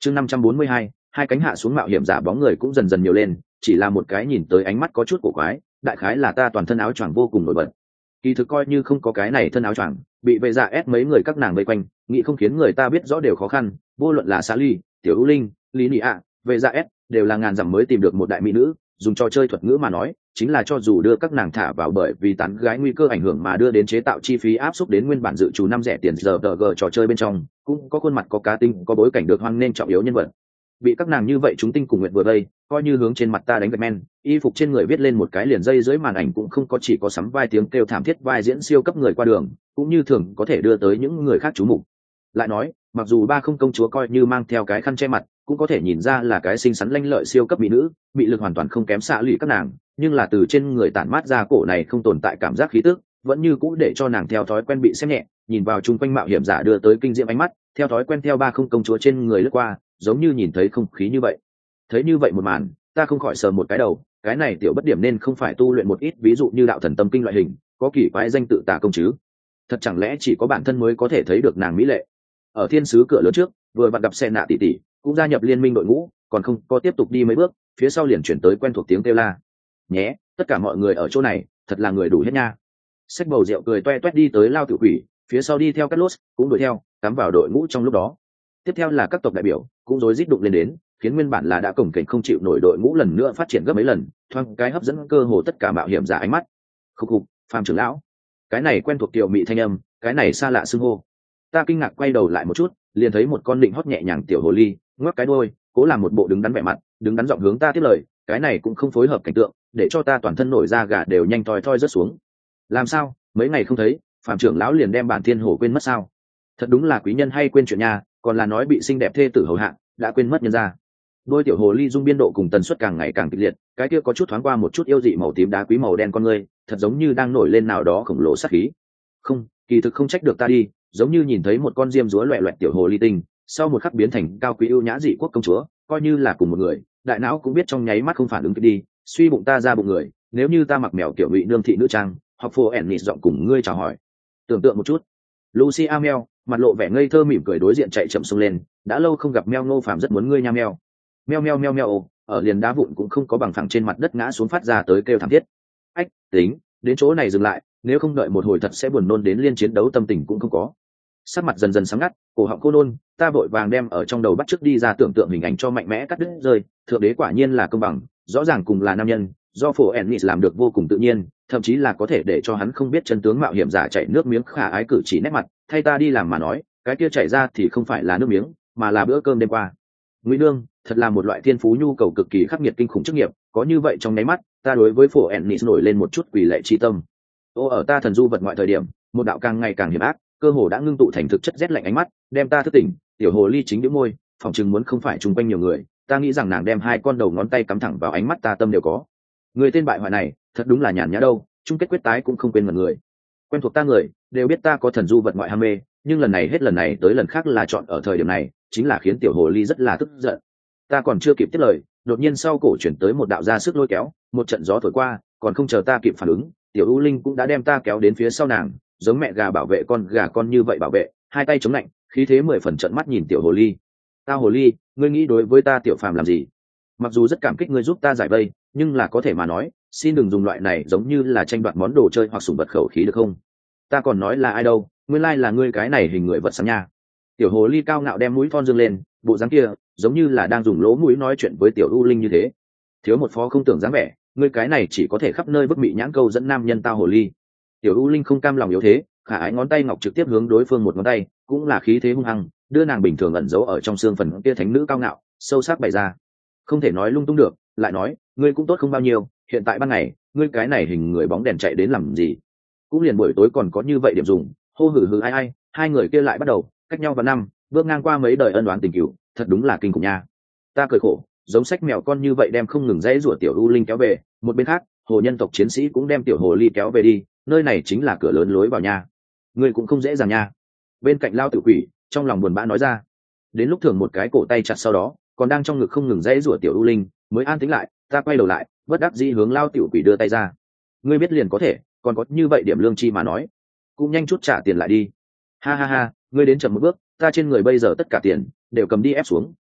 chương 542, hai cánh hạ xuống mạo hiểm giả bóng người cũng dần dần nhiều lên, chỉ là một cái nhìn tới ánh mắt có chút cổ quái, đại khái là ta toàn thân áo choàng vô cùng nổi bật. Kỳ thực coi như không có cái này thân áo choàng, bị vệ dạ ép mấy người các nàng vây quanh, nghĩ không khiến người ta biết rõ đều khó khăn, vô luận là Xá Ly, Tiểu U Linh, Lý Nị ạ, vệ dạ ép đều là ngàn dặm mới tìm được một đại mỹ nữ, dùng trò chơi thuật ngữ mà nói, chính là cho dù đưa các nàng thả vào bởi vì tán gái nguy cơ ảnh hưởng mà đưa đến chế tạo chi phí áp suất đến nguyên bản dự trù năm rẻ tiền giờ g trò chơi bên trong, cũng có khuôn mặt có cá tinh, có bối cảnh được hoan nên trọng yếu nhân vật. Bị các nàng như vậy chúng tinh cùng nguyện vừa đây, coi như hướng trên mặt ta đánh gạch men, y phục trên người viết lên một cái liền dây dưới màn ảnh cũng không có, chỉ có sắm vai tiếng kêu thảm thiết vai diễn siêu cấp người qua đường, cũng như thường có thể đưa tới những người khác chú mục. Lại nói, mặc dù ba không công chúa coi như mang theo cái khăn che mặt, cũng có thể nhìn ra là cái xinh xắn lanh lợi siêu cấp mỹ nữ, bị lực hoàn toàn không kém xạ lụy các nàng, nhưng là từ trên người tản mát ra cổ này không tồn tại cảm giác khí tức, vẫn như cũ để cho nàng theo thói quen bị xem nhẹ, nhìn vào chung quanh mạo hiểm giả đưa tới kinh diễm ánh mắt, theo thói quen theo ba không công chúa trên người lướt qua, giống như nhìn thấy không khí như vậy. Thấy như vậy một màn, ta không khỏi sờ một cái đầu, cái này tiểu bất điểm nên không phải tu luyện một ít ví dụ như đạo thần tâm kinh loại hình, có kỳ quái danh tự tà công chứ? Thật chẳng lẽ chỉ có bản thân mới có thể thấy được nàng mỹ lệ? Ở thiên sứ cửa lớn trước, vừa vặn gặp xe nạ tỷ tỷ, cũng gia nhập liên minh đội ngũ, còn không có tiếp tục đi mấy bước, phía sau liền chuyển tới quen thuộc tiếng kêu la. Nhé, tất cả mọi người ở chỗ này, thật là người đủ hết nha. Xách bầu rượu cười toe toét đi tới Lao Tiểu Quỷ, phía sau đi theo Cát Lốt, cũng đuổi theo, cắm vào đội ngũ trong lúc đó. Tiếp theo là các tộc đại biểu, cũng rối rít đụng lên đến, khiến nguyên bản là đã cổng kềnh không chịu nổi đội ngũ lần nữa phát triển gấp mấy lần, thoáng cái hấp dẫn cơ hồ tất cả mạo hiểm giả ánh mắt. Khục khục, Phàm trưởng lão, cái này quen thuộc tiểu mị thanh âm, cái này xa lạ xưng hô. Ta kinh ngạc quay đầu lại một chút, liền thấy một con định hót nhẹ nhàng tiểu hồ ly, ngoắc cái đuôi, cố làm một bộ đứng đắn vẻ mặt, đứng đắn giọng hướng ta tiếp lời, cái này cũng không phối hợp cảnh tượng, để cho ta toàn thân nổi da gà đều nhanh thoi thoi rớt xuống. Làm sao, mấy ngày không thấy, Phàm trưởng lão liền đem bản thiên hổ quên mất sao? Thật đúng là quý nhân hay quên chuyện nha, còn là nói bị xinh đẹp thê tử hầu hạ, đã quên mất nhân ra. Đôi tiểu hồ ly dung biên độ cùng tần suất càng ngày càng kịch liệt, cái kia có chút thoáng qua một chút yêu dị màu tím đá quý màu đen con ngươi, thật giống như đang nổi lên nào đó khổng lồ sát khí. Không, kỳ thực không trách được ta đi, giống như nhìn thấy một con diêm dúa loẹt loẹt tiểu hồ ly tinh, sau một khắc biến thành cao quý ưu nhã dị quốc công chúa, coi như là cùng một người, đại não cũng biết trong nháy mắt không phản ứng kịp đi, suy bụng ta ra bụng người, nếu như ta mặc mèo kiểu ngụy nương thị nữ trang, hoặc phô ẻn nịt giọng cùng ngươi chào hỏi. Tưởng tượng một chút, Lucy Amel, mặt lộ vẻ ngây thơ mỉm cười đối diện chạy chậm xông lên, đã lâu không gặp Meo Ngô Phàm rất muốn ngươi nha Meo. Meo meo meo meo, ở liền đá vụn cũng không có bằng phẳng trên mặt đất ngã xuống phát ra tới kêu thảm thiết. Ách, tính, đến chỗ này dừng lại, nếu không đợi một hồi thật sẽ buồn nôn đến liên chiến đấu tâm tình cũng không có. Sắc mặt dần dần sáng ngắt, cổ họng cô nôn, ta vội vàng đem ở trong đầu bắt chước đi ra tưởng tượng hình ảnh cho mạnh mẽ cắt đứt rơi, thượng đế quả nhiên là công bằng, rõ ràng cùng là nam nhân, do phổ Ennis làm được vô cùng tự nhiên, thậm chí là có thể để cho hắn không biết chân tướng mạo hiểm giả chảy nước miếng khả ái cử chỉ nét mặt, thay ta đi làm mà nói, cái kia chảy ra thì không phải là nước miếng, mà là bữa cơm đêm qua. Ngụy Nương, thật là một loại thiên phú nhu cầu cực kỳ khắc nghiệt kinh khủng chức nghiệp, có như vậy trong nháy mắt, ta đối với phổ Ennis nổi lên một chút quỷ lệ chi tâm. Ở ta thần du vật ngoại thời điểm, một đạo càng ngày càng hiểm ác, cơ hồ đã ngưng tụ thành thực chất rét lạnh ánh mắt, đem ta thức tỉnh. Tiểu hồ ly chính đĩu môi, phòng chừng muốn không phải chung quanh nhiều người, ta nghĩ rằng nàng đem hai con đầu ngón tay cắm thẳng vào ánh mắt ta tâm đều có. Người tên bại hoại này, thật đúng là nhàn nhã đâu, chung kết quyết tái cũng không quên mật người. Quen thuộc ta người, đều biết ta có thần du vật ngoại ham mê, nhưng lần này hết lần này tới lần khác là chọn ở thời điểm này, chính là khiến tiểu hồ ly rất là tức giận. Ta còn chưa kịp tiếp lời, đột nhiên sau cổ chuyển tới một đạo ra sức lôi kéo, một trận gió thổi qua, còn không chờ ta kịp phản ứng, tiểu u linh cũng đã đem ta kéo đến phía sau nàng, giống mẹ gà bảo vệ con gà con như vậy bảo vệ, hai tay chống lạnh, khí thế 10 phần trợn mắt nhìn tiểu hồ ly. Tao hồ ly, ngươi nghĩ đối với ta tiểu phàm làm gì? Mặc dù rất cảm kích ngươi giúp ta giải vây, nhưng là có thể mà nói, xin đừng dùng loại này giống như là tranh đoạt món đồ chơi hoặc sủng vật khẩu khí được không? Ta còn nói là ai đâu, nguyên lai là ngươi cái này hình người vật sáng nha. Tiểu hồ ly cao ngạo đem mũi thon dương lên, bộ dáng kia giống như là đang dùng lỗ mũi nói chuyện với tiểu u linh như thế. Thiếu một phó không tưởng dáng vẻ, ngươi cái này chỉ có thể khắp nơi bức mị nhãn câu dẫn nam nhân tao hồ ly. Tiểu u linh không cam lòng yếu thế, khả ái ngón tay ngọc trực tiếp hướng đối phương một ngón tay, cũng là khí thế hung hăng, đưa nàng bình thường ẩn giấu ở trong xương phần kia thánh nữ cao ngạo sâu sắc bày ra. Không thể nói lung tung được, lại nói ngươi cũng tốt không bao nhiêu, hiện tại ban ngày ngươi cái này hình người bóng đèn chạy đến làm gì? Cũng liền buổi tối còn có như vậy điểm dùng, hô hử hử ai ai, hai người kia lại bắt đầu cách nhau vào năm, bước ngang qua mấy đời ân oán tình cửu, thật đúng là kinh khủng nha. Ta cười khổ, giống sách mèo con như vậy đem không ngừng dãy rủa tiểu u linh kéo về, một bên khác hồ nhân tộc chiến sĩ cũng đem tiểu hồ ly kéo về đi, nơi này chính là cửa lớn lối vào nhà, ngươi cũng không dễ dàng nha. Bên cạnh Lao Tử Quỷ trong lòng buồn bã nói ra. Đến lúc thường một cái cổ tay chặt sau đó, còn đang trong ngực không ngừng dãy rủa tiểu u linh mới an tĩnh lại, ta quay đầu lại bất đắc dĩ hướng Lao Tiểu Quỷ đưa tay ra. Ngươi biết liền có thể, còn có như vậy điểm lương chi mà nói, cũng nhanh chút trả tiền lại đi. Ha ha ha, ngươi đến chậm một bước, ta trên người bây giờ tất cả tiền đều cầm đi ép xuống,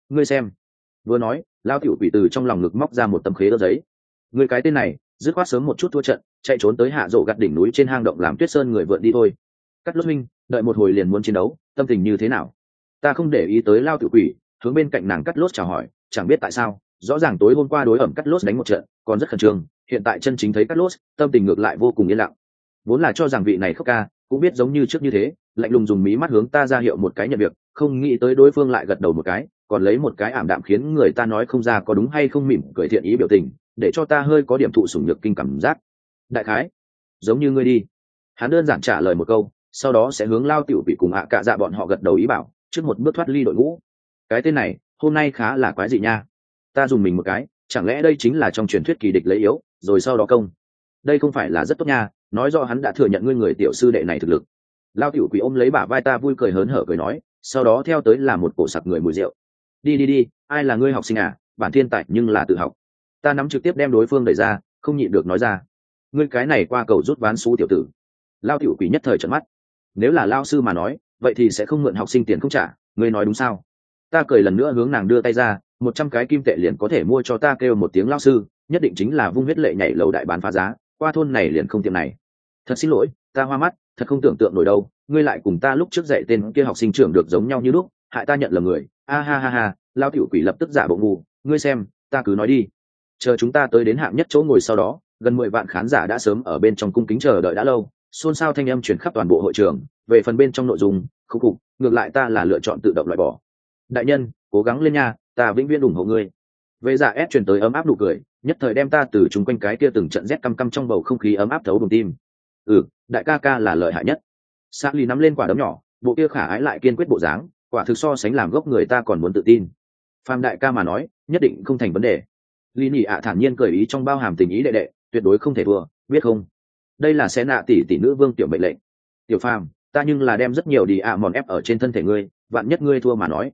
ngươi xem. Vừa nói, lao tiểu quỷ từ trong lòng ngực móc ra một tấm khế đơn giấy. Ngươi cái tên này dứt khoát sớm một chút thua trận, chạy trốn tới hạ rộ gặt đỉnh núi trên hang động làm Tuyết Sơn người vượn đi thôi. Cắt Lốt huynh, đợi một hồi liền muốn chiến đấu, tâm tình như thế nào? Ta không để ý tới lao tiểu quỷ, hướng bên cạnh nàng Cắt Lốt chào hỏi, chẳng biết tại sao, rõ ràng tối hôm qua đối ẩm Cắt Lốt đánh một trận, còn rất khẩn trương, hiện tại chân chính thấy Cắt Lốt, tâm tình ngược lại vô cùng yên lặng. Vốn là cho rằng vị này khóc ca cũng biết giống như trước như thế, lạnh lùng dùng mí mắt hướng ta ra hiệu một cái nhận việc, không nghĩ tới đối phương lại gật đầu một cái, còn lấy một cái ảm đạm khiến người ta nói không ra có đúng hay không mỉm cười thiện ý biểu tình, để cho ta hơi có điểm thụ sủng nhược kinh cảm giác. Đại khái giống như ngươi đi. Hắn đơn giản trả lời một câu, sau đó sẽ hướng lao tiểu bị cùng ạ cạ dạ bọn họ gật đầu ý bảo, trước một bước thoát ly đội ngũ. Cái tên này hôm nay khá là quái dị nha. Ta dùng mình một cái, chẳng lẽ đây chính là trong truyền thuyết kỳ địch lấy yếu rồi sau đó công? Đây không phải là rất tốt nha, nói do hắn đã thừa nhận ngươi người tiểu sư đệ này thực lực. Lao tiểu quỷ ôm lấy bả vai ta vui cười hớn hở cười nói, sau đó theo tới là một cổ sặc người mùi rượu. Đi, ai là ngươi học sinh à, bản thiên tài nhưng là tự học. Ta nắm trực tiếp đem đối phương đẩy ra, không nhịn được nói ra, ngươi cái này qua cầu rút ván xú tiểu tử. Lao tiểu quỷ nhất thời trợn mắt. Nếu là lao sư mà nói, vậy thì sẽ không mượn học sinh tiền không trả, ngươi nói đúng sao? Ta cười lần nữa hướng nàng đưa tay ra, 100 cái kim tệ liền có thể mua cho ta kêu một tiếng lao sư, nhất định chính là vung huyết lệ nhảy lầu đại bán phá giá, qua thôn này liền không tiệm này. Thật xin lỗi, ta hoa mắt, thật không tưởng tượng nổi đâu, ngươi lại cùng ta lúc trước dạy tên kia học sinh trưởng được giống nhau như lúc, hại ta nhận lầm người. Ha, lao tiểu quỷ lập tức giả bộ ngu, ngươi xem, ta cứ nói đi. Chờ chúng ta tới đến hạng nhất chỗ ngồi sau đó, gần 10 vạn khán giả đã sớm ở bên trong cung kính chờ đợi đã lâu, xôn xao thanh âm truyền khắp toàn bộ hội trường. Về phần bên trong nội dung, khúc cục, ngược lại ta là lựa chọn tự động loại bỏ. Đại nhân, cố gắng lên nha, ta vĩnh viễn ủng hộ ngươi. Về giả ép truyền tới ấm áp nụ cười, nhất thời đem ta từ chung quanh cái kia từng trận rét căm căm trong bầu không khí ấm áp thấu bùng tim. Đại ca là lợi hại nhất. Sally nắm lên quả đấm nhỏ, bộ kia khả ái lại kiên quyết bộ dáng, quả thực so sánh làm gốc người ta còn muốn tự tin. Phạm đại ca mà nói, nhất định không thành vấn đề. Lý Nhị ạ thản nhiên cười ý trong bao hàm tình ý đệ đệ, tuyệt đối không thể thua, biết không? Đây là sẽ nạ tỷ nữ vương tiểu mệnh lệnh. Tiểu Phàm, ta nhưng là đem rất nhiều đi ạ mòn ép ở trên thân thể ngươi, vạn nhất ngươi thua mà nói,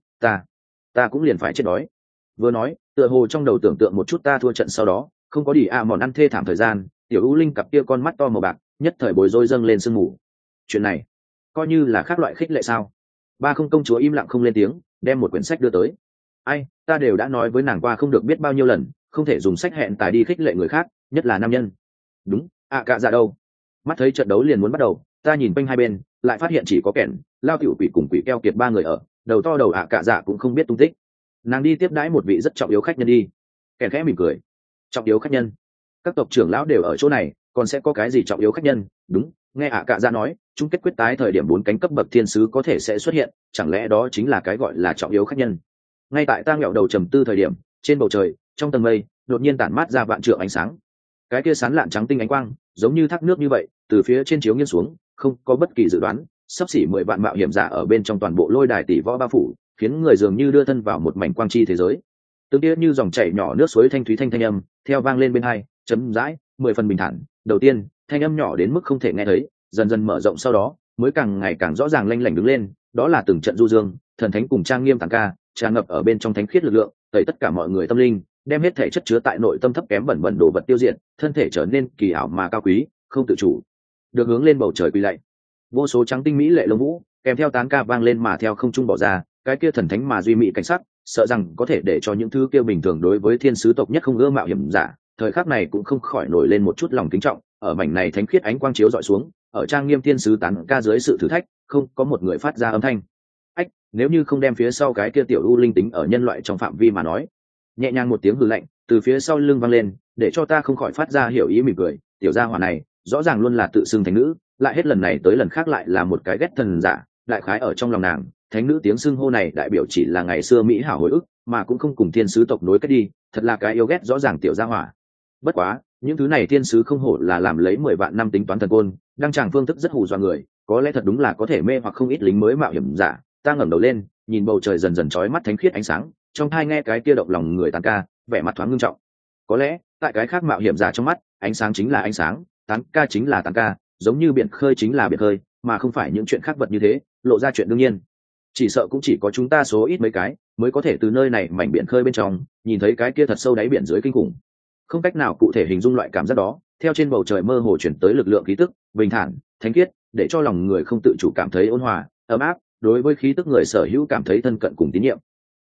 ta cũng liền phải chết đói. Vừa nói, tựa hồ trong đầu tưởng tượng một chút ta thua trận sau đó, không có đi ạ mòn ăn thê thảm thời gian, tiểu U Linh cặp kia con mắt to màu bạc, nhất thời bối rối dâng lên sương mù. Chuyện này, coi như là khác loại khích lệ sao? Ba không công chúa im lặng không lên tiếng, đem một quyển sách đưa tới. Ai, ta đều đã nói với nàng qua không được biết bao nhiêu lần, không thể dùng sách hẹn tài đi khích lệ người khác, nhất là nam nhân. Đúng, cạ dạ đâu? Mắt thấy trận đấu liền muốn bắt đầu, ta nhìn quanh hai bên, lại phát hiện chỉ có kẻn, lao tiểu quỷ cùng quỷ keo kiệt ba người ở, đầu to đầu cạ dạ cũng không biết tung tích. Nàng đi tiếp đãi một vị rất trọng yếu khách nhân đi. Kẻn khẽ mỉm cười. Trọng yếu khách nhân? Các tộc trưởng lão đều ở chỗ này, còn sẽ có cái gì trọng yếu khách nhân? Đúng, nghe cạ dạ nói, chung kết quyết tái thời điểm 4 cánh cấp bậc thiên sứ có thể sẽ xuất hiện, chẳng lẽ đó chính là cái gọi là trọng yếu khách nhân? Ngay tại ta nghẹo đầu trầm tư thời điểm, trên bầu trời, trong tầng mây, đột nhiên tản mát ra vạn trượng ánh sáng. Cái kia sán lạn trắng tinh ánh quang, giống như thác nước như vậy, từ phía trên chiếu nghiêng xuống, không có bất kỳ dự đoán, sắp xỉ 10 vạn mạo hiểm giả ở bên trong toàn bộ lôi đài tỷ võ bao phủ, khiến người dường như đưa thân vào một mảnh quang chi thế giới. Tương kia như dòng chảy nhỏ nước suối thanh thúy thanh âm, theo vang lên bên hai, chấm dãi, 10 phần bình thản. Đầu tiên, thanh âm nhỏ đến mức không thể nghe thấy, dần dần mở rộng sau đó, mới càng ngày càng rõ ràng lanh lảnh đứng lên, đó là từng trận du dương, thần thánh cùng trang nghiêm tản ca, tràn ngập ở bên trong thánh khiết lực lượng, tẩy tất cả mọi người tâm linh, đem hết thể chất chứa tại nội tâm thấp kém bẩn bẩn đồ vật tiêu diệt, thân thể trở nên kỳ ảo mà cao quý, không tự chủ được hướng lên bầu trời quỳ lạy. Vô số trắng tinh mỹ lệ lông vũ, kèm theo tán ca vang lên mà theo không trung bỏ ra, cái kia thần thánh mà duy mỹ cảnh sắc, sợ rằng có thể để cho những thứ kia bình thường đối với thiên sứ tộc nhất không ưa mạo hiểm giả, thời khắc này cũng không khỏi nổi lên một chút lòng kính trọng. Ở mảnh này thánh khiết ánh quang chiếu dọi xuống, ở trang nghiêm thiên sứ tán ca dưới sự thử thách, không có một người phát ra âm thanh. Nếu như không đem phía sau cái kia tiểu u linh tính ở nhân loại trong phạm vi mà nói. Nhẹ nhàng một tiếng hừ lạnh từ phía sau lưng vang lên, để cho ta không khỏi phát ra hiểu ý mỉm cười. Tiểu gia hỏa này rõ ràng luôn là tự xưng thánh nữ, lại hết lần này tới lần khác lại là một cái ghét thần giả. Đại khái ở trong lòng nàng, thánh nữ tiếng xưng hô này đại biểu chỉ là ngày xưa mỹ hảo hồi ức, mà cũng không cùng thiên sứ tộc nối kết đi. Thật là cái yêu ghét rõ ràng tiểu gia hỏa. Bất quá, những thứ này thiên sứ không hổ là làm lấy 10 vạn năm tính toán thần côn, đăng tràng phương thức rất hù dọa người, có lẽ thật đúng là có thể mê hoặc không ít lính mới mạo hiểm giả. Ta ngẩng đầu lên, nhìn bầu trời dần dần chói mắt thánh khiết ánh sáng, trong tai nghe cái kia động lòng người tán ca, vẻ mặt thoáng ngưng trọng. Có lẽ, tại cái khác mạo hiểm giả trong mắt, ánh sáng chính là ánh sáng, tán ca chính là tán ca, giống như biển khơi chính là biển khơi, mà không phải những chuyện khác vật như thế, lộ ra chuyện đương nhiên. Chỉ sợ cũng chỉ có chúng ta số ít mấy cái mới có thể từ nơi này mảnh biển khơi bên trong nhìn thấy cái kia thật sâu đáy biển dưới kinh khủng. Không cách nào cụ thể hình dung loại cảm giác đó, theo trên bầu trời mơ hồ chuyển tới lực lượng khí tức, bình thản, thánh khiết, để cho lòng người không tự chủ cảm thấy ôn hòa, ấm áp, đối với khí tức người sở hữu cảm thấy thân cận cùng tín nhiệm.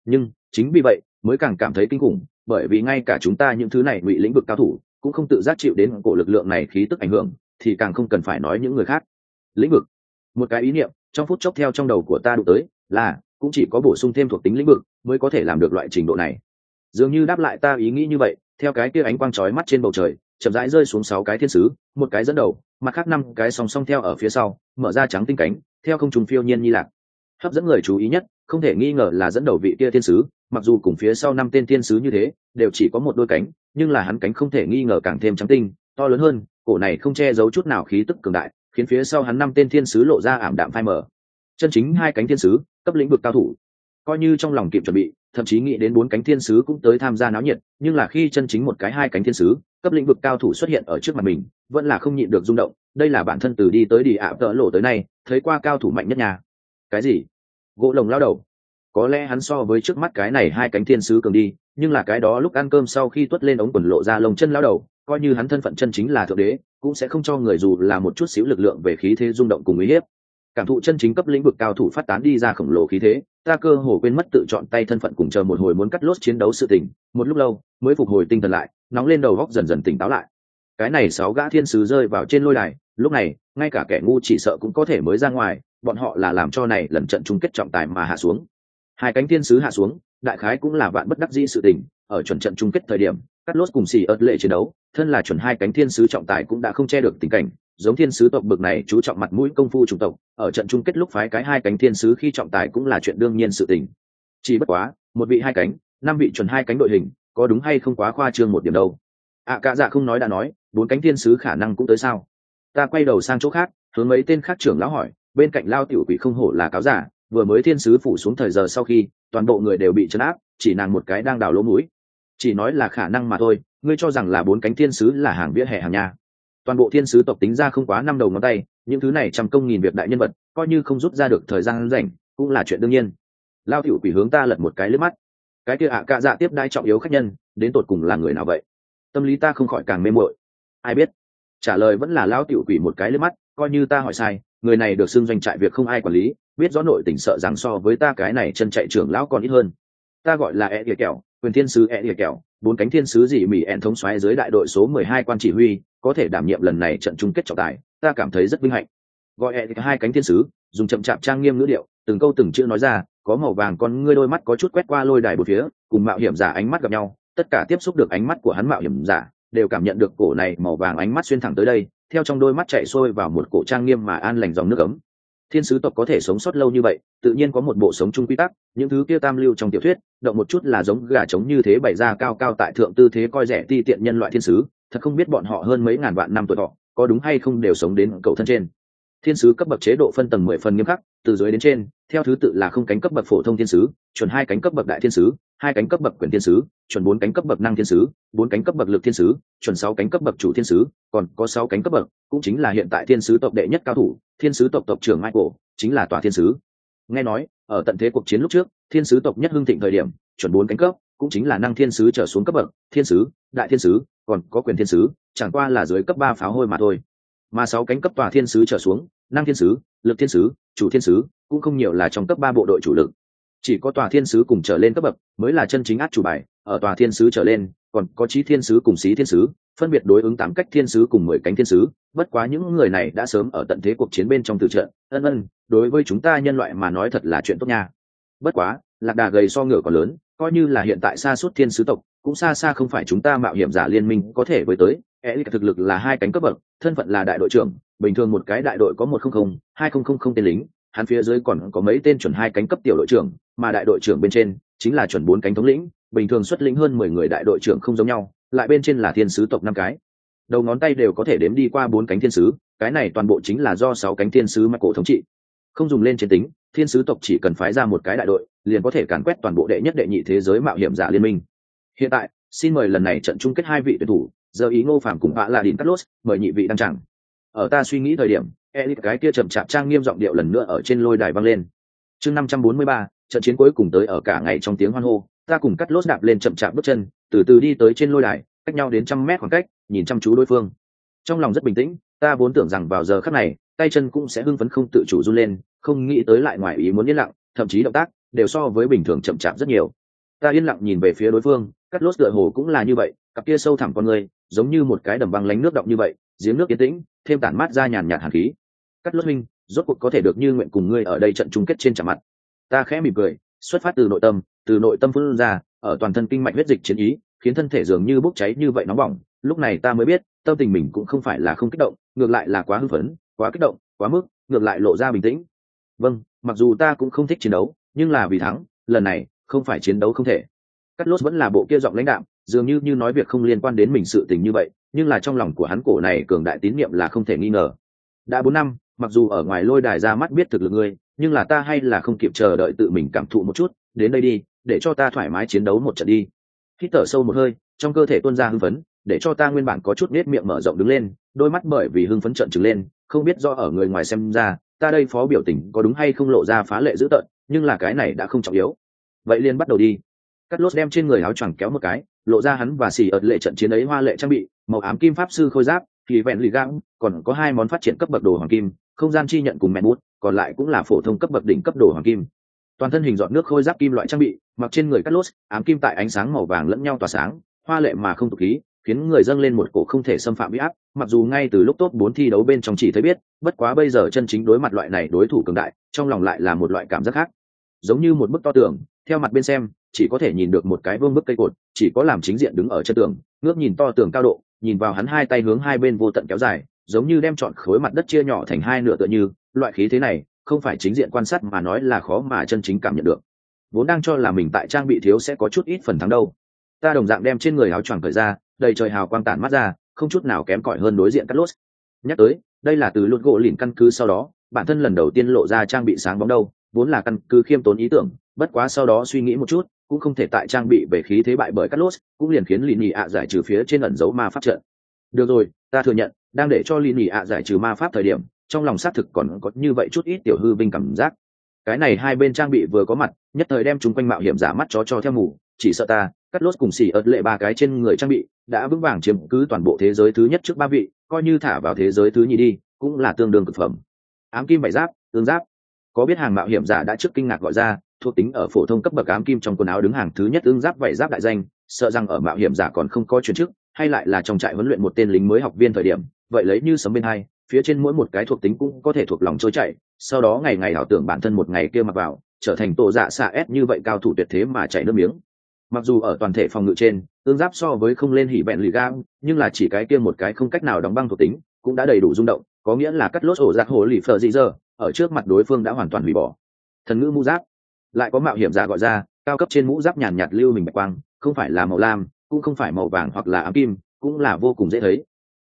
Nhưng chính vì vậy mới càng cảm thấy kinh khủng, bởi vì ngay cả chúng ta những thứ này ngụy lĩnh vực cao thủ cũng không tự giác chịu đến cổ lực lượng này khí tức ảnh hưởng, thì càng không cần phải nói những người khác. Lĩnh vực, một cái ý niệm trong phút chốc theo trong đầu của ta đụng tới, là cũng chỉ có bổ sung thêm thuộc tính lĩnh vực mới có thể làm được loại trình độ này. Dường như đáp lại ta ý nghĩ như vậy, theo cái kia ánh quang chói mắt trên bầu trời chậm rãi rơi xuống 6 cái thiên sứ, một cái dẫn đầu, mặt khác 5 cái song song theo ở phía sau, mở ra trắng tinh cánh, theo không trung phiêu nhiên như lạc. Hấp dẫn người chú ý nhất, không thể nghi ngờ là dẫn đầu vị kia thiên sứ, mặc dù cùng phía sau 5 tên thiên sứ như thế, đều chỉ có một đôi cánh, nhưng là hắn cánh không thể nghi ngờ càng thêm trắng tinh, to lớn hơn, cổ này không che giấu chút nào khí tức cường đại, khiến phía sau hắn 5 tên thiên sứ lộ ra ảm đạm phai mờ. Chân chính hai cánh thiên sứ, cấp lĩnh vực cao thủ. Coi như trong lòng kịp chuẩn bị, thậm chí nghĩ đến 4 cánh thiên sứ cũng tới tham gia náo nhiệt, nhưng là khi chân chính một cái hai cánh thiên sứ cấp lĩnh vực cao thủ xuất hiện ở trước mặt mình, vẫn là không nhịn được rung động. Đây là bản thân từ đi tới đi ạ tợ lộ tới nay thấy qua cao thủ mạnh nhất nhà. Cái gì? Gỗ lồng lao đầu. Có lẽ hắn so với trước mắt cái này hai cánh thiên sứ cường đi, nhưng là cái đó lúc ăn cơm sau khi tuốt lên ống quần lộ ra lông chân lao đầu, coi như hắn thân phận chân chính là thượng đế, cũng sẽ không cho người dù là một chút xíu lực lượng về khí thế rung động cùng uy hiếp. Cảm thụ chân chính cấp lĩnh vực cao thủ phát tán đi ra khổng lồ khí thế, ta cơ hồ quên mất tự chọn tay thân phận cùng chờ một hồi muốn cắt lốt chiến đấu sự tình, một lúc lâu mới phục hồi tinh thần lại, nóng lên đầu góc dần dần tỉnh táo lại. Cái này 6 gã thiên sứ rơi vào trên lôi đài, lúc này ngay cả kẻ ngu chỉ sợ cũng có thể mới ra ngoài, bọn họ là làm cho này lần trận chung kết trọng tài mà hạ xuống. Hai cánh thiên sứ hạ xuống, đại khái cũng là vạn bất đắc dĩ sự tình, ở chuẩn trận chung kết thời điểm, cắt lốt cùng xì ớt lệ chiến đấu, thân là chuẩn hai cánh thiên sứ trọng tài cũng đã không che được tình cảnh, giống thiên sứ tộc bực này chú trọng mặt mũi công phu chủng tộc, ở trận chung kết lúc phái cái hai cánh thiên sứ khi trọng tài cũng là chuyện đương nhiên sự tình. Chỉ bất quá, một vị hai cánh, 5 vị chuẩn hai cánh đội hình, có đúng hay không quá khoa trương một điểm đâu. Cả dạ không nói đã nói, 4 cánh thiên sứ khả năng cũng tới sao? Ta quay đầu sang chỗ khác, hướng mấy tên khác trưởng lão hỏi, bên cạnh Lao tiểu quỷ không hổ là cáo giả, vừa mới thiên sứ phủ xuống thời giờ sau khi, toàn bộ người đều bị trấn áp, chỉ nàng một cái đang đào lỗ mũi. Chỉ nói là khả năng mà thôi, ngươi cho rằng là 4 cánh thiên sứ là hàng vỉa hè hàng nhà. Toàn bộ thiên sứ tộc tính ra không quá 5 đầu ngón tay, những thứ này trăm công nghìn việc đại nhân vật, coi như không rút ra được thời gian rảnh, cũng là chuyện đương nhiên. Lao tiểu quỷ hướng ta lật một cái lướt mắt. Cái kia cả dạ tiếp đai trọng yếu khách nhân, đến tột cùng là người nào vậy? Tâm lý ta không khỏi càng mê muội. Ai biết? Trả lời vẫn là Lao tiểu quỷ một cái lướt mắt, coi như ta hỏi sai, người này được xưng doanh trại việc không ai quản lý, biết rõ nội tình sợ rằng so với ta cái này chân chạy trưởng lão còn ít hơn. Ta gọi là địa kẹo, quyền thiên sứ địa kẹo, 4 cánh thiên sứ dị mỉ thống soái dưới đại đội số 12 quan chỉ huy, có thể đảm nhiệm lần này trận chung kết trọng tài, ta cảm thấy rất vinh hạnh. Gọi hai cánh thiên sứ, dùng chậm chạp trang nghiêm ngữ điệu, từng câu từng chữ nói ra, có màu vàng con ngươi đôi mắt có chút quét qua lôi đài bốn phía, cùng mạo hiểm giả ánh mắt gặp nhau, tất cả tiếp xúc được ánh mắt của hắn mạo hiểm giả, đều cảm nhận được cổ này màu vàng ánh mắt xuyên thẳng tới đây, theo trong đôi mắt chạy xuôi vào một cổ trang nghiêm mà an lành dòng nước ấm. Thiên sứ tộc có thể sống sót lâu như vậy, tự nhiên có một bộ sống chung quy tắc, những thứ kia tam lưu trong tiểu thuyết, động một chút là giống gà trống như thế bày ra cao cao tại thượng tư thế coi rẻ ti tiện nhân loại thiên sứ, thật không biết bọn họ hơn mấy ngàn vạn năm tuổi thọ, có đúng hay không đều sống đến cầu thân trên. Thiên sứ cấp bậc chế độ phân tầng 10 phần nghiêm khắc, từ dưới đến trên, theo thứ tự là không cánh cấp bậc phổ thông thiên sứ, chuẩn hai cánh cấp bậc đại thiên sứ, hai cánh cấp bậc quyền thiên sứ, chuẩn 4 cánh cấp bậc năng thiên sứ, 4 cánh cấp bậc lực thiên sứ, chuẩn 6 cánh cấp bậc chủ thiên sứ, còn có 6 cánh cấp bậc, cũng chính là hiện tại thiên sứ tộc đệ nhất cao thủ, thiên sứ tộc tộc trưởng Michael, chính là tòa thiên sứ. Nghe nói, ở tận thế cuộc chiến lúc trước, thiên sứ tộc nhất hưng thịnh thời điểm, chuẩn 4 cánh cấp, cũng chính là năng thiên sứ trở xuống cấp bậc, thiên sứ, đại thiên sứ, còn có quyền thiên sứ, chẳng qua là dưới cấp 3 pháo hôi mà thôi. Mà 6 cánh cấp tòa thiên sứ trở xuống, năng thiên sứ, lực thiên sứ, chủ thiên sứ, cũng không nhiều là trong cấp 3 bộ đội chủ lực. Chỉ có tòa thiên sứ cùng trở lên cấp bậc mới là chân chính át chủ bài, ở tòa thiên sứ trở lên, còn có chí thiên sứ cùng xí thiên sứ, phân biệt đối ứng 8 cách thiên sứ cùng 10 cánh thiên sứ, bất quá những người này đã sớm ở tận thế cuộc chiến bên trong tử trận, đối với chúng ta nhân loại mà nói thật là chuyện tốt nha. Bất quá, lạc đà gầy so ngựa còn lớn, coi như là hiện tại sa sút thiên sứ tộc, cũng xa xa không phải chúng ta mạo hiểm giả liên minh có thể với tới. Thực lực là 2 cánh cấp bậc, thân phận là đại đội trưởng, bình thường một cái đại đội có 100, 2000 tên lính, hắn phía dưới còn có mấy tên chuẩn 2 cánh cấp tiểu đội trưởng, mà đại đội trưởng bên trên chính là chuẩn 4 cánh thống lĩnh, bình thường xuất lĩnh hơn 10 người đại đội trưởng không giống nhau, lại bên trên là thiên sứ tộc 5 cái. Đầu ngón tay đều có thể đếm đi qua 4 cánh thiên sứ, cái này toàn bộ chính là do 6 cánh thiên sứ mà cổ thống trị. Không dùng lên trên tính, thiên sứ tộc chỉ cần phái ra một cái đại đội, liền có thể càn quét toàn bộ đệ nhất đệ nhị thế giới mạo hiểm giả liên minh. Hiện tại, xin mời lần này trận chung kết 2 vị tuyển thủ, giờ ý Ngô Phàm cùng Vạ là Đỉnh Carlos, mời nhị vị đăng tràng. Ở ta suy nghĩ thời điểm, Elite cái kia chậm chạp trang nghiêm giọng điệu lần nữa ở trên lôi đài vang lên. Chương 543, trận chiến cuối cùng tới ở cả ngày trong tiếng hoan hô, ta cùng Carlos đạp lên chậm chạp bước chân, từ từ đi tới trên lôi đài, cách nhau đến 100 mét khoảng cách, nhìn chăm chú đối phương. Trong lòng rất bình tĩnh, ta vốn tưởng rằng vào giờ khắc này, tay chân cũng sẽ hưng phấn không tự chủ run lên, không nghĩ tới lại ngoài ý muốn yên lặng, thậm chí động tác đều so với bình thường chậm chạp rất nhiều. Ta yên lặng nhìn về phía đối phương, cắt lốt tựa hồ cũng là như vậy, cặp kia sâu thẳm con người giống như một cái đầm băng lánh nước động như vậy, giếng nước yên tĩnh thêm tản mát ra nhàn nhạt hàn khí. Cắt lốt huynh, rốt cuộc có thể được như nguyện cùng ngươi ở đây trận chung kết trên chạm mặt. Ta khẽ mỉm cười, xuất phát từ nội tâm phun ra, ở toàn thân kinh mạch huyết dịch chiến ý, khiến thân thể dường như bốc cháy như vậy nóng bỏng. Lúc này ta mới biết, tâm tình mình cũng không phải là không kích động, ngược lại là quá hưng phấn, quá kích động, quá mức, ngược lại lộ ra bình tĩnh. Vâng, mặc dù ta cũng không thích chiến đấu, nhưng là vì thắng, lần này không phải chiến đấu không thể. Cắt lốt vẫn là bộ kia giọng lãnh đạm, dường như nói việc không liên quan đến mình sự tình như vậy, nhưng là trong lòng của hắn cổ này cường đại tín niệm là không thể nghi ngờ. Đã 4 năm, mặc dù ở ngoài lôi đài ra mắt biết thực lực ngươi, nhưng là ta hay là không kịp chờ đợi tự mình cảm thụ một chút, đến đây đi, để cho ta thoải mái chiến đấu một trận đi. Hít thở sâu một hơi, trong cơ thể tuôn ra hưng phấn, để cho ta nguyên bản có chút nết miệng mở rộng đứng lên, đôi mắt bởi vì hưng phấn trợn trừng lên, không biết do ở người ngoài xem ra, ta đây phó biểu tình có đúng hay không lộ ra phá lệ dữ tợn, nhưng là cái này đã không trọng yếu. Vậy liền bắt đầu đi. Cắt lốt đem trên người áo choàng kéo một cái, lộ ra hắn và xì ợt lệ trận chiến ấy hoa lệ trang bị, màu ám kim pháp sư khôi giáp, kỳ vẹn lì gang, còn có 2 món phát triển cấp bậc đồ hoàng kim, không gian chi nhận cùng mẹ bút, còn lại cũng là phổ thông cấp bậc đỉnh cấp đồ hoàng kim. Toàn thân hình giọt nước khôi giáp kim loại trang bị, mặc trên người Cắt lốt, ám kim tại ánh sáng màu vàng lẫn nhau tỏa sáng, hoa lệ mà không tục khí, khiến người dâng lên một cổ không thể xâm phạm uy áp. Mặc dù ngay từ lúc top 4 thi đấu bên trong chỉ thấy biết, bất quá bây giờ chân chính đối mặt loại này đối thủ cường đại, trong lòng lại là một loại cảm giác khác. Giống như một bức to tường, theo mặt bên xem, chỉ có thể nhìn được một cái vương bức cây cột, chỉ có làm chính diện đứng ở chân tường, ngước nhìn to tường cao độ, nhìn vào hắn hai tay hướng hai bên vô tận kéo dài, giống như đem trọn khối mặt đất chia nhỏ thành hai nửa tựa như, loại khí thế này, không phải chính diện quan sát mà nói là khó mà chân chính cảm nhận được. Vốn đang cho là mình tại trang bị thiếu sẽ có chút ít phần thắng đâu. Ta đồng dạng đem trên người áo choàng cởi ra, đầy trời hào quang tản mắt ra, không chút nào kém cỏi hơn đối diện Cắt lốt. Nhắc tới, đây là từ lút gỗ lìn căn cứ sau đó, bản thân lần đầu tiên lộ ra trang bị sáng bóng đâu, vốn là căn cứ khiêm tốn ý tưởng, bất quá sau đó suy nghĩ một chút, cũng không thể tại trang bị về khí thế bại bởi Cắt lốt, cũng liền khiến Lini ạ giải trừ phía trên ẩn dấu ma pháp trận. Được rồi, ta thừa nhận, đang để cho Lini ạ giải trừ ma pháp thời điểm, trong lòng xác thực còn có như vậy chút ít tiểu hư vinh cảm giác. Cái này hai bên trang bị vừa có mặt, nhất thời đem chúng quanh mạo hiểm giả mắt chó cho theo mù, chỉ sợ ta, Cắt lốt cùng xỉ ớt lệ ba cái trên người trang bị đã vững vàng chiếm cứ toàn bộ thế giới thứ nhất trước 3 vị, coi như thả vào thế giới thứ nhì đi, cũng là tương đương cực phẩm. Ám kim vải giáp, tương giáp, có biết hàng mạo hiểm giả đã trước kinh ngạc gọi ra, thuộc tính ở phổ thông cấp bậc ám kim trong quần áo đứng hàng thứ nhất tương giáp vải giáp đại danh, sợ rằng ở mạo hiểm giả còn không có chuyển chức, hay lại là trong trại huấn luyện một tên lính mới học viên thời điểm, vậy lấy như sấm bên hai, phía trên mỗi một cái thuộc tính cũng có thể thuộc lòng trôi chảy, sau đó ngày ngày ảo tưởng bản thân một ngày kia mặc vào, trở thành tổ dạ xạ S như vậy cao thủ tuyệt thế mà chảy nước miếng. Mặc dù ở toàn thể phòng ngự trên, tương giáp so với không lên hỉ bẹn lì gang, nhưng là chỉ cái kia một cái không cách nào đóng băng thuộc tính, cũng đã đầy đủ rung động, có nghĩa là Cắt lốt ổ giặc hồ lì phờ gì giờ, ở trước mặt đối phương đã hoàn toàn hủy bỏ. Thần ngữ mũ giáp, lại có mạo hiểm giả gọi ra, cao cấp trên mũ giáp nhàn nhạt lưu hình bạch quang, không phải là màu lam, cũng không phải màu vàng hoặc là ám kim, cũng là vô cùng dễ thấy.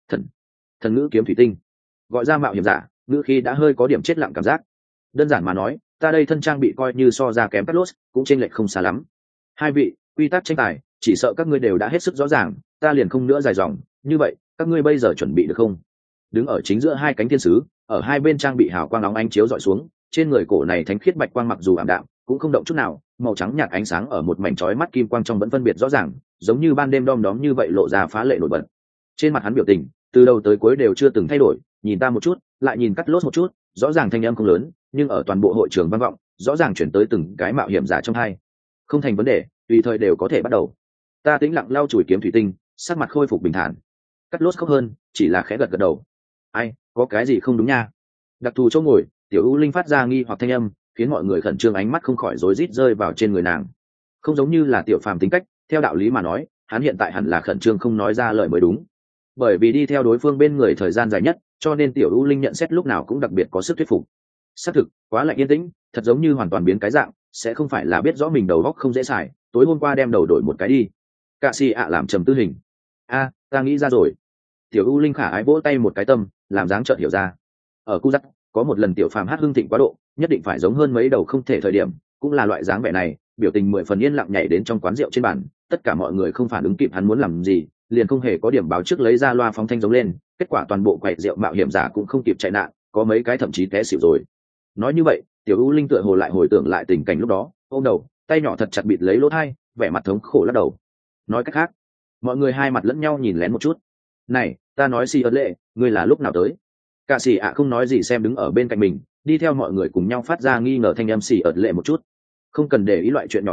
Thần ngữ kiếm thủy tinh, gọi ra mạo hiểm giả, ngữ khi đã hơi có điểm chết lặng cảm giác. Đơn giản mà nói, ta đây thân trang bị coi như so ra kém Cắt lốt, cũng chênh lệch không xa lắm. Hai vị, quy tắc tranh tài, chỉ sợ các ngươi đều đã hết sức rõ ràng, ta liền không nữa dài dòng, như vậy, các ngươi bây giờ chuẩn bị được không? Đứng ở chính giữa hai cánh thiên sứ, ở hai bên trang bị hào quang óng ánh chiếu dọi xuống, trên người cổ này thánh khiết bạch quang mặc dù ảm đạm, cũng không động chút nào, màu trắng nhạt ánh sáng ở một mảnh chói mắt kim quang trong vẫn phân biệt rõ ràng, giống như ban đêm đom đóm như vậy lộ ra phá lệ nổi bật. Trên mặt hắn biểu tình, từ đầu tới cuối đều chưa từng thay đổi, nhìn ta một chút, lại nhìn Cắt lốt một chút, rõ ràng thanh âm không lớn, nhưng ở toàn bộ hội trường vang vọng, rõ ràng chuyển tới từng cái mạo hiểm giả trong hai. Không thành vấn đề, tùy thời đều có thể bắt đầu. Ta tĩnh lặng lau chùi kiếm thủy tinh, sắc mặt khôi phục bình thản. Cắt lốt khóc hơn, chỉ là khẽ gật gật đầu. Ai, có cái gì không đúng nha? Đặc thù chỗ ngồi, tiểu U Linh phát ra nghi hoặc thanh âm, khiến mọi người khẩn trương ánh mắt không khỏi rối rít rơi vào trên người nàng. Không giống như là tiểu phàm tính cách, theo đạo lý mà nói, hắn hiện tại hẳn là khẩn trương không nói ra lời mới đúng. Bởi vì đi theo đối phương bên người thời gian dài nhất, cho nên tiểu U Linh nhận xét lúc nào cũng đặc biệt có sức thuyết phục. Xác thực, quá lạnh yên tĩnh, thật giống như hoàn toàn biến cái dạng, sẽ không phải là biết rõ mình đầu óc không dễ xài, tối hôm qua đem đầu đổi một cái đi. Cạ Si ạ làm trầm tư hình. A, ta nghĩ ra rồi. Tiểu U Linh khả ái vỗ tay một cái tâm, làm dáng chợt hiểu ra. Ở cu dắt, có một lần tiểu phàm hát hưng thịnh quá độ, nhất định phải giống hơn mấy đầu không thể thời điểm, cũng là loại dáng vẻ này, biểu tình 10 phần yên lặng nhảy đến trong quán rượu trên bàn, tất cả mọi người không phản ứng kịp hắn muốn làm gì, liền không hề có điểm báo trước lấy ra loa phóng thanh giống lên, kết quả toàn bộ quầy rượu mạo hiểm giả cũng không kịp chạy nạn, có mấy cái thậm chí té xỉu rồi. Nói như vậy, tiểu U Linh tựa hồ lại hồi tưởng lại tình cảnh lúc đó, ôm đầu, tay nhỏ thật chặt bịt lấy lỗ tai, vẻ mặt thống khổ lắc đầu. Nói cách khác, mọi người hai mặt lẫn nhau nhìn lén một chút. Này, ta nói xì ớt lệ, ngươi là lúc nào tới? Cả xì ạ không nói gì xem đứng ở bên cạnh mình, đi theo mọi người cùng nhau phát ra nghi ngờ thanh âm xì ớt lệ một chút. Không cần để ý loại chuyện nhỏ này,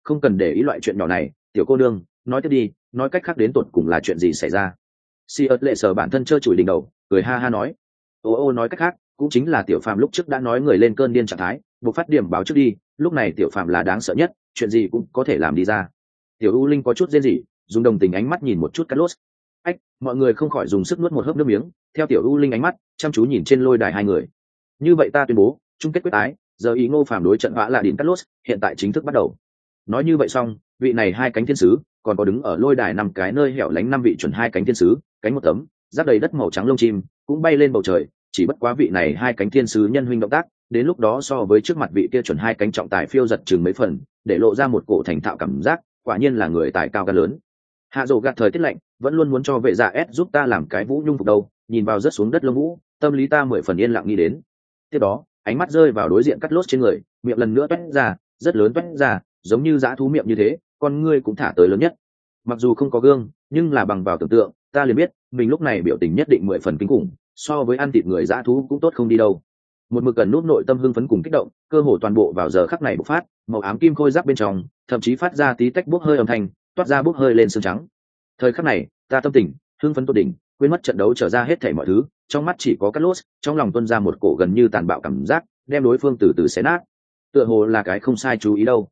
không cần để ý loại chuyện nhỏ này, tiểu cô nương, nói tiếp đi, nói cách khác đến tột cùng là chuyện gì xảy ra. Si ớt lệ sờ bản thân trơ trụi đỉnh đầu, cười ha ha nói, ô nói cách khác cũng chính là tiểu phàm lúc trước đã nói người lên cơn điên trạng thái, buộc phát điểm báo trước đi, lúc này tiểu phàm là đáng sợ nhất, chuyện gì cũng có thể làm đi ra. Tiểu u linh có chút rên rỉ, dùng đồng tình ánh mắt nhìn một chút Cát Lốt. Ách, mọi người không khỏi dùng sức nuốt một hớp nước miếng, theo tiểu u linh ánh mắt chăm chú nhìn trên lôi đài hai người. Như vậy ta tuyên bố chung kết quyết tái, giờ ý Ngô Phàm đối trận vã là đỉnh Cát Lốt hiện tại chính thức bắt đầu. Nói như vậy xong, vị này hai cánh thiên sứ còn có đứng ở lôi đài năm cái nơi hẻo lánh năm vị chuẩn hai cánh thiên sứ, cánh một tấm giáp đầy đất màu trắng lông chim cũng bay lên bầu trời, chỉ bất quá vị này hai cánh thiên sứ nhân huynh động tác đến lúc đó so với trước mặt vị kia chuẩn hai cánh trọng tài phiêu giật chừng mấy phần, để lộ ra một cổ thành thạo cảm giác, quả nhiên là người tài cao gan lớn. Hạ Dụ gạt thời tiết lạnh vẫn luôn muốn cho vệ dạ s giúp ta làm cái vũ nhung phục đâu, nhìn vào rớt xuống đất lông vũ, tâm lý ta 10 phần yên lặng nghĩ đến. Tiếp đó ánh mắt rơi vào đối diện Cát Lốt trên người, miệng lần nữa toét ra, rất lớn toét ra, giống như dã thú miệng như thế, con ngươi cũng thả tới lớn nhất. Mặc dù không có gương, nhưng là bằng vào tưởng tượng, ta liền biết mình lúc này biểu tình nhất định 10 phần kinh khủng, so với ăn thịt người dã thú cũng tốt không đi đâu. Một mực cần nút nội tâm hưng phấn cùng kích động, cơ hồ toàn bộ vào giờ khắc này bộc phát, màu ám kim khôi giáp bên trong, thậm chí phát ra tí tách bốc hơi âm thanh, toát ra bốc hơi lên xương trắng. Thời khắc này, ta tâm tình hưng phấn tột đỉnh, quên mất trận đấu trở ra hết thảy mọi thứ, trong mắt chỉ có Cát Lốt, trong lòng tuôn ra một cổ gần như tàn bạo cảm giác, đem đối phương từ từ xé nát. Tựa hồ là cái không sai chú ý đâu.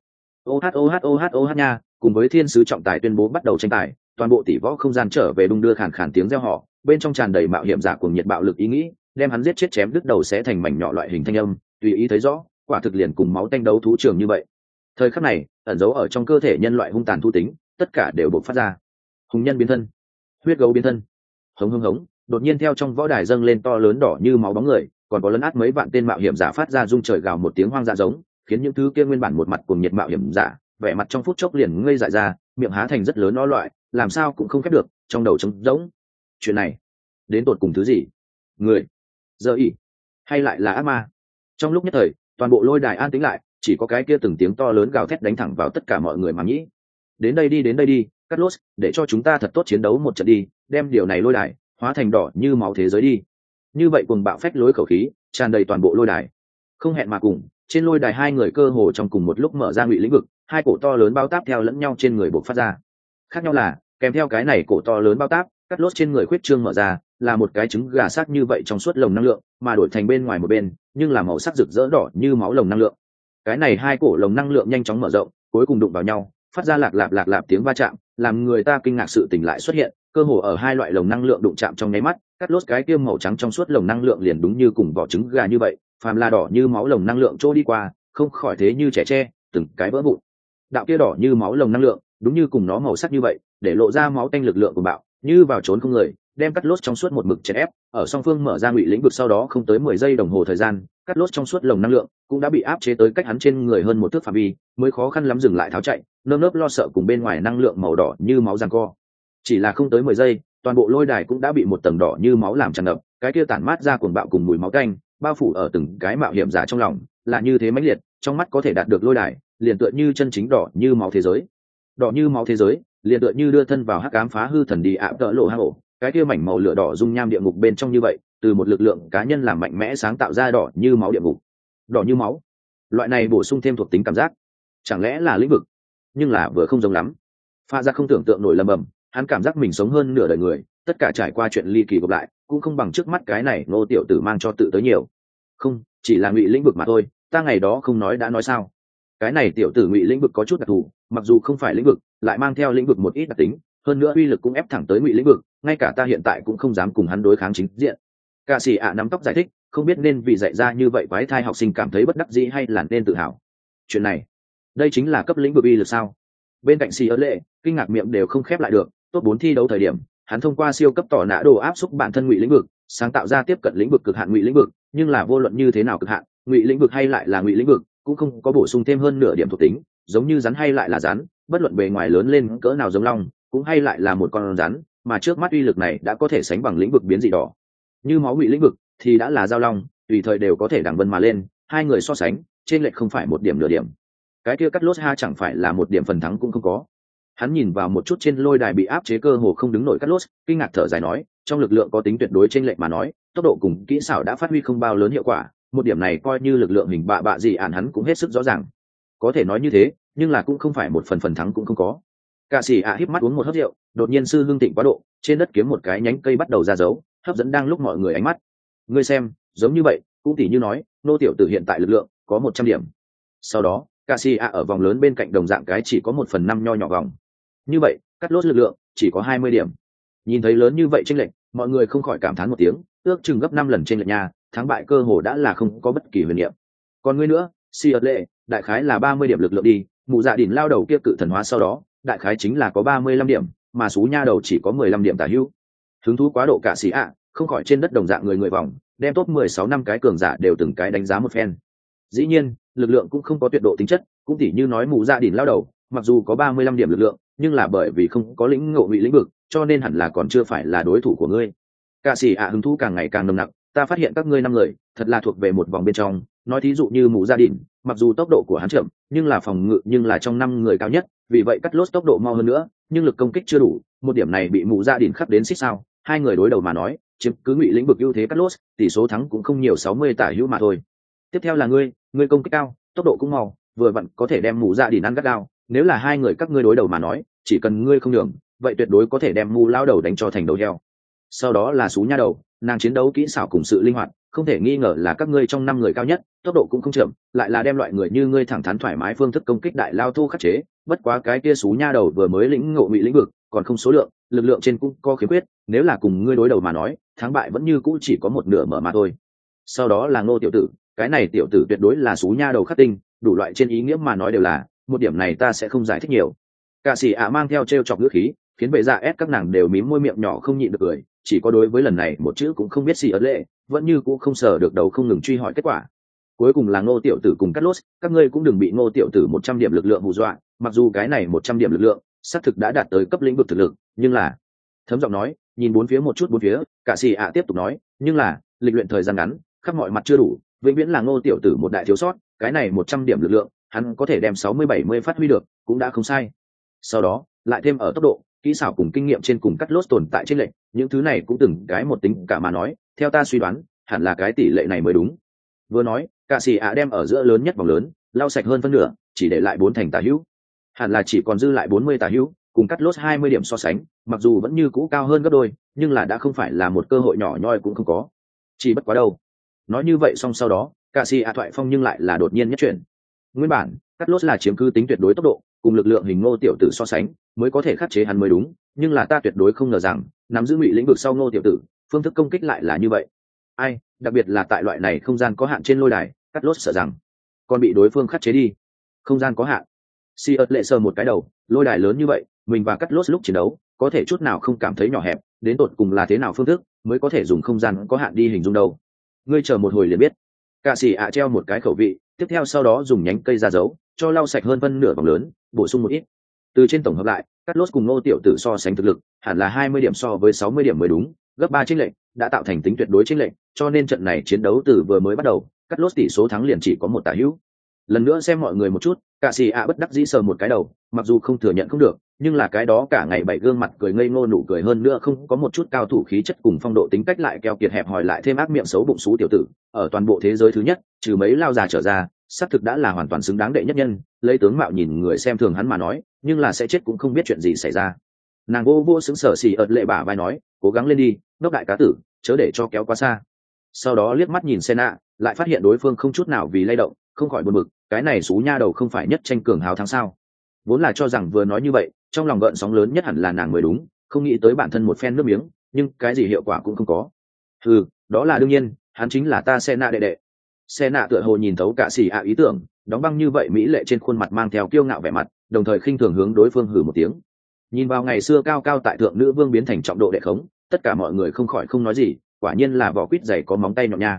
Oh nha, cùng với thiên sứ trọng tài tuyên bố bắt đầu tranh tài, toàn bộ tỷ võ không gian trở về đung đưa khàn khàn tiếng reo hò, bên trong tràn đầy mạo hiểm giả cuồng nhiệt bạo lực ý nghĩ, đem hắn giết chết chém đứt đầu xé thành mảnh nhỏ loại hình thanh âm, tùy ý thấy rõ, quả thực liền cùng máu tanh đấu thú trường như vậy. Thời khắc này, ẩn giấu ở trong cơ thể nhân loại hung tàn thu tính, tất cả đều bộc phát ra. Hùng nhân biến thân, huyết gấu biến thân, hống, đột nhiên theo trong võ đài dâng lên to lớn đỏ như máu bóng người, còn có lấn át mấy vạn tên mạo hiểm giả phát ra rung trời gào một tiếng hoang dã giống, khiến những thứ kia nguyên bản một mặt cuồng nhiệt mạo hiểm giả, vẻ mặt trong phút chốc liền ngây dại ra, miệng há thành rất lớn nó loại, làm sao cũng không khép được, trong đầu trống rỗng. Chuyện này, đến tột cùng thứ gì? Người, giờ ỉ, hay lại là ác ma? Trong lúc nhất thời, toàn bộ lôi đài an tĩnh lại, chỉ có cái kia từng tiếng to lớn gào thét đánh thẳng vào tất cả mọi người mà nghĩ. Đến đây đi, Cát Lốt, để cho chúng ta thật tốt chiến đấu một trận đi, đem điều này lôi đài hóa thành đỏ như máu thế giới đi. Như vậy cuồng bạo phách lối khẩu khí, tràn đầy toàn bộ lôi đài. Không hẹn mà cùng, trên lôi đài hai người cơ hồ trong cùng một lúc mở ra ngụy lĩnh vực, hai cổ to lớn bao táp theo lẫn nhau trên người bộc phát ra. Khác nhau là, kèm theo cái này cổ to lớn bao táp, Cát Lốt trên người khuyết trương mở ra, là một cái trứng gà sắc như vậy trong suốt lồng năng lượng, mà đổi thành bên ngoài một bên, nhưng là màu sắc rực rỡ đỏ như máu lồng năng lượng. Cái này hai cổ lồng năng lượng nhanh chóng mở rộng, cuối cùng đụng vào nhau, phát ra lạc lạp tiếng va chạm, làm người ta kinh ngạc sự tình lại xuất hiện, cơ hồ ở hai loại lồng năng lượng đụng chạm trong nháy mắt, Cát Lốt cái kia màu trắng trong suốt lồng năng lượng liền đúng như cùng vỏ trứng gà như vậy, phàm là đỏ như máu lồng năng lượng trôi đi qua, không khỏi thế như trẻ tre, từng cái vỡ vụn. Đạo kia đỏ như máu lồng năng lượng, đúng như cùng nó màu sắc như vậy, để lộ ra máu tanh lực lượng của bạo, như vào trốn không người, đem Cát Lốt trong suốt một mực chèn ép, ở song phương mở ra ngụy lĩnh vực sau đó không tới 10 giây đồng hồ thời gian, Cát Lốt trong suốt lồng năng lượng cũng đã bị áp chế tới cách hắn trên người hơn một thước phạm vi, mới khó khăn lắm dừng lại tháo chạy, nơm nớp lo sợ cùng bên ngoài năng lượng màu đỏ như máu giằng co. Chỉ là không tới 10 giây, toàn bộ lôi đài cũng đã bị một tầng đỏ như máu làm tràn ngập, cái kia tản mát ra cuồng bạo cùng mùi máu tanh, bao phủ ở từng cái mạo hiểm giả trong lòng, là như thế mãnh liệt, trong mắt có thể đạt được lôi đài, liền tựa như chân chính đỏ như máu thế giới. Đỏ như máu thế giới, liền tựa như đưa thân vào hắc ám phá hư thần đi ạ tợ lộ hang ổ, cái kia mảnh màu lửa đỏ dung nham địa ngục bên trong như vậy, từ một lực lượng cá nhân làm mạnh mẽ sáng tạo ra đỏ như máu địa ngục. Đỏ như máu, loại này bổ sung thêm thuộc tính cảm giác, chẳng lẽ là lĩnh vực? Nhưng là vừa không giống lắm. Pha ra không tưởng tượng nổi lầm bầm, hắn cảm giác mình sống hơn nửa đời người, tất cả trải qua chuyện ly kỳ gặp lại, cũng không bằng trước mắt cái này Ngô tiểu tử mang cho tự tới nhiều. Không, chỉ là ngụy lĩnh vực mà thôi, ta ngày đó không nói đã nói sao? Cái này tiểu tử ngụy lĩnh vực có chút đặc thù, mặc dù không phải lĩnh vực, lại mang theo lĩnh vực một ít đặc tính, hơn nữa uy lực cũng ép thẳng tới ngụy lĩnh vực, ngay cả ta hiện tại cũng không dám cùng hắn đối kháng chính diện. Cả sĩ ạ nắm tóc giải thích, không biết nên vì dạy ra như vậy quái thai học sinh cảm thấy bất đắc dĩ hay là nên tự hào. Chuyện này, đây chính là cấp lĩnh vực uy lực sao? Bên cạnh sĩ ớt lệ, kinh ngạc miệng đều không khép lại được. Top 4 thi đấu thời điểm, hắn thông qua siêu cấp tỏ nã đồ áp xúc bản thân ngụy lĩnh vực, sáng tạo ra tiếp cận lĩnh vực cực hạn ngụy lĩnh vực, nhưng là vô luận như thế nào cực hạn, ngụy lĩnh vực hay lại là ngụy lĩnh vực, cũng không có bổ sung thêm hơn nửa điểm thuộc tính, giống như rắn hay lại là rắn, bất luận bề ngoài lớn lên cỡ nào giống long, cũng hay lại là một con rắn, mà trước mắt uy lực này đã có thể sánh bằng lĩnh vực biến dị đỏ. Như máu ngụy lĩnh vực thì đã là giao long, tùy thời đều có thể đằng vân mà lên, hai người so sánh, trên lệch không phải một điểm nửa điểm. Cái kia Cát Lốt ha chẳng phải là một điểm phần thắng cũng không có. Hắn nhìn vào một chút trên lôi đài bị áp chế cơ hồ không đứng nổi Cát Lốt, kinh ngạc thở dài nói, trong lực lượng có tính tuyệt đối trên lệch mà nói, tốc độ cùng kỹ xảo đã phát huy không bao lớn hiệu quả, một điểm này coi như lực lượng hình bạ gì ản hắn cũng hết sức rõ ràng. Có thể nói như thế, nhưng là cũng không phải một phần thắng cũng không có. Cả sĩ ạ híp mắt uống một hớp rượu, đột nhiên sư hương tịnh quá độ, trên đất kiếm một cái nhánh cây bắt đầu ra dấu, hấp dẫn đang lúc mọi người ánh mắt. Ngươi xem, giống như vậy, cũng tỉ như nói, nô tiểu tử hiện tại lực lượng có 100 điểm. Sau đó, cả sĩ ạ ở vòng lớn bên cạnh đồng dạng cái chỉ có 1/5 nho nhỏ vòng. Như vậy, cắt lốt lực lượng chỉ có 20 điểm. Nhìn thấy lớn như vậy chênh lệch, mọi người không khỏi cảm thán một tiếng, ước chừng gấp 5 lần trên lệch nhà, thắng bại cơ hồ đã là không có bất kỳ huyền niệm. Còn ngươi nữa, si ớt lệ, đại khái là 30 điểm lực lượng đi, mụ dạ đỉnh lao đầu kia cự thần hóa sau đó, đại khái chính là có 35 điểm, mà sú nha đầu chỉ có 15 điểm tả hữu. Hứng thú quá độ cả sĩ ạ, không khỏi trên đất đồng dạng người vòng, đem top 16 năm cái cường giả đều từng cái đánh giá một phen. Dĩ nhiên, lực lượng cũng không có tuyệt độ tính chất, cũng tỉ như nói mụ dạ đỉnh lao đầu, mặc dù có 35 điểm lực lượng, nhưng là bởi vì không có lĩnh ngộ vị lĩnh vực, cho nên hẳn là còn chưa phải là đối thủ của ngươi. Cả sĩ ạ hứng thú càng ngày càng nồng nặc, ta phát hiện các ngươi 5 người thật là thuộc về một vòng bên trong, nói thí dụ như mụ gia đình, mặc dù tốc độ của hắn chậm, nhưng là phòng ngự nhưng là trong 5 người cao nhất, vì vậy cắt lốt tốc độ mau hơn nữa, nhưng lực công kích chưa đủ, một điểm này bị mụ gia đình khắc đến xích sao. Hai người đối đầu mà nói, chiếm cứ ngụy lĩnh vực ưu thế cắt lốt, tỷ số thắng cũng không nhiều 60 tả hữu mà thôi. Tiếp theo là ngươi công kích cao, tốc độ cũng mau, vừa vặn có thể đem mụ gia đình ăn gắt gao. Nếu là hai người các ngươi đối đầu mà nói, chỉ cần ngươi không nhường, vậy tuyệt đối có thể đem mù lao đầu đánh cho thành đầu heo. Sau đó là sú nha đầu, nàng chiến đấu kỹ xảo cùng sự linh hoạt, không thể nghi ngờ là các ngươi trong 5 người cao nhất, tốc độ cũng không chậm, lại là đem loại người như ngươi thẳng thắn thoải mái phương thức công kích đại lao thu khắc chế. Bất quá cái kia sú nha đầu vừa mới lĩnh ngộ ngụy lĩnh vực, còn không số lượng, lực lượng trên cũng có khiếm khuyết, nếu là cùng ngươi đối đầu mà nói, thắng bại vẫn như cũ chỉ có một nửa mở mà thôi. Sau đó là Ngô tiểu tử, cái này tiểu tử tuyệt đối là sú nha đầu khắc tinh, đủ loại trên ý nghĩa mà nói đều là, một điểm này ta sẽ không giải thích nhiều. Cả sĩ ạ mang theo trêu chọc ngữ khí, khiến vệ dạ ép các nàng đều mím môi miệng nhỏ không nhịn được cười, chỉ có đối với lần này một chữ cũng không biết gì ớt lệ, vẫn như cũ không sờ được đầu không ngừng truy hỏi kết quả. Cuối cùng là Ngô tiểu tử cùng cắt lốt, các ngươi cũng đừng bị Ngô tiểu tử 100 điểm lực lượng hù dọa, mặc dù cái này 100 điểm lực lượng xác thực đã đạt tới cấp lĩnh vực thực lực, nhưng là thấm giọng nói, nhìn bốn phía một chút bốn phía, cả sĩ ạ tiếp tục nói, nhưng là lịch luyện thời gian ngắn, khắp mọi mặt chưa đủ, vĩnh viễn là Ngô tiểu tử một đại thiếu sót, cái này 100 điểm lực lượng, hắn có thể đem 60-70 phát huy được, cũng đã không sai. Sau đó, lại thêm ở tốc độ, kỹ xảo cùng kinh nghiệm trên cùng cắt lốt tồn tại trên lệnh, những thứ này cũng từng cái một tính cả mà nói, theo ta suy đoán, hẳn là cái tỷ lệ này mới đúng. Vừa nói, cả sĩ ạ đem ở giữa lớn nhất vòng lớn, lau sạch hơn phân nửa, chỉ để lại 4 thành tả hữu. Hẳn là chỉ còn dư lại 40 tả hữu, cùng cắt lốt 20 điểm so sánh, mặc dù vẫn như cũ cao hơn gấp đôi, nhưng là đã không phải là một cơ hội nhỏ nhoi cũng không có. Chỉ bất quá đâu. Nói như vậy xong sau đó, cả sĩ ạ thoại phong nhưng lại là đột nhiên nhất chuyển. Nguyên bản, cắt lốt là chiếm cứ tính tuyệt đối tốc độ, cùng lực lượng hình Ngô tiểu tử so sánh, mới có thể khắc chế hắn mới đúng, nhưng là ta tuyệt đối không ngờ rằng, nắm giữ ngụy lĩnh vực sau Ngô tiểu tử, phương thức công kích lại là như vậy. Ai, đặc biệt là tại loại này không gian có hạn trên lôi đài, cắt lốt sợ rằng còn bị đối phương khắc chế đi. Không gian có hạn. Si ớt lệ sờ một cái đầu, lôi đài lớn như vậy, mình và cắt lốt lúc chiến đấu, có thể chút nào không cảm thấy nhỏ hẹp, đến tột cùng là thế nào phương thức mới có thể dùng không gian có hạn đi hình dung đâu. Ngươi chờ một hồi liền biết. Cả sĩ ạ treo một cái khẩu vị, tiếp theo sau đó dùng nhánh cây ra dấu, cho lau sạch hơn phân nửa vòng lớn, bổ sung một ít. Từ trên tổng hợp lại, cắt lốt cùng Ngô tiểu tử so sánh thực lực, hẳn là 20 điểm so với 60 điểm mới đúng, gấp 3 chênh lệch, đã tạo thành tính tuyệt đối chênh lệch, cho nên trận này chiến đấu từ vừa mới bắt đầu, cắt lốt tỷ số thắng liền chỉ có 1 tả hữu. Lần nữa xem mọi người một chút, cả sĩ ạ bất đắc dĩ sờ một cái đầu, mặc dù không thừa nhận không được, nhưng là cái đó cả ngày bảy gương mặt cười ngây ngô nụ cười hơn nữa không có một chút cao thủ khí chất cùng phong độ tính cách lại keo kiệt hẹp hòi lại thêm ác miệng xấu bụng xú tiểu tử, ở toàn bộ thế giới thứ nhất, trừ mấy lao già trở ra, xác thực đã là hoàn toàn xứng đáng đệ nhất nhân, lấy tướng mạo nhìn người xem thường hắn mà nói, nhưng là sẽ chết cũng không biết chuyện gì xảy ra. Nàng vô vô sững sờ xì ợt lệ bả vai nói, cố gắng lên đi, ngốc đại cá tử, chớ để cho kéo quá xa. Sau đó liếc mắt nhìn Senna, lại phát hiện đối phương không chút nào vì lay động, không khỏi buồn bực, cái này xú nha đầu không phải nhất tranh cường hào thắng sao? Vốn là cho rằng vừa nói như vậy, trong lòng gợn sóng lớn nhất hẳn là nàng mới đúng, không nghĩ tới bản thân một phen nước miếng, nhưng cái gì hiệu quả cũng không có. Đó là đương nhiên, hắn chính là ta Senna đệ đệ. Senna tựa hồ nhìn thấu cả xì ạ ý tưởng, đóng băng như vậy mỹ lệ trên khuôn mặt mang theo kiêu ngạo vẻ mặt, đồng thời khinh thường hướng đối phương hừ một tiếng. Nhìn vào ngày xưa cao cao tại thượng nữ vương biến thành trọng độ đệ khống, tất cả mọi người không khỏi không nói gì, quả nhiên là vỏ quýt dày có móng tay nhọn nha.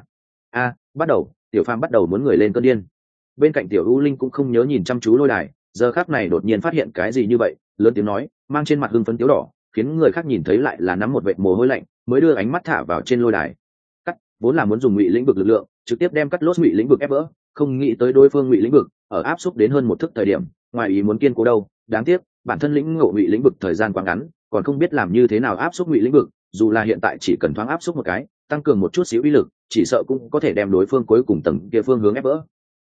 Bắt đầu, tiểu phàm bắt đầu muốn người lên cơn điên. Bên cạnh tiểu u linh cũng không nhớ nhìn chăm chú lôi đài, giờ khắc này đột nhiên phát hiện cái gì như vậy, lớn tiếng nói, mang trên mặt hưng phấn tiếu đỏ, khiến người khác nhìn thấy lại là nắm một vệt mồ hôi lạnh, mới đưa ánh mắt thả vào trên lôi đài. Cắt vốn là muốn dùng ngụy lĩnh vực lực lượng trực tiếp đem cắt lốt ngụy lĩnh vực ép vỡ, không nghĩ tới đối phương ngụy lĩnh vực ở áp xúc đến hơn một thức thời điểm, ngoài ý muốn kiên cố đâu, đáng tiếc bản thân lĩnh ngộ ngụy lĩnh vực thời gian quá ngắn, còn không biết làm như thế nào áp xúc ngụy lĩnh vực, dù là hiện tại chỉ cần thoáng áp xúc một cái, tăng cường một chút xíu uy lực, chỉ sợ cũng có thể đem đối phương cuối cùng tầng kia phương hướng ép vỡ.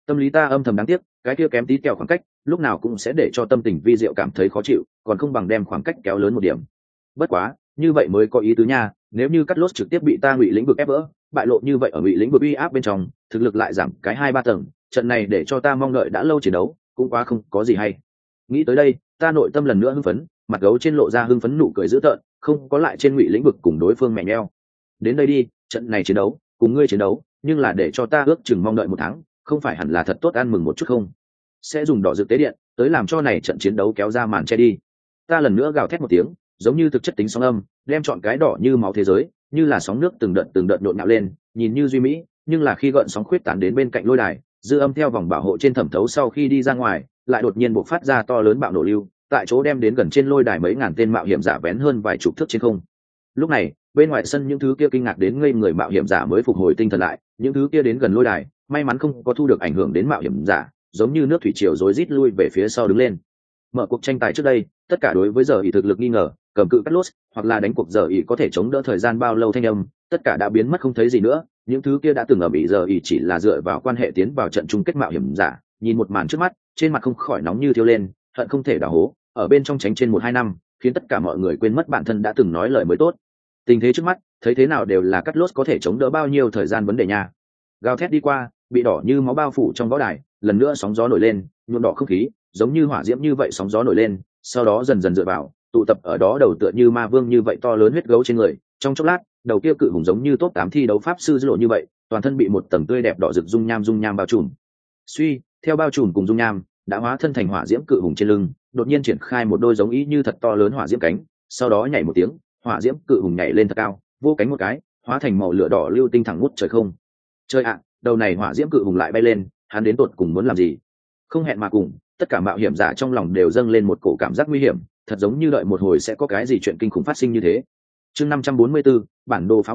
Tâm lý ta âm thầm đáng tiếc, cái kia kém tí kẹo khoảng cách lúc nào cũng sẽ để cho tâm tình vi diệu cảm thấy khó chịu, còn không bằng đem khoảng cách kéo lớn một điểm. Bất quá như vậy mới có ý tứ nha, nếu như cắt lốt trực tiếp bị ta ngụy lĩnh vực ép vỡ, bại lộ như vậy ở ngụy lĩnh vực uy áp bên trong, thực lực lại giảm cái 2-3 tầng, trận này để cho ta mong đợi đã lâu chiến đấu cũng quá không có gì hay. Nghĩ tới đây, ta nội tâm lần nữa hưng phấn, mặt gấu trên lộ ra hưng phấn nụ cười dữ tợn, không có lại trên ngụy lĩnh vực cùng đối phương mẹ nheo. Đến đây đi, trận này chiến đấu cùng ngươi chiến đấu, nhưng là để cho ta ước chừng mong đợi 1 tháng, không phải hẳn là thật tốt ăn mừng một chút không? Sẽ dùng đỏ rực tế điện tới làm cho này trận chiến đấu kéo ra màn che đi. Ta lần nữa gào thét một tiếng, giống như thực chất tính sóng âm, đem chọn cái đỏ như máu thế giới, như là sóng nước từng đợt nhộn nhạo lên, nhìn như duy mỹ, nhưng là khi gợn sóng khuyết tán đến bên cạnh lôi đài, dư âm theo vòng bảo hộ trên thẩm thấu sau khi đi ra ngoài, lại đột nhiên bộc phát ra to lớn bạo nổ lưu, tại chỗ đem đến gần trên lôi đài mấy ngàn tên mạo hiểm giả vén hơn vài chục thước trên không. Lúc này, bên ngoài sân những thứ kia kinh ngạc đến ngây người mạo hiểm giả mới phục hồi tinh thần lại, những thứ kia đến gần lôi đài, may mắn không có thu được ảnh hưởng đến mạo hiểm giả, giống như nước thủy triều rối rít lui về phía sau đứng lên. Mở cuộc tranh tài trước đây, tất cả đối với giờ ỷ thực lực nghi ngờ, cầm cự cắt lốt, hoặc là đánh cuộc giờ ỷ có thể chống đỡ thời gian bao lâu thanh âm, tất cả đã biến mất không thấy gì nữa. Những thứ kia đã từng ở bị giờ ỷ chỉ là dựa vào quan hệ tiến vào trận chung kết mạo hiểm giả, nhìn một màn trước mắt, trên mặt không khỏi nóng như thiêu lên, hận không thể đào hố, ở bên trong tránh trên 1-2 năm, khiến tất cả mọi người quên mất bản thân đã từng nói lời mới tốt. Tình thế trước mắt, thấy thế nào đều là cắt lốt có thể chống đỡ bao nhiêu thời gian vấn đề nha. Gào thét đi qua, bị đỏ như máu bao phủ trong võ đài, lần nữa sóng gió nổi lên, nhuộm đỏ không khí, giống như hỏa diễm như vậy sóng gió nổi lên, sau đó dần dần dựa vào, tụ tập ở đó đầu tựa như ma vương như vậy to lớn huyết gấu trên người. Trong chốc lát, đầu kia cự hùng giống như top 8 thi đấu pháp sư dữ lộ như vậy, toàn thân bị một tầng tươi đẹp đỏ rực dung nham bao trùm. Suy, theo bao trùm cùng dung nham, đã hóa thân thành hỏa diễm cự hùng trên lưng, đột nhiên triển khai một đôi giống ý như thật to lớn hỏa diễm cánh, sau đó nhảy một tiếng, hỏa diễm cự hùng nhảy lên thật cao, vô cánh một cái, hóa thành màu lửa đỏ lưu tinh thẳng ngút trời không. Trời ạ, đầu này hỏa diễm cự hùng lại bay lên, hắn đến tột cùng muốn làm gì? Không hẹn mà cùng, tất cả mạo hiểm giả trong lòng đều dâng lên một cổ cảm giác nguy hiểm, thật giống như đợi một hồi sẽ có cái gì chuyện kinh khủng phát sinh như thế. Chương 544, bản đồ phá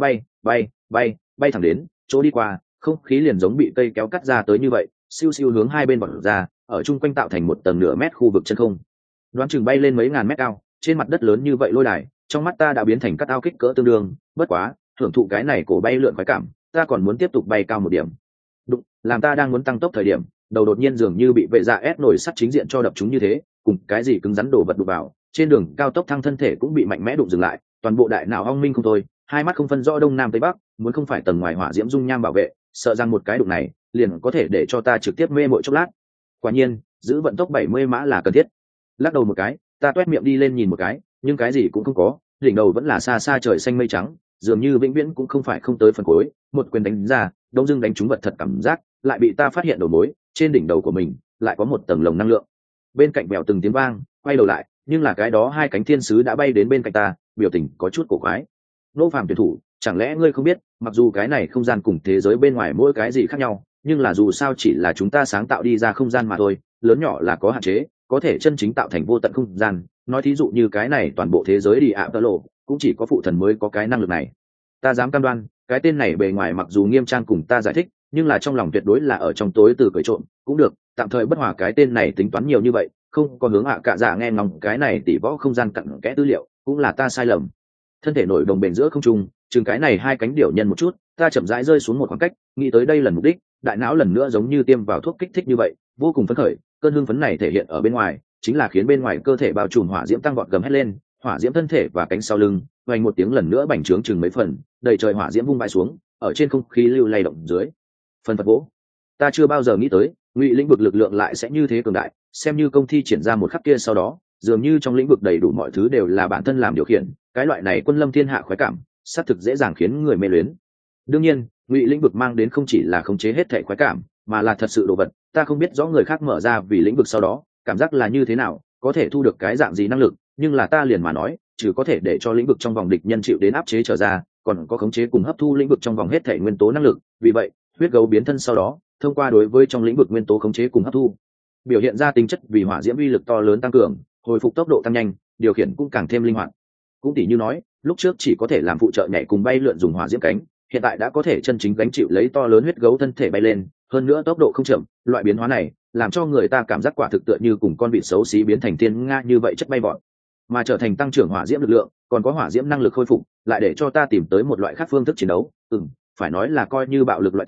bay thẳng đến chỗ đi qua, không khí liền giống bị cây kéo cắt ra tới như vậy, siêu siêu hướng hai bên bật ra, ở chung quanh tạo thành một tầng nửa mét khu vực chân không. Đoán chừng bay lên mấy ngàn mét cao, trên mặt đất lớn như vậy lôi đài, trong mắt ta đã biến thành cắt ao kích cỡ tương đương, bất quá, hưởng thụ cái này cổ bay lượn khoái cảm, ta còn muốn tiếp tục bay cao một điểm. Đụng, làm ta đang muốn tăng tốc thời điểm, đầu đột nhiên dường như bị vệ dạ ép nổi sắt chính diện cho đập chúng như thế, cùng cái gì cứng rắn đổ vật đụng vào, trên đường cao tốc thăng thân thể cũng bị mạnh mẽ đụng dừng lại, toàn bộ đại não ong minh không thôi, hai mắt không phân rõ đông nam tây bắc, muốn không phải tầng ngoài hỏa diễm dung nham bảo vệ, sợ rằng một cái đụng này liền có thể để cho ta trực tiếp mê mội chốc lát. Quả nhiên, giữ vận tốc 70 mã là cần thiết. Lắc đầu một cái, ta toét miệng đi lên nhìn một cái, nhưng cái gì cũng không có, đỉnh đầu vẫn là xa xa trời xanh mây trắng, dường như vĩnh viễn cũng không phải không tới phần cuối. Một quyền đánh ra, đông dưng đánh trúng vật thật cảm giác, lại bị ta phát hiện đầu mối, trên đỉnh đầu của mình lại có một tầng lồng năng lượng. Bên cạnh bèo từng tiếng vang, quay đầu lại, nhưng là cái đó hai cánh thiên sứ đã bay đến bên cạnh ta, biểu tình có chút cổ quái. Nô Phàm tuyển thủ, chẳng lẽ ngươi không biết, mặc dù cái này không gian cùng thế giới bên ngoài mỗi cái gì khác nhau, nhưng là dù sao chỉ là chúng ta sáng tạo đi ra không gian mà thôi, lớn nhỏ là có hạn chế, có thể chân chính tạo thành vô tận không gian. Nói thí dụ như cái này toàn bộ thế giới đi ạ tơ lộ, cũng chỉ có phụ thần mới có cái năng lực này. Ta dám cam đoan, cái tên này bề ngoài mặc dù nghiêm trang cùng ta giải thích, nhưng là trong lòng tuyệt đối là ở trong tối từ cởi trộn, cũng được, tạm thời bất hòa cái tên này tính toán nhiều như vậy, không có hướng cả giả nghe ngóng cái này tỉ võ không gian cặn kẽ tư liệu, cũng là ta sai lầm. Thân thể nổi đồng bền giữa không trung, chừng cái này hai cánh điểu nhân một chút, ta chậm rãi rơi xuống một khoảng cách, nghĩ tới đây lần mục đích, đại não lần nữa giống như tiêm vào thuốc kích thích như vậy, vô cùng phấn khởi. Cơn hưng phấn này thể hiện ở bên ngoài, chính là khiến bên ngoài cơ thể bao trùm hỏa diễm tăng vọt gầm hết lên, hỏa diễm thân thể và cánh sau lưng, vang một tiếng lần nữa bành trướng chừng mấy phần, đầy trời hỏa diễm vung bay xuống, ở trên không khí lưu lay động dưới. Phần phật vỗ. Ta chưa bao giờ nghĩ tới, ngụy lĩnh vực lực lượng lại sẽ như thế cường đại, xem như công thi triển ra một khắc kia sau đó, dường như trong lĩnh vực đầy đủ mọi thứ đều là bản thân làm điều khiển, cái loại này quân lâm thiên hạ khoái cảm, xác thực dễ dàng khiến người mê luyến. Đương nhiên, ngụy lĩnh vực mang đến không chỉ là khống chế hết thể khoái cảm, mà là thật sự đồ vật. Ta không biết rõ người khác mở ra vì lĩnh vực sau đó, cảm giác là như thế nào, có thể thu được cái dạng gì năng lực, nhưng là ta liền mà nói, trừ có thể để cho lĩnh vực trong vòng địch nhân chịu đến áp chế trở ra, còn có khống chế cùng hấp thu lĩnh vực trong vòng hết thể nguyên tố năng lực. Vì vậy, huyết gấu biến thân sau đó, thông qua đối với trong lĩnh vực nguyên tố khống chế cùng hấp thu, biểu hiện ra tính chất vì hỏa diễm uy lực to lớn tăng cường, hồi phục tốc độ tăng nhanh, điều khiển cũng càng thêm linh hoạt. Cũng tỉ như nói, lúc trước chỉ có thể làm phụ trợ nhảy cùng bay lượn dùng hỏa diễm cánh, hiện tại đã có thể chân chính gánh chịu lấy to lớn huyết gấu thân thể bay lên, hơn nữa tốc độ không chậm. Loại biến hóa này làm cho người ta cảm giác quả thực tựa như cùng con vịt xấu xí biến thành thiên nga như vậy chất bay vọt, mà trở thành tăng trưởng hỏa diễm lực lượng, còn có hỏa diễm năng lực khôi phục, lại để cho ta tìm tới một loại khác phương thức chiến đấu. Phải nói là coi như bạo lực loại ta,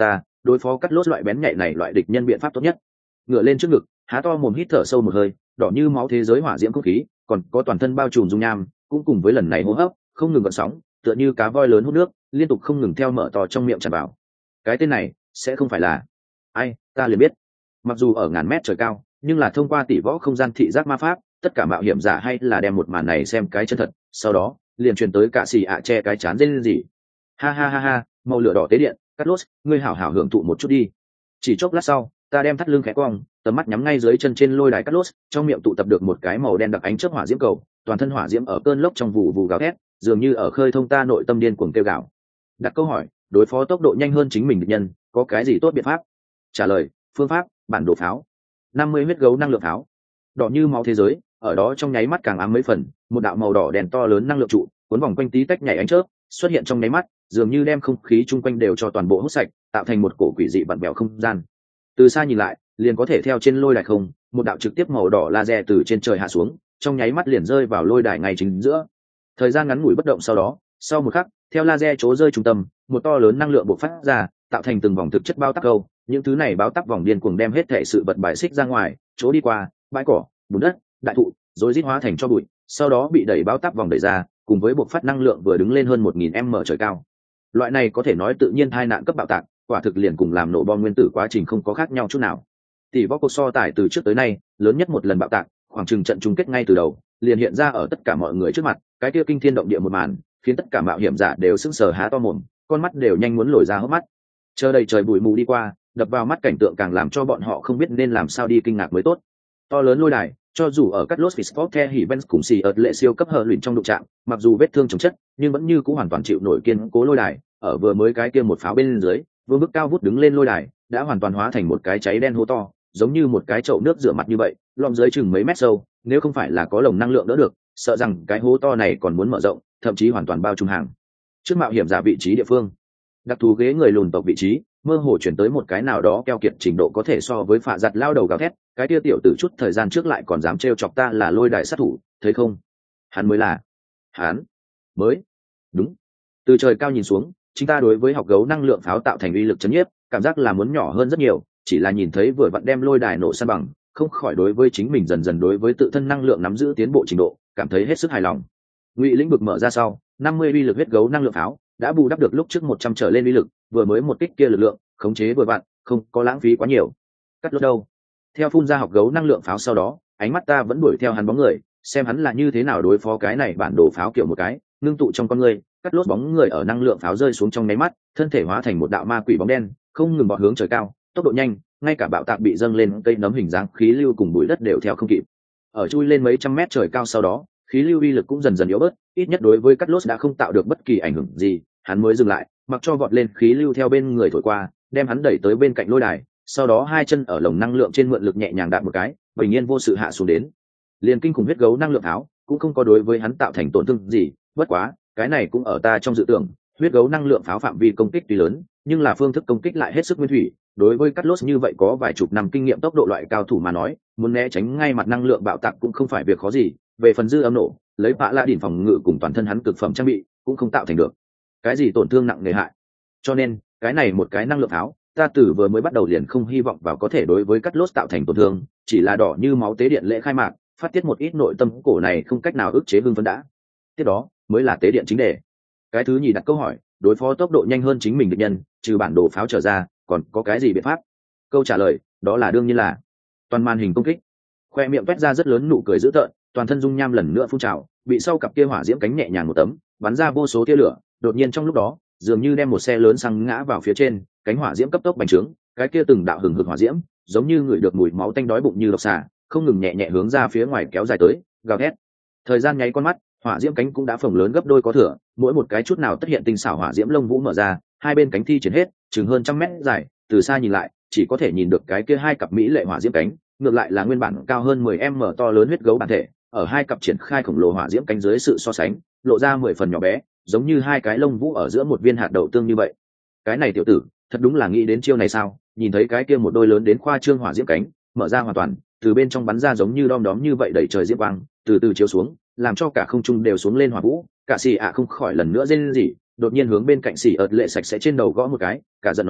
đối phó cắt lốt loại bén nhạy này loại địch nhân biện pháp tốt nhất. Ngửa lên trước ngực, há to mồm hít thở sâu một hơi, đỏ như máu thế giới hỏa diễm không khí, còn có toàn thân bao trùm dung nham, cũng cùng với lần này hô hấp không ngừng gợn sóng, tựa như cá voi lớn hút nước, liên tục không ngừng theo mở to trong miệng tràn vào. Cái tên này sẽ không phải là ai, ta liền biết. Mặc dù ở ngàn mét trời cao, nhưng là thông qua tỷ võ không gian thị giác ma pháp, tất cả mạo hiểm giả hay là đem một màn này xem cái chân thật, sau đó liền truyền tới cả xì ạ che cái chán lên gì. Ha ha ha ha, màu lửa đỏ tế điện, cắt lốt, ngươi hảo hảo hưởng thụ một chút đi. Chỉ chốc lát sau, ta đem thắt lưng khẽ cong, tầm mắt nhắm ngay dưới chân trên lôi đài cắt lốt, trong miệng tụ tập được một cái màu đen đặc ánh chớp hỏa diễm cầu, toàn thân hỏa diễm ở cơn lốc trong vụ vụ gào thét, dường như ở khơi thông ta nội tâm điên cuồng kêu gào. Đặt câu hỏi, đối phó tốc độ nhanh hơn chính mình địch nhân, có cái gì tốt biện pháp? Trả lời, phương pháp, bản đồ pháo. 50 huyết gấu năng lượng pháo. Đỏ như máu thế giới, ở đó trong nháy mắt càng ám mấy phần, một đạo màu đỏ đèn to lớn năng lượng trụ, cuốn vòng quanh tí tách nhảy ánh chớp, xuất hiện trong nháy mắt, dường như đem không khí chung quanh đều cho toàn bộ hút sạch, tạo thành một cổ quỷ dị vặn vẹo không gian. Từ xa nhìn lại, liền có thể theo trên lôi đài không, một đạo trực tiếp màu đỏ laser từ trên trời hạ xuống, trong nháy mắt liền rơi vào lôi đài ngay chính giữa. Thời gian ngắn ngủi bất động sau đó, sau một khắc, theo laser chỗ rơi trung tâm, một to lớn năng lượng bộc phát ra, tạo thành từng vòng thực chất bao tắc câu, những thứ này báo tắc vòng điên cuồng đem hết thể sự vật bài xích ra ngoài, chỗ đi qua, bãi cỏ, bùn đất, đại thụ, rồi rít hóa thành cho bụi, sau đó bị đẩy báo tắc vòng đẩy ra, cùng với bộc phát năng lượng vừa đứng lên hơn 1000m trời cao. Loại này có thể nói tự nhiên tai nạn cấp bạo tạc, quả thực liền cùng làm nổ bom nguyên tử quá trình không có khác nhau chút nào. Tỷ võ cuộc so tài từ trước tới nay, lớn nhất một lần bạo tạc, khoảng chừng trận chung kết ngay từ đầu, liền hiện ra ở tất cả mọi người trước mặt, cái kia kinh thiên động địa một màn, khiến tất cả mạo hiểm giả đều sững sờ há to mồm, con mắt đều nhanh muốn lồi ra hốc mắt. Chờ đầy trời bụi mù đi qua, đập vào mắt cảnh tượng càng làm cho bọn họ không biết nên làm sao đi kinh ngạc mới tốt. To lớn lôi đài, cho dù ở cắt lốt Sport The Events cùng xì ợt lệ siêu cấp hờ luyện trong đụng chạm, mặc dù vết thương chồng chất, nhưng vẫn như cũ hoàn toàn chịu nổi kiên cố lôi đài, ở vừa mới cái kia một pháo bên dưới, vừa bước cao vút đứng lên lôi đài, đã hoàn toàn hóa thành một cái cháy đen hố to, giống như một cái chậu nước rửa mặt như vậy, lõm dưới chừng mấy mét sâu, nếu không phải là có lồng năng lượng đỡ được, sợ rằng cái hố to này còn muốn mở rộng, thậm chí hoàn toàn bao trùm hàng. Trước mạo hiểm giả vị trí địa phương, đặc thù ghế người lùn tộc vị trí, mơ hồ chuyển tới một cái nào đó keo kiệt trình độ có thể so với phạ giặt lao đầu gào thét, cái tia tiểu tử chút thời gian trước lại còn dám trêu chọc ta là lôi đài sát thủ, thấy không? Hắn mới là, hắn mới đúng. Từ trời cao nhìn xuống, chúng ta đối với học gấu năng lượng pháo tạo thành uy lực chấn nhiếp, cảm giác là muốn nhỏ hơn rất nhiều, chỉ là nhìn thấy vừa vặn đem lôi đài nổ san bằng, không khỏi đối với chính mình dần dần đối với tự thân năng lượng nắm giữ tiến bộ trình độ, cảm thấy hết sức hài lòng. Ngụy lĩnh vực mở ra sau, 50 uy lực huyết gấu năng lượng pháo đã bù đắp được lúc trước 100 trở lên uy lực, vừa mới một kích kia lực lượng, khống chế vừa vặn, không có lãng phí quá nhiều. Cắt lốt đâu? Theo phun ra học gấu năng lượng pháo sau đó, ánh mắt ta vẫn đuổi theo hắn bóng người, xem hắn là như thế nào đối phó cái này bản đồ pháo kiểu một cái, ngưng tụ trong con người, cắt lốt bóng người ở năng lượng pháo rơi xuống trong nháy mắt, thân thể hóa thành một đạo ma quỷ bóng đen, không ngừng bọt hướng trời cao, tốc độ nhanh, ngay cả bạo tạc bị dâng lên cây nấm hình dáng khí lưu cùng bụi đất đều theo không kịp. Ở chui lên mấy trăm mét trời cao sau đó, khí lưu uy lực cũng dần dần yếu bớt, ít nhất đối với cắt lốt đã không tạo được bất kỳ ảnh hưởng gì, hắn mới dừng lại, mặc cho vọt lên khí lưu theo bên người thổi qua, đem hắn đẩy tới bên cạnh lôi đài, sau đó hai chân ở lồng năng lượng trên mượn lực nhẹ nhàng đạp một cái, bình yên vô sự hạ xuống đến. Liền kinh khủng huyết gấu năng lượng tháo cũng không có đối với hắn tạo thành tổn thương gì, bất quá cái này cũng ở ta trong dự tưởng, huyết gấu năng lượng pháo phạm vi công kích tuy lớn, nhưng là phương thức công kích lại hết sức nguyên thủy, đối với cắt lốt như vậy có vài chục năm kinh nghiệm tốc độ loại cao thủ mà nói, muốn né tránh ngay mặt năng lượng bạo tạc cũng không phải việc khó gì, về phần dư âm nổ, lấy bạ la đỉnh phòng ngự cùng toàn thân hắn cực phẩm trang bị cũng không tạo thành được cái gì tổn thương nặng nề hại. Cho nên cái này một cái năng lượng pháo, ta từ vừa mới bắt đầu liền không hy vọng vào có thể đối với cắt lốt tạo thành tổn thương, chỉ là đỏ như máu tế điện lễ khai mạc, phát tiết một ít nội tâm cổ này không cách nào ức chế hưng phấn đã. Tiếp đó mới là tế điện chính đề. Cái thứ nhì đặt câu hỏi, đối phó tốc độ nhanh hơn chính mình địch nhân, trừ bản đồ pháo trở ra, còn có cái gì biện pháp? Câu trả lời đó là đương nhiên là toàn màn hình công kích. Khoe miệng quét ra rất lớn nụ cười dữ tợn, toàn thân dung nham lần nữa phun trào, bị sau cặp kia hỏa diễm cánh nhẹ nhàng một tấm, bắn ra vô số tia lửa, đột nhiên trong lúc đó, dường như đem một xe lớn xăng ngã vào phía trên, cánh hỏa diễm cấp tốc bành trướng, cái kia từng đạo hừng hực hỏa diễm, giống như người được mùi máu tanh đói bụng như độc xà, không ngừng nhẹ nhẹ hướng ra phía ngoài kéo dài tới, gào thét. Thời gian nháy con mắt, hỏa diễm cánh cũng đã phồng lớn gấp đôi có thừa, mỗi một cái chút nào tất hiện tinh xảo hỏa diễm lông vũ mở ra, hai bên cánh thi triển hết, chừng hơn 100 mét dài, từ xa nhìn lại, chỉ có thể nhìn được cái kia hai cặp mỹ lệ hỏa diễm cánh, ngược lại là nguyên bản cao hơn 10m to lớn huyết gấu bản thể, ở hai cặp triển khai khổng lồ hỏa diễm cánh dưới sự so sánh, lộ ra 10 phần nhỏ bé, giống như hai cái lông vũ ở giữa một viên hạt đậu tương như vậy. Cái này tiểu tử, thật đúng là nghĩ đến chiêu này sao? Nhìn thấy cái kia một đôi lớn đến khoa trương hỏa diễm cánh, mở ra hoàn toàn, từ bên trong bắn ra giống như đom đóm như vậy đẩy trời diễm quang, từ từ chiếu xuống, làm cho cả không trung đều xuống lên hỏa vũ. Cả xì ạ không khỏi lần nữa rên rỉ, đột nhiên hướng bên cạnh xì ợt lệ sạch sẽ trên đầu gõ một cái, cả giận nói,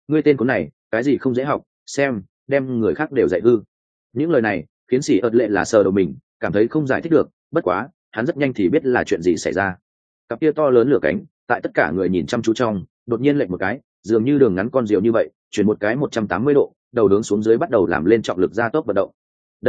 ngươi tên cuốn này cái gì không dễ học, xem đem người khác đều dạy hư. Những lời này khiến sĩ ợt lệ là sờ đầu mình, cảm thấy không giải thích được, bất quá hắn rất nhanh thì biết là chuyện gì xảy ra. Cặp kia to lớn lửa cánh tại tất cả người nhìn chăm chú trong đột nhiên lệch một cái, dường như đường ngắn con diều như vậy chuyển một cái 180 độ, đầu hướng xuống dưới bắt đầu làm lên trọng lực gia tốc vận động.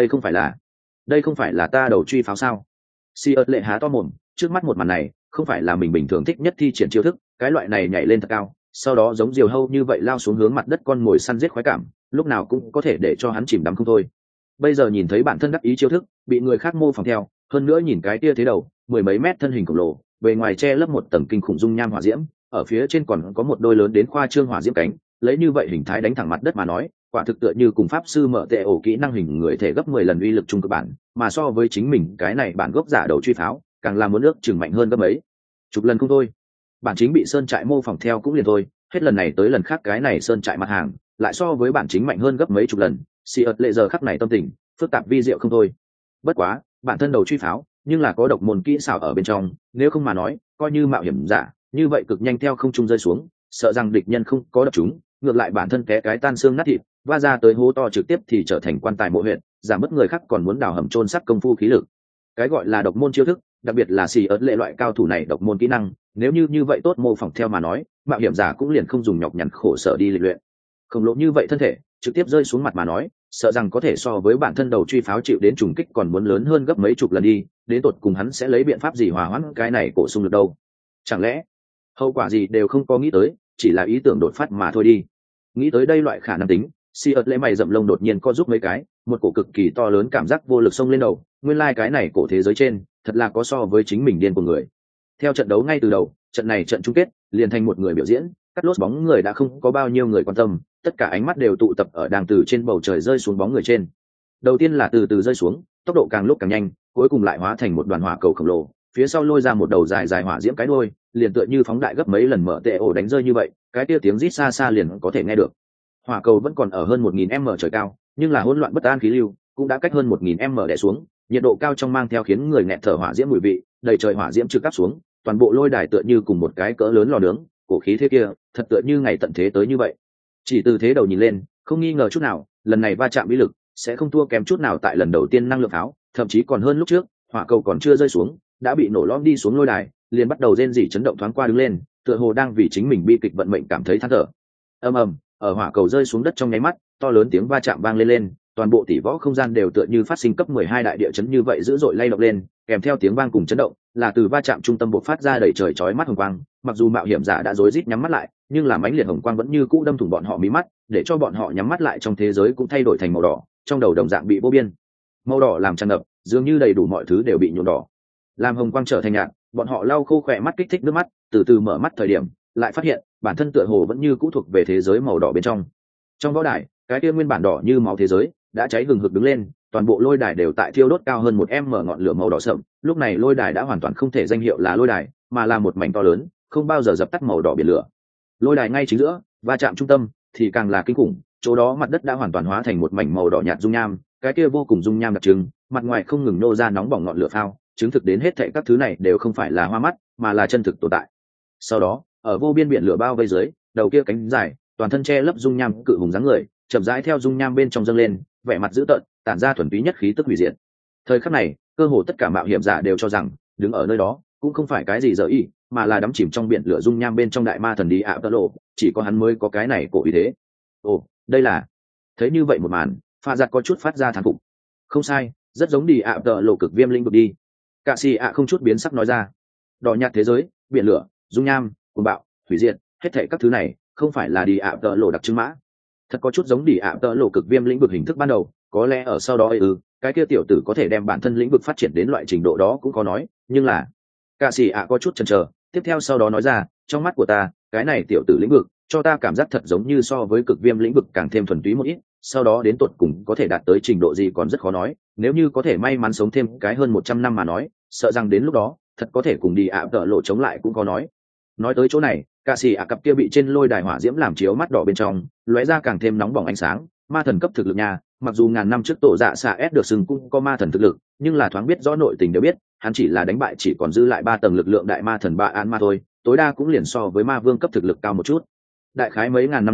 Đây không phải là ta đầu truy pháo sao? Si ớt lệ há to mồm, trước mắt một màn này không phải là mình bình thường thích nhất thi triển chiêu thức, cái loại này nhảy lên thật cao, sau đó giống diều hâu như vậy lao xuống hướng mặt đất con mồi săn giết khoái cảm, lúc nào cũng có thể để cho hắn chìm đắm không thôi. Bây giờ nhìn thấy bản thân đắc ý chiêu thức bị người khác mô phỏng theo, hơn nữa nhìn cái tia thế đầu mười mấy mét thân hình khổng lồ, bề ngoài che lấp một tầng kinh khủng dung nham hỏa diễm, ở phía trên còn có một đôi lớn đến khoa trương hỏa diễm cánh, lấy như vậy hình thái đánh thẳng mặt đất mà nói, quả thực tựa như cùng pháp sư mở tệ ổ kỹ năng hình người thể gấp 10 lần uy lực trung cực bản, mà so với chính mình cái này bản gốc giả đầu truy pháo, càng là muốn ước chừng mạnh hơn gấp mấy chục lần không thôi. Bản chính bị sơn trại mô phỏng theo cũng liền thôi, hết lần này tới lần khác cái này sơn trại mặt hàng lại so với bản chính mạnh hơn gấp mấy chục lần. Si ợt lệ giờ khắc này tâm tình phức tạp vi diệu không thôi. Bất quá bản thân đầu truy pháo nhưng là có độc môn kỹ xảo ở bên trong, nếu không mà nói coi như mạo hiểm giả như vậy cực nhanh theo không trung rơi xuống, sợ rằng địch nhân không có đập chúng, ngược lại bản thân té cái tan xương nát thịt, va ra tới hố to trực tiếp thì trở thành quan tài mộ huyện, giảm mất người khác còn muốn đào hầm chôn sắc công phu khí lực. Cái gọi là độc môn chiêu thức, đặc biệt là xì ớt lệ loại cao thủ này độc môn kỹ năng, nếu như vậy tốt mô phỏng theo mà nói, mạo hiểm giả cũng liền không dùng nhọc nhằn khổ sở đi luyện. Khổng lồ như vậy thân thể trực tiếp rơi xuống mặt mà nói, sợ rằng có thể so với bản thân đầu truy pháo chịu đến trùng kích còn muốn lớn hơn gấp mấy chục lần đi, đến tột cùng hắn sẽ lấy biện pháp gì hòa hoãn cái này cổ xung lực đâu? Chẳng lẽ hậu quả gì đều không có nghĩ tới, chỉ là ý tưởng đột phát mà thôi đi. Nghĩ tới đây loại khả năng tính, si ớt lệ mày rậm lông đột nhiên co giúp mấy cái, một cổ cực kỳ to lớn cảm giác vô lực xông lên đầu, nguyên lai cái này cổ thế giới trên thật là có so với chính mình điên của người. Theo trận đấu ngay từ đầu, trận này trận chung kết liền thành một người biểu diễn, cắt lốt bóng người đã không có bao nhiêu người quan tâm, tất cả ánh mắt đều tụ tập ở đang từ trên bầu trời rơi xuống bóng người trên. Đầu tiên là từ từ rơi xuống, tốc độ càng lúc càng nhanh, cuối cùng lại hóa thành một đoàn hỏa cầu khổng lồ, phía sau lôi ra một đầu dài dài hỏa diễm cái đuôi, liền tựa như phóng đại gấp mấy lần mở tệ ổ đánh rơi như vậy, cái kia tiếng rít xa xa liền có thể nghe được. Hỏa cầu vẫn còn ở hơn 1000 m trời cao, nhưng là hỗn loạn bất an khí lưu cũng đã cách hơn 1000 m đè xuống, nhiệt độ cao trong mang theo khiến người nghẹt thở hỏa diễm mùi vị, đầy trời hỏa diễm trực áp xuống, toàn bộ lôi đài tựa như cùng một cái cỡ lớn lò nướng, cổ khí thế kia, thật tựa như ngày tận thế tới như vậy. Chỉ từ thế đầu nhìn lên, không nghi ngờ chút nào, lần này va chạm uy lực sẽ không thua kém chút nào tại lần đầu tiên năng lượng pháo, thậm chí còn hơn lúc trước. Hỏa cầu còn chưa rơi xuống, đã bị nổ lõm đi xuống lôi đài, liền bắt đầu rên rỉ chấn động thoáng qua đứng lên, tựa hồ đang vì chính mình bi kịch vận mệnh cảm thấy than thở. Ầm ầm, ở hỏa cầu rơi xuống đất trong nháy mắt, to lớn tiếng va chạm vang lên, toàn bộ tỷ võ không gian đều tựa như phát sinh cấp 12 đại địa chấn như vậy dữ dội lay động lên, kèm theo tiếng vang cùng chấn động, là từ va chạm trung tâm bộc phát ra đầy trời chói mắt hồng quang, mặc dù mạo hiểm giả đã rối rít nhắm mắt lại, nhưng là mãnh liệt hồng quang vẫn như cũ đâm thủng bọn họ mí mắt, để cho bọn họ nhắm mắt lại trong thế giới cũng thay đổi thành màu đỏ, trong đầu đồng dạng bị vô biên. Màu đỏ làm tràn ngập, dường như đầy đủ mọi thứ đều bị nhuộm đỏ. Làm hồng quang trở thành nhạt, bọn họ lau khô khỏe mắt kích thích nước mắt, từ từ mở mắt thời điểm, lại phát hiện bản thân tựa hồ vẫn như cũ thuộc về thế giới màu đỏ bên trong. Trong võ đài, cái kia nguyên bản đỏ như máu thế giới đã cháy hừng hực đứng lên, toàn bộ lôi đài đều tại thiêu đốt cao hơn 1 m ngọn lửa màu đỏ sậm. Lúc này lôi đài đã hoàn toàn không thể danh hiệu là lôi đài, mà là một mảnh to lớn, không bao giờ dập tắt màu đỏ biển lửa. Lôi đài ngay chính giữa, va chạm trung tâm thì càng là kinh khủng, chỗ đó mặt đất đã hoàn toàn hóa thành một mảnh màu đỏ nhạt dung nham, cái kia vô cùng dung nham đặc trưng, mặt ngoài không ngừng nô ra nóng bỏng ngọn lửa phao, chứng thực đến hết thảy các thứ này đều không phải là hoa mắt, mà là chân thực tồn tại. Sau đó, ở vô biên biển lửa bao vây dưới, đầu kia cánh dài, toàn thân che lấp dung nham cự hùng dáng người, chậm rãi theo dung nham bên trong dâng lên, vẻ mặt dữ tợn, tản ra thuần túy nhất khí tức hủy diệt. Thời khắc này, cơ hồ tất cả mạo hiểm giả đều cho rằng, đứng ở nơi đó cũng không phải cái gì dở ý, mà là đắm chìm trong biển lửa dung nham bên trong đại ma thần đi ạ tơ lộ, chỉ có hắn mới có cái này cổ uy thế. Ồ, đây là... Thấy như vậy một màn, pha giặt có chút phát ra thán phục. Không sai, rất giống đi ạ tơ lộ cực viêm linh vực đi. Cạ xì ạ không chút biến sắc nói ra. Đỏ nhạt thế giới, biển lửa, dung nham, cuồng bạo, hủy diệt, hết thảy các thứ này không phải là đi ạ tơ lộ đặc trưng mã. Thật có chút giống đi ạ tơ lộ cực viêm lĩnh vực hình thức ban đầu, có lẽ ở sau đó cái kia tiểu tử có thể đem bản thân lĩnh vực phát triển đến loại trình độ đó cũng có nói, nhưng là Cạ sĩ ạ có chút chần chờ, tiếp theo sau đó nói ra, trong mắt của ta, cái này tiểu tử lĩnh vực cho ta cảm giác thật giống như so với cực viêm lĩnh vực càng thêm thuần túy một ít, sau đó đến tột cùng có thể đạt tới trình độ gì còn rất khó nói, nếu như có thể may mắn sống thêm cái hơn 100 năm mà nói, sợ rằng đến lúc đó thật có thể cùng đi ạ tơ lộ chống lại cũng có nói. Nói tới chỗ này, Cạ sĩ ạ cặp kia bị trên lôi đài hỏa diễm làm chiếu mắt đỏ bên trong, lóe ra càng thêm nóng bỏng ánh sáng, ma thần cấp thực lực nha, mặc dù ngàn năm trước tổ dạ xạ S được sừng cũng có ma thần thực lực, nhưng là thoáng biết rõ nội tình đều biết, hắn chỉ là đánh bại chỉ còn dư lại 3 tầng lực lượng đại ma thần Ba An mà thôi, tối đa cũng liền so với ma vương cấp thực lực cao một chút. Đại khái mấy ngàn năm nay,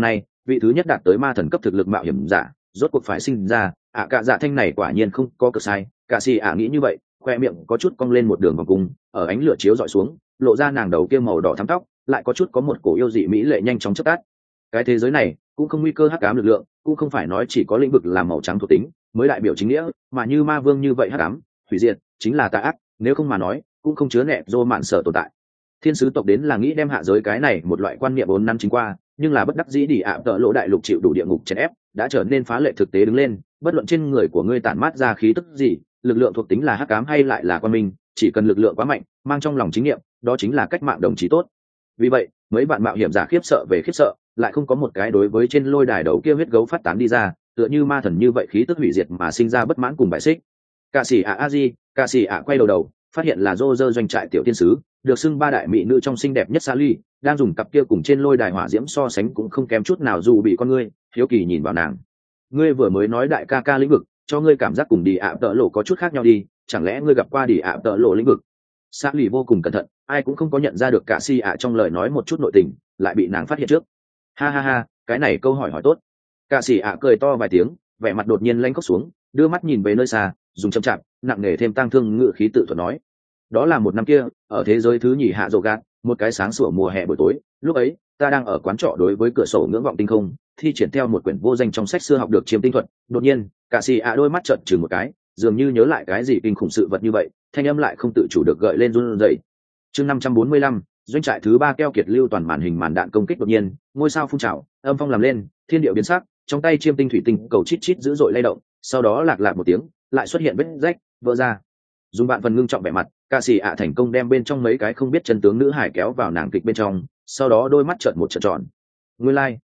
vị thứ nhất đạt tới ma thần cấp thực lực mạo hiểm giả rốt cuộc phải sinh ra. Cả dạ thanh này quả nhiên không có cực sai. Cả xì nghĩ như vậy, khoe miệng có chút cong lên một đường vòng cung, ở ánh lửa chiếu dọi xuống lộ ra nàng đầu kia màu đỏ thắm tóc, lại có chút có một cổ yêu dị mỹ lệ nhanh chóng chớp tắt. Cái thế giới này cũng không nguy cơ hắc ám lực lượng, cũng không phải nói chỉ có lĩnh vực làm màu trắng thuộc tính mới đại biểu chính nghĩa, mà như ma vương như vậy hắc ám hủy diệt chính là tà ác, nếu không mà nói cũng không chứa nẹp dô mạn sở tồn tại. Thiên sứ tộc đến là nghĩ đem hạ giới cái này một loại quan niệm vốn năm chính qua, nhưng là bất đắc dĩ đi tợ lỗ đại lục chịu đủ địa ngục chèn ép, đã trở nên phá lệ thực tế đứng lên. Bất luận trên người của ngươi tản mát ra khí tức gì, lực lượng thuộc tính là hắc ám hay lại là quan minh, chỉ cần lực lượng quá mạnh mang trong lòng chính nghiệm, đó chính là cách mạng đồng chí tốt. Vì vậy mấy bạn mạo hiểm giả khiếp sợ về khiếp sợ, lại không có một cái đối với trên lôi đài đấu kia huyết gấu phát tán đi ra, tựa như ma thần như vậy khí tức hủy diệt mà sinh ra bất mãn cùng bại xích. Cả sĩ cả sĩ quay đầu phát hiện là Rô Rơ doanh trại tiểu thiên sứ, được xưng ba đại mỹ nữ trong xinh đẹp nhất Sally, đang dùng cặp kia cùng trên lôi đài hỏa diễm so sánh cũng không kém chút nào, dù bị con ngươi hiếu kỳ nhìn vào nàng. Ngươi vừa mới nói đại ca ca lĩnh vực cho ngươi cảm giác cùng đi tợ lộ có chút khác nhau đi, chẳng lẽ ngươi gặp qua đi tợ lộ lĩnh vực? Sally vô cùng cẩn thận, ai cũng không có nhận ra được cả si trong lời nói một chút nội tình, lại bị nàng phát hiện trước. Ha, cái này câu hỏi tốt. Cả si cười to vài tiếng, vẻ mặt đột nhiên lanh khóc xuống, đưa mắt nhìn về nơi xa, dùng chậm chạp nặng nề thêm tang thương ngự khí tự thuật nói: đó là một năm kia ở thế giới thứ nhì hạ rộ gạt, một cái sáng sủa mùa hè buổi tối, lúc ấy ta đang ở quán trọ đối với cửa sổ ngưỡng vọng tinh không, thi triển theo một quyển vô danh trong sách xưa học được chiêm tinh thuật. Đột nhiên cả xì đôi mắt trợn trừng một cái, dường như nhớ lại cái gì kinh khủng sự vật như vậy, thanh âm lại không tự chủ được gợi lên run rẩy. Chương 545, doanh trại thứ 3 keo kiệt lưu toàn màn hình màn đạn công kích. Đột nhiên ngôi sao phun trào, âm phong làm lên, thiên điệu biến sắc, trong tay chiêm tinh thủy tinh cầu chít chít dữ dội lay động, sau đó lạc một tiếng lại xuất hiện vết rách vỡ ra. Dùng bạn phần ngưng trọng vẻ mặt, ca sĩ thành công đem bên trong mấy cái không biết chân tướng nữ hải kéo vào nàng kịch bên trong, sau đó đôi mắt trợn một trợn tròn. Nguyên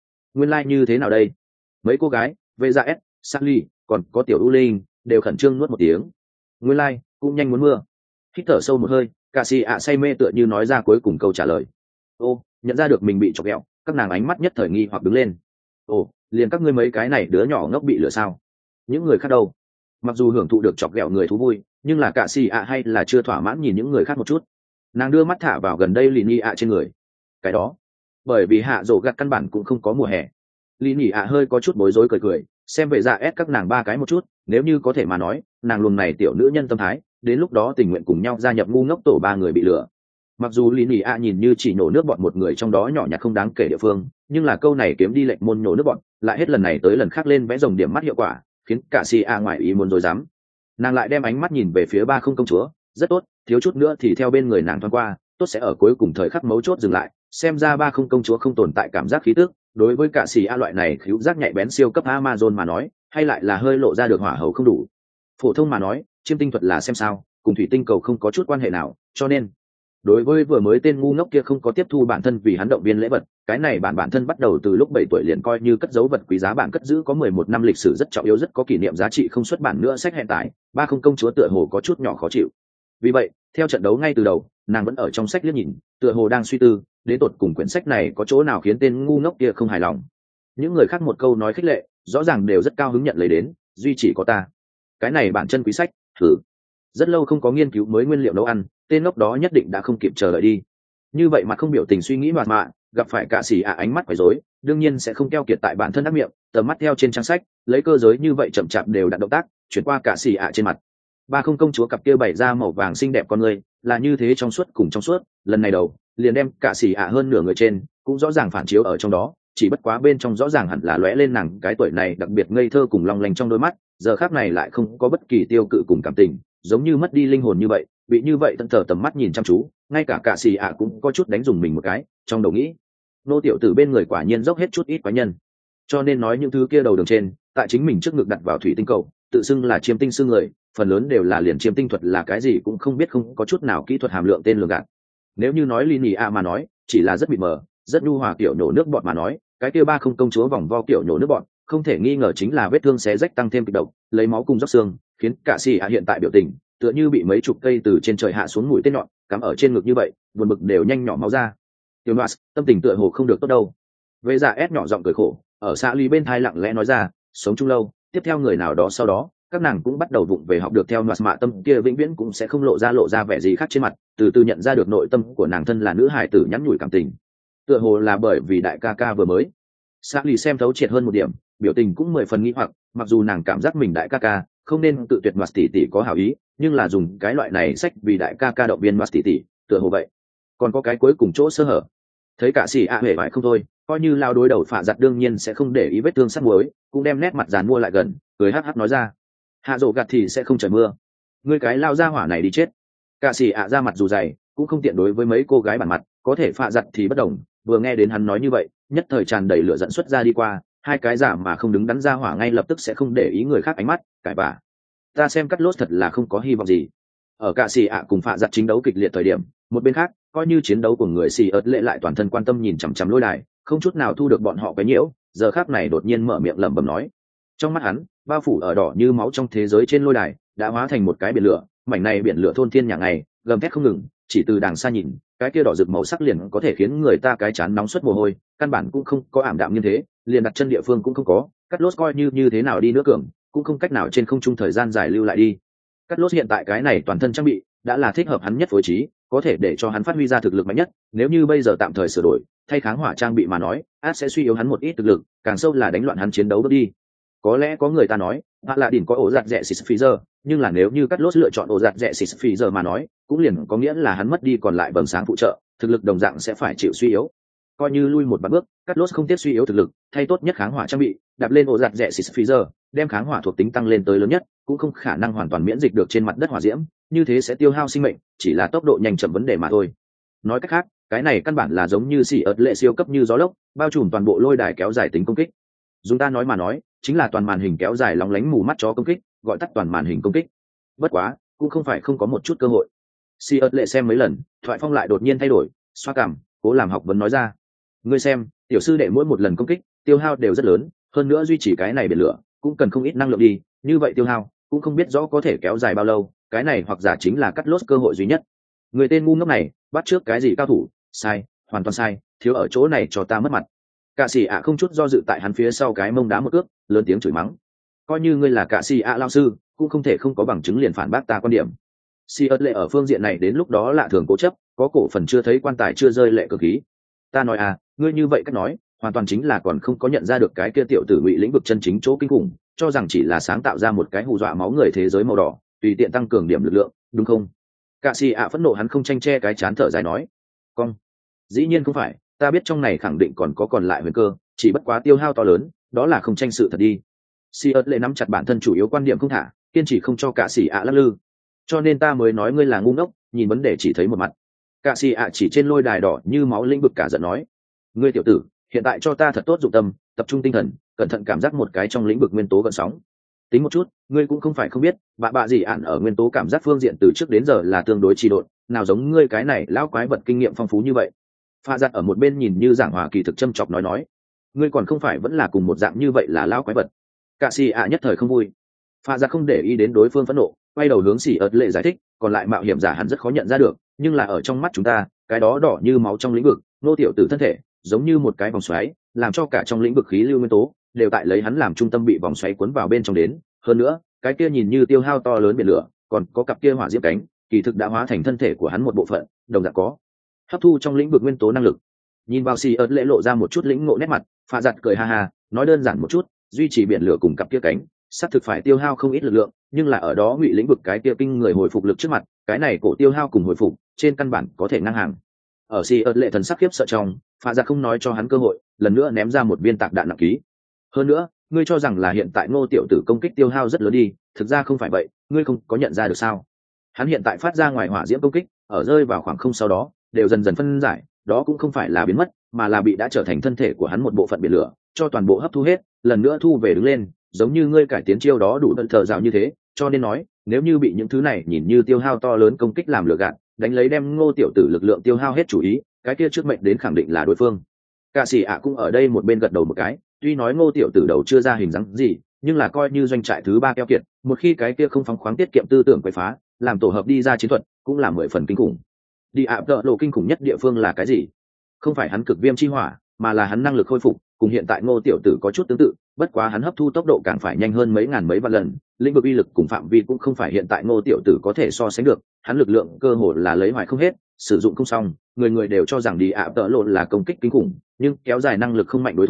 lai như thế nào đây? Mấy cô gái về ra s Sally còn có tiểu U Linh đều khẩn trương nuốt một tiếng. Nguyên lai cũng nhanh muốn mưa. Hít thở sâu một hơi, ca sĩ say mê tựa như nói ra cuối cùng câu trả lời. Nhận ra được mình bị chọc ghẹo, các nàng ánh mắt nhất thời nghi hoặc đứng lên. Liền các ngươi mấy cái này đứa nhỏ ngốc bị lửa sao? Những người khác đâu? Mặc dù hưởng thụ được chọc ghẹo người thú vui, nhưng là cả xì hay là chưa thỏa mãn nhìn những người khác một chút. Nàng đưa mắt thả vào gần đây lì trên người. Cái đó bởi vì hạ rổ gạt căn bản cũng không có mùa hè. Lì hơi có chút bối rối cười xem về dạ ép các nàng ba cái một chút, nếu như có thể mà nói nàng luồng này tiểu nữ nhân tâm thái, đến lúc đó tình nguyện cùng nhau gia nhập ngu ngốc tổ ba người bị lừa. Mặc dù lì nhìn như chỉ nổ nước bọn một người trong đó nhỏ nhặt không đáng kể địa phương, nhưng là câu này kiếm đi lệnh môn nổ nước bọn lại hết lần này tới lần khác lên vẽ rồng điểm mắt hiệu quả, khiến cả si ngoài ý muốn rồi dám. Nàng lại đem ánh mắt nhìn về phía ba không công chúa. Rất tốt, thiếu chút nữa thì theo bên người nàng thoáng qua, tốt sẽ ở cuối cùng thời khắc mấu chốt dừng lại. Xem ra ba không công chúa không tồn tại cảm giác khí tức, đối với cả xì loại này khứu giác nhạy bén siêu cấp Amazon mà nói, hay lại là hơi lộ ra được hỏa hầu không đủ. Phổ thông mà nói, chiêm tinh thuật là xem sao, cùng thủy tinh cầu không có chút quan hệ nào, cho nên đối với vừa mới tên ngu ngốc kia không có tiếp thu bản thân vì hắn động viên lễ vật, cái này bản thân bắt đầu từ lúc 7 tuổi liền coi như cất dấu vật quý giá, bản cất giữ có 11 năm lịch sử rất trọng yếu, rất có kỷ niệm giá trị không xuất bản nữa sách hiện tại, ba không công chúa tựa hồ có chút nhỏ khó chịu. Vì vậy theo trận đấu ngay từ đầu, nàng vẫn ở trong sách liếc nhìn, tựa hồ đang suy tư đến tột cùng quyển sách này có chỗ nào khiến tên ngu ngốc kia không hài lòng. Những người khác một câu nói khích lệ rõ ràng đều rất cao hứng nhận lấy đến, duy chỉ có ta, cái này bản chân quý sách thử rất lâu không có nghiên cứu mới nguyên liệu nấu ăn, tên ngốc đó nhất định đã không kịp chờ đợi đi. Như vậy mà không biểu tình suy nghĩ mạt mạ, gặp phải cả xì ánh mắt quấy rối, đương nhiên sẽ không keo kiệt tại bản thân ác miệng, tầm mắt theo trên trang sách, lấy cơ giới như vậy chậm chạp đều đặn động tác chuyển qua cả xì trên mặt. Ba không công chúa cặp kia bày ra màu vàng xinh đẹp con người, là như thế trong suốt cùng trong suốt, lần này đầu liền đem cả xì hơn nửa người trên cũng rõ ràng phản chiếu ở trong đó, chỉ bất quá bên trong rõ ràng hẳn là lóe lên nàng cái tuổi này đặc biệt ngây thơ cùng long lanh trong đôi mắt, giờ khác này lại không có bất kỳ tiêu cự cùng cảm tình, giống như mất đi linh hồn như vậy, bị như vậy tận thờ tầm mắt nhìn chăm chú, ngay cả xì cũng có chút đánh dùng mình một cái, trong đầu nghĩ nô tiểu tử bên người quả nhiên dốc hết chút ít quái nhân. Cho nên nói những thứ kia đầu đường trên tại chính mình trước ngực đặt vào thủy tinh cầu, tự xưng là chiêm tinh sư người, phần lớn đều là liền chiêm tinh thuật là cái gì cũng không biết, không có chút nào kỹ thuật hàm lượng tên lường gạt. Nếu như nói Lini mà nói chỉ là rất mịt mờ, rất nhu hòa kiểu nhổ nước bọt mà nói, cái kia ba không công chúa vòng vo kiểu nhổ nước bọt không thể nghi ngờ chính là vết thương xé rách tăng thêm kịch độc, lấy máu cùng róc xương, khiến cả xì hiện tại biểu tình tựa như bị mấy chục cây từ trên trời hạ xuống mũi tên nhọn cắm ở trên ngực như vậy, buồn bực đều nhanh nhỏ máu ra. Tiểu Noas tâm tình tựa hồ không được tốt đâu. Vệ Dạ ép nhỏ giọng cười khổ, ở xã lý bên thai lặng lẽ nói ra, sống chung lâu, tiếp theo người nào đó sau đó, các nàng cũng bắt đầu vụng về học được theo Noas mạ tâm kia vĩnh viễn cũng sẽ không lộ ra vẻ gì khác trên mặt, từ từ nhận ra được nội tâm của nàng thân là nữ hài tử nhắn nhủi cảm tình. Tựa hồ là bởi vì đại ca ca vừa mới Sa lì xem thấu triệt hơn một điểm, biểu tình cũng 10 phần nghi hoặc, mặc dù nàng cảm giác mình đại ca ca không nên tự tuyệt mặt tỷ tỷ có hảo ý, nhưng là dùng cái loại này sách vì đại ca ca động viên mặt tỷ tỷ, tựa hồ vậy. Còn có cái cuối cùng chỗ sơ hở. Thấy cả xì ạ hề bại không thôi, coi như lao đối đầu phạ giặt đương nhiên sẽ không để ý vết thương sắt muối, cũng đem nét mặt dàn mua lại gần, cười hắc hắc nói ra. Hạ rộ gạt thì sẽ không trời mưa. Ngươi cái lao ra hỏa này đi chết. Cả xì ạ ra mặt dù dày, cũng không tiện đối với mấy cô gái bản mặt, có thể phạ giặt thì bất đồng, vừa nghe đến hắn nói như vậy, nhất thời tràn đầy lửa dẫn xuất ra đi qua, hai cái giả mà không đứng đắn ra hỏa ngay lập tức sẽ không để ý người khác ánh mắt, cãi vã. Ta xem cắt lốt thật là không có hy vọng gì. Ở cả xì ạ cùng phạ giặt chính đấu kịch liệt thời điểm, một bên khác, coi như chiến đấu của người xì ớt lệ lại toàn thân quan tâm nhìn chằm chằm lôi đài, không chút nào thu được bọn họ cái nhiễu, giờ khác này đột nhiên mở miệng lẩm bẩm nói. Trong mắt hắn, bao phủ ở đỏ như máu trong thế giới trên lôi đài, đã hóa thành một cái biển lửa, mảnh này biển lửa thôn thiên nhà ngày, gầm thét không ngừng, chỉ từ đàng xa nhìn, cái kia đỏ rực màu sắc liền có thể khiến người ta cái chán nóng suốt mồ hôi, căn bản cũng không có ảm đạm như thế, liền đặt chân địa phương cũng không có, cắt lốt coi như thế nào đi nữa cường, cũng không cách nào trên không trung thời gian dài lưu lại đi. Cắt lốt hiện tại cái này toàn thân trang bị đã là thích hợp hắn nhất phối trí, có thể để cho hắn phát huy ra thực lực mạnh nhất, nếu như bây giờ tạm thời sửa đổi, thay kháng hỏa trang bị mà nói, át sẽ suy yếu hắn một ít thực lực, càng sâu là đánh loạn hắn chiến đấu bước đi. Có lẽ có người ta nói, hoặc là đỉnh có ổ giặt rẻ xịt phi giờ, nhưng là nếu như cắt lốt lựa chọn ổ giặt rẻ xịt phi giờ mà nói, cũng liền có nghĩa là hắn mất đi còn lại vầng sáng phụ trợ, thực lực đồng dạng sẽ phải chịu suy yếu. Coi như lui một bước, cắt lốt không tiếc suy yếu thực lực, thay tốt nhất kháng hỏa trang bị, đạp lên ổ giặt rẻ xịt phi giờ, đem kháng hỏa thuộc tính tăng lên tới lớn nhất, cũng không khả năng hoàn toàn miễn dịch được trên mặt đất hỏa diễm, như thế sẽ tiêu hao sinh mệnh, chỉ là tốc độ nhanh chậm vấn đề mà thôi. Nói cách khác, cái này căn bản là giống như xì ớt lệ siêu cấp như gió lốc, bao trùm toàn bộ lôi đài kéo dài tính công kích. Dùng ta nói mà nói, chính là toàn màn hình kéo dài lóng lánh mù mắt chó công kích, gọi tắt toàn màn hình công kích. Bất quá, cũng không phải không có một chút cơ hội. Si ớt lệ xem mấy lần, thoại phong lại đột nhiên thay đổi, xoa cằm, cố làm học vấn nói ra. Ngươi xem, tiểu sư đệ mỗi một lần công kích, tiêu hao đều rất lớn, hơn nữa duy trì cái này biển lửa, cũng cần không ít năng lượng đi, như vậy tiêu hao, cũng không biết rõ có thể kéo dài bao lâu, cái này hoặc giả chính là cắt lốt cơ hội duy nhất. Người tên ngu ngốc này, bắt trước cái gì cao thủ, sai, hoàn toàn sai, thiếu ở chỗ này cho ta mất mặt. Cạ sĩ ạ không chút do dự tại hắn phía sau cái mông đá một cước, lớn tiếng chửi mắng. Coi như ngươi là cạ sĩ ạ lao sư, cũng không thể không có bằng chứng liền phản bác ta quan điểm. Si ớt lệ ở phương diện này đến lúc đó lạ thường cố chấp, có cổ phần chưa thấy quan tài chưa rơi lệ cực khí. Ta nói à, ngươi như vậy cách nói, hoàn toàn chính là còn không có nhận ra được cái kia tiểu tử ngụy lĩnh vực chân chính chỗ kinh khủng, cho rằng chỉ là sáng tạo ra một cái hù dọa máu người thế giới màu đỏ, tùy tiện tăng cường điểm lực lượng, đúng không? Cạ sĩ ạ phẫn nộ hắn không tranh che cái chán thở dài nói. Cong. Dĩ nhiên không phải, ta biết trong này khẳng định còn lại huyền cơ, chỉ bất quá tiêu hao to lớn, đó là không tranh sự thật đi. Si ớt lệ nắm chặt bản thân chủ yếu quan điểm không thả, kiên trì không cho cạ sĩ ạ lắc lư. Cho nên ta mới nói ngươi là ngu ngốc, nhìn vấn đề chỉ thấy một mặt. Cạ sĩ ạ chỉ trên lôi đài đỏ như máu lĩnh vực cả giận nói. Ngươi tiểu tử, hiện tại cho ta thật tốt dụng tâm, tập trung tinh thần, cẩn thận cảm giác một cái trong lĩnh vực nguyên tố gợn sóng. Tính một chút, ngươi cũng không phải không biết, bạ gì ạn ở nguyên tố cảm giác phương diện từ trước đến giờ là tương đối trì độn, nào giống ngươi cái này lão quái vật kinh nghiệm phong phú như vậy. Pha giặt ở một bên nhìn như giảng hòa kỳ thực châm chọc nói, ngươi còn không phải vẫn là cùng một dạng như vậy là lão quái vật. Cạ sĩ ạ nhất thời không vui. Pha giặt không để ý đến đối phương phẫn nộ, quay đầu hướng xỉ ớt lệ giải thích, còn lại mạo hiểm giả hẳn rất khó nhận ra được, nhưng là ở trong mắt chúng ta, cái đó đỏ như máu trong lĩnh vực, nô tiểu tử thân thể, giống như một cái vòng xoáy, làm cho cả trong lĩnh vực khí lưu nguyên tố đều tại lấy hắn làm trung tâm bị vòng xoáy cuốn vào bên trong đến. Hơn nữa, cái kia nhìn như tiêu hao to lớn biển lửa, còn có cặp kia hỏa diễm cánh, kỳ thực đã hóa thành thân thể của hắn một bộ phận, đồng dạng có hấp thu trong lĩnh vực nguyên tố năng lực. Nhìn vào xì ớt lễ lộ ra một chút lĩnh ngộ nét mặt, pha giặt cười ha ha, nói đơn giản một chút, duy trì biển lửa cùng cặp kia cánh, xác thực phải tiêu hao không ít lực lượng, nhưng là ở đó ngụy lĩnh vực cái kia kinh người hồi phục lực trước mặt, cái này cổ tiêu hao cùng hồi phục trên căn bản có thể ngang hàng. Ở xì ớt lệ thần sắc khiếp sợ trong, pha giặt không nói cho hắn cơ hội, lần nữa ném ra một viên tạc đạn nặng ký. Hơn nữa, ngươi cho rằng là hiện tại Ngô tiểu tử công kích tiêu hao rất lớn đi, thực ra không phải vậy, ngươi không có nhận ra được sao? Hắn hiện tại phát ra ngoài hỏa diễm công kích, ở rơi vào khoảng không sau đó, đều dần dần phân giải, đó cũng không phải là biến mất, mà là bị đã trở thành thân thể của hắn một bộ phận biển lửa, cho toàn bộ hấp thu hết, lần nữa thu về đứng lên, giống như ngươi cải tiến chiêu đó đủ đơn thờ dạo như thế, cho nên nói, nếu như bị những thứ này nhìn như tiêu hao to lớn công kích làm lừa gạt, đánh lấy đem Ngô tiểu tử lực lượng tiêu hao hết chủ ý, cái kia trước mệnh đến khẳng định là đối phương. Cạ sĩ ạ cũng ở đây một bên gật đầu một cái, tuy nói Ngô tiểu tử đầu chưa ra hình dáng gì, nhưng là coi như doanh trại thứ 3 keo kiệt, một khi cái kia không phóng khoáng tiết kiệm tư tưởng quậy phá, làm tổ hợp đi ra chiến thuật, cũng là 10 phần kinh khủng. Đi ạ tợ lộ kinh khủng nhất địa phương là cái gì? Không phải hắn cực viêm chi hỏa, mà là hắn năng lực khôi phục, cùng hiện tại Ngô tiểu tử có chút tương tự, bất quá hắn hấp thu tốc độ càng phải nhanh hơn mấy ngàn mấy vạn lần, lĩnh vực uy lực cùng phạm vi cũng không phải hiện tại Ngô tiểu tử có thể so sánh được, hắn lực lượng cơ hồ là lấy hoài không hết, sử dụng không xong, người người đều cho rằng đi ạ tợ lộ là công kích kinh khủng, nhưng kéo dài năng lực không mạnh đối thủ,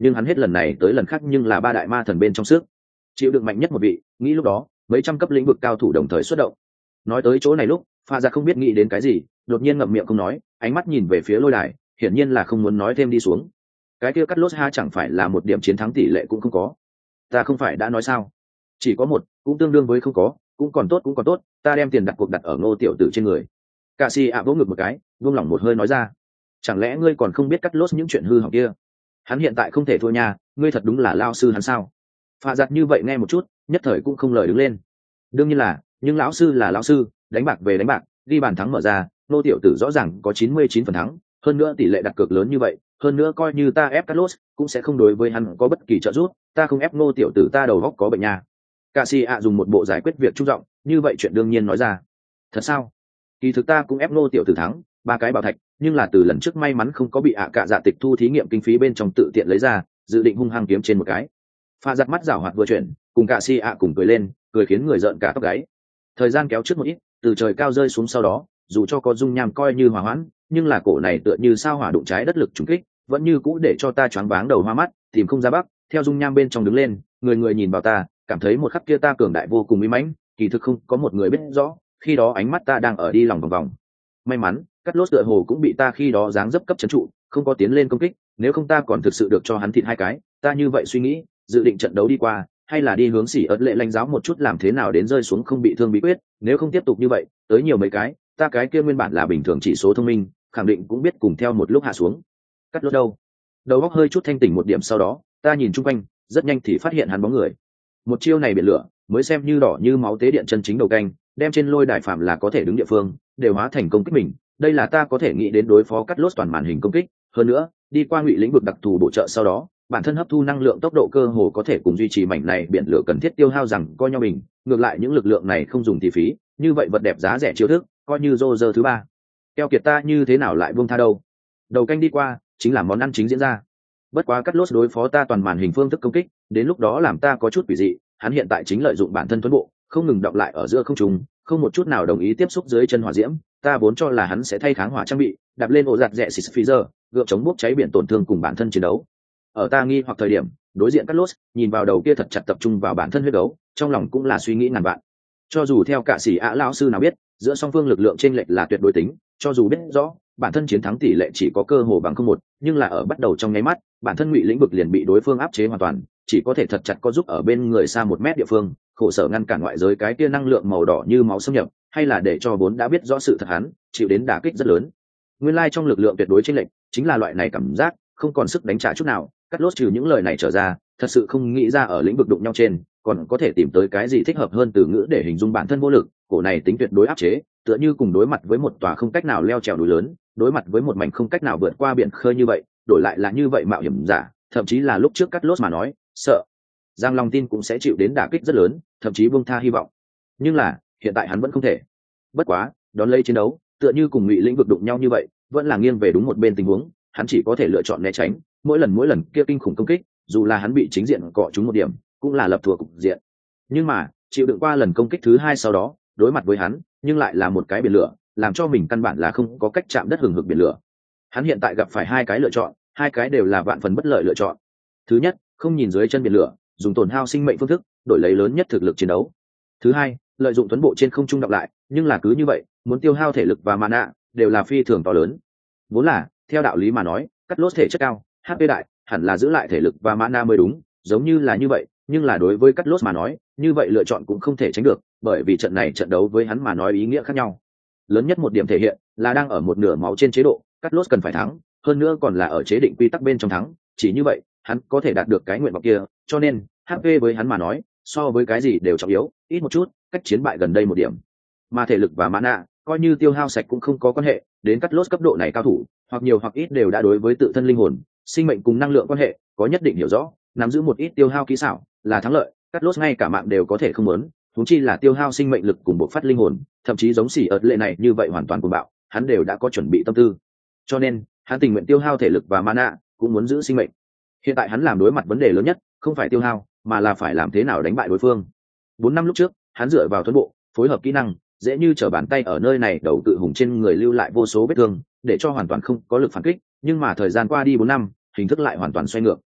nhưng hắn hết lần này tới lần khác nhưng là ba đại ma thần bên trong sức chịu đựng mạnh nhất một vị. Nghĩ lúc đó mấy trăm cấp lĩnh vực cao thủ đồng thời xuất động. Nói tới chỗ này lúc pha giặc không biết nghĩ đến cái gì, đột nhiên ngậm miệng không nói, ánh mắt nhìn về phía lôi đài, hiển nhiên là không muốn nói thêm đi xuống. Cái kia cắt lốt ha chẳng phải là một điểm chiến thắng tỷ lệ cũng không có. Ta không phải đã nói sao, chỉ có một cũng tương đương với không có, cũng còn tốt, ta đem tiền đặt cuộc đặt ở Ngô tiểu tử trên người. Cạ xì ạ vỗ ngực một cái, buông lỏng một hơi nói ra, chẳng lẽ ngươi còn không biết cắt lốt những chuyện hư hỏng kia? Hắn hiện tại không thể thua nha, ngươi thật đúng là lao sư hắn sao? Pha giặt như vậy nghe một chút, nhất thời cũng không lời đứng lên. Đương nhiên là, nhưng lão sư là lão sư, đánh bạc về đánh bạc, ghi bàn thắng mở ra, Ngô tiểu tử rõ ràng có 99% thắng, hơn nữa tỷ lệ đặt cược lớn như vậy, hơn nữa coi như ta ép Carlos cũng sẽ không đối với hắn có bất kỳ trợ giúp, ta không ép Ngô tiểu tử ta đầu óc có bệnh nha. Cạ sĩ ạ dùng một bộ giải quyết việc trung giọng, như vậy chuyện đương nhiên nói ra. Thật sao? Kỳ thực ta cũng ép Ngô tiểu tử thắng 3 cái bảo thạch, nhưng là từ lần trước may mắn không có bị ạ cạ dạ tịch thu thí nghiệm kinh phí bên trong tự tiện lấy ra, dự định hung hăng kiếm trên một cái. Pha giặt mắt giảo hoạt vừa chuyển, cùng Cạ sĩ ạ cùng cười lên, cười khiến người rợn cả tóc gáy. Thời gian kéo trước một ít, từ trời cao rơi xuống sau đó, dù cho có dung nham coi như hòa hoãn, nhưng là cổ này tựa như sao hỏa đụng trái đất lực trùng kích, vẫn như cũ để cho ta choáng váng đầu hoa mắt, tìm không ra bắc. Theo dung nham bên trong đứng lên, người nhìn vào ta, cảm thấy một khắc kia ta cường đại vô cùng uy mãnh, kỳ thực không có một người biết rõ, khi đó ánh mắt ta đang ở đi lòng vòng vòng. May mắn, cắt lốt tựa hồ cũng bị ta khi đó dáng dấp cấp trấn trụ, không có tiến lên công kích, nếu không ta còn thực sự được cho hắn thịt 2 cái. Ta như vậy suy nghĩ, dự định trận đấu đi qua, hay là đi hướng xỉ ớt lệ lãnh giáo một chút làm thế nào đến rơi xuống không bị thương bí quyết, nếu không tiếp tục như vậy, tới nhiều mấy cái, ta cái kia nguyên bản là bình thường chỉ số thông minh, khẳng định cũng biết cùng theo một lúc hạ xuống. Cắt lốt đâu? Đầu óc hơi chút thanh tỉnh một điểm sau đó, ta nhìn chung quanh, rất nhanh thì phát hiện hắn bóng người. Một chiêu này biển lửa, mới xem như đỏ như máu tế điện chân chính đầu canh, đem trên lôi đài phạm là có thể đứng địa phương, đều hóa thành công kích mình. Đây là ta có thể nghĩ đến đối phó cắt lốt toàn màn hình công kích, hơn nữa, đi qua ngụy lĩnh vực đặc thù bổ trợ sau đó, bản thân hấp thu năng lượng tốc độ cơ hồ có thể cùng duy trì mảnh này biển lửa cần thiết tiêu hao rằng coi nhau mình, ngược lại những lực lượng này không dùng thì phí, như vậy vật đẹp giá rẻ chiêu thức, coi như Roger thứ 3. Keo kiệt ta như thế nào lại buông tha đâu. Đầu canh đi qua, chính là món ăn chính diễn ra. Bất quá cắt lốt đối phó ta toàn màn hình phương thức công kích, đến lúc đó làm ta có chút quỷ dị, hắn hiện tại chính lợi dụng bản thân tuấn bộ, không ngừng đọng lại ở giữa không trung, không một chút nào đồng ý tiếp xúc dưới chân hỏa diễm, ta vốn cho là hắn sẽ thay kháng hỏa trang bị, đạp lên ổ giặt rẻ xịt freezer, gượng chống bốc cháy biển tổn thương cùng bản thân chiến đấu. Ở ta nghi hoặc thời điểm, đối diện cắt lốt, nhìn vào đầu kia thật chặt tập trung vào bản thân huyết đấu, trong lòng cũng là suy nghĩ ngàn vạn. Cho dù theo cả sĩ ạ lão sư nào biết, giữa song phương lực lượng chênh lệch là tuyệt đối tính, cho dù biết rõ bản thân chiến thắng tỷ lệ chỉ có cơ hồ bằng 0-1, nhưng là ở bắt đầu trong nháy mắt, bản thân ngụy lĩnh vực liền bị đối phương áp chế hoàn toàn, chỉ có thể thật chặt có giúp ở bên người xa 1 mét địa phương, khổ sở ngăn cản ngoại giới cái kia năng lượng màu đỏ như máu xâm nhập, hay là để cho vốn đã biết rõ sự thật hắn chịu đến đả kích rất lớn. Nguyên lai trong lực lượng tuyệt đối chênh lệch, chính là loại này cảm giác, không còn sức đánh trả chút nào. Cắt lốt trừ những lời này trở ra, thật sự không nghĩ ra ở lĩnh vực đụng nhau trên, còn có thể tìm tới cái gì thích hợp hơn từ ngữ để hình dung bản thân vô lực. Cổ này tính tuyệt đối áp chế, tựa như cùng đối mặt với một tòa không cách nào leo trèo núi lớn, đối mặt với một mảnh không cách nào vượt qua biển khơi như vậy, đổi lại là như vậy mạo hiểm giả, thậm chí là lúc trước cắt lốt mà nói, sợ Giang lòng tin cũng sẽ chịu đến đả kích rất lớn, thậm chí buông tha hy vọng. Nhưng là, hiện tại hắn vẫn không thể. Bất quá, đón lấy chiến đấu, tựa như cùng ngụy lĩnh vực đụng nhau như vậy, vẫn là nghiêng về đúng một bên tình huống, hắn chỉ có thể lựa chọn né tránh, mỗi lần kia kinh khủng công kích, dù là hắn bị chính diện cọ trúng một điểm, cũng là lập thua cục diện. Nhưng mà, chịu đựng qua lần công kích thứ 2 sau đó, đối mặt với hắn, nhưng lại là một cái biển lửa, làm cho mình căn bản là không có cách chạm đất hừng hực biển lửa. Hắn hiện tại gặp phải 2 cái lựa chọn, 2 cái đều là vạn phần bất lợi lựa chọn. Thứ nhất, không nhìn dưới chân biển lửa, dùng tổn hao sinh mệnh phương thức, đổi lấy lớn nhất thực lực chiến đấu. Thứ hai, lợi dụng tuấn bộ trên không trung đọc lại, nhưng là cứ như vậy, muốn tiêu hao thể lực và mana, đều là phi thường to lớn. Vốn là, theo đạo lý mà nói, cắt lốt thể chất cao, HP đại, hẳn là giữ lại thể lực và mana mới đúng, giống như là như vậy, nhưng là đối với cắt lốt mà nói, như vậy lựa chọn cũng không thể tránh được, bởi vì trận này trận đấu với hắn mà nói ý nghĩa khác nhau. Lớn nhất một điểm thể hiện là đang ở một nửa máu trên chế độ, cắt lốt cần phải thắng, hơn nữa còn là ở chế định quy tắc bên trong thắng, chỉ như vậy, hắn có thể đạt được cái nguyện vọng kia, cho nên, HP với hắn mà nói, so với cái gì đều trọng yếu, ít một chút, cách chiến bại gần đây một điểm. Mà thể lực và mana, coi như tiêu hao sạch cũng không có quan hệ, đến cắt lốt cấp độ này cao thủ, hoặc nhiều hoặc ít đều đã đối với tự thân linh hồn, sinh mệnh cùng năng lượng quan hệ có nhất định hiểu rõ, nắm giữ một ít tiêu hao kỹ xảo, là thắng lợi, cắt lốt ngay cả mạng đều có thể không muốn, huống chi là tiêu hao sinh mệnh lực cùng bộ phát linh hồn, thậm chí giống xỉ ớt lệ này như vậy hoàn toàn cuồng bạo, hắn đều đã có chuẩn bị tâm tư. Cho nên, hắn tình nguyện tiêu hao thể lực và mana, cũng muốn giữ sinh mệnh. Hiện tại hắn làm đối mặt vấn đề lớn nhất, không phải tiêu hao, mà là phải làm thế nào đánh bại đối phương. 4 năm lúc trước, hắn dựa vào tuấn bộ, phối hợp kỹ năng, dễ như trở bàn tay ở nơi này đầu tự hùng trên người lưu lại vô số vết thương, để cho hoàn toàn không có lực phản kích, nhưng mà thời gian qua đi 4 năm, hình thức lại hoàn toàn xoay ngược.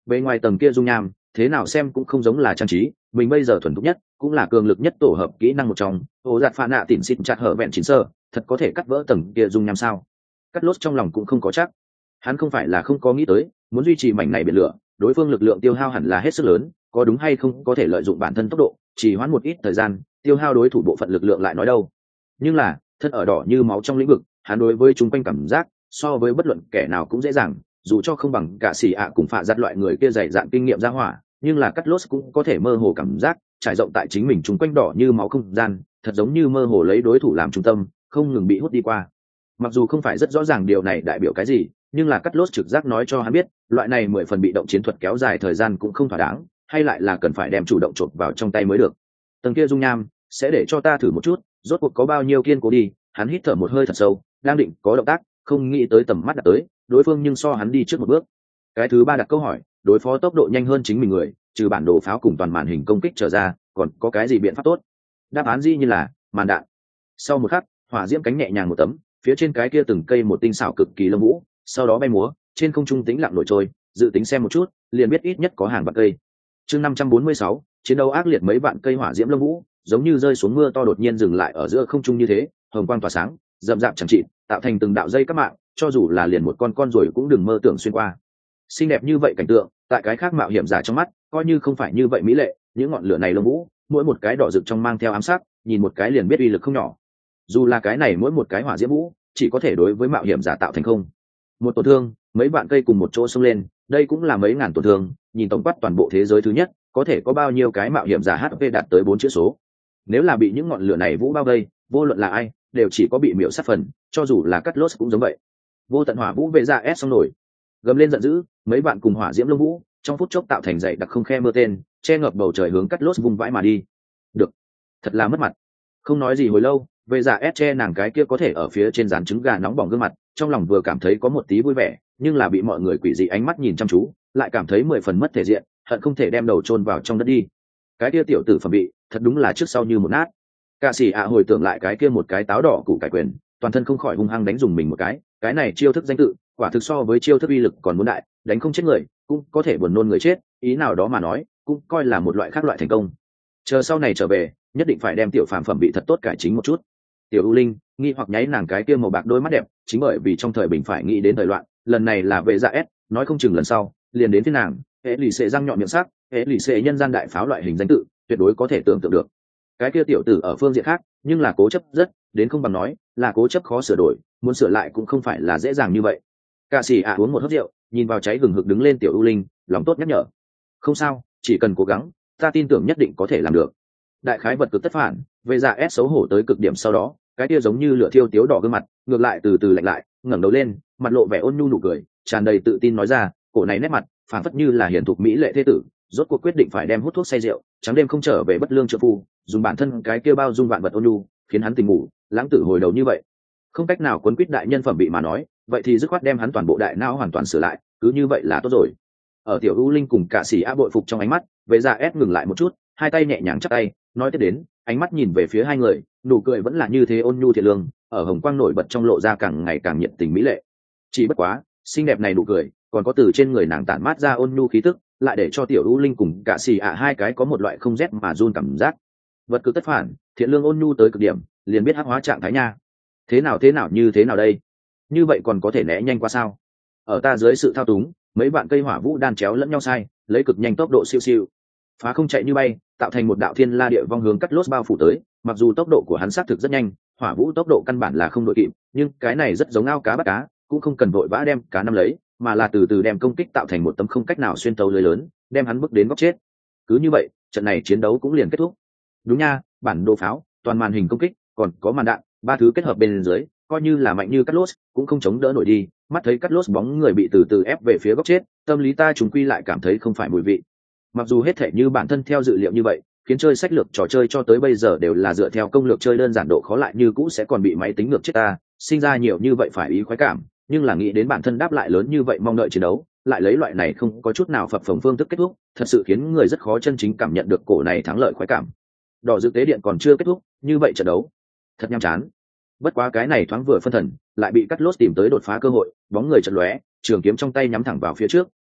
Bên ngoài tầng kia dung nham thế nào xem cũng không giống là trang trí, mình bây giờ thuần thục nhất cũng là cường lực nhất tổ hợp kỹ năng một trong ổ giặt pha nạ tỉn xịt chặt hở vẹn chín sơ, thật có thể cắt vỡ tầng kia dung nham sao? Cắt lốt trong lòng cũng không có chắc, hắn không phải là không có nghĩ tới muốn duy trì mảnh này biển lửa, đối phương lực lượng tiêu hao hẳn là hết sức lớn, có đúng hay không có thể lợi dụng bản thân tốc độ chỉ hoãn một ít thời gian tiêu hao đối thủ bộ phận lực lượng lại nói đâu. Nhưng là thân ở đỏ như máu trong lĩnh vực, hắn đối với chúng quanh cảm giác so với bất luận kẻ nào cũng dễ dàng, dù cho không bằng cả xì ạ cùng phạ giặt loại người kia dày dạn kinh nghiệm ra hỏa, nhưng là cắt lốt cũng có thể mơ hồ cảm giác trải rộng tại chính mình chúng quanh đỏ như máu không gian, thật giống như mơ hồ lấy đối thủ làm trung tâm không ngừng bị hút đi qua. Mặc dù không phải rất rõ ràng điều này đại biểu cái gì, nhưng là cắt lốt trực giác nói cho hắn biết loại này 10 phần bị động chiến thuật kéo dài thời gian cũng không thỏa đáng, hay lại là cần phải đem chủ động chộp vào trong tay mới được. Tầng kia dung nham sẽ để cho ta thử một chút rốt cuộc có bao nhiêu kiên cố đi. Hắn hít thở một hơi thật sâu, đang định có động tác, không nghĩ tới tầm mắt đặt tới đối phương nhưng so hắn đi trước một bước. Cái thứ ba đặt câu hỏi, đối phó tốc độ nhanh hơn chính mình người, trừ bản đồ pháo cùng toàn màn hình công kích trở ra còn có cái gì biện pháp tốt? Đáp án dĩ như là màn đạn. Sau một khắc, hỏa diễm cánh nhẹ nhàng một tấm, phía trên cái kia từng cây một tinh xảo cực kỳ lông vũ, sau đó bay múa trên không trung tĩnh lặng nổi trôi, dự tính xem một chút liền biết ít nhất có hàng vạn cây. Chương 546, chiến đấu ác liệt, mấy vạn cây hỏa diễm lông vũ giống như rơi xuống mưa to đột nhiên dừng lại ở giữa không trung như thế, hồng quang tỏa sáng rậm rạp chẳng trị, tạo thành từng đạo dây các mạng, cho dù là liền một con ruồi cũng đừng mơ tưởng xuyên qua. Xinh đẹp như vậy cảnh tượng tại cái khác mạo hiểm giả trong mắt coi như không phải như vậy mỹ lệ, những ngọn lửa này lông vũ mỗi một cái đỏ rực trong mang theo ám sát, nhìn một cái liền biết uy lực không nhỏ. Dù là cái này mỗi một cái hỏa diễm vũ chỉ có thể đối với mạo hiểm giả tạo thành không một tổn thương, mấy vạn cây cùng một chỗ xông lên, đây cũng là mấy ngàn tổn thương, nhìn tổng quát toàn bộ thế giới thứ nhất có thể có bao nhiêu cái mạo hiểm giả HP đạt tới 4 chữ số. Nếu là bị những ngọn lửa này vũ bao vây, vô luận là ai đều chỉ có bị miểu sát phần, cho dù là cắt lốt cũng giống vậy. Vô tận hỏa vũ về ra ép xong nổi, gầm lên giận dữ, mấy bạn cùng hỏa diễm lông vũ trong phút chốc tạo thành dãy đặc không khe mưa tên, che ngập bầu trời hướng cắt lốt vùng vãi mà đi. Được, thật là mất mặt. Không nói gì hồi lâu, về giả ép che nàng cái kia có thể ở phía trên dán trứng gà nóng bỏng gương mặt, trong lòng vừa cảm thấy có một tí vui vẻ, nhưng là bị mọi người quỷ dị ánh mắt nhìn chăm chú, lại cảm thấy 10 phần mất thể diện, hận không thể đem đầu chôn vào trong đất đi. Cái kia tiểu tử phẩm bị thật đúng là trước sau như một nát. Cả sĩ ạ hồi tưởng lại cái kia một cái táo đỏ củ cải quyền, toàn thân không khỏi hung hăng đánh dùng mình một cái này chiêu thức danh tự quả thực so với chiêu thức uy lực còn muốn đại, đánh không chết người cũng có thể buồn nôn người chết, ý nào đó mà nói cũng coi là một loại khác loại thành công. Chờ sau này trở về nhất định phải đem tiểu phàm phẩm bị thật tốt cải chính một chút. Tiểu U Linh nghi hoặc nháy nàng cái kia màu bạc đôi mắt đẹp, chính bởi vì trong thời bình phải nghĩ đến thời loạn, lần này là về dạ s, nói không chừng lần sau liền đến phía nàng. Hệ lì xệ răng nhọn miệng sắc, hệ lì xệ nhân gian đại pháo loại hình danh tự tuyệt đối có thể tưởng tượng được. Cái kia tiểu tử ở phương diện khác nhưng là cố chấp rất, đến không bằng nói là cố chấp khó sửa đổi, muốn sửa lại cũng không phải là dễ dàng như vậy. Cả sĩ ạ uống một hớp rượu, nhìn vào cháy gừng hực đứng lên tiểu U Linh, lòng tốt nhắc nhở. Không sao, chỉ cần cố gắng, ta tin tưởng nhất định có thể làm được. Đại khái vật cực tất phản, về dạ s xấu hổ tới cực điểm, sau đó cái kia giống như lửa thiêu tiếu đỏ gương mặt ngược lại từ từ lạnh lại, ngẩng đầu lên, mặt lộ vẻ ôn nhu nụ cười, tràn đầy tự tin nói ra, cổ này nét mặt phảng phất như là hiển thục mỹ lệ thế tử, rốt cuộc quyết định phải đem hút thuốc say rượu, trắng đêm không trở về bất lương trợ phu, dùng bản thân cái kia bao dung vạn vật ôn nhu, khiến hắn tình ngủ lãng tử hồi đầu như vậy. Không cách nào cuốn quýt đại nhân phẩm bị mà nói, vậy thì dứt khoát đem hắn toàn bộ đại não hoàn toàn sửa lại, cứ như vậy là tốt rồi. Ở tiểu U Linh cùng cả sĩ a bội phục trong ánh mắt, về dạ s ngừng lại một chút, hai tay nhẹ nhàng chắp tay, nói tiếp đến, ánh mắt nhìn về phía hai người, nụ cười vẫn là như thế ôn nhu thiện lương, ở hồng quang nổi bật trong lộ ra càng ngày càng nhiệt tình mỹ lệ. Chỉ bất quá xinh đẹp này nụ cười còn có từ trên người nàng tản mát ra ôn nhu khí tức, lại để cho tiểu U Linh cùng cả xì ạ hai cái có một loại không rét mà run cảm giác. Vật cực tất phản, thiện lương ôn nhu tới cực điểm, liền biết hắc hóa trạng thái nha. Thế nào như thế nào đây? Như vậy còn có thể né nhanh qua sao? Ở ta dưới sự thao túng, mấy bạn cây hỏa vũ đan chéo lẫn nhau sai, lấy cực nhanh tốc độ siêu siêu phá không chạy như bay, tạo thành một đạo thiên la địa vong hướng cắt lốt bao phủ tới. Mặc dù tốc độ của hắn xác thực rất nhanh, hỏa vũ tốc độ căn bản là không đội kịp, nhưng cái này rất giống ao cá bắt cá, cũng không cần vội vã đem cá nắm lấy, mà là từ từ đem công kích tạo thành một tấm không cách nào xuyên tấu lưới lớn, đem hắn bước đến góc chết. Cứ như vậy trận này chiến đấu cũng liền kết thúc. Đúng nha, bản đồ pháo, toàn màn hình công kích, còn có màn đạn, ba thứ kết hợp bên dưới, coi như là mạnh như cắt lốt cũng không chống đỡ nổi đi. Mắt thấy cắt lốt bóng người bị từ từ ép về phía góc chết, tâm lý ta trùng quy lại cảm thấy không phải mùi vị. Mặc dù hết thể như bản thân theo dự liệu như vậy, khiến chơi sách lược trò chơi cho tới bây giờ đều là dựa theo công lược chơi đơn giản, độ khó lại như cũ sẽ còn bị máy tính ngược chết ta, sinh ra nhiều như vậy phải ý khoái cảm, nhưng là nghĩ đến bản thân đáp lại lớn như vậy mong đợi chiến đấu, lại lấy loại này không có chút nào phập phồng phương thức kết thúc, thật sự khiến người rất khó chân chính cảm nhận được cổ này thắng lợi khoái cảm. Đỏ dự tế điện còn chưa kết thúc, như vậy trận đấu thật nhàm chán. Bất quá cái này thoáng vừa phân thần, lại bị cắt lốt tìm tới đột phá cơ hội, bóng người chật lóe, trường kiếm trong tay nhắm thẳng vào phía trước,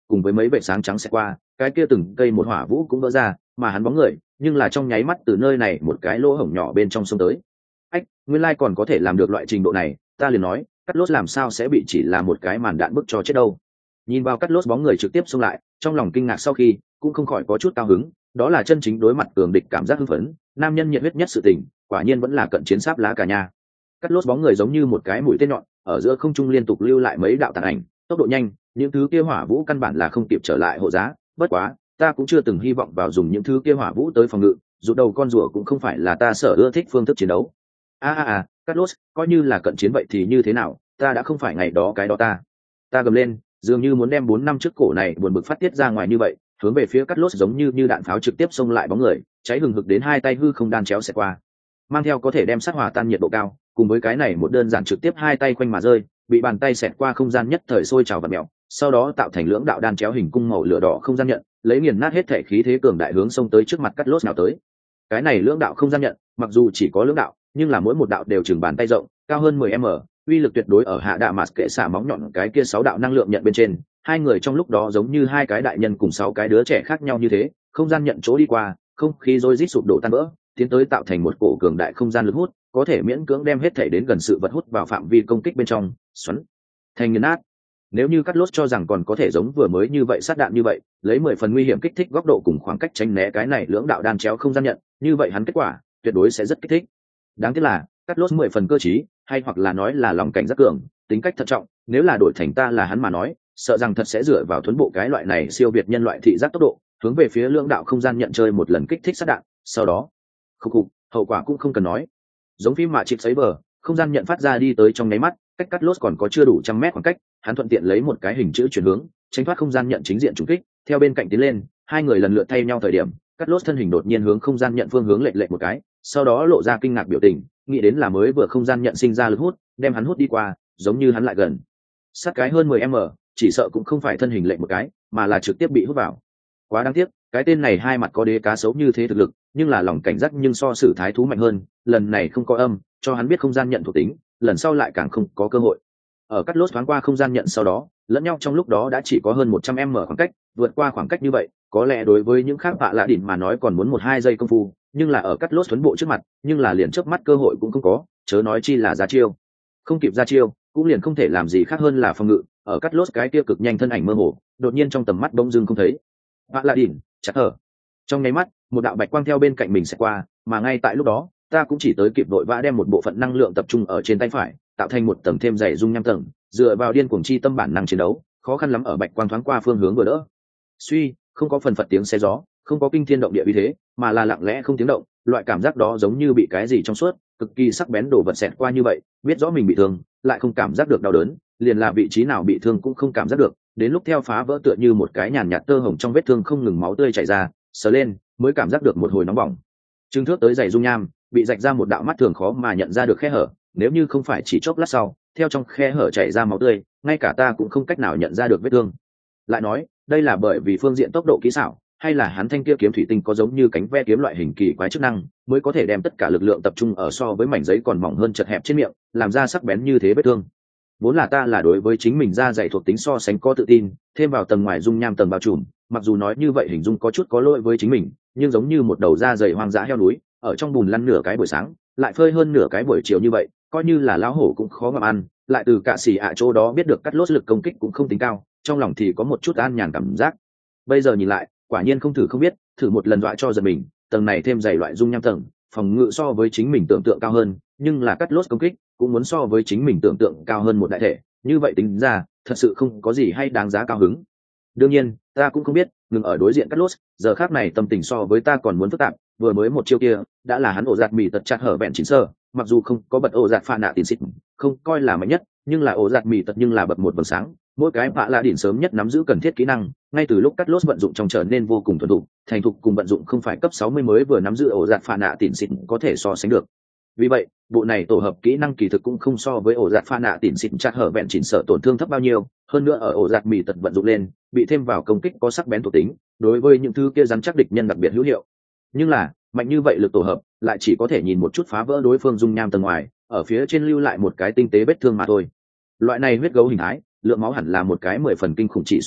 cùng với mấy vệt sáng trắng xẹt qua, cái kia từng cây một hỏa vũ cũng vỡ ra, mà hắn bóng người nhưng là trong nháy mắt từ nơi này một cái lỗ hổng nhỏ bên trong sông tới. Ách, nguyên lai còn có thể làm được loại trình độ này, ta liền nói cắt lốt làm sao sẽ bị chỉ là một cái màn đạn bức cho chết đâu. Nhìn vào cắt lốt bóng người trực tiếp xông lại, trong lòng kinh ngạc sau khi cũng không khỏi có chút cao hứng, đó là chân chính đối mặt cường địch cảm giác hưng phấn, nam nhân nhiệt huyết nhất sự tình, quả nhiên vẫn là cận chiến sáp lá cả nhà. Cắt lốt bóng người giống như một cái mũi tên nhọn ở giữa không trung liên tục lưu lại mấy đạo tàn ảnh, tốc độ nhanh, những thứ kia hỏa vũ căn bản là không kịp trở lại hộ giá. Bất quá ta cũng chưa từng hy vọng vào dùng những thứ kia hỏa vũ tới phòng ngự, dù đầu con rùa cũng không phải là ta sở ưa thích phương thức chiến đấu. Cắt lốt coi như là cận chiến vậy thì như thế nào, ta đã không phải ngày đó cái đó ta gầm lên, dường như muốn đem 4 năm trước cổ này buồn bực phát tiết ra ngoài như vậy, hướng về phía cắt lốt giống như đạn pháo trực tiếp xông lại bóng người, cháy hừng hực đến hai tay hư không đan chéo xẹt qua, mang theo có thể đem sát hòa tan nhiệt độ cao, cùng với cái này một đơn giản trực tiếp hai tay quanh mà rơi, bị bàn tay xẹt qua không gian nhất thời sôi trào và mèo, sau đó tạo thành lưỡng đạo đan chéo hình cung màu lửa đỏ không gian nhận, lấy nghiền nát hết thể khí thế cường đại hướng xông tới trước mặt cắt lốt nào tới. Cái này lưỡng đạo không gian nhận, mặc dù chỉ có lưỡng đạo, nhưng là mỗi một đạo đều chừng bàn tay rộng, cao hơn 10m, uy lực tuyệt đối ở hạ đạ mạt kệ xả móng nhọn cái kia 6 đạo năng lượng nhận bên trên, hai người trong lúc đó giống như hai cái đại nhân cùng 6 cái đứa trẻ khác nhau như thế, không gian nhận chỗ đi qua, không khí rối rít sụp đổ tan vỡ, tiến tới tạo thành một cổ cường đại không gian lực hút, có thể miễn cưỡng đem hết thể đến gần sự vật hút vào phạm vi công kích bên trong, xoắn thành nghiền nát. Nếu như cắt lốt cho rằng còn có thể giống vừa mới như vậy sát đạn như vậy, lấy 10 phần nguy hiểm kích thích góc độ cùng khoảng cách tránh né cái này lưỡng đạo đan chéo không gian nhận, như vậy hắn kết quả tuyệt đối sẽ rất kích thích. Đáng tiếc là cắt lốt 10 phần cơ trí, hay hoặc là nói là lòng cảnh giác cường, tính cách thận trọng, nếu là đổi thành ta là hắn mà nói, sợ rằng thật sẽ dựa vào thuần bộ cái loại này siêu việt nhân loại thị giác tốc độ, hướng về phía lưỡng đạo không gian nhận chơi một lần kích thích sát đạn, sau đó khục, hậu quả cũng không cần nói. Giống phim mà chip sấy bờ, không gian nhận phát ra đi tới trong nháy mắt, cách cắt lốt còn có chưa đủ 100 mét khoảng cách, hắn thuận tiện lấy một cái hình chữ chuyển hướng, tránh thoát không gian nhận chính diện trùng kích, theo bên cạnh tiến lên, hai người lần lượt thay nhau thời điểm, cắt lốt thân hình đột nhiên hướng không gian nhận phương hướng lệch một cái, sau đó lộ ra kinh ngạc biểu tình, nghĩ đến là mới vừa không gian nhận sinh ra lực hút, đem hắn hút đi qua, giống như hắn lại gần sát cái hơn 10m, chỉ sợ cũng không phải thân hình lệch một cái, mà là trực tiếp bị hút vào. Quá đáng tiếc, cái tên này hai mặt có đế cá sấu như thế thực lực, nhưng là lòng cảnh giác nhưng so sử thái thú mạnh hơn, lần này không có âm, cho hắn biết không gian nhận thuộc tính, lần sau lại càng không có cơ hội. Ở cắt lốt thoáng qua không gian nhận sau đó, lẫn nhau trong lúc đó đã chỉ có hơn 100m khoảng cách, vượt qua khoảng cách như vậy, có lẽ đối với những khác bạ lạ đỉnh mà nói còn muốn 1-2 giây công phu, nhưng là ở cắt lốt tuấn bộ trước mặt, nhưng là liền chớp mắt cơ hội cũng không có, chớ nói chi là ra chiêu. Không kịp ra chiêu, cũng liền không thể làm gì khác hơn là phòng ngự, ở cắt lốt cái kia cực nhanh thân ảnh mơ hồ, đột nhiên trong tầm mắt bỗng dưng không thấy. Bạ lạ đỉnh, chặt hở. Trong nháy mắt, một đạo bạch quang theo bên cạnh mình sẽ qua, mà ngay tại lúc đó, ta cũng chỉ tới kịp vội vã đem một bộ phận năng lượng tập trung ở trên tay phải, tạo thành một tầng thêm dày dung nham tầng, dựa vào điên cuồng chi tâm bản năng chiến đấu, khó khăn lắm ở bạch quang thoáng qua phương hướng vừa đỡ. Suy, không có phần phật tiếng xe gió, không có kinh thiên động địa uy thế, mà là lặng lẽ không tiếng động, loại cảm giác đó giống như bị cái gì trong suốt, cực kỳ sắc bén đổ vật xẹt qua như vậy, biết rõ mình bị thương, lại không cảm giác được đau đớn, liền là vị trí nào bị thương cũng không cảm giác được, đến lúc theo phá vỡ tựa như một cái nhàn nhạt tơ hồng trong vết thương không ngừng máu tươi chảy ra, sờ lên mới cảm giác được một hồi nóng bỏng. Trưng thước tới dày dung nham, bị rạch ra một đạo mắt thường khó mà nhận ra được khe hở, nếu như không phải chỉ chốc lát sau, theo trong khe hở chảy ra máu tươi, ngay cả ta cũng không cách nào nhận ra được vết thương. Lại nói, đây là bởi vì phương diện tốc độ kỹ xảo, hay là hắn thanh kia kiếm thủy tinh có giống như cánh ve kiếm loại hình kỳ quái chức năng, mới có thể đem tất cả lực lượng tập trung ở so với mảnh giấy còn mỏng hơn chật hẹp trên miệng, làm ra sắc bén như thế vết thương. Vốn là ta là đối với chính mình da dày thuộc tính so sánh có tự tin, thêm vào tầng ngoài dung nham tầng bao trùm, mặc dù nói như vậy hình dung có chút có lỗi với chính mình, nhưng giống như một đầu da dày hoang dã heo núi, ở trong bùn lăn nửa cái buổi sáng, lại phơi hơn nửa cái buổi chiều như vậy, coi như là lão hổ cũng khó ngậm ăn, lại từ cả xì ạ chỗ đó biết được cắt lốt lực công kích cũng không tính cao, trong lòng thì có một chút an nhàn cảm giác. Bây giờ nhìn lại, quả nhiên không thử không biết, thử một lần dọa cho giật mình, tầng này thêm dày loại dung nham tầng, phòng ngự so với chính mình tưởng tượng cao hơn, nhưng là cắt lốt công kích cũng muốn so với chính mình tưởng tượng cao hơn một đại thể, như vậy tính ra, thật sự không có gì hay đáng giá cao hứng. Đương nhiên, ta cũng không biết, ngừng ở đối diện cắt lốt, giờ khác này tâm tình so với ta còn muốn phức tạp, vừa mới một chiêu kia, đã là hắn ổ giạt mì tật chặt hở vẹn chín sơ, mặc dù không có bật ổ giạt pha nạ tiền xịt, không coi là mạnh nhất, nhưng là ổ giạt mì tật nhưng là bật một vầng sáng, mỗi cái bạ là đỉnh sớm nhất nắm giữ cần thiết kỹ năng, ngay từ lúc cắt lốt vận dụng trong trở nên vô cùng thuần thục, thành thục cùng vận dụng không phải cấp 60 mới vừa nắm giữ ổ giạt pha nạ tiền xịt có thể so sánh được. Vì vậy, bộ này tổ hợp kỹ năng kỳ thực cũng không so với ổ giạt pha nạ tỉn xịn chặt hở vẹn chỉnh sợ tổn thương thấp bao nhiêu, hơn nữa ở ổ giạt mì tật vận dụng lên, bị thêm vào công kích có sắc bén thuộc tính, đối với những thứ kia rắn chắc địch nhân đặc biệt hữu hiệu. Nhưng là, mạnh như vậy lực tổ hợp, lại chỉ có thể nhìn một chút phá vỡ đối phương dung nham tầng ngoài, ở phía trên lưu lại một cái tinh tế vết thương mà thôi. Loại này huyết gấu hình thái, lượng máu hẳn là một cái 10 phần kinh khủng trị số đi,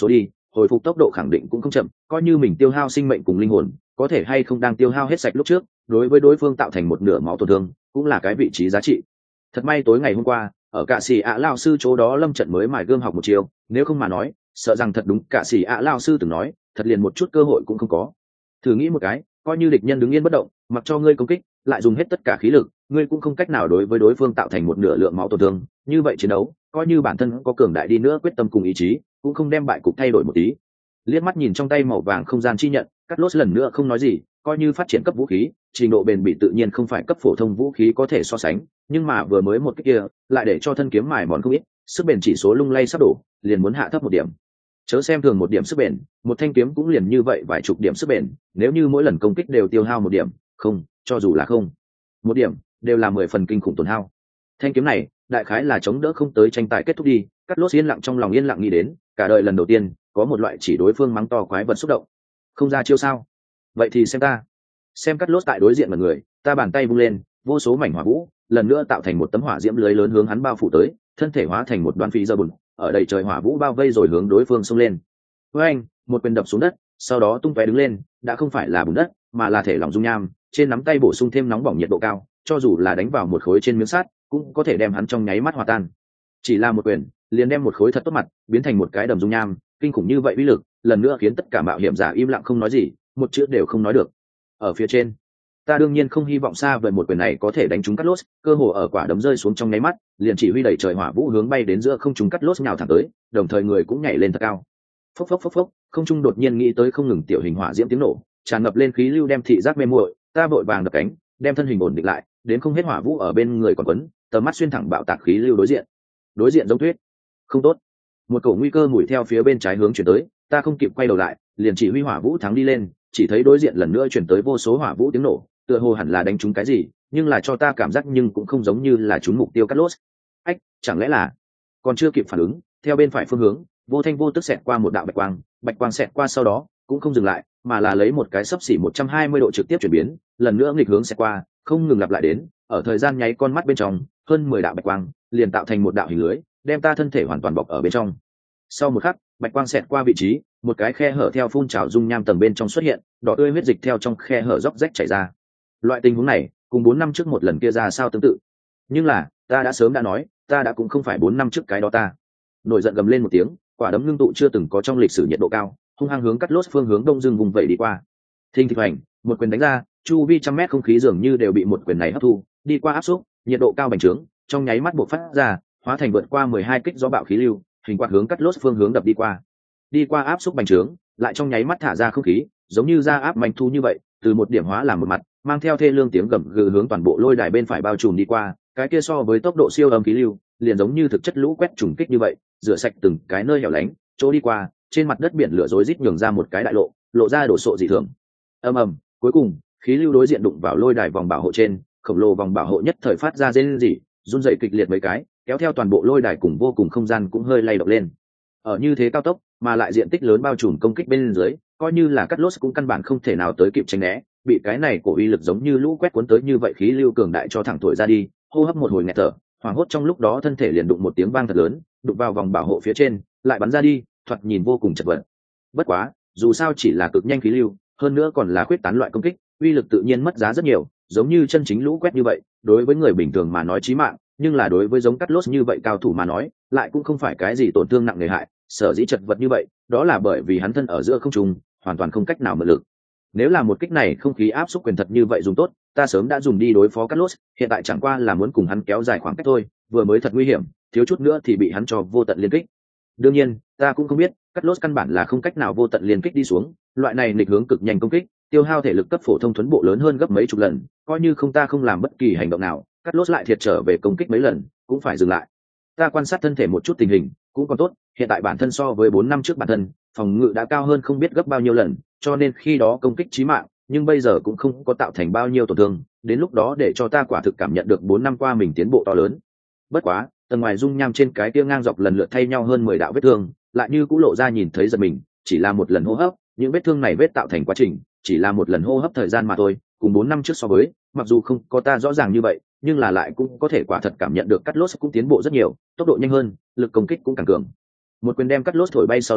hồi phục tốc độ khẳng định cũng không chậm, coi như mình tiêu hao sinh mệnh cùng linh hồn, có thể hay không đang tiêu hao hết sạch lúc trước, đối với đối phương tạo thành một nửa máu tổn thương, cũng là cái vị trí giá trị. Thật may tối ngày hôm qua, ở Cạ Sĩ ạ lão sư chỗ đó lâm trận mới mài gương học một chiều, nếu không mà nói, sợ rằng thật đúng Cạ Sĩ ạ lão sư từng nói, thật liền một chút cơ hội cũng không có. Thử nghĩ một cái, coi như địch nhân đứng yên bất động, mặc cho ngươi công kích, lại dùng hết tất cả khí lực, ngươi cũng không cách nào đối với đối phương tạo thành một nửa lượng máu tổn thương, như vậy chiến đấu, coi như bản thân có cường đại đi nữa quyết tâm cùng ý chí, cũng không đem bại cục thay đổi một tí. Liếc mắt nhìn trong tay màu vàng không gian chi nhận, Cắt Lốt lần nữa không nói gì, coi như phát triển cấp vũ khí, trình độ bền bỉ tự nhiên không phải cấp phổ thông vũ khí có thể so sánh, nhưng mà vừa mới một cái kia, lại để cho thân kiếm mài mòn không ít, sức bền chỉ số lung lay sắp đổ, liền muốn hạ thấp một điểm. Chớ xem thường một điểm sức bền, một thanh kiếm cũng liền như vậy vài chục điểm sức bền, nếu như mỗi lần công kích đều tiêu hao một điểm, không, cho dù là không, một điểm, đều là 10 phần kinh khủng tổn hao. Thanh kiếm này, đại khái là chống đỡ không tới tranh tài kết thúc đi. Cắt Lốt yên lặng trong lòng yên lặng nghĩ đến, cả đời lần đầu tiên, có một loại chỉ đối phương mắng to quái vật xúc động. Không ra chiêu sao? Vậy thì xem ta. Xem Cắt Lốt tại đối diện mọi người, ta bàn tay vung lên, vô số mảnh hỏa vũ, lần nữa tạo thành một tấm hỏa diễm lưới lớn hướng hắn bao phủ tới, thân thể hóa thành một đoàn phi giờ bùn, ở đầy trời hỏa vũ bao vây rồi hướng đối phương xông lên. Với anh, một quyền đập xuống đất, sau đó tung tóe đứng lên, đã không phải là bùn đất, mà là thể lỏng dung nham, trên nắm tay bổ sung thêm nóng bỏng nhiệt độ cao, cho dù là đánh vào một khối trên miếng sắt, cũng có thể đem hắn trong nháy mắt hòa tan. Chỉ là một quyền, liền đem một khối thật tốt mặt biến thành một cái đầm dung nham, kinh khủng như vậy uy lực, lần nữa khiến tất cả mạo hiểm giả im lặng không nói gì, một chữ đều không nói được. Ở phía trên, ta đương nhiên không hy vọng xa vời một quyền này có thể đánh trúng Cắt Lốt, cơ hồ ở quả đấm rơi xuống trong nháy mắt, liền chỉ huy đẩy trời hỏa vũ hướng bay đến giữa không trung Cắt Lốt nhào thẳng tới, đồng thời người cũng nhảy lên thật cao. Phốc phốc phốc phốc, không trung đột nhiên nghĩ tới không ngừng tiểu hình hỏa diễm tiếng nổ, tràn ngập lên khí lưu đem thị giác mê muội, ta vội vàng đập cánh, đem thân hình ổn định lại, đến không hết hỏa vũ ở bên người còn quấn, tầm mắt xuyên thẳng bạo tạc khí lưu đối diện giống tuyết. Không tốt, một cổ nguy cơ mùi theo phía bên trái hướng chuyển tới, ta không kịp quay đầu lại, liền chỉ huy hỏa vũ thắng đi lên, chỉ thấy đối diện lần nữa chuyển tới vô số hỏa vũ tiếng nổ, tựa hồ hẳn là đánh trúng cái gì, nhưng là cho ta cảm giác nhưng cũng không giống như là trúng mục tiêu Cắt Lốt. Ách, chẳng lẽ là còn chưa kịp phản ứng, theo bên phải phương hướng, vô thanh vô tức xẹt qua một đạo bạch quang xẹt qua sau đó cũng không dừng lại, mà là lấy một cái xấp xỉ 120 độ trực tiếp chuyển biến, lần nữa nghịch hướng xẹt qua, không ngừng lặp lại đến, ở thời gian nháy con mắt bên trong, hơn 10 đạo bạch quang liền tạo thành một đạo hình lưới, đem ta thân thể hoàn toàn bọc ở bên trong. Sau một khắc, bạch quang xẹt qua vị trí, một cái khe hở theo phun trào dung nham tầng bên trong xuất hiện, đỏ tươi huyết dịch theo trong khe hở róc rách chảy ra. Loại tình huống này, cùng 4 năm trước một lần kia ra sao tương tự. Nhưng là, ta đã sớm đã nói, ta đã cũng không phải 4 năm trước cái đó ta. Nổi giận gầm lên một tiếng, quả đấm ngưng tụ chưa từng có trong lịch sử nhiệt độ cao, hung hăng hướng Cắt Lốt phương hướng đông dương vùng vẩy đi qua. Thình thịch hoành, một quyền đánh ra, chu vi trăm mét không khí dường như đều bị một quyền này hấp thu, đi qua áp xúc, nhiệt độ cao bành trướng, trong nháy mắt bộc phát ra, hóa thành vượt qua 12 kích gió bạo khí lưu, hình quạt hướng Cắt Lốt phương hướng đập đi qua. Đi qua áp xúc bành trướng, lại trong nháy mắt thả ra không khí, giống như ra áp manh thu như vậy, từ một điểm hóa làm một mặt, mang theo thê lương tiếng gầm gừ hướng toàn bộ lôi đài bên phải bao trùm đi qua, cái kia so với tốc độ siêu âm khí lưu, liền giống như thực chất lũ quét trùng kích như vậy, rửa sạch từng cái nơi hẻo lánh, chỗ đi qua, trên mặt đất biển lửa rối rít nhường ra một cái đại lộ, lộ ra đổ sộ dị thường. Ầm ầm, cuối cùng, khí lưu đối diện đụng vào lôi đài vòng bảo hộ trên, khổng lồ vòng bảo hộ nhất thời phát ra rên rỉ, run rẩy kịch liệt mấy cái, kéo theo toàn bộ lôi đài cùng vô cùng không gian cũng hơi lay động lên. Ở như thế cao tốc, mà lại diện tích lớn bao trùm công kích bên dưới, coi như là Cắt Lốt cũng căn bản không thể nào tới kịp tránh né, bị cái này cổ uy lực giống như lũ quét cuốn tới như vậy khí lưu cường đại cho thẳng thổi ra đi, hô hấp một hồi nghẹt thở, hoảng hốt trong lúc đó thân thể liền đụng một tiếng vang thật lớn, đụng vào vòng bảo hộ phía trên, lại bắn ra đi, thoạt nhìn vô cùng chật vật. Bất quá, dù sao chỉ là cực nhanh khí lưu, hơn nữa còn là khuyết tán loại công kích, uy lực tự nhiên mất giá rất nhiều, giống như chân chính lũ quét như vậy, đối với người bình thường mà nói chí mạng, nhưng là đối với giống Cắt Lốt như vậy cao thủ mà nói, lại cũng không phải cái gì tổn thương nặng nề hại, sở dĩ chật vật như vậy, đó là bởi vì hắn thân ở giữa không trung, hoàn toàn không cách nào mượn lực. Nếu là một kích này không khí áp xúc quyền thật như vậy dùng tốt, ta sớm đã dùng đi đối phó Cắt Lốt, hiện tại chẳng qua là muốn cùng hắn kéo dài khoảng cách thôi, vừa mới thật nguy hiểm, thiếu chút nữa thì bị hắn cho vô tận liên kích. Đương nhiên, ta cũng không biết, Cắt Lốt căn bản là không cách nào vô tận liên kích đi xuống, loại này nghịch hướng cực nhanh công kích, tiêu hao thể lực cấp phổ thông thuấn bộ lớn hơn gấp mấy chục lần, coi như không ta không làm bất kỳ hành động nào, Cắt Lốt lại thiệt trở về công kích mấy lần, cũng phải dừng lại. Ta quan sát thân thể một chút tình hình, cũng còn tốt, hiện tại bản thân so với 4 năm trước bản thân, phòng ngự đã cao hơn không biết gấp bao nhiêu lần, cho nên khi đó công kích chí mạng, nhưng bây giờ cũng không có tạo thành bao nhiêu tổn thương, đến lúc đó để cho ta quả thực cảm nhận được 4 năm qua mình tiến bộ to lớn. Bất quá, tầng ngoài dung nham trên cái kia ngang dọc lần lượt thay nhau hơn 10 đạo vết thương, lại như cũ lộ ra nhìn thấy giật mình, chỉ là một lần hô hấp, những vết thương này vết tạo thành quá trình, chỉ là một lần hô hấp thời gian mà thôi, cùng 4 năm trước so với, mặc dù không có ta rõ ràng như vậy, nhưng là lại cũng có thể quả thật cảm nhận được Cắt Lốt cũng tiến bộ rất nhiều, tốc độ nhanh hơn, lực công kích cũng càng cường. Một quyền đem Cắt Lốt thổi bay sau đó,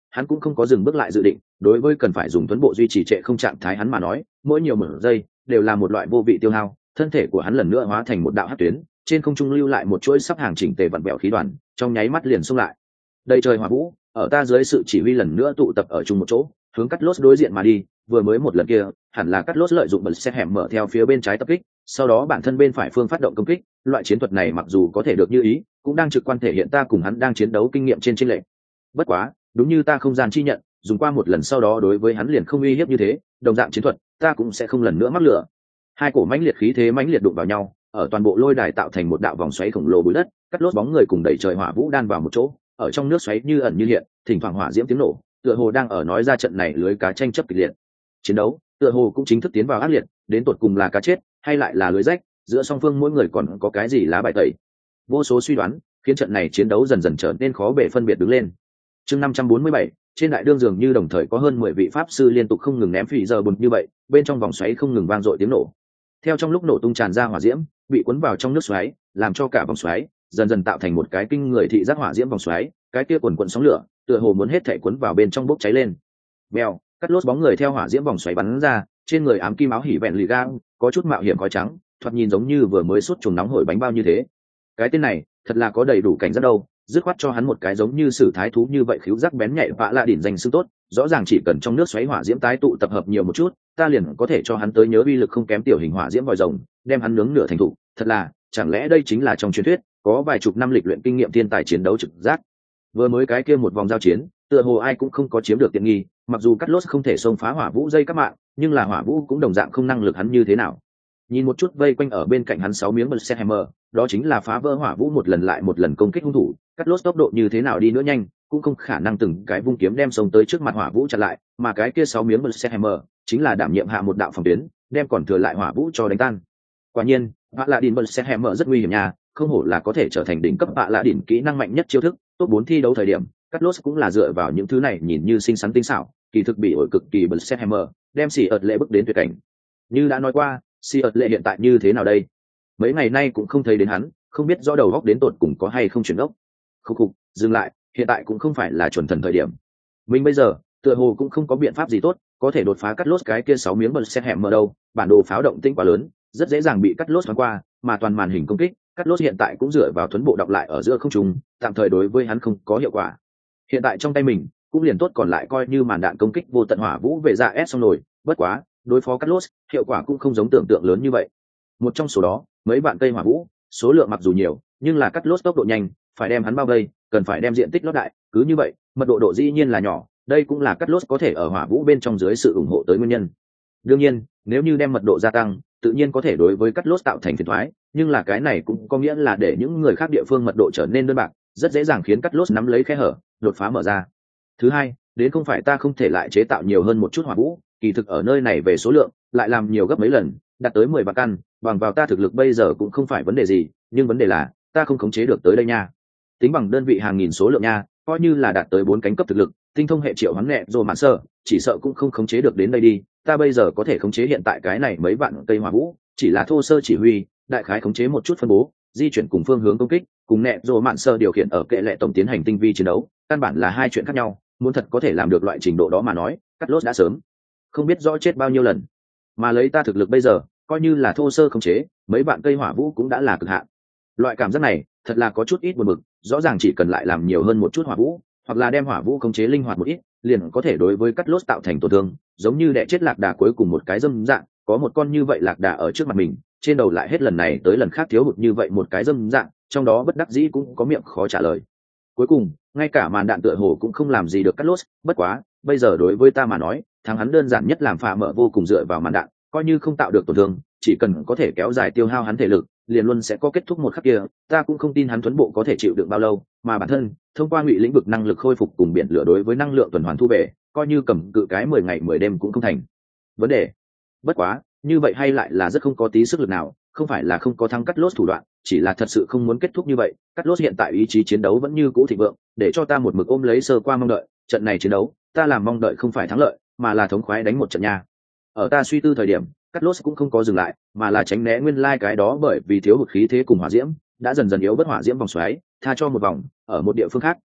hắn cũng không có dừng bước lại dự định. Đối với cần phải dùng tuấn bộ duy trì trệ không trạng thái hắn mà nói, mỗi nhiều một giây đều là một loại vô vị tiêu hao. Thân thể của hắn lần nữa hóa thành một đạo hắc tuyến, trên không trung lưu lại một chuỗi sắp hàng chỉnh tề vặn vẹo khí đoàn, trong nháy mắt liền xông lại. Đầy trời hỏa vũ, ở ta dưới sự chỉ huy lần nữa tụ tập ở chung một chỗ, hướng Cắt Lốt đối diện mà đi. Vừa mới một lần kia, hẳn là Cắt Lốt lợi dụng bật xe hẻm mở theo phía bên trái tập kích, sau đó bản thân bên phải phương phát động công kích. Loại chiến thuật này mặc dù có thể được như ý, cũng đang trực quan thể hiện ta cùng hắn đang chiến đấu kinh nghiệm trên chênh lệch. Bất quá, đúng như ta không gian chi nhận, dùng qua một lần sau đó đối với hắn liền không uy hiếp như thế, đồng dạng chiến thuật, ta cũng sẽ không lần nữa mắc lửa. Hai cổ mãnh liệt khí thế mãnh liệt đụng vào nhau, ở toàn bộ lôi đài tạo thành một đạo vòng xoáy khổng lồ bụi đất. Cắt Lốt bóng người cùng đẩy trời hỏa vũ đan vào một chỗ, ở trong nước xoáy như ẩn như hiện, thỉnh thoảng hỏa diễm tiếng nổ, tựa hồ đang ở nói ra trận này lưới cá tranh chấp kịch liệt. Chiến đấu tựa hồ cũng chính thức tiến vào ác liệt, đến tột cùng là cá chết hay lại là lưới rách, giữa song phương mỗi người còn có cái gì lá bài tẩy. Vô số suy đoán khiến trận này chiến đấu dần dần trở nên khó bề phân biệt đứng lên. Chương 547, trên đại đương dường như đồng thời có hơn 10 vị pháp sư liên tục không ngừng ném phỉ giờ bùn như vậy, bên trong vòng xoáy không ngừng vang dội tiếng nổ. Theo trong lúc nổ tung tràn ra hỏa diễm, bị cuốn vào trong nước xoáy, làm cho cả vòng xoáy dần dần tạo thành một cái kinh người thị giác hỏa diễm vòng xoáy, cái kia quần quần sóng lửa, tựa hồ muốn hết thảy cuốn vào bên trong bốc cháy lên. Bèo, Cắt Lốt bóng người theo hỏa diễm vòng xoáy bắn ra, trên người ám kim áo hỉ vẹn lì ga, có chút mạo hiểm khói trắng, thoạt nhìn giống như vừa mới sút trùng nóng hổi bánh bao như thế. Cái tên này, thật là có đầy đủ cảnh giác đâu, dứt khoát cho hắn một cái giống như sử thái thú như vậy khíu giác bén nhạy vạ lạ đỉnh danh xưng tốt, rõ ràng chỉ cần trong nước xoáy hỏa diễm tái tụ tập hợp nhiều một chút, ta liền có thể cho hắn tới nhớ uy lực không kém tiểu hình hỏa diễm vòi rồng, đem hắn nướng nửa thành thục. Thật là, chẳng lẽ đây chính là trong truyền thuyết, có vài chục năm lịch luyện kinh nghiệm thiên tài chiến đấu trực giác. Vừa mới cái kia một vòng giao chiến, tựa hồ ai cũng không có chiếm được tiện nghi, mặc dù Cắt Lốt không thể xông phá hỏa vũ dây các mạng, nhưng là hỏa vũ cũng đồng dạng không năng lực hắn như thế nào. Nhìn một chút vây quanh ở bên cạnh hắn 6 miếng Berserker, đó chính là phá vỡ hỏa vũ một lần lại một lần công kích hung thủ. Cắt Lốt tốc độ như thế nào đi nữa nhanh, cũng không khả năng từng cái vung kiếm đem xông tới trước mặt hỏa vũ chặn lại, mà cái kia 6 miếng Berserker chính là đảm nhiệm hạ một đạo phòng tuyến, đem còn thừa lại hỏa vũ cho đánh tan. Quả nhiên, Vạ Lạ Đỉnh Berserker rất nguy hiểm nha, không hổ là có thể trở thành đỉnh cấp Vạ Lạ Đỉnh kỹ năng mạnh nhất chiêu thức. Top 4 thi đấu thời điểm, Cắt Lốt cũng là dựa vào những thứ này nhìn như xinh xắn tinh xảo, kỳ thực bị ổi cực kỳ Berserker, đem xỉ ợt lệ bước đến tuyệt cảnh. Như đã nói qua, xỉ ợt lệ hiện tại như thế nào đây? Mấy ngày nay cũng không thấy đến hắn, không biết rõ đầu góc đến tột cùng có hay không chuyển ốc. Khục, dừng lại, hiện tại cũng không phải là chuẩn thần thời điểm. Mình bây giờ, tựa hồ cũng không có biện pháp gì tốt, có thể đột phá Cắt Lốt cái kia 6 miếng Berserker đâu, bản đồ pháo động tinh quá lớn, rất dễ dàng bị Cắt Lốt thoáng qua, mà toàn màn hình công kích, Cắt Lốt hiện tại cũng dựa vào thuấn bộ đọc lại ở giữa không trung, tạm thời đối với hắn không có hiệu quả. Hiện tại trong tay mình cũng liền tốt, còn lại coi như màn đạn công kích vô tận hỏa vũ về ra S xong rồi, bất quá, đối phó Cắt Lốt, hiệu quả cũng không giống tưởng tượng lớn như vậy. Một trong số đó, mấy vạn cây hỏa vũ, số lượng mặc dù nhiều, nhưng là Cắt Lốt tốc độ nhanh, phải đem hắn bao vây, cần phải đem diện tích lót đại, cứ như vậy, mật độ dĩ nhiên là nhỏ, đây cũng là Cắt Lốt có thể ở hỏa vũ bên trong dưới sự ủng hộ tới nguyên nhân. Đương nhiên, nếu như đem mật độ gia tăng, tự nhiên có thể đối với Cắt Lốt tạo thành phiền toái, nhưng là cái này cũng có nghĩa là để những người khác địa phương mật độ trở nên đơn bạc, rất dễ dàng khiến Cắt Lốt nắm lấy khe hở, đột phá mở ra. Thứ hai, đến không phải ta không thể lại chế tạo nhiều hơn một chút hỏa vũ, kỳ thực ở nơi này về số lượng lại làm nhiều gấp mấy lần, đạt tới 10 vạn căn, bằng vào ta thực lực bây giờ cũng không phải vấn đề gì, nhưng vấn đề là ta không khống chế được tới đây nha. Tính bằng đơn vị hàng nghìn số lượng nha, coi như là đạt tới 4 cánh cấp thực lực, tinh thông hệ triệu hoán nhẹ rồi mạn sơ, chỉ sợ cũng không khống chế được đến đây đi. Ta bây giờ có thể khống chế hiện tại cái này mấy vạn cây hỏa vũ, chỉ là thô sơ chỉ huy, đại khái khống chế một chút phân bố, di chuyển cùng phương hướng công kích, cùng nhẹ rồi mạn sơ điều khiển ở kệ lệ tổng tiến hành tinh vi chiến đấu, căn bản là hai chuyện khác nhau. Muốn thật có thể làm được loại trình độ đó mà nói, Cắt Lốt đã sớm không biết rõ chết bao nhiêu lần. Mà lấy ta thực lực bây giờ, coi như là thô sơ khống chế, mấy vạn cây hỏa vũ cũng đã là cực hạn. Loại cảm giác này thật là có chút ít buồn bực, rõ ràng chỉ cần lại làm nhiều hơn một chút hỏa vũ, hoặc là đem hỏa vũ khống chế linh hoạt một ít, liền có thể đối với Cắt Lốt tạo thành tổn thương, giống như đẻ chết lạc đà cuối cùng một cái dâm dạng, có một con như vậy lạc đà ở trước mặt mình, trên đầu lại hết lần này tới lần khác thiếu hụt như vậy một cái dâm dạng, trong đó bất đắc dĩ cũng có miệng khó trả lời. Cuối cùng, ngay cả màn đạn tựa hồ cũng không làm gì được Cắt Lốt, bất quá, bây giờ đối với ta mà nói, thằng hắn đơn giản nhất làm phá mở vô cùng dựa vào màn đạn, coi như không tạo được tổn thương, chỉ cần có thể kéo dài tiêu hao hắn thể lực, liền luôn sẽ có kết thúc một khắc kia. Ta cũng không tin hắn thuấn bộ có thể chịu đựng bao lâu, mà bản thân thông qua ngụy lĩnh vực năng lực khôi phục cùng biển lửa đối với năng lượng tuần hoàn thu về, coi như cầm cự cái 10 ngày 10 đêm cũng không thành vấn đề. Bất quá, như vậy hay lại là rất không có tí sức lực nào, không phải là không có thắng Cắt Lốt thủ đoạn, chỉ là thật sự không muốn kết thúc như vậy. Cắt Lốt hiện tại ý chí chiến đấu vẫn như cũ thịnh vượng, để cho ta một mực ôm lấy sơ qua mong đợi, trận này chiến đấu, ta làm mong đợi không phải thắng lợi, mà là thống khoái đánh một trận nha. Ở ta suy tư thời điểm, Cắt Lốt cũng không có dừng lại, mà là tránh né nguyên lai cái đó bởi vì thiếu hụt khí thế cùng hỏa diễm, đã dần dần yếu bất hỏa diễm vòng xoáy, tha cho một vòng, ở một địa phương khác,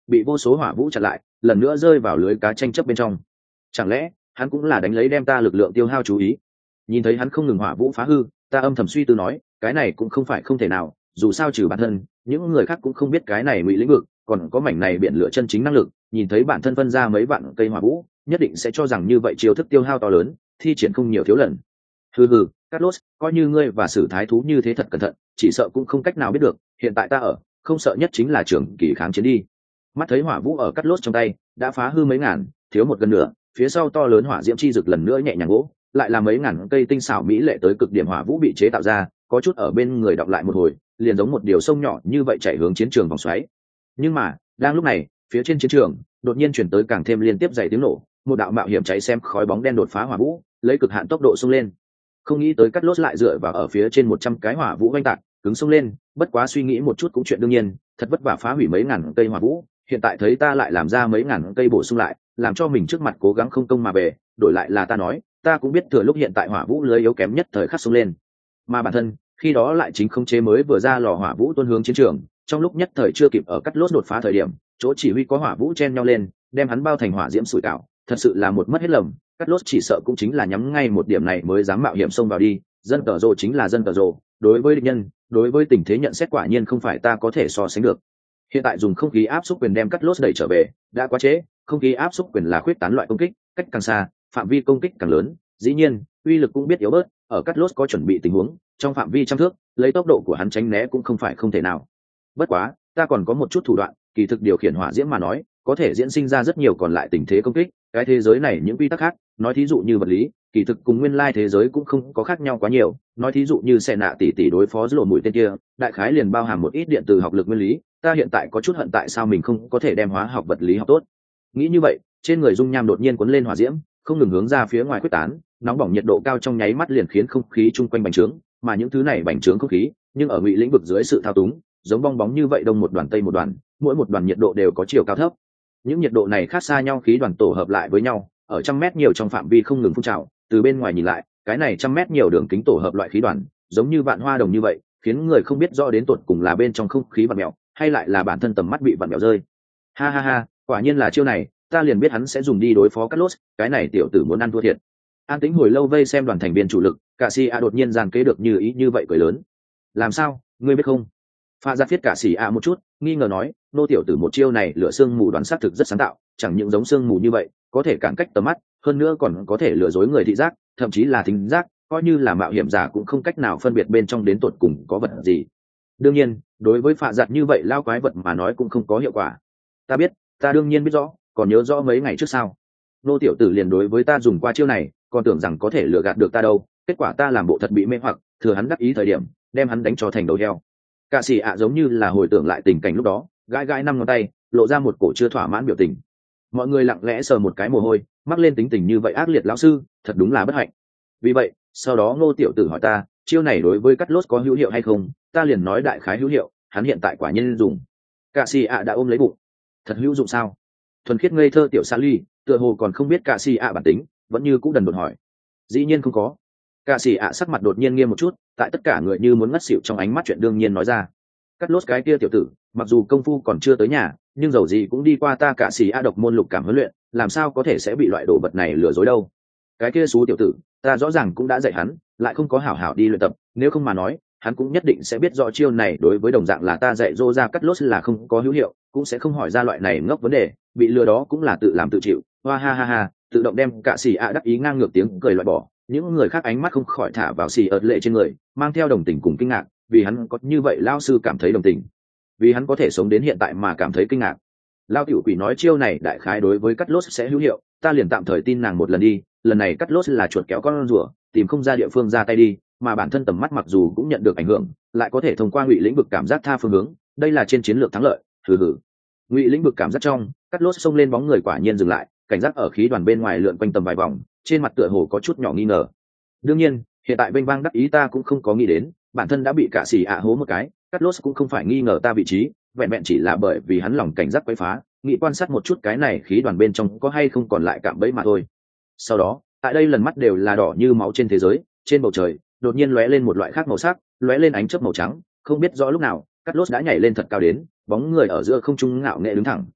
bị vô số hỏa vũ chặn lại, lần nữa rơi vào lưới cá tranh chấp bên trong. Chẳng lẽ hắn cũng là đánh lấy đem ta lực lượng tiêu hao chú ý? Nhìn thấy hắn không ngừng hỏa vũ phá hư, ta âm thầm suy tư nói, cái này cũng không phải không thể nào, dù sao trừ bản thân, những người khác cũng không biết cái này ngụy lĩnh vực còn có mảnh này biển lửa chân chính năng lực. Nhìn thấy bản thân phân ra mấy vạn cây hỏa vũ, nhất định sẽ cho rằng như vậy chiêu thức tiêu hao to lớn, thi triển không nhiều thiếu lần. Hừ, Carlos, coi như ngươi và sử thái thú như thế thật cẩn thận, chỉ sợ cũng không cách nào biết được, hiện tại ta ở, không sợ nhất chính là trường kỳ kháng chiến đi. Mắt thấy hỏa vũ ở Carlos trong tay đã phá hư mấy ngàn, thiếu một gần nửa, phía sau to lớn hỏa diễm chi rực lần nữa nhẹ nhàng gỗ, lại là mấy ngàn cây tinh xảo mỹ lệ tới cực điểm hỏa vũ bị chế tạo ra, có chút ở bên người đọng lại một hồi, liền giống một điều sông nhỏ như vậy chảy hướng chiến trường vòng xoáy. Nhưng mà đang lúc này, phía trên chiến trường đột nhiên chuyển tới càng thêm liên tiếp dày tiếng nổ, một đạo mạo hiểm cháy xem khói bóng đen đột phá hỏa vũ, lấy cực hạn tốc độ xông lên. Không nghĩ tới cắt lốt lại dựa vào ở phía trên 100 cái hỏa vũ oanh tạc, cứng xông lên, bất quá suy nghĩ một chút cũng chuyện đương nhiên, thật vất vả phá hủy mấy ngàn cây hỏa vũ, hiện tại thấy ta lại làm ra mấy ngàn cây bổ sung lại, làm cho mình trước mặt cố gắng không công mà về, đổi lại là ta nói, ta cũng biết thừa lúc hiện tại hỏa vũ lưới yếu kém nhất thời khắc xông lên. Mà bản thân, khi đó lại chính không chế mới vừa ra lò hỏa vũ tuôn hướng chiến trường, trong lúc nhất thời chưa kịp ở cắt lốt đột phá thời điểm, chỗ chỉ huy có hỏa vũ chen nhau lên, đem hắn bao thành hỏa diễm sủi cảo, thật sự là một mất hết lầm. Cắt lốt chỉ sợ cũng chính là nhắm ngay một điểm này mới dám mạo hiểm xông vào đi, dân tờ rồ chính là dân tờ rồ, đối với địch nhân, đối với tình thế nhận xét quả nhiên không phải ta có thể so sánh được. Hiện tại dùng không khí áp xúc quyền đem cắt lốt đẩy trở về, đã quá trễ, không khí áp xúc quyền là khuyết tán loại công kích, cách càng xa, phạm vi công kích càng lớn, dĩ nhiên, uy lực cũng biết yếu bớt, ở cắt lốt có chuẩn bị tình huống, trong phạm vi trăm thước, lấy tốc độ của hắn tránh né cũng không phải không thể nào. Bất quá, ta còn có một chút thủ đoạn, kỳ thực điều khiển hỏa diễm mà nói, có thể diễn sinh ra rất nhiều còn lại tình thế công kích, cái thế giới này những quy tắc khác, nói thí dụ như vật lý, kỳ thực cùng nguyên lai thế giới cũng không có khác nhau quá nhiều, nói thí dụ như xe nạ tỷ đối phó giữa mũi tên kia, đại khái liền bao hàm một ít điện từ học lực nguyên lý, ta hiện tại có chút hận tại sao mình không có thể đem hóa học vật lý học tốt. Nghĩ như vậy, trên người dung nham đột nhiên cuốn lên hỏa diễm, không ngừng hướng ra phía ngoài quyết tán, nóng bỏng nhiệt độ cao trong nháy mắt liền khiến không khí chung quanh bành trướng, mà những thứ này bành trướng không khí, nhưng ở ngụy lĩnh vực dưới sự thao túng, giống bong bóng như vậy đông một đoàn tây một đoàn, mỗi một đoàn nhiệt độ đều có chiều cao thấp. Những nhiệt độ này khác xa nhau khí đoàn tổ hợp lại với nhau, ở trăm mét nhiều trong phạm vi không ngừng phun trào, từ bên ngoài nhìn lại, cái này trăm mét nhiều đường kính tổ hợp loại khí đoàn, giống như vạn hoa đồng như vậy, khiến người không biết rõ đến tột cùng là bên trong không khí vặn mèo, hay lại là bản thân tầm mắt bị vặn mèo rơi. Ha, quả nhiên là chiêu này, ta liền biết hắn sẽ dùng đi đối phó Carlos, cái này tiểu tử muốn ăn thua thiệt. An tĩnh hồi lâu vây xem đoàn thành viên chủ lực, cả si a đột nhiên giàn kế được như ý như vậy cười lớn. Làm sao, ngươi biết không? Pha ra phiết cả si a một chút, nghi ngờ nói, nô tiểu tử một chiêu này lửa xương mù đoán sát thực rất sáng tạo, chẳng những giống xương mù như vậy, có thể cản cách tầm mắt, hơn nữa còn có thể lừa dối người thị giác, thậm chí là thính giác, coi như là mạo hiểm giả cũng không cách nào phân biệt bên trong đến tột cùng có vật gì. Đương nhiên, đối với phạ giặt như vậy lao quái vật mà nói cũng không có hiệu quả. Ta biết, ta đương nhiên biết rõ, còn nhớ rõ mấy ngày trước sao? Nô tiểu tử liền đối với ta dùng qua chiêu này, còn tưởng rằng có thể lừa gạt được ta đâu, kết quả ta làm bộ thật bị mê hoặc, thừa hắn đắc ý thời điểm, đem hắn đánh cho thành đầu heo. Cả sĩ ạ giống như là hồi tưởng lại tình cảnh lúc đó, gãi gãi năm ngón tay, lộ ra một cổ chưa thỏa mãn biểu tình. Mọi người lặng lẽ sờ một cái mồ hôi, mắc lên tính tình như vậy ác liệt lão sư, thật đúng là bất hạnh. Vì vậy, sau đó Ngô tiểu tử hỏi ta, chiêu này đối với cắt lốt có hữu hiệu hay không? Ta liền nói đại khái hữu hiệu, hắn hiện tại quả nhiên dùng. Cả sĩ ạ đã ôm lấy bụng. Thật hữu dụng sao? Thuần khiết ngây thơ tiểu Sally, tựa hồ còn không biết cả sĩ ạ bản tính, vẫn như cũ đần độn hỏi. Dĩ nhiên không có. Cả sĩ ạ sắc mặt đột nhiên nghiêm một chút, tại tất cả người như muốn ngất xỉu trong ánh mắt chuyện đương nhiên nói ra. Cắt lốt cái kia tiểu tử, mặc dù công phu còn chưa tới nhà, nhưng dầu gì cũng đi qua ta cả sĩ a độc môn lục cảm huấn luyện, làm sao có thể sẽ bị loại đồ vật này lừa dối đâu. Cái kia xú tiểu tử, ta rõ ràng cũng đã dạy hắn, lại không có hảo hảo đi luyện tập, nếu không mà nói, hắn cũng nhất định sẽ biết rõ chiêu này đối với đồng dạng là ta dạy dô ra cắt lốt là không có hữu hiệu, cũng sẽ không hỏi ra loại này ngốc vấn đề, bị lừa đó cũng là tự làm tự chịu. Hoa ha, tự động đem cả sĩ a đắc ý ngang ngược tiếng cười loại bỏ, những người khác ánh mắt không khỏi thả vào xì ợt lệ trên người, mang theo đồng tình cùng kinh ngạc, vì hắn có như vậy lao sư cảm thấy đồng tình, vì hắn có thể sống đến hiện tại mà cảm thấy kinh ngạc. Lao tiểu quỷ nói chiêu này đại khái đối với cắt lốt sẽ hữu hiệu, ta liền tạm thời tin nàng một lần đi, lần này cắt lốt là chuột kéo con rùa, tìm không ra địa phương ra tay đi, mà bản thân tầm mắt mặc dù cũng nhận được ảnh hưởng, lại có thể thông qua ngụy lĩnh vực cảm giác tha phương hướng, đây là trên chiến lược thắng lợi. Ngụy lĩnh vực cảm giác trong, cắt lốt xông lên bóng người quả nhiên dừng lại, cảnh giác ở khí đoàn bên ngoài lượn quanh tầm vài vòng, trên mặt tựa hồ có chút nhỏ nghi ngờ. Đương nhiên, hiện tại vênh vang đắc ý ta cũng không có nghĩ đến, bản thân đã bị cả xì ạ hố một cái, cắt lốt cũng không phải nghi ngờ ta vị trí, vẹn vẹn chỉ là bởi vì hắn lòng cảnh giác quấy phá, nghĩ quan sát một chút cái này khí đoàn bên trong có hay không còn lại cạm bẫy mà thôi. Sau đó, tại đây lần mắt đều là đỏ như máu trên thế giới, trên bầu trời đột nhiên lóe lên một loại khác màu sắc, lóe lên ánh chớp màu trắng, không biết rõ lúc nào, cắt lốt đã nhảy lên thật cao đến, bóng người ở giữa không trung ngạo nghệ đứng thẳng,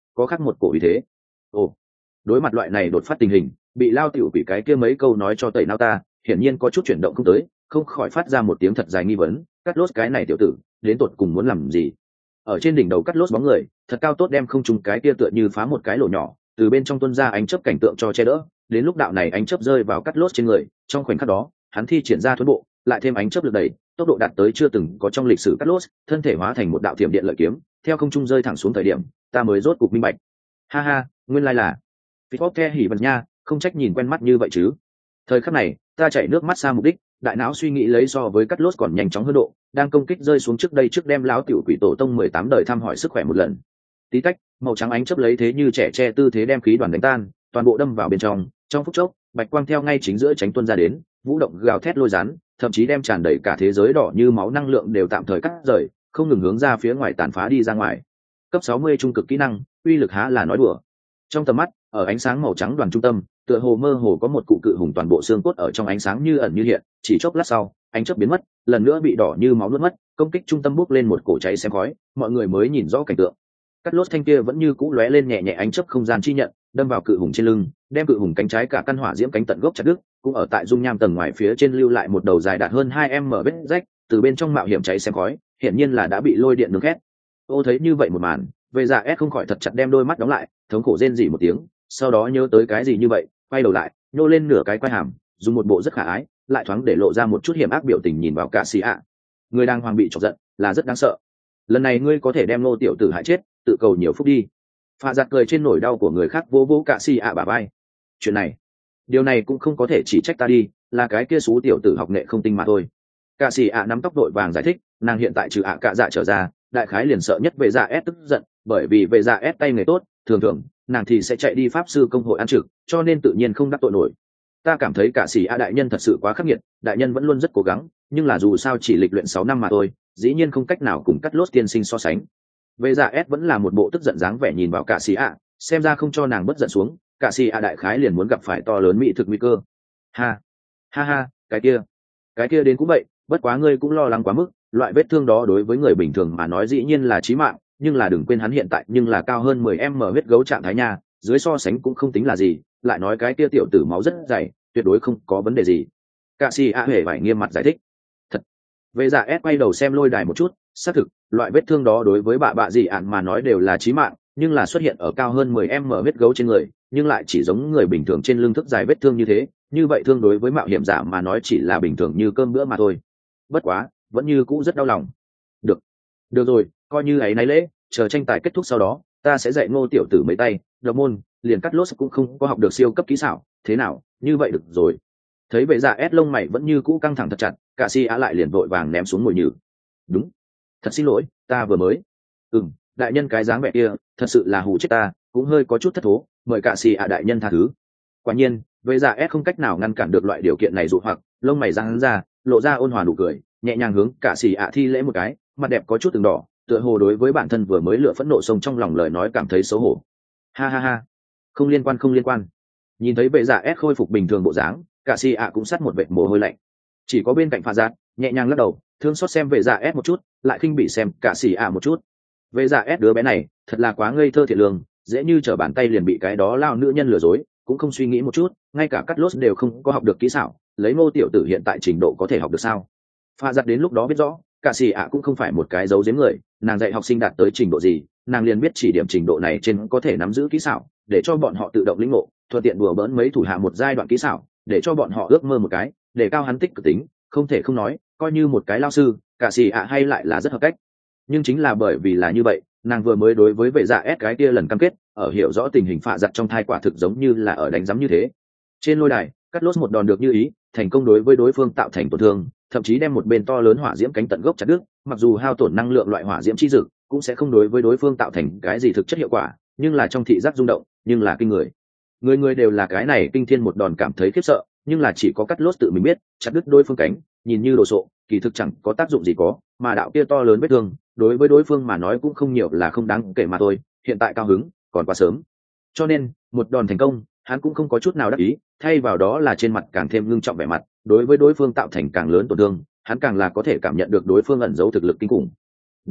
có khác một cổ ý thế. Ồ, đối mặt loại này đột phát tình hình, bị lao tiểu quỷ cái kia mấy câu nói cho tẩy não ta, hiển nhiên có chút chuyển động không tới, không khỏi phát ra một tiếng thật dài nghi vấn, cắt lốt cái này tiểu tử đến tột cùng muốn làm gì. Ở trên đỉnh đầu cắt lốt bóng người thật cao tốt đem không trùng cái kia tựa như phá một cái lỗ nhỏ, từ bên trong tuôn ra ánh chớp cảnh tượng cho che đỡ. Đến lúc đạo này ánh chớp rơi vào cắt lốt trên người, trong khoảnh khắc đó hắn thi triển ra thuấn bộ, lại thêm ánh chớp lực đẩy, tốc độ đạt tới chưa từng có trong lịch sử cắt lốt, thân thể hóa thành một đạo thiểm điện lợi kiếm, theo không trung rơi thẳng xuống. Thời điểm ta mới rốt cục minh bạch, ha ha, nguyên lai là Philip hỉ vật nha, không trách nhìn quen mắt như vậy chứ. Thời khắc này ta chảy nước mắt xa mục đích, đại não suy nghĩ lấy so với cắt lốt còn nhanh chóng hơn độ, đang công kích rơi xuống trước đây trước đem láo tiểu quỷ tổ tông 18 đời thăm hỏi sức khỏe một lần. Tí tách, màu trắng ánh chớp lấy thế như trẻ che tư thế đem khí đoàn đánh tan, toàn bộ đâm vào bên trong phút chốc bạch quang theo ngay chính giữa tránh tuôn ra đến, vũ động gào thét lôi rắn, thậm chí đem tràn đầy cả thế giới đỏ như máu năng lượng đều tạm thời cắt rời, không ngừng hướng ra phía ngoài tàn phá đi ra ngoài. Cấp 60 trung cực kỹ năng, uy lực há là nói đùa. Trong tầm mắt, ở ánh sáng màu trắng đoàn trung tâm, tựa hồ mơ hồ có một cụ cự hùng toàn bộ xương cốt ở trong ánh sáng như ẩn như hiện, chỉ chốc lát sau ánh chớp biến mất, lần nữa bị đỏ như máu nuốt mất, công kích trung tâm bốc lên một cổ cháy xém khói, mọi người mới nhìn rõ cảnh tượng. Cắt lốt thanh kia vẫn như cũ lóe lên nhẹ nhẹ ánh chớp không gian chi nhận, đâm vào cự hùng trên lưng, đem cự hùng cánh trái cả căn hỏa diễm cánh tận gốc chặt đứt, cũng ở tại dung nham tầng ngoài phía trên lưu lại một đầu dài đạt hơn 2 m vết rách, từ bên trong mạo hiểm cháy xém khói, hiển nhiên là đã bị lôi điện nướng khét. Ô thấy như vậy một màn, về dạ S không khỏi thật chặt đem đôi mắt đóng lại, thống khổ rên rỉ một tiếng, sau đó nhớ tới cái gì như vậy, quay đầu lại, nhô lên nửa cái quai hàm, dùng một bộ rất khả ái, lại thoáng để lộ ra một chút hiểm ác biểu tình nhìn vào cả xì ạ. Người đang hoàng bị chọc giận, là rất đáng sợ. Lần này ngươi có thể đem Ngô tiểu tử hại chết, tự cầu nhiều phúc đi. Phạ giặt cười trên nỗi đau của người khác, vô vô cả xì ạ bả vai. Chuyện này, điều này cũng không có thể chỉ trách ta đi, là cái kia xú tiểu tử học nghệ không tinh mà thôi. Cả xì ạ nắm tóc đội vàng giải thích, nàng hiện tại trừ ạ cạ dạ trở ra, đại khái liền sợ nhất về dạ S tức giận, bởi vì về dạ S tay nghề tốt, thường thường nàng thì sẽ chạy đi pháp sư công hội ăn trực, cho nên tự nhiên không đắc tội nổi. Ta cảm thấy cả sĩ a đại nhân thật sự quá khắc nghiệt, đại nhân vẫn luôn rất cố gắng, nhưng là dù sao chỉ lịch luyện 6 năm mà thôi, dĩ nhiên không cách nào cùng cắt lốt tiên sinh so sánh. Về dạ S vẫn là một bộ tức giận dáng vẻ nhìn vào cả sĩ a, xem ra không cho nàng bất giận xuống, cả sĩ a đại khái liền muốn gặp phải to lớn mỹ thực nguy cơ. Ha ha, cái kia đến cũng vậy, bất quá ngươi cũng lo lắng quá mức, loại vết thương đó đối với người bình thường mà nói dĩ nhiên là chí mạng, nhưng là đừng quên hắn hiện tại nhưng là cao hơn 10 m huyết gấu trạng thái nha, dưới so sánh cũng không tính là gì, lại nói cái kia tiểu tử máu rất dày, tuyệt đối không có vấn đề gì. Cạ sĩ a hề phải nghiêm mặt giải thích. Thật. Về dạ S quay đầu xem lôi đài một chút, xác thực, loại vết thương đó đối với bạ gì ạn mà nói đều là chí mạng, nhưng là xuất hiện ở cao hơn 10 m huyết gấu trên người, nhưng lại chỉ giống người bình thường trên lưng thức dài vết thương như thế, như vậy thương đối với mạo hiểm giả mà nói chỉ là bình thường như cơm bữa mà thôi. Bất quá, vẫn như cũ rất đau lòng. Được rồi, coi như ấy nấy lễ, chờ tranh tài kết thúc sau đó, ta sẽ dạy Ngô tiểu tử mấy tay, độc môn, liền cắt lốt cũng không có học được siêu cấp kỹ xảo, thế nào, như vậy được rồi. Thấy vậy dạ S lông mày vẫn như cũ căng thẳng thật chặt, cả si á lại liền vội vàng ném xuống ngồi nhử. Đúng, thật xin lỗi, ta vừa mới. Đại nhân cái dáng vẻ kia, thật sự là hù chết ta, cũng hơi có chút thất thố, mời cả si á đại nhân tha thứ. Quả nhiên, vậy dạ S không cách nào ngăn cản được loại điều kiện này dụ hoặc, lông mày giãn ra, lộ ra ôn hòa nụ cười, nhẹ nhàng hướng cả si á thi lễ một cái, mặt đẹp có chút từng đỏ, tựa hồ đối với bản thân vừa mới lựa phẫn nộ sông trong lòng lời nói cảm thấy xấu hổ. Ha, không liên quan. Nhìn thấy vệ dạ S khôi phục bình thường bộ dáng, cả si ạ cũng sắt một vệt mồ hôi lạnh. Chỉ có bên cạnh Phạ Giạt nhẹ nhàng lắc đầu, thương xót xem vệ dạ S một chút, lại khinh bỉ xem cả si ạ một chút. Vệ dạ S đứa bé này thật là quá ngây thơ thiệt lương, dễ như trở bàn tay liền bị cái đó lao nữ nhân lừa dối, cũng không suy nghĩ một chút, ngay cả cắt lốt đều không có học được kỹ xảo, lấy Ngô tiểu tử hiện tại trình độ có thể học được sao? Phạ Giạt đến lúc đó biết rõ, cả sĩ ạ cũng không phải một cái giấu giếm người, nàng dạy học sinh đạt tới trình độ gì, nàng liền biết chỉ điểm trình độ này trên có thể nắm giữ kỹ xảo, để cho bọn họ tự động lĩnh ngộ, thuận tiện đùa bỡn mấy thủ hạ một giai đoạn kỹ xảo, để cho bọn họ ước mơ một cái, để cao hắn tích cực tính, không thể không nói, coi như một cái lao sư, cả sĩ ạ hay lại là rất hợp cách. Nhưng chính là bởi vì là như vậy, nàng vừa mới đối với vệ dạ S cái kia lần cam kết, ở hiểu rõ tình hình Phạ Giặt trong thai quả thực giống như là ở đánh giấm như thế. Trên lôi đài, cắt lốt một đòn được như ý, thành công đối với đối phương tạo thành tổn thương, thậm chí đem một bên to lớn hỏa diễm cánh tận gốc chặt đứt, mặc dù hao tổn năng lượng loại hỏa diễm chi dực cũng sẽ không đối với đối phương tạo thành cái gì thực chất hiệu quả, nhưng là trong thị giác rung động, nhưng là kinh người. Người đều là cái này kinh thiên một đòn cảm thấy khiếp sợ, nhưng là chỉ có cắt lốt tự mình biết, chặt đứt đối phương cánh, nhìn như đồ sộ, kỳ thực chẳng có tác dụng gì có, mà đạo kia to lớn vết thương, đối với đối phương mà nói cũng không nhiều là không đáng kể mà thôi, hiện tại cao hứng, còn quá sớm. Cho nên, một đòn thành công, hắn cũng không có chút nào đắc ý, thay vào đó là trên mặt càng thêm ngưng trọng vẻ mặt, đối với đối phương tạo thành càng lớn tổn thương, hắn càng là có thể cảm nhận được đối phương ẩn giấu thực lực kinh khủng. Đáng tiếc,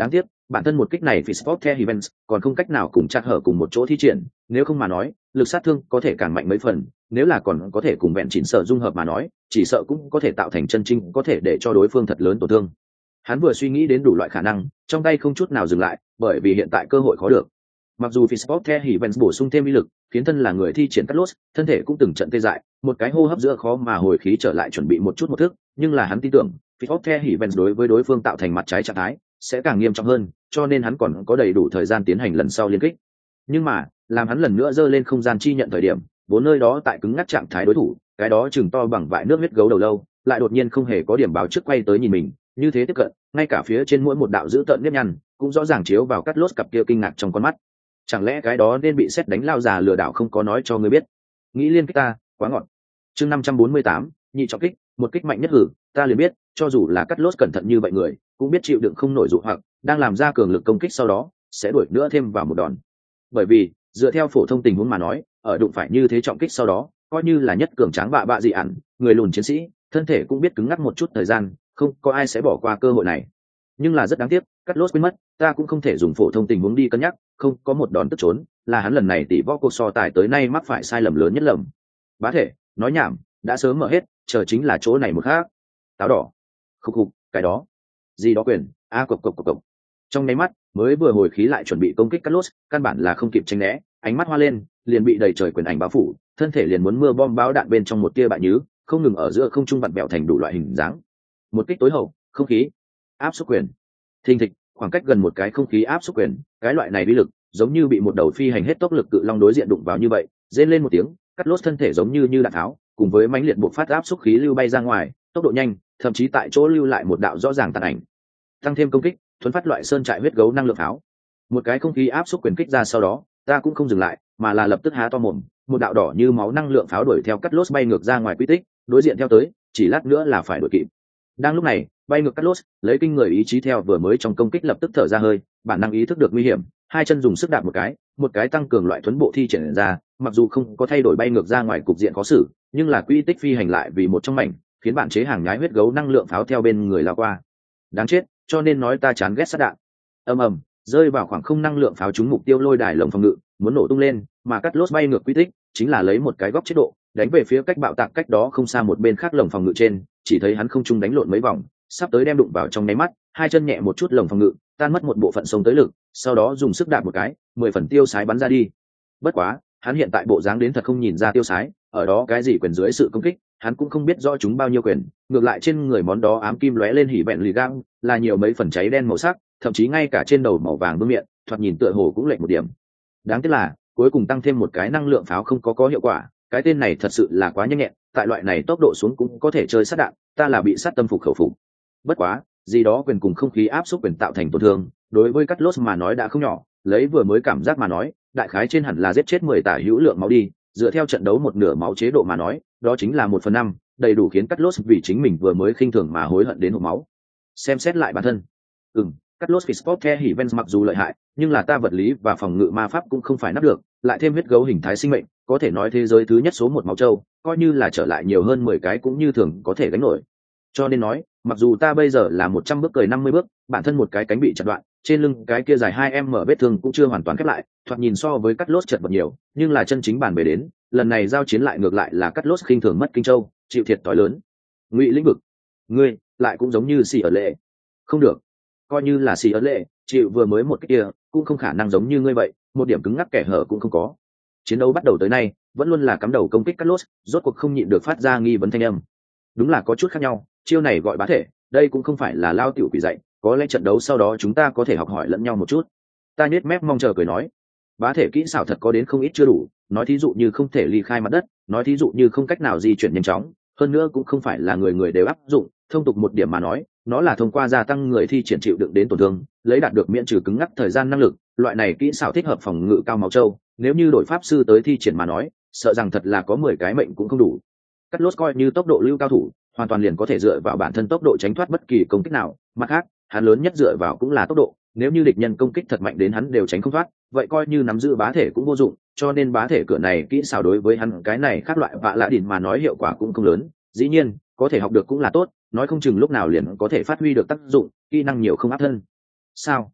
bản thân một kích này Fishport The Events còn không cách nào cùng chặt hở cùng một chỗ thi triển, nếu không mà nói lực sát thương có thể càng mạnh mấy phần, nếu là còn có thể cùng vẹn chỉnh sở dung hợp mà nói chỉ sợ cũng có thể tạo thành chân chính có thể để cho đối phương thật lớn tổn thương. Hắn vừa suy nghĩ đến đủ loại khả năng, trong tay không chút nào dừng lại, bởi vì hiện tại cơ hội khó được. Mặc dù Fishport The Events bổ sung thêm uy lực, khiến thân là người thi triển cắt lốt, thân thể cũng từng trận tê dại, một cái hô hấp giữa khó mà hồi khí trở lại chuẩn bị một chút một thức, nhưng là hắn tin tưởng, Fishport The Events đối với đối phương tạo thành mặt trái trạng thái sẽ càng nghiêm trọng hơn, cho nên hắn còn có đầy đủ thời gian tiến hành lần sau liên kích. Nhưng mà, làm hắn lần nữa giơ lên không gian chi nhận thời điểm, vốn nơi đó tại cứng ngắc trạng thái đối thủ, cái đó chừng to bằng vại nước huyết gấu đầu lâu, lại đột nhiên không hề có điểm báo trước quay tới nhìn mình, như thế tiếp cận, ngay cả phía trên mỗi một đạo dữ tợn nếp nhăn, cũng rõ ràng chiếu vào cắt lốt cặp kia kinh ngạc trong con mắt. Chẳng lẽ cái đó nên bị xét đánh lao già lừa đảo không có nói cho ngươi biết? Nghĩ liên kích ta, quá ngọn. Chương 548, nhị trọng kích, một kích mạnh nhất hử, ta liền biết, cho dù là cắt lốt cẩn thận như vậy người, cũng biết chịu đựng không nổi dụ hoặc, đang làm ra cường lực công kích sau đó, sẽ đuổi nữa thêm vào một đòn. Bởi vì, dựa theo phổ thông tình huống mà nói, ở đụng phải như thế trọng kích sau đó, coi như là nhất cường tráng bạ dị ẩn, người lùn chiến sĩ, thân thể cũng biết cứng ngắc một chút thời gian, không có ai sẽ bỏ qua cơ hội này. Nhưng là rất đáng tiếc, cắt lốt quên mất, ta cũng không thể dùng phổ thông tình huống đi cân nhắc, không có một đòn tức trốn, là hắn lần này tỷ võ cuộc so tài tới nay mắc phải sai lầm lớn nhất lầm. Bá thể, nói nhảm, đã sớm mở hết, chờ chính là chỗ này một khác. Táo đỏ, khục khục, cái đó, gì đó quyền, cộc cộc cộc cộc. Trong nháy mắt, mới vừa hồi khí lại chuẩn bị công kích cắt lốt, căn bản là không kịp tránh né, ánh mắt hoa lên, liền bị đầy trời quyền ảnh bao phủ, thân thể liền muốn mưa bom bão đạn bên trong một tia bại nhứ, không ngừng ở giữa không trung vặn bẹo thành đủ loại hình dáng. Một kích tối hậu, không khí, áp xúc quyền, thình thịch, khoảng cách gần một cái không khí áp xúc quyền, cái loại này uy lực giống như bị một đầu phi hành hết tốc lực cự long đối diện đụng vào như vậy, rên lên một tiếng, cắt lốt thân thể giống như đạn tháo, cùng với mãnh liệt buộc phát áp xúc khí lưu bay ra ngoài, tốc độ nhanh, thậm chí tại chỗ lưu lại một đạo rõ ràng tàn ảnh. Tăng thêm công kích, thuấn phát loại sơn trại huyết gấu năng lượng pháo. Một cái không khí áp xúc quyền kích ra sau đó, ta cũng không dừng lại, mà là lập tức há to mồm, một đạo đỏ như máu năng lượng pháo đuổi theo cắt lốt bay ngược ra ngoài quy tích, đối diện theo tới, chỉ lát nữa là phải đuổi kịp. Đang lúc này, bay ngược cắt lốt, lấy kinh người ý chí theo vừa mới trong công kích lập tức thở ra hơi, bản năng ý thức được nguy hiểm, hai chân dùng sức đạp một cái tăng cường loại thuấn bộ thi triển ra, mặc dù không có thay đổi bay ngược ra ngoài cục diện khó xử, nhưng là quy tích phi hành lại vì một trong mảnh, khiến bản chế hàng nhái huyết gấu năng lượng pháo theo bên người lao qua. Đáng chết, cho nên nói ta chán ghét sát đạn. Ầm ầm, rơi vào khoảng không năng lượng pháo trúng mục tiêu lôi đài lồng phòng ngự, muốn nổ tung lên, mà cắt lốt bay ngược quy tích, chính là lấy một cái góc chế độ, đánh về phía cách bạo tạc cách đó không xa một bên khác lồng phòng ngự trên, chỉ thấy hắn không trung đánh lộn mấy vòng, sắp tới đem đụng vào trong nháy mắt, hai chân nhẹ một chút lồng phòng ngự, tan mất một bộ phận sông tới lực, sau đó dùng sức đạp một cái, 10 phần tiêu sái bắn ra đi. Bất quá, hắn hiện tại bộ dáng đến thật không nhìn ra tiêu sái, ở đó cái gì quyền dưới sự công kích, hắn cũng không biết rõ chúng bao nhiêu quyền, ngược lại trên người món đó ám kim lóe lên hỉ vẹn lì gang, là nhiều mấy phần cháy đen màu sắc, thậm chí ngay cả trên đầu màu vàng vương miệng, thoạt nhìn tựa hồ cũng lệch một điểm. Đáng tiếc là, cuối cùng tăng thêm một cái năng lượng pháo không có hiệu quả, cái tên này thật sự là quá nhanh nhẹn, tại loại này tốc độ xuống cũng có thể chơi sát đạn, ta là bị sát tâm phục khẩu phục. Bất quá, gì đó quyền cùng không khí áp suất quyền tạo thành tổn thương, đối với cắt lốt mà nói đã không nhỏ, lấy vừa mới cảm giác mà nói, đại khái trên hẳn là giết chết 10 tả hữu lượng máu đi, dựa theo trận đấu một nửa máu chế độ mà nói, đó chính là 1/5, đầy đủ khiến cắt lốt vì chính mình vừa mới khinh thường mà hối hận đến hộc máu. Xem xét lại bản thân, cắt lốt Fishport The Events mặc dù lợi hại, nhưng là ta vật lý và phòng ngự ma pháp cũng không phải nắp được, lại thêm huyết gấu hình thái sinh mệnh, có thể nói thế giới thứ nhất số 1 máu châu, coi như là trở lại nhiều hơn 10 cái cũng như thường có thể gánh nổi. Cho nên nói, mặc dù ta bây giờ là 100 bước cười 50 bước, bản thân một cái cánh bị chặt đoạn, trên lưng cái kia dài 2m vết thương cũng chưa hoàn toàn khép lại, thoạt nhìn so với cắt lốt chật vật nhiều, nhưng là chân chính bàn về đến, lần này giao chiến lại ngược lại là cắt lốt khinh thường mất kinh châu, chịu thiệt thòi lớn. Ngụy lĩnh vực, ngươi lại cũng giống như xì ở lệ. Không được, coi như là xì ở lệ, chịu vừa mới một cái kia, cũng không khả năng giống như ngươi vậy, một điểm cứng ngắc kẻ hở cũng không có. Chiến đấu bắt đầu tới nay, vẫn luôn là cắm đầu công kích cắt lốt, rốt cuộc không nhịn được phát ra nghi vấn thanh âm. Đúng là có chút khác nhau, chiêu này gọi bá thể, đây cũng không phải là lao tiểu quỷ dạy, có lẽ trận đấu sau đó chúng ta có thể học hỏi lẫn nhau một chút. Ta nhếch mép mong chờ cười nói, bá thể kỹ xảo thật có đến không ít chưa đủ, nói thí dụ như không thể ly khai mặt đất, nói thí dụ như không cách nào di chuyển nhanh chóng, hơn nữa cũng không phải là người người đều áp dụng, thông tục một điểm mà nói, nó là thông qua gia tăng người thi triển chịu đựng đến tổn thương, lấy đạt được miễn trừ cứng ngắc thời gian năng lực, loại này kỹ xảo thích hợp phòng ngự cao máu châu, nếu như đổi pháp sư tới thi triển mà nói, sợ rằng thật là có 10 cái mệnh cũng không đủ. Cắt lốt coi như tốc độ lưu cao thủ, hoàn toàn liền có thể dựa vào bản thân tốc độ tránh thoát bất kỳ công kích nào, mặt khác, hắn lớn nhất dựa vào cũng là tốc độ, nếu như địch nhân công kích thật mạnh đến hắn đều tránh không thoát, vậy coi như nắm giữ bá thể cũng vô dụng, cho nên bá thể cửa này kỹ xảo đối với hắn cái này khác loại vạ lạ đỉnh mà nói hiệu quả cũng không lớn, dĩ nhiên, có thể học được cũng là tốt, nói không chừng lúc nào liền có thể phát huy được tác dụng, kỹ năng nhiều không áp thân. Sao?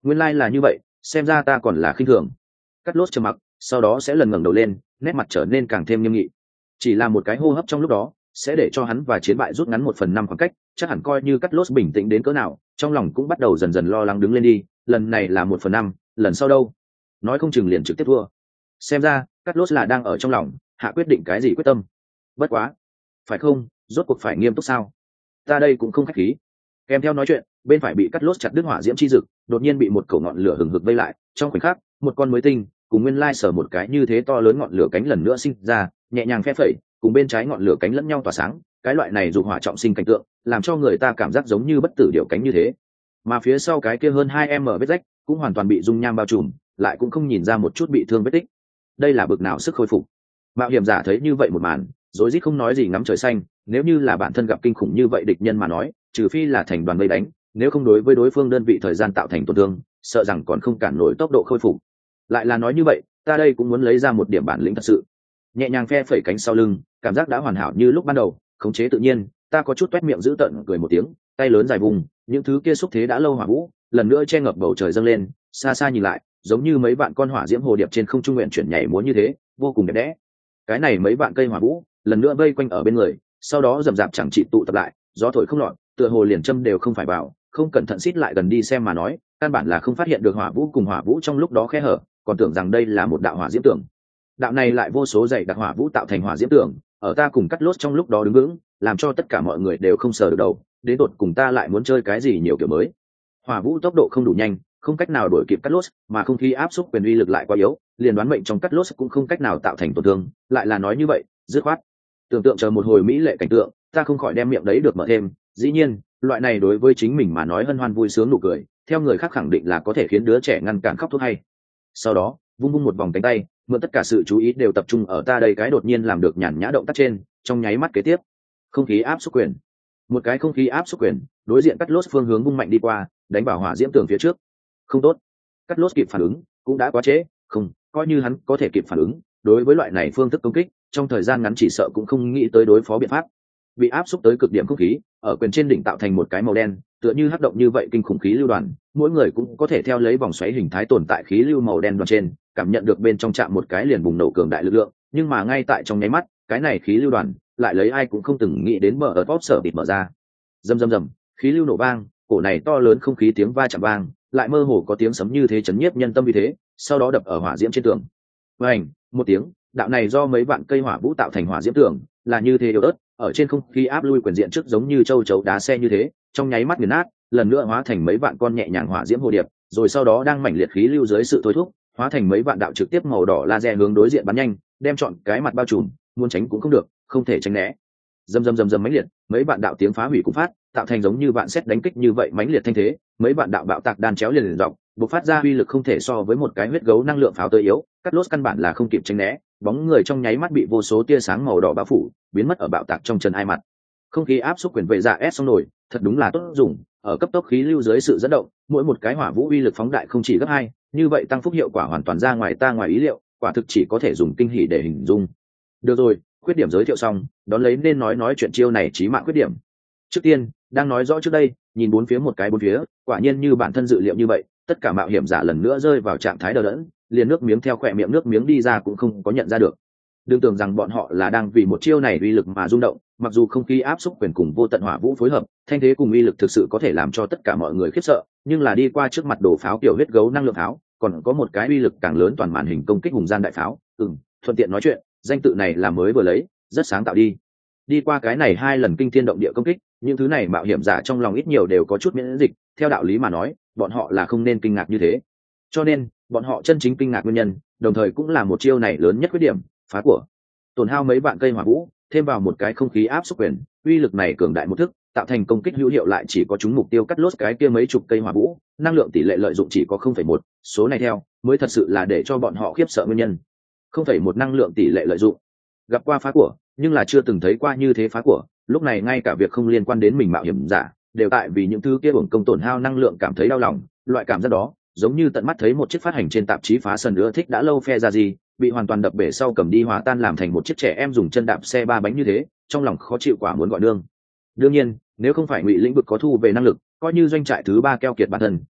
nguyên lai、là như vậy, xem ra ta còn là khinh thường. Cắt lốt trầm mặc, sau đó sẽ lần ngẩng đầu lên, nét mặt trở nên càng thêm nghiêm nghị. Chỉ là một cái hô hấp trong lúc đó sẽ để cho hắn và chiến bại rút ngắn 1/5 khoảng cách, chắc hẳn coi như Cắt lốt bình tĩnh đến cỡ nào, trong lòng cũng bắt đầu dần dần lo lắng đứng lên đi. Lần này là 1/5, lần sau đâu, nói không chừng liền trực tiếp thua. Xem ra Cắt lốt là đang ở trong lòng hạ quyết định cái gì quyết tâm. Bất quá, phải không, rốt cuộc phải nghiêm túc sao? Ta đây cũng không khách khí. Kèm theo nói chuyện, bên phải bị Cắt lốt chặt đứt hỏa diễm chi dực đột nhiên bị một cổ ngọn lửa hừng hực vây lại. Trong khoảnh khắc, một con mới tinh cùng nguyên lai sở một cái như thế to lớn ngọn lửa cánh lần nữa sinh ra, nhẹ nhàng phe phẩy, cùng bên trái ngọn lửa cánh lẫn nhau tỏa sáng. Cái loại này dục hỏa trọng sinh cảnh tượng, làm cho người ta cảm giác giống như bất tử điệu cánh như thế. Mà phía sau cái kia hơn 2m vết rách cũng hoàn toàn bị dung nham bao trùm, lại cũng không nhìn ra một chút bị thương vết tích. Đây là bực nào sức khôi phục. Mạo hiểm giả thấy như vậy một màn, rối rít không nói gì ngắm trời xanh. Nếu như là bản thân gặp kinh khủng như vậy địch nhân mà nói, trừ phi là thành đoàn vây đánh, nếu không đối với đối phương đơn vị thời gian tạo thành tổn thương, sợ rằng còn không cản nổi tốc độ khôi phục. Lại là nói như vậy, ta đây cũng muốn lấy ra một điểm bản lĩnh thật sự. Nhẹ nhàng phe phẩy cánh sau lưng, cảm giác đã hoàn hảo như lúc ban đầu, khống chế tự nhiên, ta có chút toét miệng giữ tận cười một tiếng, tay lớn dài vùng, những thứ kia xúc thế đã lâu hỏa vũ, lần nữa che ngập bầu trời dâng lên, xa xa nhìn lại, giống như mấy vạn con hỏa diễm hồ điệp trên không trung nguyện chuyển nhảy múa như thế, vô cùng đẹp đẽ. Cái này mấy vạn cây hỏa vũ, lần nữa vây quanh ở bên người, sau đó rầm rạp chẳng trị tụ tập lại, gió thổi không lọt, tựa hồ liền châm đều không phải vào, không cẩn thận xít lại gần đi xem mà nói, căn bản là không phát hiện được hỏa vũ cùng hỏa vũ trong lúc đó khe hở, còn tưởng rằng đây là một đạo hỏa diễm tường. Đạo này lại vô số dày đặc hỏa vũ tạo thành hỏa diễm tường, ở ta cùng Cắt lốt trong lúc đó đứng vững, làm cho tất cả mọi người đều không sờ được đầu, đến tột cùng ta lại muốn chơi cái gì nhiều kiểu mới. Hỏa vũ tốc độ không đủ nhanh, không cách nào đuổi kịp Cắt lốt, mà không khí áp xúc quyền uy lực lại quá yếu, liền đoán mệnh trong Cắt lốt cũng không cách nào tạo thành tổn thương, lại là nói như vậy, dứt khoát. Tưởng tượng chờ một hồi mỹ lệ cảnh tượng, ta không khỏi đem miệng đấy được mở thêm. Dĩ nhiên, loại này đối với chính mình mà nói hân hoan vui sướng nụ cười, theo người khác khẳng định là có thể khiến đứa trẻ ngăn cản khóc thuốc hay. Sau đó, vung vung một vòng cánh tay, mượn tất cả sự chú ý đều tập trung ở ta đây cái đột nhiên làm được nhàn nhã động tác trên, trong nháy mắt kế tiếp, không khí áp xúc quyền. Một cái không khí áp xúc quyền, đối diện Cắt lốt phương hướng vung mạnh đi qua, đánh vào hỏa diễm tường phía trước. Không tốt. Cắt lốt kịp phản ứng, cũng đã quá trễ, không, coi như hắn có thể kịp phản ứng, đối với loại này phương thức công kích, trong thời gian ngắn chỉ sợ cũng không nghĩ tới đối phó biện pháp. Bị áp xúc tới cực điểm không khí, ở quyền trên đỉnh tạo thành một cái màu đen, tựa như hắc động như vậy kinh khủng khí lưu đoàn, mỗi người cũng có thể theo lấy vòng xoáy hình thái tồn tại khí lưu màu đen đoàn trên, cảm nhận được bên trong chạm một cái liền bùng nổ cường đại lực lượng, nhưng mà ngay tại trong nháy mắt, cái này khí lưu đoàn lại lấy ai cũng không từng nghĩ đến mở ở top sở bịt mở ra. Rầm rầm rầm, khí lưu nổ vang, cổ này to lớn không khí tiếng va chạm vang, lại mơ hồ có tiếng sấm như thế chấn nhiếp nhân tâm như thế, sau đó đập ở hỏa diễm trên tường. Vành, một tiếng, đạo này do mấy vạn cây hỏa vũ tạo thành hỏa diễm tường, là như thế yếu ớt, ở trên không khí áp lui quyền diện trước giống như châu chấu đá xe như thế, trong nháy mắt nghiền nát, lần nữa hóa thành mấy vạn con nhẹ nhàng hỏa diễm hồ điệp, rồi sau đó đang mảnh liệt khí lưu dưới sự thôi thúc, hóa thành mấy vạn đạo trực tiếp màu đỏ laser hướng đối diện bắn nhanh, đem chọn cái mặt bao trùm, muốn tránh cũng không được, không thể tránh né. Rầm rầm rầm rầm mãnh liệt, mấy vạn đạo tiếng phá hủy cũng phát, tạo thành giống như vạn sét đánh kích như vậy mãnh liệt thanh thế, mấy vạn đạo bạo tạc đan chéo liền dọc, bộc phát ra uy lực không thể so với một cái huyết gấu năng lượng pháo tới yếu, Cắt lốt căn bản là không kịp tránh né, bóng người trong nháy mắt bị vô số tia sáng màu đỏ bao phủ, biến mất ở bạo tạc trong chân ai mặt. Không khí áp xúc quyền vệ dạ S xong nổi, thật đúng là tốt dùng, ở cấp tốc khí lưu dưới sự dẫn động, mỗi một cái hỏa vũ uy lực phóng đại không chỉ gấp 2, như vậy tăng phúc hiệu quả hoàn toàn ra ngoài ta ngoài ý liệu, quả thực chỉ có thể dùng kinh hỉ để hình dung. Được rồi, khuyết điểm giới thiệu xong, đón lấy nên nói chuyện chiêu này chí mạng khuyết điểm. Trước tiên, đang nói rõ trước đây, nhìn bốn phía một cái bốn phía, quả nhiên như bản thân dự liệu như vậy, tất cả mạo hiểm giả lần nữa rơi vào trạng thái đờ đẫn, liền nước miếng theo khỏe miệng nước miếng đi ra cũng không có nhận ra được. Đừng tưởng rằng bọn họ là đang vì một chiêu này uy lực mà rung động, mặc dù không khí áp xúc quyền cùng vô tận hỏa vũ phối hợp, thanh thế cùng uy lực thực sự có thể làm cho tất cả mọi người khiếp sợ, nhưng là đi qua trước mặt đồ pháo kiểu huyết gấu năng lượng pháo, còn có một cái uy lực càng lớn toàn màn hình công kích hùng gian đại pháo. Thuận tiện nói chuyện, danh tự này là mới vừa lấy, rất sáng tạo đi. Đi qua cái này 2 lần kinh thiên động địa công kích, những thứ này mạo hiểm giả trong lòng ít nhiều đều có chút miễn dịch, theo đạo lý mà nói, bọn họ là không nên kinh ngạc như thế. Cho nên, bọn họ chân chính kinh ngạc nguyên nhân, đồng thời cũng là một chiêu này lớn nhất khuyết điểm, phá của. Tổn hao mấy vạn cây hỏa vũ, thêm vào một cái không khí áp xúc quyền, uy lực này cường đại một thức, tạo thành công kích hữu hiệu lại chỉ có trúng mục tiêu Cắt lốt cái kia mấy chục cây hỏa vũ, năng lượng tỷ lệ lợi dụng chỉ có 0,1, số này theo, mới thật sự là để cho bọn họ khiếp sợ nguyên nhân. 0,1 năng lượng tỷ lệ lợi dụng. Gặp qua phá của, nhưng là chưa từng thấy qua như thế phá của, lúc này ngay cả việc không liên quan đến mình mạo hiểm giả, đều tại vì những thứ kia uổng công tổn hao năng lượng cảm thấy đau lòng, loại cảm giác đó, giống như tận mắt thấy một chiếc phát hành trên tạp chí phá sân ưa thích đã lâu phe ra gì, bị hoàn toàn đập bể sau cầm đi hóa tan làm thành một chiếc trẻ em dùng chân đạp xe 3 bánh như thế, trong lòng khó chịu quả muốn gọi đương nhiên, nếu không phải Ngụy lĩnh vực có thu về năng lực, coi như doanh trại thứ 3 keo kiệt bản thân,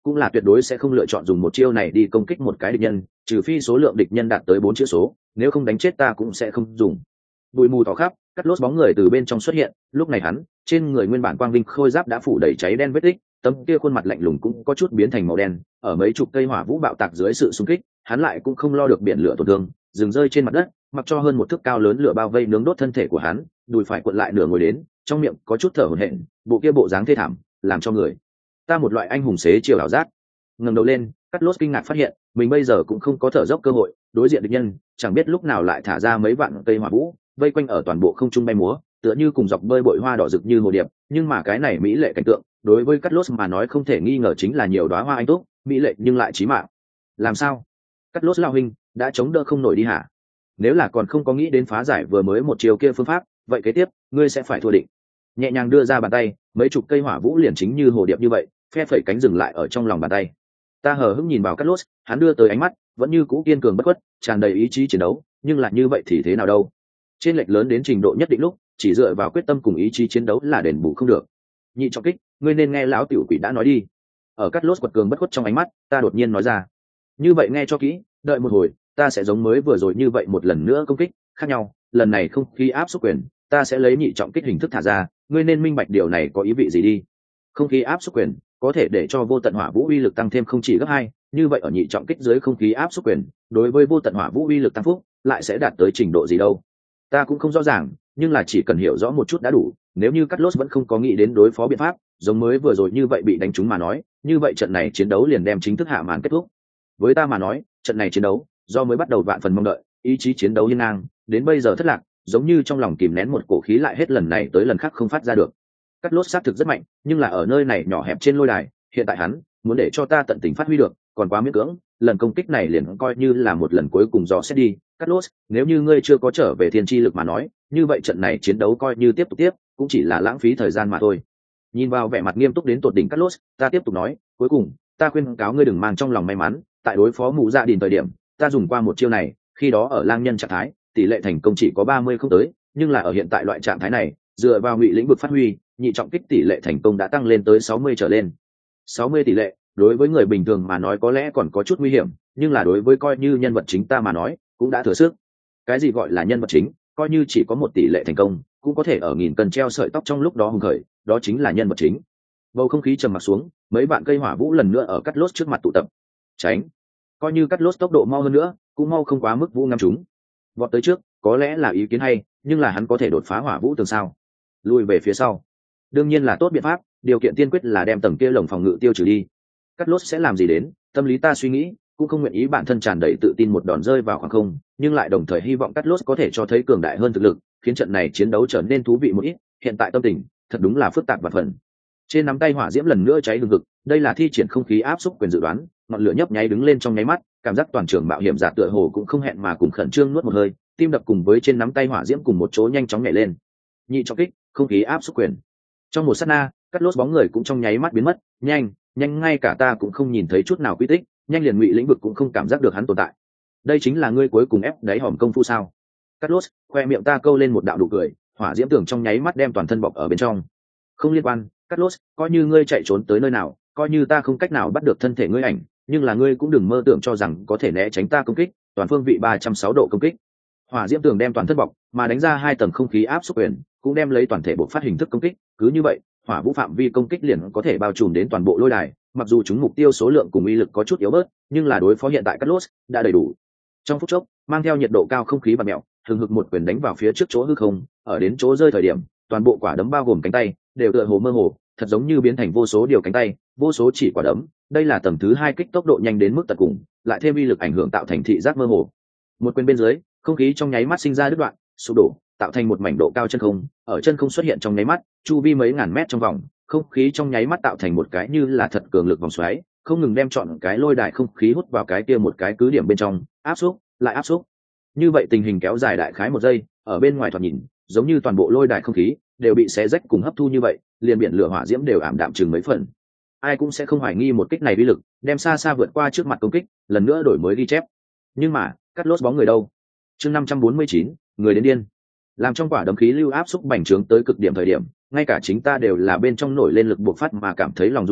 cũng là tuyệt đối sẽ không lựa chọn dùng một chiêu này đi công kích một cái địch nhân, trừ phi số lượng địch nhân đạt tới 4 chữ số, nếu không đánh chết ta cũng sẽ không dùng. Bụi mù tỏ khắp, cắt lốt bóng người từ bên trong xuất hiện, lúc này hắn trên người nguyên bản quang vinh khôi giáp đã phủ đầy cháy đen vết tích, tấm kia khuôn mặt lạnh lùng cũng có chút biến thành màu đen, ở mấy chục cây hỏa vũ bạo tạc dưới sự xung kích, hắn lại cũng không lo được biển lửa tổn thương, dừng rơi trên mặt đất, mặc cho hơn một thước cao lớn lửa bao vây nướng đốt thân thể của hắn, đùi phải cuộn lại nửa ngồi đến, trong miệng có chút thở hổn hển, bộ kia bộ dáng thê thảm, làm cho người ta một loại anh hùng xế chiều ảo giác. Ngẩng đầu lên, cắt lốt kinh ngạc phát hiện mình bây giờ cũng không có thở dốc cơ hội, đối diện địch nhân chẳng biết lúc nào lại thả ra mấy vạn cây hỏa vũ vây quanh ở toàn bộ không trung bay múa, tựa như cùng dọc bơi bội hoa đỏ rực như hồ điệp. Nhưng mà cái này mỹ lệ cảnh tượng đối với cắt lốt mà nói không thể nghi ngờ chính là nhiều đóa hoa anh túc, mỹ lệ nhưng lại chí mạng. Làm sao? Cắt lốt lao huynh đã chống đỡ không nổi đi hả? Nếu là còn không có nghĩ đến phá giải vừa mới một chiều kia phương pháp, vậy kế tiếp ngươi sẽ phải thua định. Nhẹ nhàng đưa ra bàn tay, mấy chục cây hỏa vũ liền chính như hồ điệp như vậy phe phẩy cánh dừng lại ở trong lòng bàn tay. Ta hờ hững nhìn vào cắt lốt, hắn đưa tới ánh mắt vẫn như cũ kiên cường bất khuất, tràn đầy ý chí chiến đấu. Nhưng là như vậy thì thế nào đâu? Trên lệch lớn đến trình độ nhất định lúc, chỉ dựa vào quyết tâm cùng ý chí chiến đấu là đền bù không được. Nhị trọng kích, ngươi nên nghe lão tiểu quỷ đã nói đi. Ở cắt lốt quật cường bất khuất trong ánh mắt, ta đột nhiên nói ra. Như vậy nghe cho kỹ, đợi một hồi, ta sẽ giống mới vừa rồi như vậy một lần nữa công kích, khác nhau, lần này không khí áp xúc quyền, ta sẽ lấy nhị trọng kích hình thức thả ra, ngươi nên minh bạch điều này có ý vị gì đi. Không khí áp xúc quyền có thể để cho vô tận hỏa vũ uy lực tăng thêm không chỉ gấp 2, như vậy ở nhị trọng kích dưới không khí áp xúc quyền, đối với vô tận hỏa vũ uy lực tăng phúc, lại sẽ đạt tới trình độ gì đâu. Ta cũng không rõ ràng, nhưng là chỉ cần hiểu rõ một chút đã đủ. Nếu như Cắt Lốt vẫn không có nghĩ đến đối phó biện pháp, giống mới vừa rồi như vậy bị đánh trúng mà nói, như vậy trận này chiến đấu liền đem chính thức hạ màn kết thúc. Với ta mà nói, trận này chiến đấu, do mới bắt đầu vạn phần mong đợi, ý chí chiến đấu hiên ngang, đến bây giờ thất lạc, giống như trong lòng kìm nén một cổ khí lại hết lần này tới lần khác không phát ra được. Cắt Lốt xác thực rất mạnh, nhưng là ở nơi này nhỏ hẹp trên lôi đài, hiện tại hắn muốn để cho ta tận tình phát huy được, còn quá miễn cưỡng. Lần công kích này liền coi như là một lần cuối cùng dò xét đi. Cắt Lốt, nếu như ngươi chưa có trở về thiên chi lực mà nói, như vậy trận này chiến đấu coi như tiếp tục tiếp, cũng chỉ là lãng phí thời gian mà thôi. Nhìn vào vẻ mặt nghiêm túc đến tột đỉnh Cắt Lốt, ta tiếp tục nói, cuối cùng, ta khuyên cáo ngươi đừng mang trong lòng may mắn, tại đối phó mụ dạ đình thời điểm, ta dùng qua một chiêu này, khi đó ở lang nhân trạng thái, tỷ lệ thành công chỉ có 30 không tới, nhưng là ở hiện tại loại trạng thái này, dựa vào ngụy lĩnh vực phát huy, nhị trọng kích tỷ lệ thành công đã tăng lên tới 60 trở lên. 60 tỷ lệ, đối với người bình thường mà nói có lẽ còn có chút nguy hiểm, nhưng là đối với coi như nhân vật chính ta mà nói, cũng đã thừa sức. Cái gì gọi là nhân vật chính, coi như chỉ có một tỷ lệ thành công, cũng có thể ở nghìn cân treo sợi tóc trong lúc đó hùng khởi, đó chính là nhân vật chính. Bầu không khí trầm mặc xuống, mấy bạn cây hỏa vũ lần nữa ở Cắt Lốt trước mặt tụ tập. Tránh. Coi như Cắt Lốt tốc độ mau hơn nữa, cũng mau không quá mức vũ ngắm chúng. Vọt tới trước, có lẽ là ý kiến hay, nhưng là hắn có thể đột phá hỏa vũ tường sao? Lùi về phía sau. Đương nhiên là tốt biện pháp, điều kiện tiên quyết là đem tầng kia lồng phòng ngự tiêu trừ đi. Cắt Lốt sẽ làm gì đến, tâm lý ta suy nghĩ, cũng không nguyện ý bản thân tràn đầy tự tin một đòn rơi vào khoảng không, nhưng lại đồng thời hy vọng Cắt Lốt có thể cho thấy cường đại hơn thực lực, khiến trận này chiến đấu trở nên thú vị một ít. Hiện tại tâm tình thật đúng là phức tạp và phần. Trên nắm tay hỏa diễm lần nữa cháy hừng hực, đây là thi triển không khí áp xúc quyền dự đoán, ngọn lửa nhấp nháy đứng lên trong nháy mắt, cảm giác toàn trường mạo hiểm giả tựa hồ cũng không hẹn mà cùng khẩn trương nuốt một hơi, tim đập cùng với trên nắm tay hỏa diễm cùng một chỗ nhanh chóng nhảy lên. Nhị trọng kích, không khí áp xúc quyền. Trong một sát na, Cắt Lốt bóng người cũng trong nháy mắt biến mất, nhanh ngay cả ta cũng không nhìn thấy chút nào quy tích, nhanh liền ngụy lĩnh vực cũng không cảm giác được hắn tồn tại. Đây chính là ngươi cuối cùng ép đáy hòm công phu sao? Cắt Lốt khoe miệng ta câu lên một đạo nụ cười, hỏa diễm tưởng trong nháy mắt đem toàn thân bọc ở bên trong. Không liên quan, Cắt Lốt, coi như ngươi chạy trốn tới nơi nào, coi như ta không cách nào bắt được thân thể ngươi ảnh, nhưng là ngươi cũng đừng mơ tưởng cho rằng có thể né tránh ta công kích, toàn phương vị 360 độ công kích. Hỏa diễm tường đem toàn thân bọc, mà đánh ra 2 tầng không khí áp xúc quyền, cũng đem lấy toàn thể bộ phát hình thức công kích, cứ như vậy, hỏa vũ phạm vi công kích liền có thể bao trùm đến toàn bộ lôi đài, mặc dù chúng mục tiêu số lượng cùng uy lực có chút yếu bớt, nhưng là đối phó hiện tại Cắt Lốt đã đầy đủ. Trong phút chốc, mang theo nhiệt độ cao không khí bạt mèo, hừng hực một quyền đánh vào phía trước chỗ hư không, ở đến chỗ rơi thời điểm, toàn bộ quả đấm bao gồm cánh tay, đều tựa hồ mơ hồ, thật giống như biến thành vô số điều cánh tay, vô số chỉ quả đấm. Đây là tầng thứ 2 kích tốc độ nhanh đến mức tận cùng, lại thêm uy lực ảnh hưởng tạo thành thị giác mơ hồ. Một quyền bên dưới, không khí trong nháy mắt sinh ra đứt đoạn, sụp đổ, tạo thành một mảnh độ cao chân không. Ở chân không xuất hiện trong nháy mắt, chu vi mấy ngàn mét trong vòng, không khí trong nháy mắt tạo thành một cái như là thật cường lực vòng xoáy, không ngừng đem trọn cái lôi đài không khí hút vào cái kia một cái cứ điểm bên trong, áp xúc, lại áp xúc. Như vậy tình hình kéo dài đại khái 1 giây, ở bên ngoài thoạt nhìn, giống như toàn bộ lôi đài không khí đều bị xé rách cùng hấp thu như vậy, liền biển lửa hỏa diễm đều ảm đạm chừng mấy phần. Ai cũng sẽ không hoài nghi một kích này uy lực, đem xa xa vượt qua trước mặt công kích, lần nữa đổi mới ghi chép. Nhưng mà, Cắt Lốt bóng người đâu? Chương 549, người đến điên. Làm trong quả đấm khí lưu áp xúc bành trướng tới cực điểm thời điểm, ngay cả chính ta đều là bên trong nổi lên lực bộc phát mà cảm thấy lòng rung động,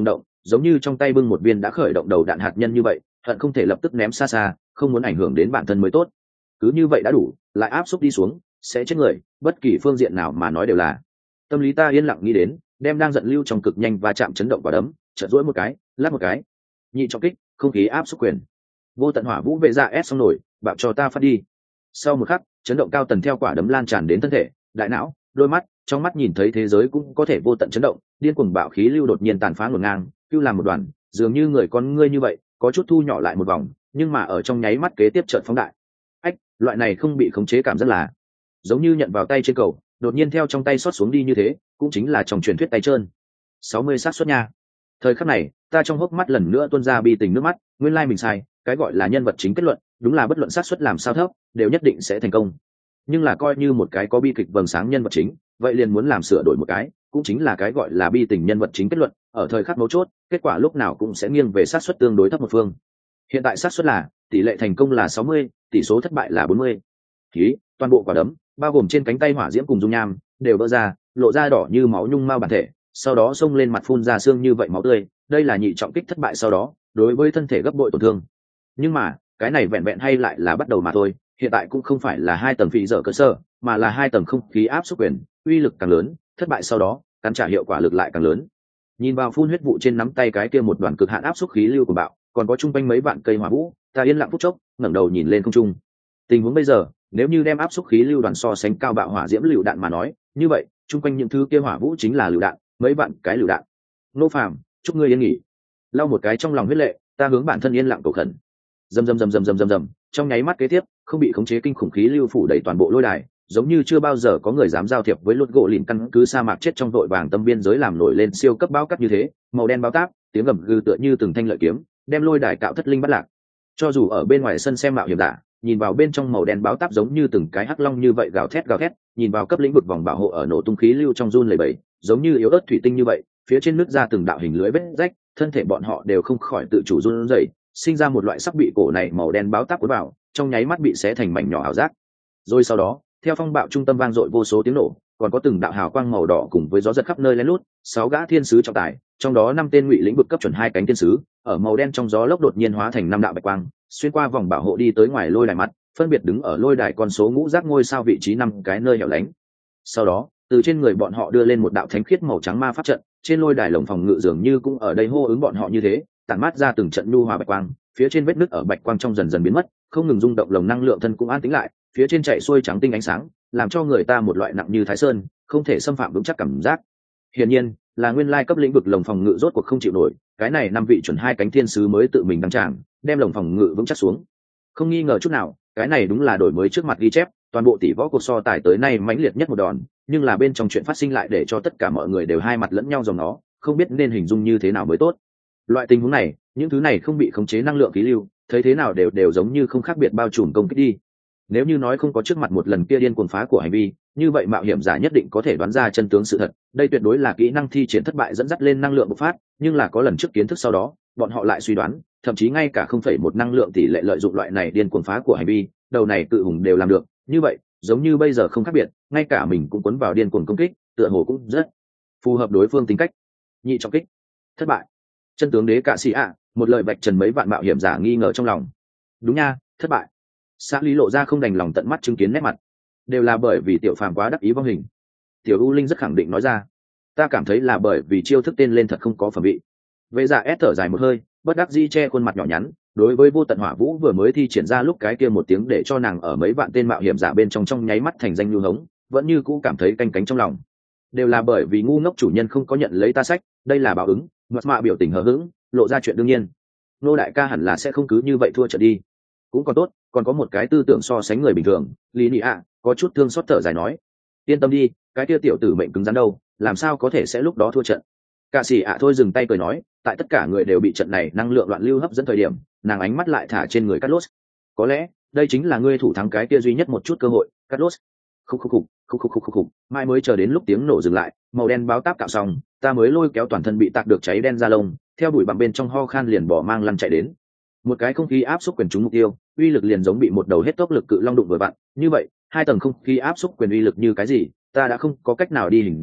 giống như trong tay bưng một viên đã khởi động đầu đạn hạt nhân như vậy, hận không thể lập tức ném xa xa, không muốn ảnh hưởng đến bản thân mới tốt. Cứ như vậy đã đủ, lại áp xúc đi xuống sẽ chết người, bất kỳ phương diện nào mà nói đều là. Tâm lý ta yên lặng nghĩ đến, đem đang giận lưu trong cực nhanh và chạm chấn động quả đấm, chợt duỗi một cái, lắp một cái. Nhị trọng kích, không khí áp xúc quyền. Vô tận hỏa vũ vệ ra ép xong nổi, bạo cho ta phát đi. Sau một khắc, chấn động cao tần theo quả đấm lan tràn đến thân thể, đại não, đôi mắt, trong mắt nhìn thấy thế giới cũng có thể vô tận chấn động, điên cuồng bạo khí lưu đột nhiên tàn phá ngổn ngang, lưu làm một đoàn, dường như người con ngươi như vậy, có chút thu nhỏ lại một vòng, nhưng mà ở trong nháy mắt kế tiếp chợt phóng đại. Ách, loại này không bị khống chế cảm rất là giống như nhận vào tay trên cầu, đột nhiên theo trong tay xót xuống đi như thế, cũng chính là trong truyền thuyết tay trơn. 60 xác suất nha. Thời khắc này, ta trong hốc mắt lần nữa tuôn ra bi tình nước mắt, nguyên lai mình sai, cái gọi là nhân vật chính kết luận, đúng là bất luận xác suất làm sao thấp, đều nhất định sẽ thành công. Nhưng là coi như một cái có bi kịch vầng sáng nhân vật chính, vậy liền muốn làm sửa đổi một cái, cũng chính là cái gọi là bi tình nhân vật chính kết luận, ở thời khắc mấu chốt, kết quả lúc nào cũng sẽ nghiêng về xác suất tương đối thấp một phương. Hiện tại xác suất là tỷ lệ thành công là 60, tỷ số thất bại là 40. Khí, toàn bộ quả đấm, bao gồm trên cánh tay hỏa diễm cùng dung nham, đều vỡ ra, lộ ra đỏ như máu nhung mao bản thể, sau đó xông lên mặt phun ra xương như vậy máu tươi, đây là nhị trọng kích thất bại sau đó, đối với thân thể gấp bội tổn thương. Nhưng mà, cái này vẹn vẹn hay lại là bắt đầu mà thôi, hiện tại cũng không phải là 2 tầng phỉ dở cơ sở, mà là 2 tầng không khí áp xúc quyền, uy lực càng lớn, thất bại sau đó, cắn trả hiệu quả lực lại càng lớn. Nhìn vào phun huyết vụ trên nắm tay cái kia một đoàn cực hạn áp xúc khí lưu của bạo, còn có trung quanh mấy vạn cây hỏa vũ, ta yên lặng phút chốc, ngẩng đầu nhìn lên không trung. Tình huống bây giờ, nếu như đem áp xúc khí lưu đoàn so sánh cao bạo hỏa diễm lựu đạn mà nói, như vậy, trung quanh những thứ kia hỏa vũ chính là lựu đạn, mấy vạn cái lựu đạn. Nô Phàm, chúc ngươi yên nghỉ. Lau một cái trong lòng huyết lệ, ta hướng bản thân yên lặng cầu khẩn. Rầm rầm rầm rầm rầm rầm rầm, trong nháy mắt kế tiếp, không bị khống chế kinh khủng khí lưu phủ đầy toàn bộ lôi đài, giống như chưa bao giờ có người dám giao thiệp với lốt gỗ lìn căn cứ sa mạc chết trong vội vàng tâm biên giới làm nổi lên siêu cấp báo cắt như thế, màu đen báo táp, tiếng gầm gừ tựa như từng thanh lợi kiếm, đem lôi đài cạo thất linh bắt lạc. Cho dù ở bên ngoài sân xem mạo hiểm giả, nhìn vào bên trong màu đen báo táp giống như từng cái hắc long như vậy gào thét, nhìn vào cấp lĩnh vực vòng bảo hộ ở nổ tung khí lưu trong run lẩy bẩy, giống như yếu ớt thủy tinh như vậy, phía trên nước ra từng đạo hình lưới vết rách, thân thể bọn họ đều không khỏi tự chủ run rẩy, sinh ra một loại sắp bị cổ này màu đen báo táp cuốn vào, trong nháy mắt bị xé thành mảnh nhỏ ảo giác. Rồi sau đó, theo phong bạo trung tâm vang dội vô số tiếng nổ, còn có từng đạo hào quang màu đỏ cùng với gió giật khắp nơi lén lút, 6 gã thiên sứ trọng tài, trong đó 5 tên ngụy lĩnh vực cấp chuẩn 2 cánh thiên sứ, ở màu đen trong gió lốc đột nhiên hóa thành 5 đạo bạch quang, xuyên qua vòng bảo hộ đi tới ngoài lôi đài mặt, phân biệt đứng ở lôi đài con số ngũ giác ngôi sao vị trí 5 cái nơi hẻo lánh. Sau đó, từ trên người bọn họ đưa lên một đạo thánh khiết màu trắng ma pháp trận, trên lôi đài lồng phòng ngự dường như cũng ở đây hô ứng bọn họ như thế, tản mát ra từng trận nhu hòa bạch quang, phía trên vết nứt ở bạch quang trong dần dần biến mất, không ngừng rung động lồng năng lượng thân cũng an tĩnh lại, phía trên chạy xuôi trắng tinh ánh sáng, làm cho người ta một loại nặng như thái sơn, không thể xâm phạm vững chắc cảm giác. Hiển nhiên, là nguyên lai cấp lĩnh vực lồng phòng ngự rốt cuộc không chịu nổi, cái này 5 vị chuẩn 2 cánh thiên sứ mới tự mình đăng tràng, đem lồng phòng ngự vững chắc xuống. Không nghi ngờ chút nào, cái này đúng là đổi mới trước mặt ghi chép, toàn bộ tỷ võ cuộc so tài tới nay mãnh liệt nhất một đòn, nhưng là bên trong chuyện phát sinh lại để cho tất cả mọi người đều hai mặt lẫn nhau dòng nó, không biết nên hình dung như thế nào mới tốt. Loại tình huống này, những thứ này không bị khống chế năng lượng khí lưu, thấy thế nào đều giống như không khác biệt bao trùm công kích đi. Nếu như nói không có trước mặt một lần kia điên cuồng phá của hành vi, như vậy mạo hiểm giả nhất định có thể đoán ra chân tướng sự thật, đây tuyệt đối là kỹ năng thi triển thất bại dẫn dắt lên năng lượng bộc phát, nhưng là có lần trước kiến thức sau đó, bọn họ lại suy đoán, thậm chí ngay cả 0,1 năng lượng tỷ lệ lợi dụng loại này điên cuồng phá của hành vi, đầu này cự hùng đều làm được, như vậy, giống như bây giờ không khác biệt, ngay cả mình cũng cuốn vào điên cuồng công kích, tựa hồ cũng rất phù hợp đối phương tính cách. Nhị trọng kích, thất bại. Chân tướng đế cạ sĩ ạ, một lời vạch trần mấy vạn mạo hiểm giả nghi ngờ trong lòng. Đúng nha, thất bại. Xã lý lộ ra không đành lòng tận mắt chứng kiến nét mặt, đều là bởi vì tiểu phàm quá đắc ý vong hình. Tiểu u linh rất khẳng định nói ra, ta cảm thấy là bởi vì chiêu thức tên lên thật không có phẩm vị. Vệ giả ép thở dài một hơi, bất đắc dĩ che khuôn mặt nhỏ nhắn, đối với vô tận hỏa vũ vừa mới thi triển ra lúc cái kia một tiếng để cho nàng ở mấy vạn tên mạo hiểm giả bên trong nháy mắt thành danh lưu hống, vẫn như cũ cảm thấy canh cánh trong lòng. Đều là bởi vì ngu ngốc chủ nhân không có nhận lấy ta sách, đây là báo ứng. Mật mạ biểu tình hờ hững, lộ ra chuyện đương nhiên. Nô đại ca hẳn là sẽ không cứ như vậy thua trận đi. Cũng còn tốt, còn có một cái tư tưởng so sánh người bình thường. Lý Nị ạ có chút thương xót thở dài nói, yên tâm đi, cái kia tiểu tử mệnh cứng rắn đâu, làm sao có thể sẽ lúc đó thua trận. Cả sĩ ạ thôi dừng tay cười nói, tại tất cả người đều bị trận này năng lượng loạn lưu hấp dẫn thời điểm, nàng ánh mắt lại thả trên người Carlos. Có lẽ đây chính là ngươi thủ thắng cái kia duy nhất một chút cơ hội, Carlos. Khúc. Mai mới chờ đến lúc tiếng nổ dừng lại, màu đen báo táp cạo xong, ta mới lôi kéo toàn thân bị tạc được cháy đen ra lông, theo đuổi bằng bên trong ho khan liền bỏ mang lăn chạy đến. Một cái không khí áp xúc quyền trúng mục tiêu, uy lực liền giống bị một đầu hết tốc lực cự long đụng vừa vặn, như vậy, 2 tầng không khí áp xúc quyền uy lực như cái gì, ta đã không có cách nào đi hình dung,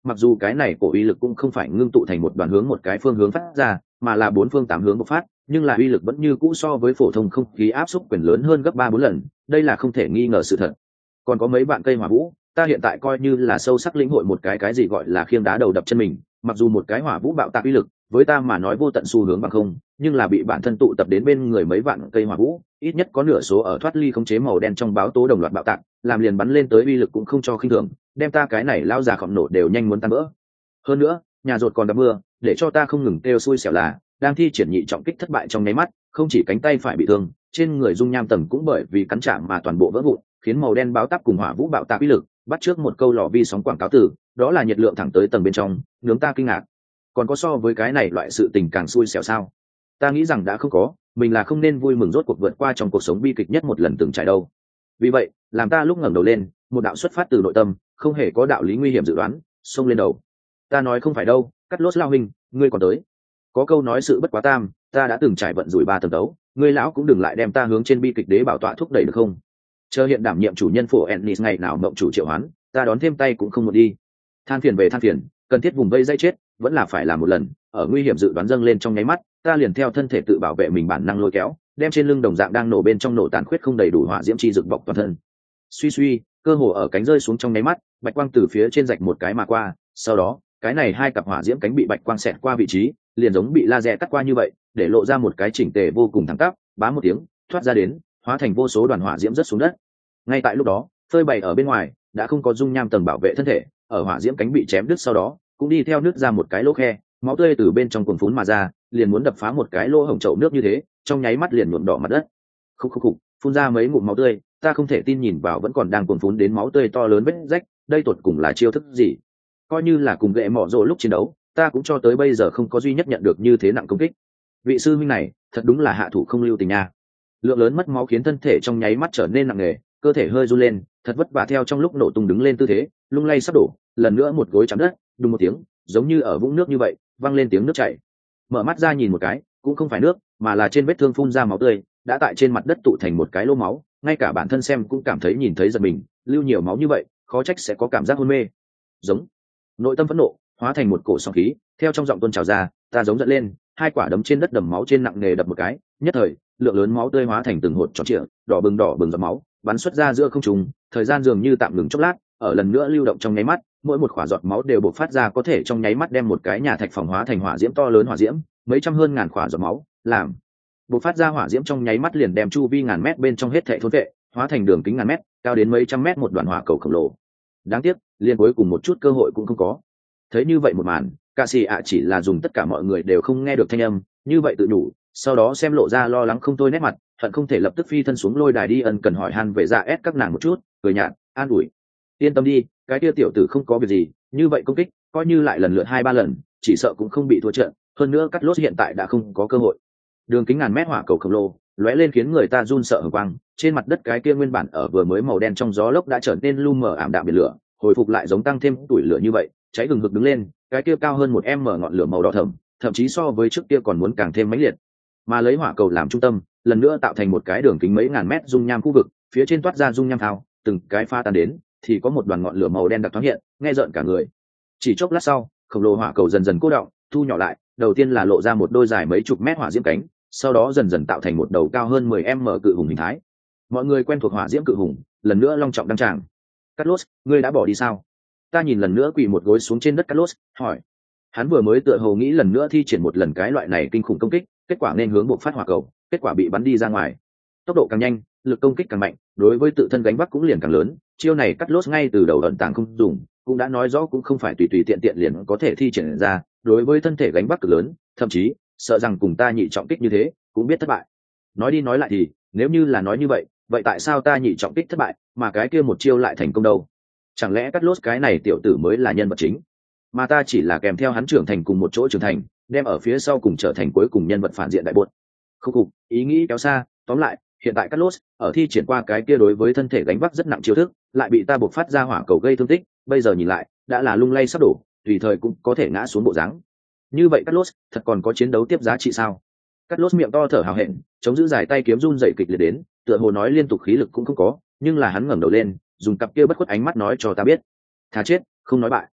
mặc dù cái này cổ uy lực cũng không phải ngưng tụ thành một đoàn hướng một cái phương hướng phát ra, mà là bốn phương tám hướng bộc phát, nhưng là uy lực vẫn như cũ so với phổ thông không khí áp xúc quyền lớn hơn gấp 3-4 lần, đây là không thể nghi ngờ sự thật. Còn có mấy bạn cây hỏa vũ, ta hiện tại coi như là sâu sắc lĩnh hội một cái gì gọi là khiêng đá đầu đập chân mình, mặc dù một cái hỏa vũ bạo tạc uy lực với ta mà nói vô tận xu hướng bằng không, nhưng là bị bản thân tụ tập đến bên người mấy vạn cây hỏa vũ, ít nhất có nửa số ở thoát ly khống chế màu đen trong báo tố đồng loạt bạo tạc, làm liền bắn lên tới uy lực cũng không cho khinh thường, đem ta cái này lao già khổng nổ đều nhanh muốn tan vỡ. Hơn nữa, nhà rột còn đập mưa, để cho ta không ngừng kêu xui xẻo là đang thi triển nhị trọng kích thất bại trong nháy mắt, không chỉ cánh tay phải bị thương, trên người dung nham tầng cũng bởi vì cắn chạm mà toàn bộ vỡ vụn, khiến màu đen báo táp cùng hỏa vũ bạo tạc uy lực bắt trước một câu lò vi sóng quảng cáo từ, đó là nhiệt lượng thẳng tới tầng bên trong, nướng ta kinh ngạc. Còn có so với cái này loại sự tình càng xui xẻo sao? Ta nghĩ rằng đã không có, mình là không nên vui mừng rốt cuộc vượt qua trong cuộc sống bi kịch nhất một lần từng trải đâu. Vì vậy, làm ta lúc ngẩng đầu lên, một đạo xuất phát từ nội tâm, không hề có đạo lý nguy hiểm dự đoán, xông lên đầu. Ta nói không phải đâu, cắt lốt lao hình, ngươi còn tới. Có câu nói sự bất quá tam, ta đã từng trải vận rủi 3 tầng đấu, ngươi lão cũng đừng lại đem ta hướng trên bi kịch đế bảo tọa thúc đẩy được không? Chờ hiện đảm nhiệm chủ nhân phổ Ennis ngày nào mộng chủ triệu hoán, ta đón thêm tay cũng không một đi. Than phiền về than phiền, cần thiết vùng vây dây chết, vẫn là phải làm một lần. Ở nguy hiểm dự đoán dâng lên trong nháy mắt, ta liền theo thân thể tự bảo vệ mình bản năng lôi kéo, đem trên lưng đồng dạng đang nổ bên trong nổ tàn khuyết không đầy đủ hỏa diễm chi rực bọc toàn thân. Suy suy, cơ hồ ở cánh rơi xuống trong nháy mắt, bạch quang từ phía trên rạch một cái mà qua, sau đó, cái này hai cặp hỏa diễm cánh bị bạch quang xẹt qua vị trí, liền giống bị laser cắt qua như vậy, để lộ ra một cái chỉnh tề vô cùng thẳng tắp, bá một tiếng, thoát ra đến, hóa thành vô số đoàn hỏa diễm rớt xuống đất. Ngay tại lúc đó, phơi bày ở bên ngoài, đã không có dung nham tầng bảo vệ thân thể, ở hỏa diễm cánh bị chém đứt sau đó, cũng đi theo nước ra một cái lỗ khe, máu tươi từ bên trong cuồn phún mà ra, liền muốn đập phá một cái lỗ hổng chậu nước như thế, trong nháy mắt liền nhuộm đỏ mặt đất. Khúc khúc khúc, phun ra mấy ngụm máu tươi, ta không thể tin nhìn vào vẫn còn đang cuồn phún đến máu tươi to lớn vết rách, đây tột cùng là chiêu thức gì? Coi như là cùng gệ mỏ rồ lúc chiến đấu, ta cũng cho tới bây giờ không có duy nhất nhận được như thế nặng công kích. Vị sư huynh này, thật đúng là hạ thủ không lưu tình nha. Lượng lớn mất máu khiến thân thể trong nháy mắt trở nên nặng nề, cơ thể hơi run lên, thật vất vả theo trong lúc nổ tung đứng lên tư thế, lung lay sắp đổ, lần nữa một gối chạm đất, đùng một tiếng, giống như ở vũng nước như vậy, vang lên tiếng nước chảy. Mở mắt ra nhìn một cái, cũng không phải nước, mà là trên vết thương phun ra máu tươi, đã tại trên mặt đất tụ thành một cái lỗ máu, ngay cả bản thân xem cũng cảm thấy nhìn thấy giật mình, lưu nhiều máu như vậy, khó trách sẽ có cảm giác hôn mê. Giống, nội tâm phẫn nộ hóa thành một cổ sóng khí, theo trong giọng tuôn trào ra, ta giống giận lên, hai quả đấm trên đất đầm máu trên nặng nề đập một cái, nhất thời, lượng lớn máu tươi hóa thành từng hột tròn trịa, đỏ bừng giọt máu, bắn xuất ra giữa không trung, thời gian dường như tạm ngừng chốc lát, ở lần nữa lưu động trong nháy mắt, mỗi một quả giọt máu đều bộc phát ra có thể trong nháy mắt đem một cái nhà thạch phòng hóa thành hỏa diễm to lớn hỏa diễm, mấy trăm hơn ngàn quả giọt máu, làm bộc phát ra hỏa diễm trong nháy mắt liền đem chu vi ngàn mét bên trong hết thảy thôn vệ, hóa thành đường kính ngàn mét, cao đến mấy trăm mét một đoàn hỏa cầu khổng lồ. Đáng tiếc, liền cuối cùng một chút cơ hội cũng không có. Thấy như vậy một màn, Cạ Sĩ ạ chỉ là dùng tất cả mọi người đều không nghe được thanh âm, như vậy tự nhủ, sau đó xem lộ ra lo lắng không thôi nét mặt, hận không thể lập tức phi thân xuống lôi đài đi ân cần hỏi han về dạ ép các nàng một chút, cười nhạt, an ủi. Yên tâm đi, cái kia tiểu tử không có việc gì, như vậy công kích, coi như lại lần lượt 2-3 lần, chỉ sợ cũng không bị thua trận, hơn nữa cắt lốt hiện tại đã không có cơ hội. Đường kính ngàn mét hỏa cầu khổng lồ, lóe lên khiến người ta run sợ hừng quang, trên mặt đất cái kia nguyên bản ở vừa mới màu đen trong gió lốc đã trở nên lu mờ ảm đạm biển lửa, hồi phục lại giống tăng thêm tuổi lửa như vậy, cháy hừng hực đứng lên, cái kia cao hơn 1 m ngọn lửa màu đỏ thẫm, thậm chí so với trước kia còn muốn càng thêm mãnh liệt. Mà lấy hỏa cầu làm trung tâm, lần nữa tạo thành một cái đường kính mấy ngàn mét dung nham khu vực, phía trên toát ra dung nham thao, từng cái pha tan đến, thì có một đoàn ngọn lửa màu đen đặc thoáng hiện, nghe rợn cả người. Chỉ chốc lát sau, khổng lồ hỏa cầu dần dần cô đọng, thu nhỏ lại, đầu tiên là lộ ra một đôi dài mấy chục mét hỏa diễm cánh, sau đó dần dần tạo thành một đầu cao hơn 10 m cự hùng hình thái. Mọi người quen thuộc hỏa diễm cự hùng, lần nữa long trọng đăng tràng. Carlos, ngươi đã bỏ đi sao? Ta nhìn lần nữa quỳ một gối xuống trên đất Carlos, hỏi. Hắn vừa mới tựa hồ nghĩ lần nữa thi triển một lần cái loại này kinh khủng công kích, kết quả nên hướng buộc phát hỏa cầu, kết quả bị bắn đi ra ngoài. Tốc độ càng nhanh, lực công kích càng mạnh, đối với tự thân gánh vác cũng liền càng lớn. Chiêu này Carlos ngay từ đầu ẩn tàng không dùng, cũng đã nói rõ cũng không phải tùy tùy tiện tiện liền có thể thi triển ra. Đối với thân thể gánh vác cực lớn, thậm chí sợ rằng cùng ta nhị trọng kích như thế, cũng biết thất bại. Nói đi nói lại thì, nếu như là nói như vậy, vậy tại sao ta nhị trọng kích thất bại, mà cái kia một chiêu lại thành công đâu? Chẳng lẽ Carlos cái này tiểu tử mới là nhân vật chính, mà ta chỉ là kèm theo hắn trưởng thành cùng một chỗ trưởng thành, đem ở phía sau cùng trở thành cuối cùng nhân vật phản diện đại buột. Không cục, ý nghĩ kéo xa, tóm lại, hiện tại Carlos ở thi triển qua cái kia đối với thân thể gánh vác rất nặng chiêu thức, lại bị ta buộc phát ra hỏa cầu gây thương tích, bây giờ nhìn lại, đã là lung lay sắp đổ, tùy thời cũng có thể ngã xuống bộ dáng. Như vậy Carlos thật còn có chiến đấu tiếp giá trị sao? Carlos miệng to thở hào hẹn, chống giữ dài tay kiếm run dậy kịch liệt đến, tựa hồ nói liên tục khí lực cũng không có, nhưng là hắn ngẩng đầu lên, dùng cặp kia bất khuất ánh mắt nói cho ta biết, thà chết không nói bại.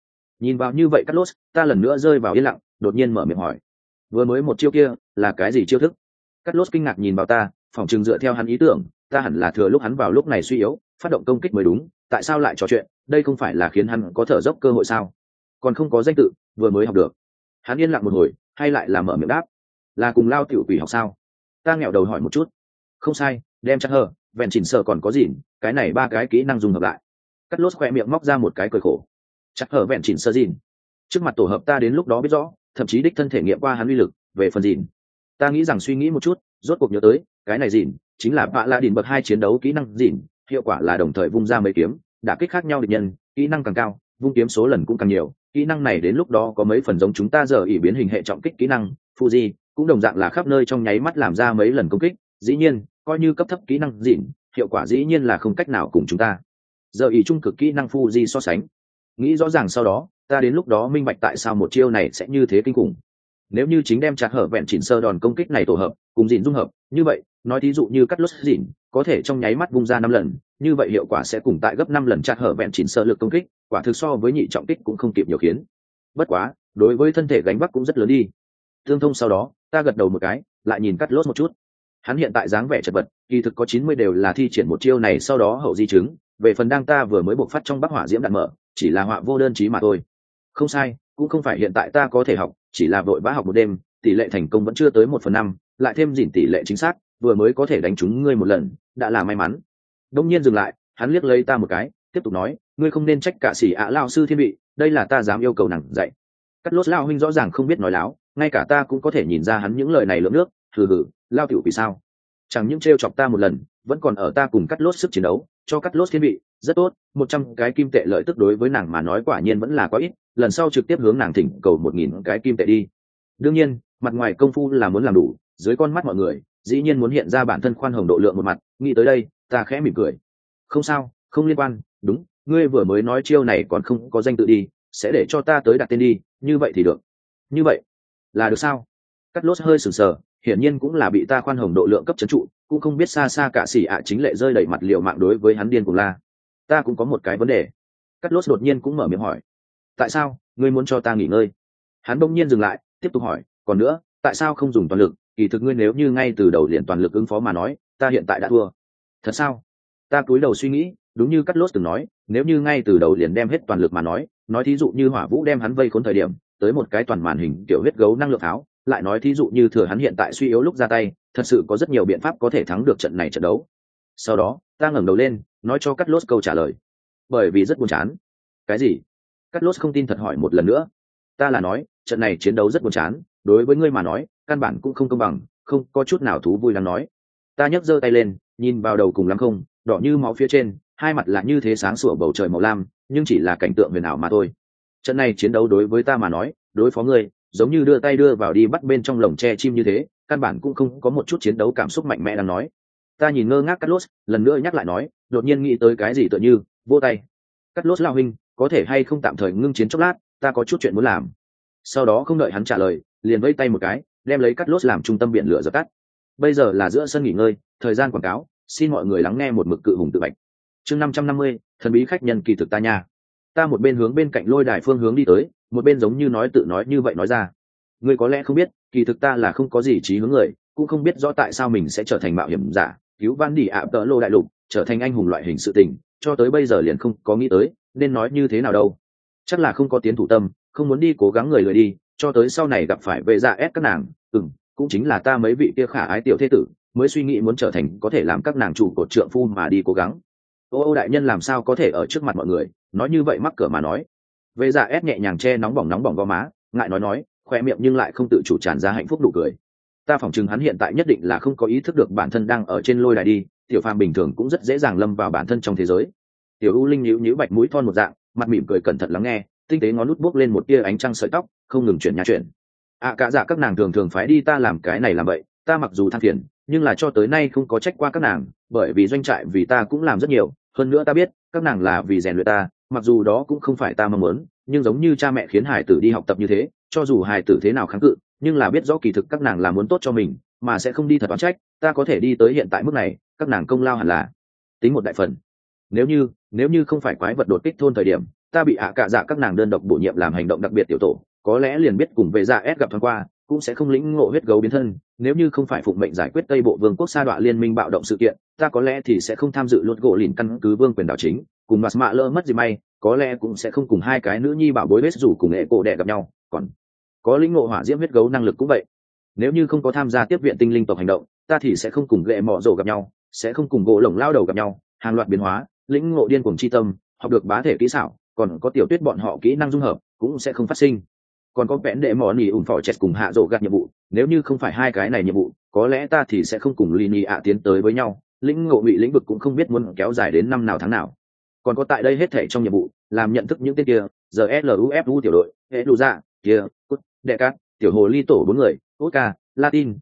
Nhìn vào như vậy cắt lốt, ta lần nữa rơi vào yên lặng, đột nhiên mở miệng hỏi, vừa mới một chiêu kia là cái gì chiêu thức? Cắt lốt kinh ngạc nhìn vào ta, phỏng chừng dựa theo hắn ý tưởng, ta hẳn là thừa lúc hắn vào lúc này suy yếu, phát động công kích mới đúng, tại sao lại trò chuyện, đây không phải là khiến hắn có thở dốc cơ hội sao? Còn không có danh tự, vừa mới học được. Hắn yên lặng một hồi, hay lại là mở miệng đáp, là cùng lao tiểu quỷ học sao? Ta nghẹo đầu hỏi một chút. Không sai, đem chắc hờ, vẹn chỉnh sợ còn có gì, cái này ba cái kỹ năng dùng hợp lại. Cắt lốt khoe miệng móc ra một cái cười khổ. Chắc hờ vẹn chỉnh sợ gì? Trước mặt tổ hợp ta đến lúc đó biết rõ, thậm chí đích thân thể nghiệm qua hắn uy lực, về phần gì? Ta nghĩ rằng suy nghĩ một chút, rốt cuộc nhớ tới, cái này gì, chính là bạ la đỉnh bậc 2 chiến đấu kỹ năng gì, hiệu quả là đồng thời vung ra mấy kiếm, đả kích khác nhau địch nhân, kỹ năng càng cao, vung kiếm số lần cũng càng nhiều. Kỹ năng này đến lúc đó có mấy phần giống chúng ta giờ ỷ biến hình hệ trọng kích kỹ năng, Fuji, cũng đồng dạng là khắp nơi trong nháy mắt làm ra mấy lần công kích. Dĩ nhiên, coi như cấp thấp kỹ năng dịn, hiệu quả dĩ nhiên là không cách nào cùng chúng ta giờ ỷ trung cực kỹ năng Fuji so sánh. Nghĩ rõ ràng sau đó, ta đến lúc đó minh bạch tại sao một chiêu này sẽ như thế kinh khủng. Nếu như chính đem chặt hở vẹn chỉnh sơ đòn công kích này tổ hợp cùng dịn dung hợp, như vậy nói thí dụ như cắt lốt dịn có thể trong nháy mắt vung ra 5 lần, như vậy hiệu quả sẽ cùng tại gấp 5 lần chặt hở vẹn chỉnh sơ lực công kích, quả thực so với nhị trọng kích cũng không kịp nhiều khiến. Bất quá, đối với thân thể gánh vác cũng rất lớn đi. Tương thông sau đó, ta gật đầu một cái, lại nhìn cắt lốt một chút. Hắn hiện tại dáng vẻ chật vật, kỳ thực có 90 đều là thi triển một chiêu này sau đó hậu di chứng, về phần đang ta vừa mới bộc phát trong bắc hỏa diễm đạn mở, chỉ là họa vô đơn chí mà thôi. Không sai, cũng không phải hiện tại ta có thể học, chỉ là vội vã học một đêm, tỷ lệ thành công vẫn chưa tới 1/5, lại thêm dỉn tỷ lệ chính xác, vừa mới có thể đánh trúng ngươi một lần, đã là may mắn. Đông nhiên dừng lại, hắn liếc lấy ta một cái, tiếp tục nói, ngươi không nên trách cả sĩ ạ lao sư thiên vị, đây là ta dám yêu cầu nàng dạy. Cắt lốt lao huynh rõ ràng không biết nói láo, ngay cả ta cũng có thể nhìn ra hắn những lời này lượng nước, hừ hừ, lao tiểu vì sao? Chẳng những trêu chọc ta một lần, vẫn còn ở ta cùng cắt lốt sức chiến đấu, cho cắt lốt thiên vị, rất tốt, 100 cái kim tệ lợi tức đối với nàng mà nói quả nhiên vẫn là quá ít, lần sau trực tiếp hướng nàng thỉnh cầu 1000 cái kim tệ đi. Đương nhiên, mặt ngoài công phu là muốn làm đủ, dưới con mắt mọi người, dĩ nhiên muốn hiện ra bản thân khoan hồng độ lượng một mặt, nghĩ tới đây, ta khẽ mỉm cười. Không sao, không liên quan, đúng, ngươi vừa mới nói chiêu này còn không có danh tự đi, sẽ để cho ta tới đặt tên đi, như vậy thì được. Như vậy, là được sao? Cắt lốt hơi sừng sờ, hiển nhiên cũng là bị ta khoan hồng độ lượng cấp trấn trụ, cũng không biết xa xa cả xỉ ạ chính lệ rơi đầy mặt liệu mạng đối với hắn điên cùng la. Ta cũng có một cái vấn đề. Cắt lốt đột nhiên cũng mở miệng hỏi. Tại sao, ngươi muốn cho ta nghỉ ngơi? Hắn bỗng nhiên dừng lại, tiếp tục hỏi, còn nữa, tại sao không dùng toàn lực? Kỳ thực ngươi nếu như ngay từ đầu liền toàn lực ứng phó mà nói, ta hiện tại đã thua. Thật sao? Ta cúi đầu suy nghĩ, đúng như cắt lốt từng nói, nếu như ngay từ đầu liền đem hết toàn lực mà nói thí dụ như hỏa vũ đem hắn vây khốn thời điểm, tới một cái toàn màn hình kiểu huyết gấu năng lượng tháo, lại nói thí dụ như thừa hắn hiện tại suy yếu lúc ra tay, thật sự có rất nhiều biện pháp có thể thắng được trận này trận đấu. Sau đó, ta ngẩng đầu lên, nói cho cắt lốt câu trả lời. Bởi vì rất buồn chán. Cái gì? Cắt lốt không tin thật hỏi một lần nữa. Ta là nói, trận này chiến đấu rất buồn chán, đối với ngươi mà nói, căn bản cũng không công bằng, không có chút nào thú vui lắm nói. Ta nhấc giơ tay lên, nhìn vào đầu cùng lắm không, đỏ như máu phía trên, hai mặt là như thế sáng sủa bầu trời màu lam, nhưng chỉ là cảnh tượng huyền ảo mà thôi. Trận này chiến đấu đối với ta mà nói, đối phó ngươi, giống như đưa tay đưa vào đi bắt bên trong lồng tre chim như thế, căn bản cũng không có một chút chiến đấu cảm xúc mạnh mẽ đang nói. Ta nhìn ngơ ngác Cắt Lốt, lần nữa nhắc lại nói, đột nhiên nghĩ tới cái gì tựa như vô tay. Cắt Lốt lao huynh, có thể hay không tạm thời ngưng chiến chốc lát, ta có chút chuyện muốn làm. Sau đó không đợi hắn trả lời, liền vẫy tay một cái, đem lấy Cắt Lốt làm trung tâm biển lửa dập tắt. Bây giờ là giữa sân nghỉ ngơi, thời gian quảng cáo, xin mọi người lắng nghe một mực cự hùng tự bạch. Chương 550, thần bí khách nhân kỳ thực ta nha. Ta một bên hướng bên cạnh lôi đài phương hướng đi tới, một bên giống như nói tự nói như vậy nói ra. Ngươi có lẽ không biết, kỳ thực ta là không có gì trí hướng người, cũng không biết rõ tại sao mình sẽ trở thành mạo hiểm giả, cứu van đỉ ạ tợ lô đại lục, trở thành anh hùng loại hình sự tình, cho tới bây giờ liền không có nghĩ tới, nên nói như thế nào đâu. Chắc là không có tiến thủ tâm, không muốn đi cố gắng người lười đi, cho tới sau này gặp phải vệ dạ ép các nàng, cũng chính là ta mấy vị kia khả ái tiểu thế tử, mới suy nghĩ muốn trở thành có thể làm các nàng chủ cột trượng phu mà đi cố gắng. Ô đại nhân làm sao có thể ở trước mặt mọi người nói như vậy mắc cỡ mà nói. Vệ dạ ép nhẹ nhàng che nóng bỏng gò má, ngại nói, khoe miệng nhưng lại không tự chủ tràn ra hạnh phúc nụ cười. Ta phỏng chừng hắn hiện tại nhất định là không có ý thức được bản thân đang ở trên lôi đài đi, tiểu phàm bình thường cũng rất dễ dàng lâm vào bản thân trong thế giới. Tiểu u linh nhíu bạch mũi thon một dạng, mặt mỉm cười cẩn thận lắng nghe, tinh tế ngón nút buốc lên một tia ánh trăng sợi tóc, không ngừng chuyển chuyển. Cả dạ các nàng thường phái đi ta làm cái này làm vậy, ta mặc dù than phiền, nhưng là cho tới nay không có trách qua các nàng, bởi vì doanh trại vì ta cũng làm rất nhiều, hơn nữa ta biết các nàng là vì rèn luyện ta, mặc dù đó cũng không phải ta mong muốn, nhưng giống như cha mẹ khiến hải tử đi học tập như thế, cho dù hải tử thế nào kháng cự, nhưng là biết rõ kỳ thực các nàng là muốn tốt cho mình, mà sẽ không đi thật oán trách. Ta có thể đi tới hiện tại mức này, các nàng công lao hẳn là tính một đại phần. Nếu như không phải quái vật đột kích thôn thời điểm, ta bị ạ cạ dạ các nàng đơn độc bổ nhiệm làm hành động đặc biệt tiểu tổ, có lẽ liền biết cùng về dạ S gặp thoáng qua, cũng sẽ không lĩnh ngộ huyết gấu biến thân. Nếu như không phải phụng mệnh giải quyết Tây Bộ Vương quốc sa đọa liên minh bạo động sự kiện, ta có lẽ thì sẽ không tham dự luật gỗ lìn căn cứ vương quyền đảo chính, cùng mặt mạ lỡ mất gì may, có lẽ cũng sẽ không cùng hai cái nữ nhi bảo bối bết rủ cùng nghệ cổ đẻ gặp nhau. Còn có lĩnh ngộ hỏa diễm huyết gấu năng lực cũng vậy. Nếu như không có tham gia tiếp viện tinh linh tộc hành động, ta thì sẽ không cùng ghệ mỏ rổ gặp nhau, sẽ không cùng gỗ lồng lao đầu gặp nhau. Hàng loạt biến hóa, lĩnh ngộ điên cuồng chi tâm, học được bá thể kỹ xảo, còn có tiểu tuyết bọn họ kỹ năng dung hợp cũng sẽ không phát sinh. Còn có vẽn đệ mỏ nỉ ủn phỏ chẹt cùng hạ rổ gạt nhiệm vụ, nếu như không phải hai cái này nhiệm vụ, có lẽ ta thì sẽ không cùng Lini ạ tiến tới với nhau. Lĩnh ngộ bị lĩnh vực cũng không biết muốn kéo dài đến năm nào tháng nào. Còn có tại đây hết thể trong nhiệm vụ, làm nhận thức những tên kia, giờ SLUFU tiểu đội, hệ đủ dạ, kia, đệ cát, tiểu hồ ly tổ 4 người, Oscar, Latin,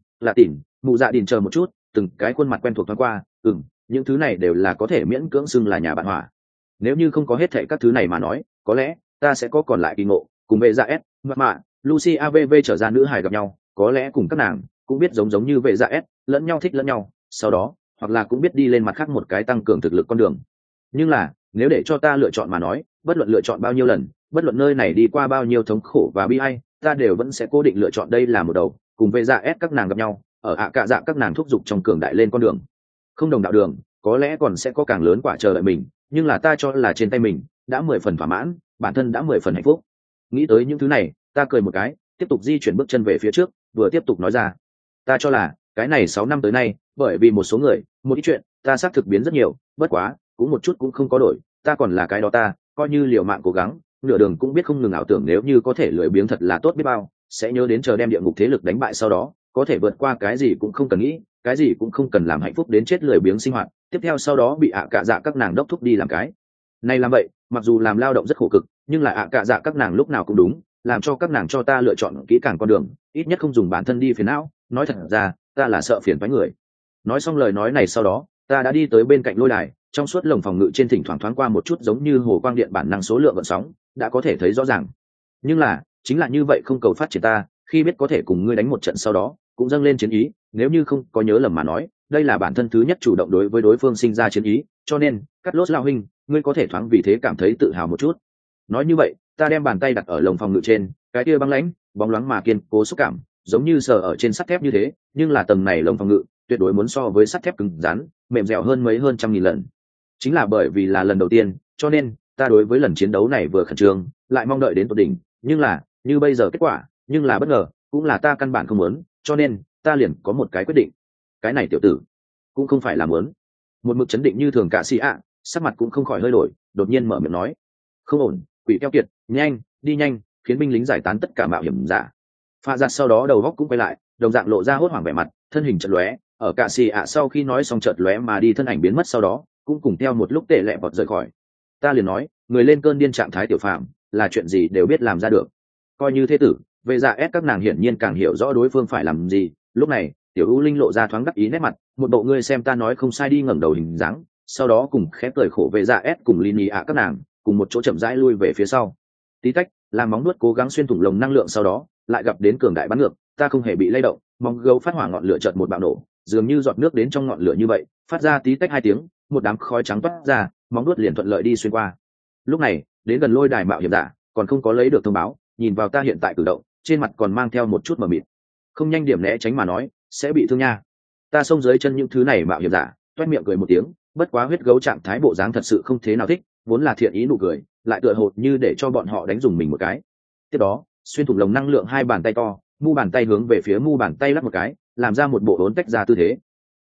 mụ dạ đình chờ một chút, từng cái khuôn mặt quen thuộc thoáng qua, những thứ này đều là có thể miễn cưỡng xưng là nhà bạn hỏa. Nếu như không có hết thảy các thứ này mà nói, có lẽ ta sẽ có còn lại kỳ ngộ, cùng về dạ S, mạ, Lucy AVV trở ra nữ hài gặp nhau, có lẽ cùng các nàng cũng biết giống như về dạ S, lẫn nhau thích lẫn nhau, sau đó, hoặc là cũng biết đi lên mặt khác một cái tăng cường thực lực con đường. Nhưng là, nếu để cho ta lựa chọn mà nói, bất luận lựa chọn bao nhiêu lần, bất luận nơi này đi qua bao nhiêu thống khổ và bi ai, ta đều vẫn sẽ cố định lựa chọn đây là một đầu, cùng về dạ S các nàng gặp nhau, ở ạ cạ dạ các nàng thúc giục trong cường đại lên con đường. Không đồng đạo đường, có lẽ còn sẽ có càng lớn quả chờ đợi mình, nhưng là ta cho là trên tay mình đã 10 phần thỏa mãn, bản thân đã 10 phần hạnh phúc. Nghĩ tới những thứ này, ta cười một cái, tiếp tục di chuyển bước chân về phía trước, vừa tiếp tục nói ra. Ta cho là, cái này 6 năm tới nay, bởi vì một số người, một ít chuyện, ta xác thực biến rất nhiều, bất quá, cũng một chút cũng không có đổi, ta còn là cái đó ta, coi như liều mạng cố gắng, nửa đường cũng biết không ngừng ảo tưởng nếu như có thể lười biếng thật là tốt biết bao, sẽ nhớ đến chờ đem địa ngục thế lực đánh bại sau đó, có thể vượt qua cái gì cũng không cần nghĩ, cái gì cũng không cần làm hạnh phúc đến chết lười biếng sinh hoạt, tiếp theo sau đó bị ạ cạ dạ các nàng đốc thúc đi làm cái này làm vậy, mặc dù làm lao động rất khổ cực, nhưng là ạ cạ dạ các nàng lúc nào cũng đúng, làm cho các nàng cho ta lựa chọn kỹ càng con đường, ít nhất không dùng bản thân đi phiền não. Nói thật ra, ta là sợ phiền với người. Nói xong lời nói này sau đó, ta đã đi tới bên cạnh lôi đài, trong suốt lồng phòng ngự trên thỉnh thoảng thoáng qua một chút giống như hồ quang điện bản năng số lượng gợn sóng, đã có thể thấy rõ ràng. Nhưng là, chính là như vậy không cầu phát triển ta, khi biết có thể cùng ngươi đánh một trận sau đó, cũng dâng lên chiến ý, nếu như không có nhớ lầm mà nói, đây là bản thân thứ nhất chủ động đối với đối phương sinh ra chiến ý, cho nên, cắt lốt lao huynh, ngươi có thể thoáng vì thế cảm thấy tự hào một chút. Nói như vậy, ta đem bàn tay đặt ở lồng phòng ngự trên, cái kia băng lãnh, bóng loáng mà kiên cố xúc cảm, giống như sờ ở trên sắt thép như thế, nhưng là tầng này lồng phòng ngự, tuyệt đối muốn so với sắt thép cứng rắn, mềm dẻo hơn mấy hơn trăm nghìn lần. Chính là bởi vì là lần đầu tiên, cho nên ta đối với lần chiến đấu này vừa khẩn trương, lại mong đợi đến tột đỉnh, nhưng là, như bây giờ kết quả, nhưng là bất ngờ, cũng là ta căn bản không muốn, cho nên ta liền có một cái quyết định. Cái này tiểu tử, cũng không phải là muốn. Một mực chấn định như thường cả sĩ ạ, sắc mặt cũng không khỏi hơi đổi, đột nhiên mở miệng nói: "Không ổn, quỷ keo kiệt, nhanh, đi nhanh, khiến binh lính giải tán tất cả mạo hiểm giả." Pha giặt sau đó đầu góc cũng quay lại, đồng dạng lộ ra hốt hoảng vẻ mặt, thân hình chợt lóe, ở cả sĩ ạ sau khi nói xong chợt lóe mà đi thân ảnh biến mất sau đó, cũng cùng theo một lúc tệ lẹ vọt rời khỏi. Ta liền nói, người lên cơn điên trạng thái tiểu phạm, là chuyện gì đều biết làm ra được. Coi như thế tử, về dạ ép các nàng hiển nhiên càng hiểu rõ đối phương phải làm gì. Lúc này, tiểu U Linh lộ ra thoáng đắc ý nét mặt, một bộ ngươi xem ta nói không sai đi ngẩng đầu hình dáng, sau đó cùng khép cười khổ về dạ ép cùng Lini ạ các nàng, cùng một chỗ chậm rãi lui về phía sau. Tí tách, làm móng nuốt cố gắng xuyên thủng lồng năng lượng sau đó, lại gặp đến cường đại bắn ngược, ta không hề bị lay động, móng gấu phát hỏa ngọn lửa chợt một bạo nổ, dường như giọt nước đến trong ngọn lửa như vậy, phát ra tí tách 2 tiếng, một đám khói trắng toát ra, móng nuốt liền thuận lợi đi xuyên qua. Lúc này, đến gần lôi đài mạo hiểm giả, còn không có lấy được thông báo, nhìn vào ta hiện tại cử động, trên mặt còn mang theo một chút mờ mịt. Không nhanh điểm né tránh mà nói, sẽ bị thương nha. Ta xông dưới chân những thứ này mạo hiểm giả, toét miệng cười một tiếng, bất quá huyết gấu trạng thái bộ dáng thật sự không thế nào thích, vốn là thiện ý nụ cười, lại tựa hồ như để cho bọn họ đánh dùng mình một cái. Tiếp đó, xuyên thủng lồng năng lượng 2 bàn tay to, mu bàn tay hướng về phía mu bàn tay lắp một cái, làm ra một bộ đốn tách ra tư thế.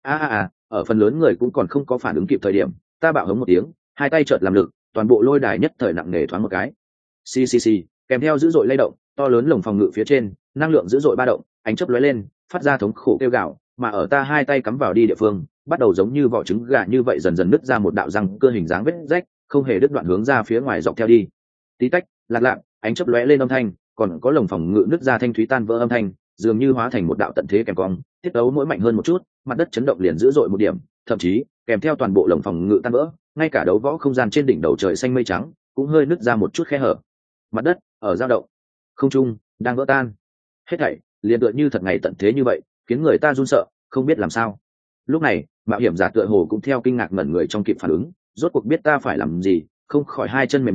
Ở phần lớn người cũng còn không có phản ứng kịp thời điểm, ta bạo hống một tiếng, 2 tay chợt làm lực, toàn bộ lôi đài nhất thời nặng nề thoáng một cái. Xì, kèm theo dữ dội lay động, to lớn lồng phòng ngự phía trên, năng lượng dữ dội ba động, ánh chớp lóe lên, phát ra thống khổ kêu gào, mà ở ta 2 tay cắm vào đi địa phương, bắt đầu giống như vỏ trứng gà như vậy dần dần nứt ra một đạo răng cơ hình dáng vết rách, không hề đứt đoạn hướng ra phía ngoài dọc theo đi. Tí tách, lạc, ánh chớp lóe lên âm thanh, còn có lồng phòng ngự nứt ra thanh thúy tan vỡ âm thanh, dường như hóa thành một đạo tận thế kèm cong, tiết tấu mỗi mạnh hơn một chút, mặt đất chấn động liền dữ dội một điểm, thậm chí kèm theo toàn bộ lồng phòng ngự tan vỡ, ngay cả đấu võ không gian trên đỉnh đầu trời xanh mây trắng cũng hơi nứt ra một chút khe hở. Mặt đất ở dao động, không trung đang vỡ tan, hết thảy liền tựa như thật ngày tận thế như vậy, khiến người ta run sợ, không biết làm sao. Lúc này, mạo hiểm giả tựa hồ cũng theo kinh ngạc ngẩn người trong kịp phản ứng, rốt cuộc biết ta phải làm gì, không khỏi 2 chân mềm nhũn,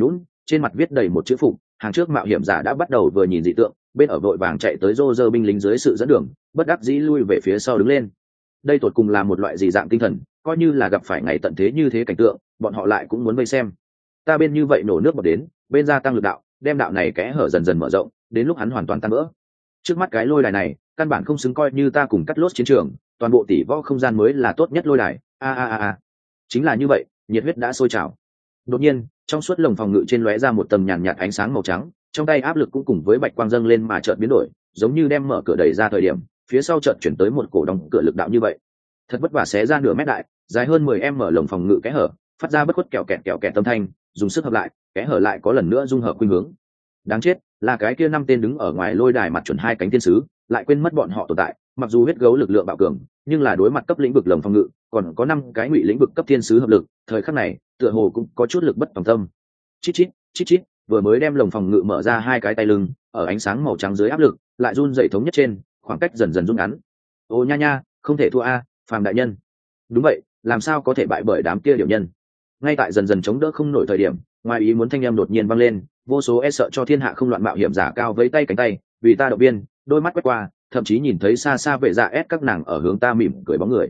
trên mặt viết đầy một chữ phục. Hàng trước mạo hiểm giả đã bắt đầu vừa nhìn dị tượng, bên ở vội vàng chạy tới rô rơ binh lính dưới sự dẫn đường, bất đắc dĩ lui về phía sau đứng lên. Đây tột cùng là một loại gì dạng tinh thần, coi như là gặp phải ngày tận thế như thế cảnh tượng, bọn họ lại cũng muốn vây xem. Ta bên như vậy nổ nước bọt đến, bên gia tăng lực đạo, đem đạo này kẽ hở dần dần mở rộng, đến lúc hắn hoàn toàn tan vỡ. Trước mắt cái lôi đài này, căn bản không xứng coi như ta cùng cắt lốt chiến trường, toàn bộ tỷ võ không gian mới là tốt nhất lôi đài. Chính là như vậy, nhiệt huyết đã sôi trào. Đột nhiên, trong suốt lồng phòng ngự trên lóe ra một tầng nhàn nhạt ánh sáng màu trắng, trong tay áp lực cũng cùng với bạch quang dâng lên mà chợt biến đổi, giống như đem mở cửa đẩy ra thời điểm, phía sau chợt chuyển tới một cổ đóng cửa lực đạo như vậy. Thật vất vả xé ra nửa mét đại, dài hơn 10 mở lồng phòng ngự kẽ hở, phát ra bất khuất kẹo kẹt âm thanh, dùng sức hợp lại, kẽ hở lại có lần nữa dung hợp khuynh hướng. Đáng chết, là cái kia 5 tên đứng ở ngoài lôi đài mặt chuẩn 2 cánh thiên sứ, lại quên mất bọn họ tồn tại, mặc dù huyết gấu lực lượng bạo cường, nhưng là đối mặt cấp lĩnh vực lồng phòng ngự, còn có 5 cái ngụy lĩnh vực cấp thiên sứ hợp lực, thời khắc này, tựa hồ cũng có chút lực bất tòng tâm. Chít chít, vừa mới đem lồng phòng ngự mở ra 2 cái tay lưng, ở ánh sáng màu trắng dưới áp lực, lại run dậy thống nhất trên, khoảng cách dần dần rút ngắn. Ô nha, không thể thua a, Phàm đại nhân. Đúng vậy, làm sao có thể bại bởi đám kia điểu nhân. Ngay tại dần dần chống đỡ không nổi thời điểm, ngoài ý muốn thanh âm đột nhiên vang lên, vô số e sợ cho thiên hạ không loạn mạo hiểm giả cao với tay cánh tay, vì ta động viên, đôi mắt quét qua, thậm chí nhìn thấy xa xa vệ dạ ép các nàng ở hướng ta mỉm cười bóng người.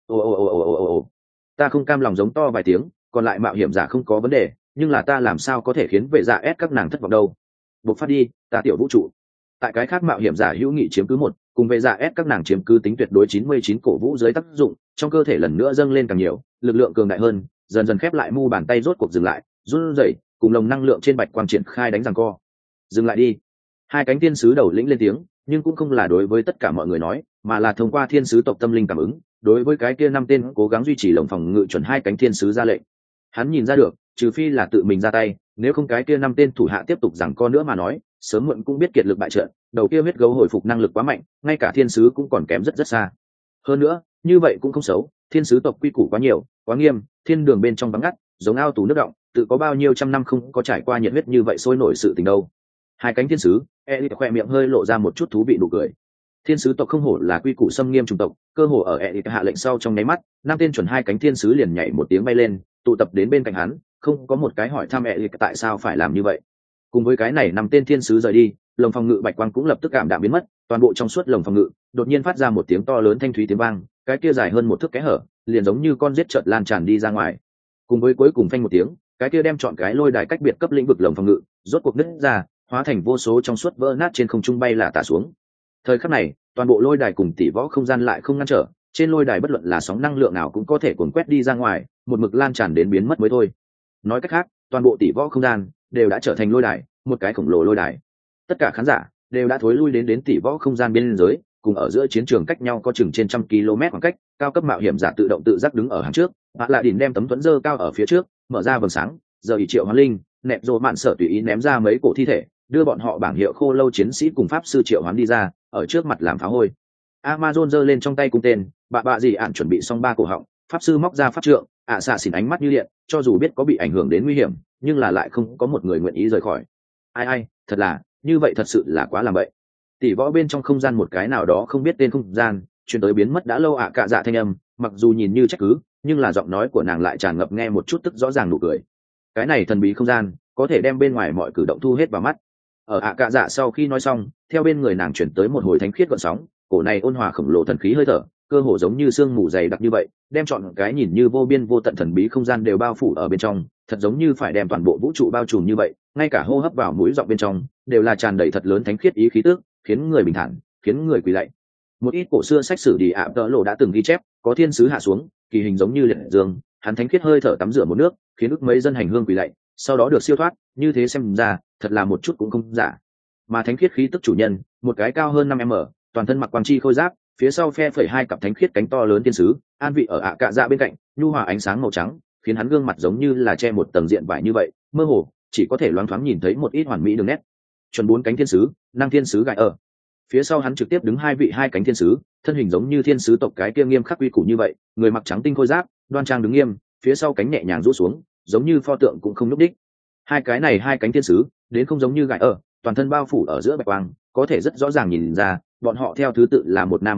Ồ, ta không cam lòng giống to vài tiếng, còn lại mạo hiểm giả không có vấn đề, nhưng là ta làm sao có thể khiến vệ dạ ép các nàng thất vọng đâu. Bộc phát đi, ta tiểu vũ trụ. Tại cái khác mạo hiểm giả hữu nghị chiếm cứ 1, cùng vệ dạ ép các nàng chiếm cứ tính tuyệt đối 99 cổ vũ dưới tác dụng, trong cơ thể lần nữa dâng lên càng nhiều, lực lượng cường đại hơn, dần dần khép lại mu bàn tay rốt cuộc dừng lại, run rẩy, cùng lồng năng lượng trên bạch quang triển khai đánh giằng co. Dừng lại đi. 2 cánh thiên sứ đầu lĩnh lên tiếng, nhưng cũng không là đối với tất cả mọi người nói, mà là thông qua thiên sứ tộc tâm linh cảm ứng, đối với cái kia 5 tên cố gắng duy trì lồng phòng ngự chuẩn 2 cánh thiên sứ ra lệnh. Hắn nhìn ra được, trừ phi là tự mình ra tay, nếu không cái kia 5 tên thủ hạ tiếp tục giằng co nữa mà nói, sớm muộn cũng biết kiệt lực bại trận, đầu kia huyết gấu hồi phục năng lực quá mạnh, ngay cả thiên sứ cũng còn kém rất xa. Hơn nữa, như vậy cũng không xấu, thiên sứ tộc quy củ quá nhiều, quá nghiêm, thiên đường bên trong vắng ngắt, giống ao tù nước động, tự có bao nhiêu trăm năm không có trải qua nhiệt huyết như vậy sôi nổi sự tình đâu. 2 cánh thiên sứ, Elite khoe miệng hơi lộ ra một chút thú vị nụ cười. Thiên sứ tộc không hổ là quy củ xâm nghiêm chủng tộc, cơ hồ ở Elite hạ lệnh sau trong nháy mắt, 5 tên chuẩn 2 cánh thiên sứ liền nhảy một tiếng bay lên, tụ tập đến bên cạnh hắn, không có một cái hỏi thăm Elite tại sao phải làm như vậy. Cùng với cái này 5 tên thiên sứ rời đi, lồng phòng ngự bạch quang cũng lập tức cảm đạm biến mất, toàn bộ trong suốt lồng phòng ngự đột nhiên phát ra một tiếng to lớn thanh thúy tiếng vang, cái kia dài hơn 1 thước kẽ hở, liền giống như con giết chợt lan tràn đi ra ngoài. Cùng với cuối cùng phanh một tiếng, cái kia đem chọn cái lôi đài cách biệt cấp lĩnh vực lồng phòng ngự, rốt cuộc nứt ra, hóa thành vô số trong suốt vỡ nát trên không trung bay là tả xuống. Thời khắc này, toàn bộ lôi đài cùng tỷ võ không gian lại không ngăn trở, trên lôi đài bất luận là sóng năng lượng nào cũng có thể cuốn quét đi ra ngoài, một mực lan tràn đến biến mất mới thôi. Nói cách khác, toàn bộ tỷ võ không gian đều đã trở thành lôi đài, một cái khổng lồ lôi đài. Tất cả khán giả đều đã thối lui đến tỷ võ không gian biên giới, cùng ở giữa chiến trường cách nhau có chừng trên 100 km khoảng cách, cao cấp mạo hiểm giả tự động tự giác đứng ở hàng trước, Hạ Lạ Đỉnh đem tấm thuẫn dơ cao ở phía trước, mở ra vầng sáng, giờ ỷ triệu hoán linh, nẹp rồ mạn sở tùy ý ném ra mấy cổ thi thể, đưa bọn họ bảng hiệu khô lâu chiến sĩ cùng pháp sư triệu hoán đi ra, ở trước mặt làm pháo hôi. Amazon giơ lên trong tay cung tên, bà gì ạn chuẩn bị xong 3 cổ họng, pháp sư móc ra pháp trượng, xạ xỉn ánh mắt như điện, cho dù biết có bị ảnh hưởng đến nguy hiểm, nhưng là lại không có một người nguyện ý rời khỏi. Ai, thật là, như vậy thật sự là quá làm vậy. Tỷ võ bên trong không gian một cái nào đó không biết tên không gian, truyền tới biến mất đã lâu cạ dạ thanh âm, mặc dù nhìn như trách cứ, nhưng là giọng nói của nàng lại tràn ngập nghe một chút tức rõ ràng nụ cười. Cái này thần bí không gian, có thể đem bên ngoài mọi cử động thu hết vào mắt. Ở cạ dạ sau khi nói xong, theo bên người nàng chuyển tới một hồi thánh khiết gợn sóng, cổ này ôn hòa khổng lồ thần khí hơi thở, cơ hồ giống như sương mù dày đặc như vậy, đem chọn cái nhìn như vô biên vô tận thần bí không gian đều bao phủ ở bên trong, thật giống như phải đem toàn bộ vũ trụ bao trùm như vậy, ngay cả hô hấp vào mũi giọng bên trong đều là tràn đầy thật lớn thánh khiết ý khí tức, khiến người bình thản, khiến người quỳ lạy. Một ít cổ xưa sách sử đi ạ tợ lộ đã từng ghi chép, có thiên sứ hạ xuống, kỳ hình giống như liệt dương, hắn thánh khiết hơi thở tắm rửa một nước, khiến ức mấy dân hành hương quỳ lạy, sau đó được siêu thoát, như thế xem ra, thật là một chút cũng không giả. Mà thánh khiết khí tức chủ nhân, một cái cao hơn 5m, toàn thân mặc quang chi khôi giáp, phía sau phe phẩy 2 cặp thánh khiết cánh to lớn thiên sứ, an vị ở cạ dạ bên cạnh, nhu hòa ánh sáng màu trắng, khiến hắn gương mặt giống như là che một tầng diện vải như vậy, mơ hồ, chỉ có thể loáng thoáng nhìn thấy một ít hoàn mỹ đường nét. Chuẩn 4 cánh thiên sứ, năng thiên sứ gài ở. Phía sau hắn trực tiếp đứng 2 vị 2 cánh thiên sứ, thân hình giống như thiên sứ tộc cái kia nghiêm khắc uy củ như vậy, người mặc trắng tinh khôi giáp, đoan trang đứng nghiêm, phía sau cánh nhẹ nhàng rũ xuống, giống như pho tượng cũng không nhúc đích. Hai cánh thiên sứ, đến không giống như gài ở, toàn thân bao phủ ở giữa bạch quang, có thể rất rõ ràng nhìn ra, bọn họ theo thứ tự là một nam một nữ,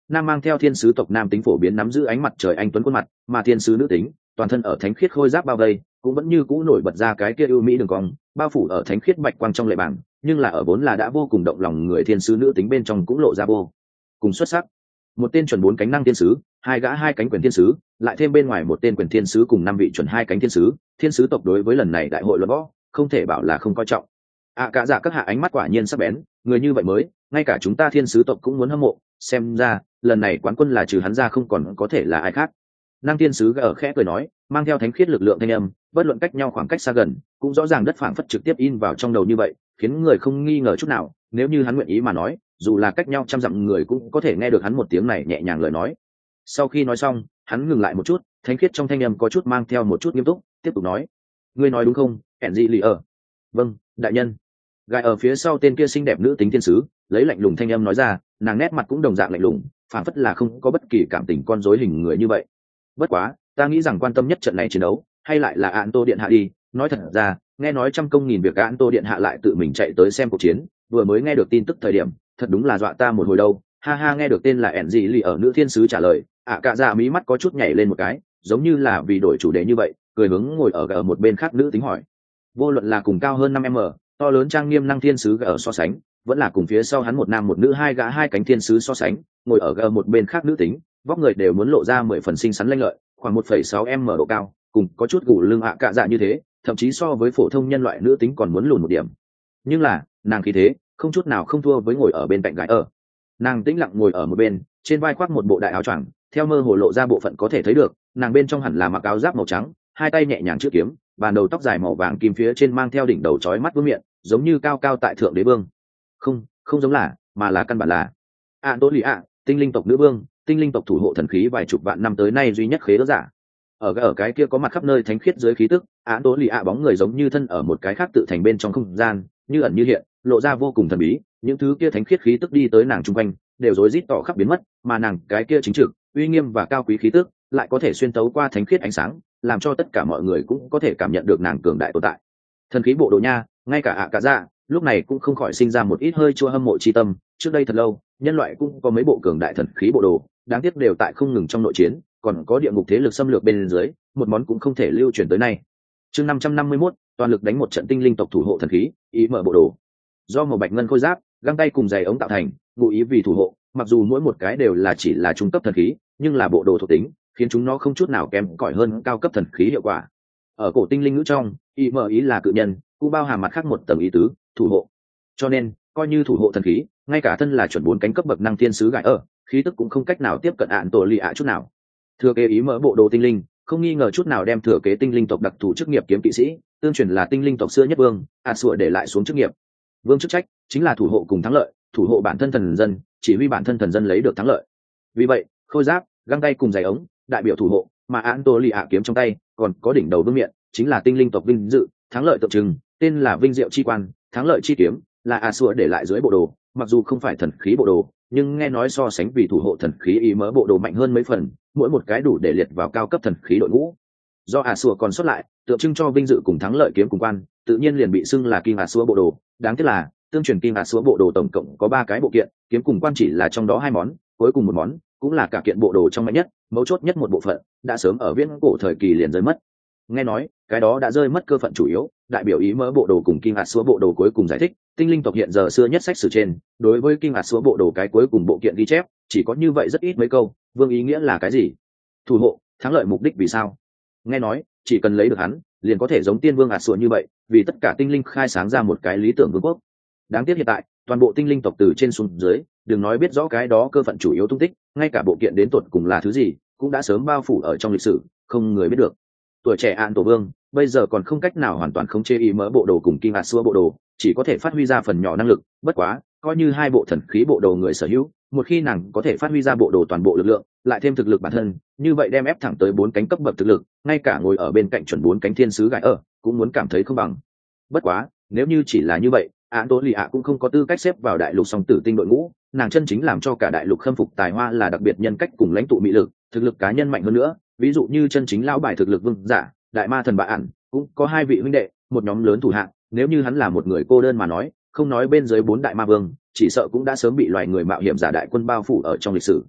nam mang theo thiên sứ tộc nam tính phổ biến nắm giữ ánh mặt trời anh tuấn khuôn mặt, mà thiên sứ nữ tính toàn thân ở thánh khiết khôi giáp bao vây, cũng vẫn như cũ nổi bật ra cái kia ưu mỹ đường cong, bao phủ ở thánh khiết bạch quang trong lệ bảng, nhưng là ở vốn là đã vô cùng động lòng người thiên sứ nữ tính bên trong cũng lộ ra vô cùng xuất sắc. Một tên chuẩn 4 cánh năng thiên sứ, hai gã 2 cánh quyền thiên sứ, lại thêm bên ngoài một tên quyền thiên sứ cùng 5 vị chuẩn 2 cánh thiên sứ tộc đối với lần này đại hội luận võ không thể bảo là không coi trọng. Cả dạ các hạ ánh mắt quả nhiên sắc bén, người như vậy mới ngay cả chúng ta thiên sứ tộc cũng muốn hâm mộ, xem ra lần này quán quân là trừ hắn ra không còn có thể là ai khác. Năng thiên sứ gở khẽ cười nói, mang theo thánh khiết lực lượng thanh âm, bất luận cách nhau khoảng cách xa gần cũng rõ ràng đất phảng phất trực tiếp in vào trong đầu như vậy, khiến người không nghi ngờ chút nào, nếu như hắn nguyện ý mà nói, dù là cách nhau trăm dặm người cũng có thể nghe được hắn một tiếng này nhẹ nhàng lời nói. Sau khi nói xong, hắn ngừng lại một chút, thánh khiết trong thanh âm có chút mang theo một chút nghiêm túc, tiếp tục nói, ngươi nói đúng không, Enji lì ở? Vâng, đại nhân. Gài ở phía sau tên kia xinh đẹp nữ tính thiên sứ lấy lạnh lùng thanh âm nói ra, nàng nét mặt cũng đồng dạng lạnh lùng, phảng phất là không có bất kỳ cảm tình con rối hình người như vậy. Bất quá ta nghĩ rằng quan tâm nhất trận này chiến đấu hay lại là An Tô điện hạ đi, nói thật ra nghe nói trăm công nghìn việc An Tô điện hạ lại tự mình chạy tới xem cuộc chiến, vừa mới nghe được tin tức thời điểm thật đúng là dọa ta một hồi đâu. Ha ha, nghe được tên là ẻn gì lì ở nữ thiên sứ trả lời, cả dạ mí mắt có chút nhảy lên một cái, giống như là vì đổi chủ đề như vậy, cười hướng ngồi ở một bên khác nữ tính hỏi. Vô luận là cùng cao hơn 5m to lớn trang nghiêm năng thiên sứ ở so sánh, vẫn là cùng phía sau hắn một nam một nữ 2 gã 2 cánh thiên sứ so sánh, ngồi ở một bên khác nữ tính vóc người đều muốn lộ ra 10 phần xinh xắn lanh lợi, khoảng 1,6m độ cao, cùng có chút gù lưng cả dạ như thế, thậm chí so với phổ thông nhân loại nữ tính còn muốn lùn một điểm. Nhưng là nàng khí thế không chút nào không thua với ngồi ở bên cạnh gái ở. Nàng tĩnh lặng ngồi ở một bên, trên vai khoác một bộ đại áo choàng, theo mơ hồ lộ ra bộ phận có thể thấy được nàng bên trong hẳn là mặc áo giáp màu trắng, hai tay nhẹ nhàng chữ kiếm, bàn đầu tóc dài màu vàng kim phía trên mang theo đỉnh đầu chói mắt vương miện, giống như cao cao tại thượng đế vương. Không giống là, mà là căn bản là Tô lì ạ, tinh linh tộc nữ vương, tinh linh tộc thủ hộ thần khí vài chục vạn năm tới nay duy nhất khế ước giả. Ở cái kia có mặt khắp nơi thánh khiết dưới khí tức, Tô lì ạ bóng người giống như thân ở một cái khác tự thành bên trong không gian, như ẩn như hiện, lộ ra vô cùng thần bí. Những thứ kia thánh khiết khí tức đi tới nàng trung quanh đều rối rít tỏ khắp biến mất, mà nàng cái kia chính trực uy nghiêm và cao quý khí tức lại có thể xuyên tấu qua thánh khiết ánh sáng, làm cho tất cả mọi người cũng có thể cảm nhận được nàng cường đại tồn tại. Thần khí bộ đồ nha, ngay cả cả dạ lúc này cũng không khỏi sinh ra một ít hơi chua hâm mộ chi tâm. Trước đây thật lâu nhân loại cũng có mấy bộ cường đại thần khí bộ đồ, đáng tiếc đều tại không ngừng trong nội chiến, còn có địa ngục thế lực xâm lược bên dưới, một món cũng không thể lưu truyền tới nay. Chương 551, toàn lực đánh một trận tinh linh tộc thủ hộ thần khí, ý mở bộ đồ. Do màu bạch ngân khôi giáp, găng tay cùng giày ống tạo thành, ngụ ý vì thủ hộ, mặc dù mỗi một cái đều là chỉ là trung cấp thần khí, nhưng là bộ đồ thuộc tính khiến chúng nó không chút nào kém cỏi hơn cao cấp thần khí hiệu quả. Ở cổ tinh linh ngữ trong, ý mở ý là cự nhân, cũng bao hàm mặt khác một tầng ý tứ, thủ hộ. Cho nên coi như thủ hộ thần khí, ngay cả thân là chuẩn 4 cánh cấp bậc năng thiên sứ gãi khí tức cũng không cách nào tiếp cận Tô lì ạ chút nào. Thừa kế ý mở bộ đồ tinh linh không nghi ngờ chút nào đem thừa kế tinh linh tộc đặc thù chức nghiệp kiếm kỵ sĩ, tương truyền là tinh linh tộc xưa nhất vương sủa để lại xuống chức nghiệp. Vương chức trách chính là thủ hộ cùng thắng lợi, thủ hộ bản thân thần dân, chỉ huy bản thân thần dân lấy được thắng lợi. Vì vậy khôi giáp, găng tay cùng giày ống đại biểu thủ hộ, mà Tô lì ạ kiếm trong tay còn có đỉnh đầu vương miện, chính là tinh linh tộc vinh dự, thắng lợi tượng trưng, tên là vinh diệu chi quan, thắng lợi chi kiếm, là sủa để lại dưới bộ đồ. Mặc dù không phải thần khí bộ đồ, nhưng nghe nói so sánh vì thủ hộ thần khí ý mớ bộ đồ mạnh hơn mấy phần, mỗi một cái đủ để liệt vào cao cấp thần khí đội ngũ. Do sủa còn xuất lại, tượng trưng cho vinh dự cùng thắng lợi kiếm cùng quan, tự nhiên liền bị xưng là kim sủa bộ đồ. Đáng tiếc là tương truyền kim sủa bộ đồ tổng cộng có 3 cái bộ kiện, kiếm cùng quan chỉ là trong đó 2 món, cuối cùng một món cũng là cả kiện bộ đồ trong mạnh nhất, mấu chốt nhất một bộ phận, đã sớm ở viễn cổ thời kỳ liền rơi mất. Nghe nói cái đó đã rơi mất cơ phận chủ yếu, đại biểu ý mớ bộ đồ cùng kim sủa bộ đồ cuối cùng giải thích, tinh linh tộc hiện giờ xưa nhất sách sử trên, đối với kim sủa bộ đồ cái cuối cùng bộ kiện ghi chép chỉ có như vậy rất ít mấy câu. Vương ý nghĩa là cái gì? Thủ hộ, thắng lợi, mục đích vì sao? Nghe nói chỉ cần lấy được hắn, liền có thể giống tiên vương sủa như vậy, vì tất cả tinh linh khai sáng ra một cái lý tưởng vương quốc. Đáng tiếc hiện tại toàn bộ tinh linh tộc từ trên xuống dưới, đừng nói biết rõ cái đó cơ phận chủ yếu tung tích, ngay cả bộ kiện đến tột cùng là thứ gì cũng đã sớm bao phủ ở trong lịch sử, không người biết được. Tuổi trẻ tổ vương bây giờ còn không cách nào hoàn toàn khống chế ý mỡ bộ đồ cùng kim sủa bộ đồ, chỉ có thể phát huy ra phần nhỏ năng lực. Bất quá coi như 2 bộ thần khí bộ đồ người sở hữu, một khi nàng có thể phát huy ra bộ đồ toàn bộ lực lượng, lại thêm thực lực bản thân, như vậy đem ép thẳng tới 4 cánh cấp bậc thực lực, ngay cả ngồi ở bên cạnh chuẩn 4 cánh thiên sứ gãi cũng muốn cảm thấy không bằng. Bất quá nếu như chỉ là như vậy, Tô lì ạ cũng không có tư cách xếp vào đại lục song tử tinh đội ngũ. Nàng chân chính làm cho cả đại lục khâm phục tài hoa là đặc biệt nhân cách cùng lãnh tụ mỹ lực, thực lực cá nhân mạnh hơn nữa. Ví dụ như chân chính lão bài thực lực vương giả đại ma thần bạ ẩn cũng có 2 vị huynh đệ, một nhóm lớn thủ hạ. Nếu như hắn là một người cô đơn mà nói, không nói bên dưới 4 đại ma vương, chỉ sợ cũng đã sớm bị loài người mạo hiểm giả đại quân bao phủ ở trong lịch sử.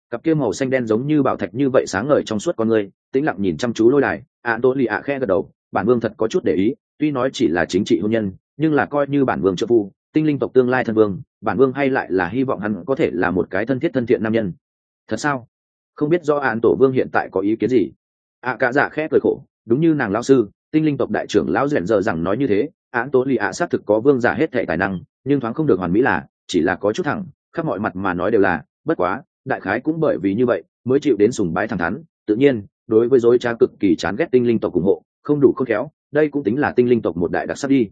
Cặp kia màu xanh đen giống như bảo thạch như vậy sáng ngời trong suốt con người, tĩnh lặng nhìn chăm chú lôi đài. Tô lì ạ khẽ gật đầu, bản vương thật có chút để ý, tuy nói chỉ là chính trị hôn nhân, nhưng là coi như bản vương trợ phu, tinh linh tộc tương lai thân vương, bản vương hay lại là hy vọng hắn có thể là một cái thân thiết thân thiện nam nhân. Thật sao? Không biết do tổ vương hiện tại có ý kiến gì? Cả dạ khẽ cười khổ, đúng như nàng lão sư, tinh linh tộc đại trưởng lão rèn giờ rằng nói như thế, Tô lì ạ xác thực có vương giả hết thảy tài năng, nhưng thoáng không được hoàn mỹ là, chỉ là có chút thẳng, khắp mọi mặt mà nói đều là, bất quá, đại khái cũng bởi vì như vậy, mới chịu đến sùng bái thẳng thắn, tự nhiên, đối với dối trá cực kỳ chán ghét tinh linh tộc ủng hộ, không đủ khôn khéo, đây cũng tính là tinh linh tộc một đại đặc sắc đi.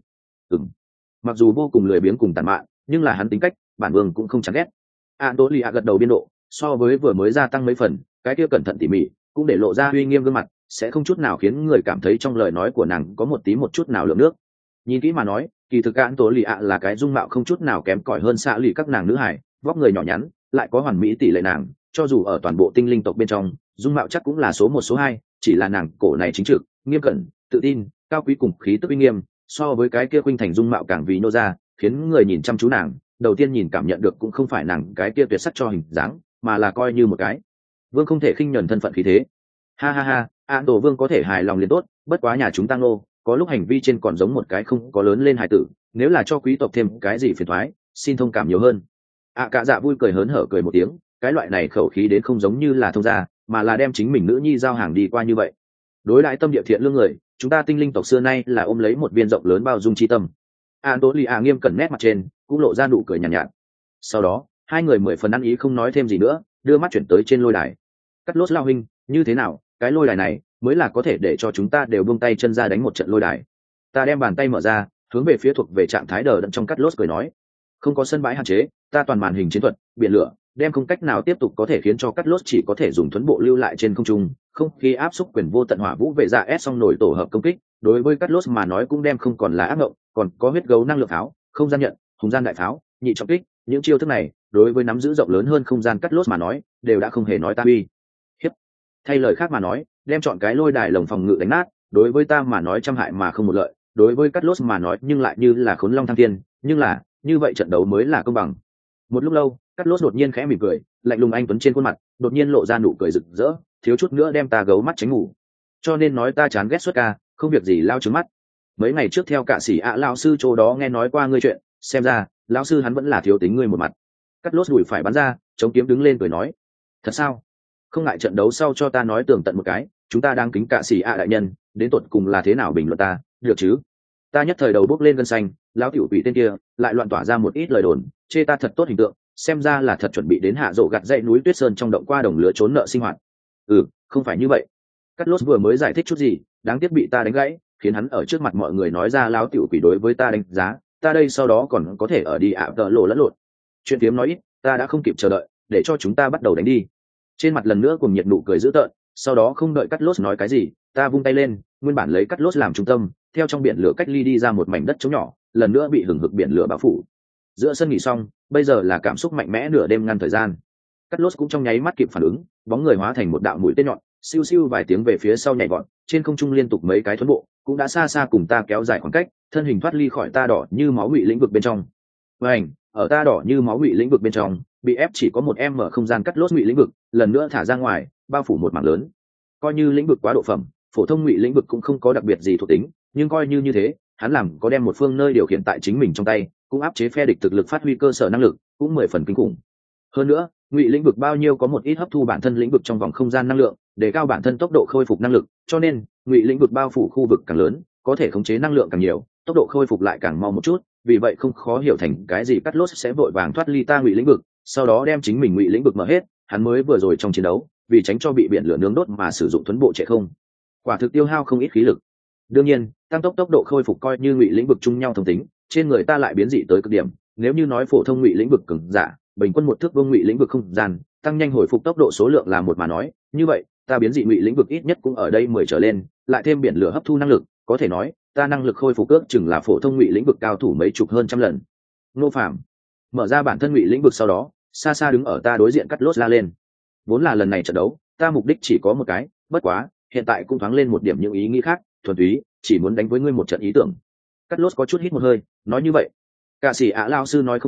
Mặc dù vô cùng lười biếng cùng tàn mạn, nhưng là hắn tính cách, bản vương cũng không chán ghét. Tô lì ạ gật đầu biên độ, so với vừa mới gia tăng mấy phần, cái kia cẩn thận tỉ mỉ, cũng để lộ ra uy nghiêm gương mặt, sẽ không chút nào khiến người cảm thấy trong lời nói của nàng có một tí một chút nào lượng nước. Nhìn kỹ mà nói, kỳ thực Tô lì ạ là cái dung mạo không chút nào kém cỏi hơn xạ lì các nàng nữ hải, vóc người nhỏ nhắn, lại có hoàn mỹ tỷ lệ nàng, cho dù ở toàn bộ tinh linh tộc bên trong, dung mạo chắc cũng là số một số hai, chỉ là nàng cổ này chính trực, nghiêm cẩn, tự tin, cao quý cùng khí tức uy nghiêm, so với cái kia khuynh thành dung mạo càng vì nô ra, khiến người nhìn chăm chú nàng, đầu tiên nhìn cảm nhận được cũng không phải nàng cái kia tuyệt sắc cho hình dáng, mà là coi như một cái vương không thể khinh nhẫn thân phận khí thế. Ha ha ha, tổ vương có thể hài lòng liền tốt, bất quá nhà chúng ta ngô, có lúc hành vi trên còn giống một cái không có lớn lên hài tử, nếu là cho quý tộc thêm cái gì phiền toái, xin thông cảm nhiều hơn. Cả dạ vui cười hớn hở cười một tiếng, cái loại này khẩu khí đến không giống như là thông gia, mà là đem chính mình nữ nhi giao hàng đi qua như vậy. Đối đãi tâm địa thiện lương người, chúng ta tinh linh tộc xưa nay là ôm lấy một viên rộng lớn bao dung chi tâm. Tô lì ạ nghiêm cẩn nét mặt trên, cũng lộ ra nụ cười nhàn nhạt. Sau đó, hai người mười phần ăn ý không nói thêm gì nữa, đưa mắt chuyển tới trên lôi đài. Cắt lốt lao huynh, như thế nào, cái lôi đài này mới là có thể để cho chúng ta đều buông tay chân ra đánh một trận lôi đài. Ta đem bàn tay mở ra, hướng về phía thuộc về trạng thái đờ đẫn trong cắt lốt cười nói, không có sân bãi hạn chế, ta toàn màn hình chiến thuật, biển lửa, đem không cách nào tiếp tục có thể khiến cho cắt lốt chỉ có thể dùng thuấn bộ lưu lại trên không trung, không khi áp xúc quyền vô tận hỏa vũ vệ dạ s xong nổi tổ hợp công kích, đối với cắt lốt mà nói cũng đem không còn là ác mộng, còn có huyết gấu năng lượng pháo, không gian nhận, hùng gian đại pháo, nhị trọng kích, những chiêu thức này đối với nắm giữ rộng lớn hơn không gian cắt lốt mà nói đều đã không hề nói ta uy hiếp. Thay lời khác mà nói, đem chọn cái lôi đài lồng phòng ngự đánh nát, đối với ta mà nói trăm hại mà không một lợi, đối với cắt lốt mà nói nhưng lại như là khốn long thăng thiên, nhưng là như vậy trận đấu mới là công bằng. Một lúc lâu, cắt lốt đột nhiên khẽ mỉm cười, lạnh lùng anh tuấn trên khuôn mặt đột nhiên lộ ra nụ cười rực rỡ, thiếu chút nữa đem ta gấu mắt tránh ngủ. Cho nên nói ta chán ghét suốt ca, không việc gì lao trứng mắt. Mấy ngày trước theo cả sĩ lão sư chỗ đó nghe nói qua ngươi chuyện, xem ra lão sư hắn vẫn là thiếu tính ngươi một mặt. Cắt lốt đùi phải bắn ra, chống kiếm đứng lên cười nói, thật sao? Không ngại trận đấu sau cho ta nói tường tận một cái, chúng ta đang kính cả sĩ đại nhân, đến tột cùng là thế nào bình luận ta, được chứ? Ta nhất thời đầu bước lên gân xanh, lão tiểu quỷ tên kia lại loạn tỏa ra một ít lời đồn, chê ta thật tốt hình tượng, xem ra là thật chuẩn bị đến hạ rộ gặt dãy núi tuyết sơn trong động qua đồng lửa trốn nợ sinh hoạt. Không phải như vậy. Cắt lốt vừa mới giải thích chút gì, đáng tiếc bị ta đánh gãy, khiến hắn ở trước mặt mọi người nói ra lão tiểu quỷ đối với ta đánh giá, ta đây sau đó còn có thể ở đi tợ lộ lẫn lộn. Chuyện tiếm nói ít, ta đã không kịp chờ đợi, để cho chúng ta bắt đầu đánh đi. Trên mặt lần nữa cùng nhiệt nụ cười dữ tợn, sau đó không đợi cắt lốt nói cái gì, ta vung tay lên, nguyên bản lấy cắt lốt làm trung tâm, theo trong biển lửa cách ly đi ra một mảnh đất trống nhỏ, lần nữa bị hừng hực biển lửa bao phủ. Giữa sân nghỉ xong, bây giờ là cảm xúc mạnh mẽ nửa đêm ngăn thời gian. Cắt lốt cũng trong nháy mắt kịp phản ứng, bóng người hóa thành một đạo mũi tên nhọn, siêu siêu vài tiếng về phía sau nhảy vọt, trên không trung liên tục mấy cái thuấn bộ, cũng đã xa xa cùng ta kéo dài khoảng cách, thân hình thoát ly khỏi ta đỏ như máu ngụy lĩnh vực bên trong. Vành, ở ta đỏ như máu ngụy lĩnh vực bên trong, bị ép chỉ có một em mở không gian cắt lốt ngụy lĩnh vực, lần nữa thả ra ngoài, bao phủ một mảng lớn. Coi như lĩnh vực quá độ phẩm, phổ thông ngụy lĩnh vực cũng không có đặc biệt gì thuộc tính, nhưng coi như thế, hắn làm có đem một phương nơi điều khiển tại chính mình trong tay, cũng áp chế phe địch thực lực phát huy cơ sở năng lực, cũng 10 phần kinh khủng. Hơn nữa, ngụy lĩnh vực bao nhiêu có một ít hấp thu bản thân lĩnh vực trong vòng không gian năng lượng, để cao bản thân tốc độ khôi phục năng lực, cho nên ngụy lĩnh vực bao phủ khu vực càng lớn, có thể khống chế năng lượng càng nhiều, tốc độ khôi phục lại càng mau một chút, vì vậy không khó hiểu thành cái gì cắt lốt sẽ vội vàng thoát ly ta ngụy lĩnh vực, sau đó đem chính mình ngụy lĩnh vực mở hết, hắn mới vừa rồi trong chiến đấu, vì tránh cho bị biển lửa nướng đốt mà sử dụng thuấn bộ chạy không, quả thực tiêu hao không ít khí lực. Đương nhiên, tăng tốc độ khôi phục coi như ngụy lĩnh vực chung nhau thông tính, trên người ta lại biến dị tới cực điểm, nếu như nói phổ thông ngụy lĩnh vực cường giả, bình quân một thước vuông ngụy lĩnh vực không gian, tăng nhanh hồi phục tốc độ số lượng là một mà nói, như vậy, ta biến dị ngụy lĩnh vực ít nhất cũng ở đây 10 trở lên, lại thêm biển lửa hấp thu năng lực, có thể nói, ta năng lực khôi phục ước chừng là phổ thông ngụy lĩnh vực cao thủ mấy chục hơn trăm lần. Nô Phạm mở ra bản thân ngụy lĩnh vực sau đó, xa xa đứng ở ta đối diện cắt lốt la lên. Vốn là lần này trận đấu, ta mục đích chỉ có một cái, bất quá, hiện tại cũng thoáng lên một điểm những ý nghĩ khác, thuần túy chỉ muốn đánh với ngươi một trận ý tưởng. Cắt lốt có chút hít một hơi, nói như vậy, cả sĩ lão sư nói không sai,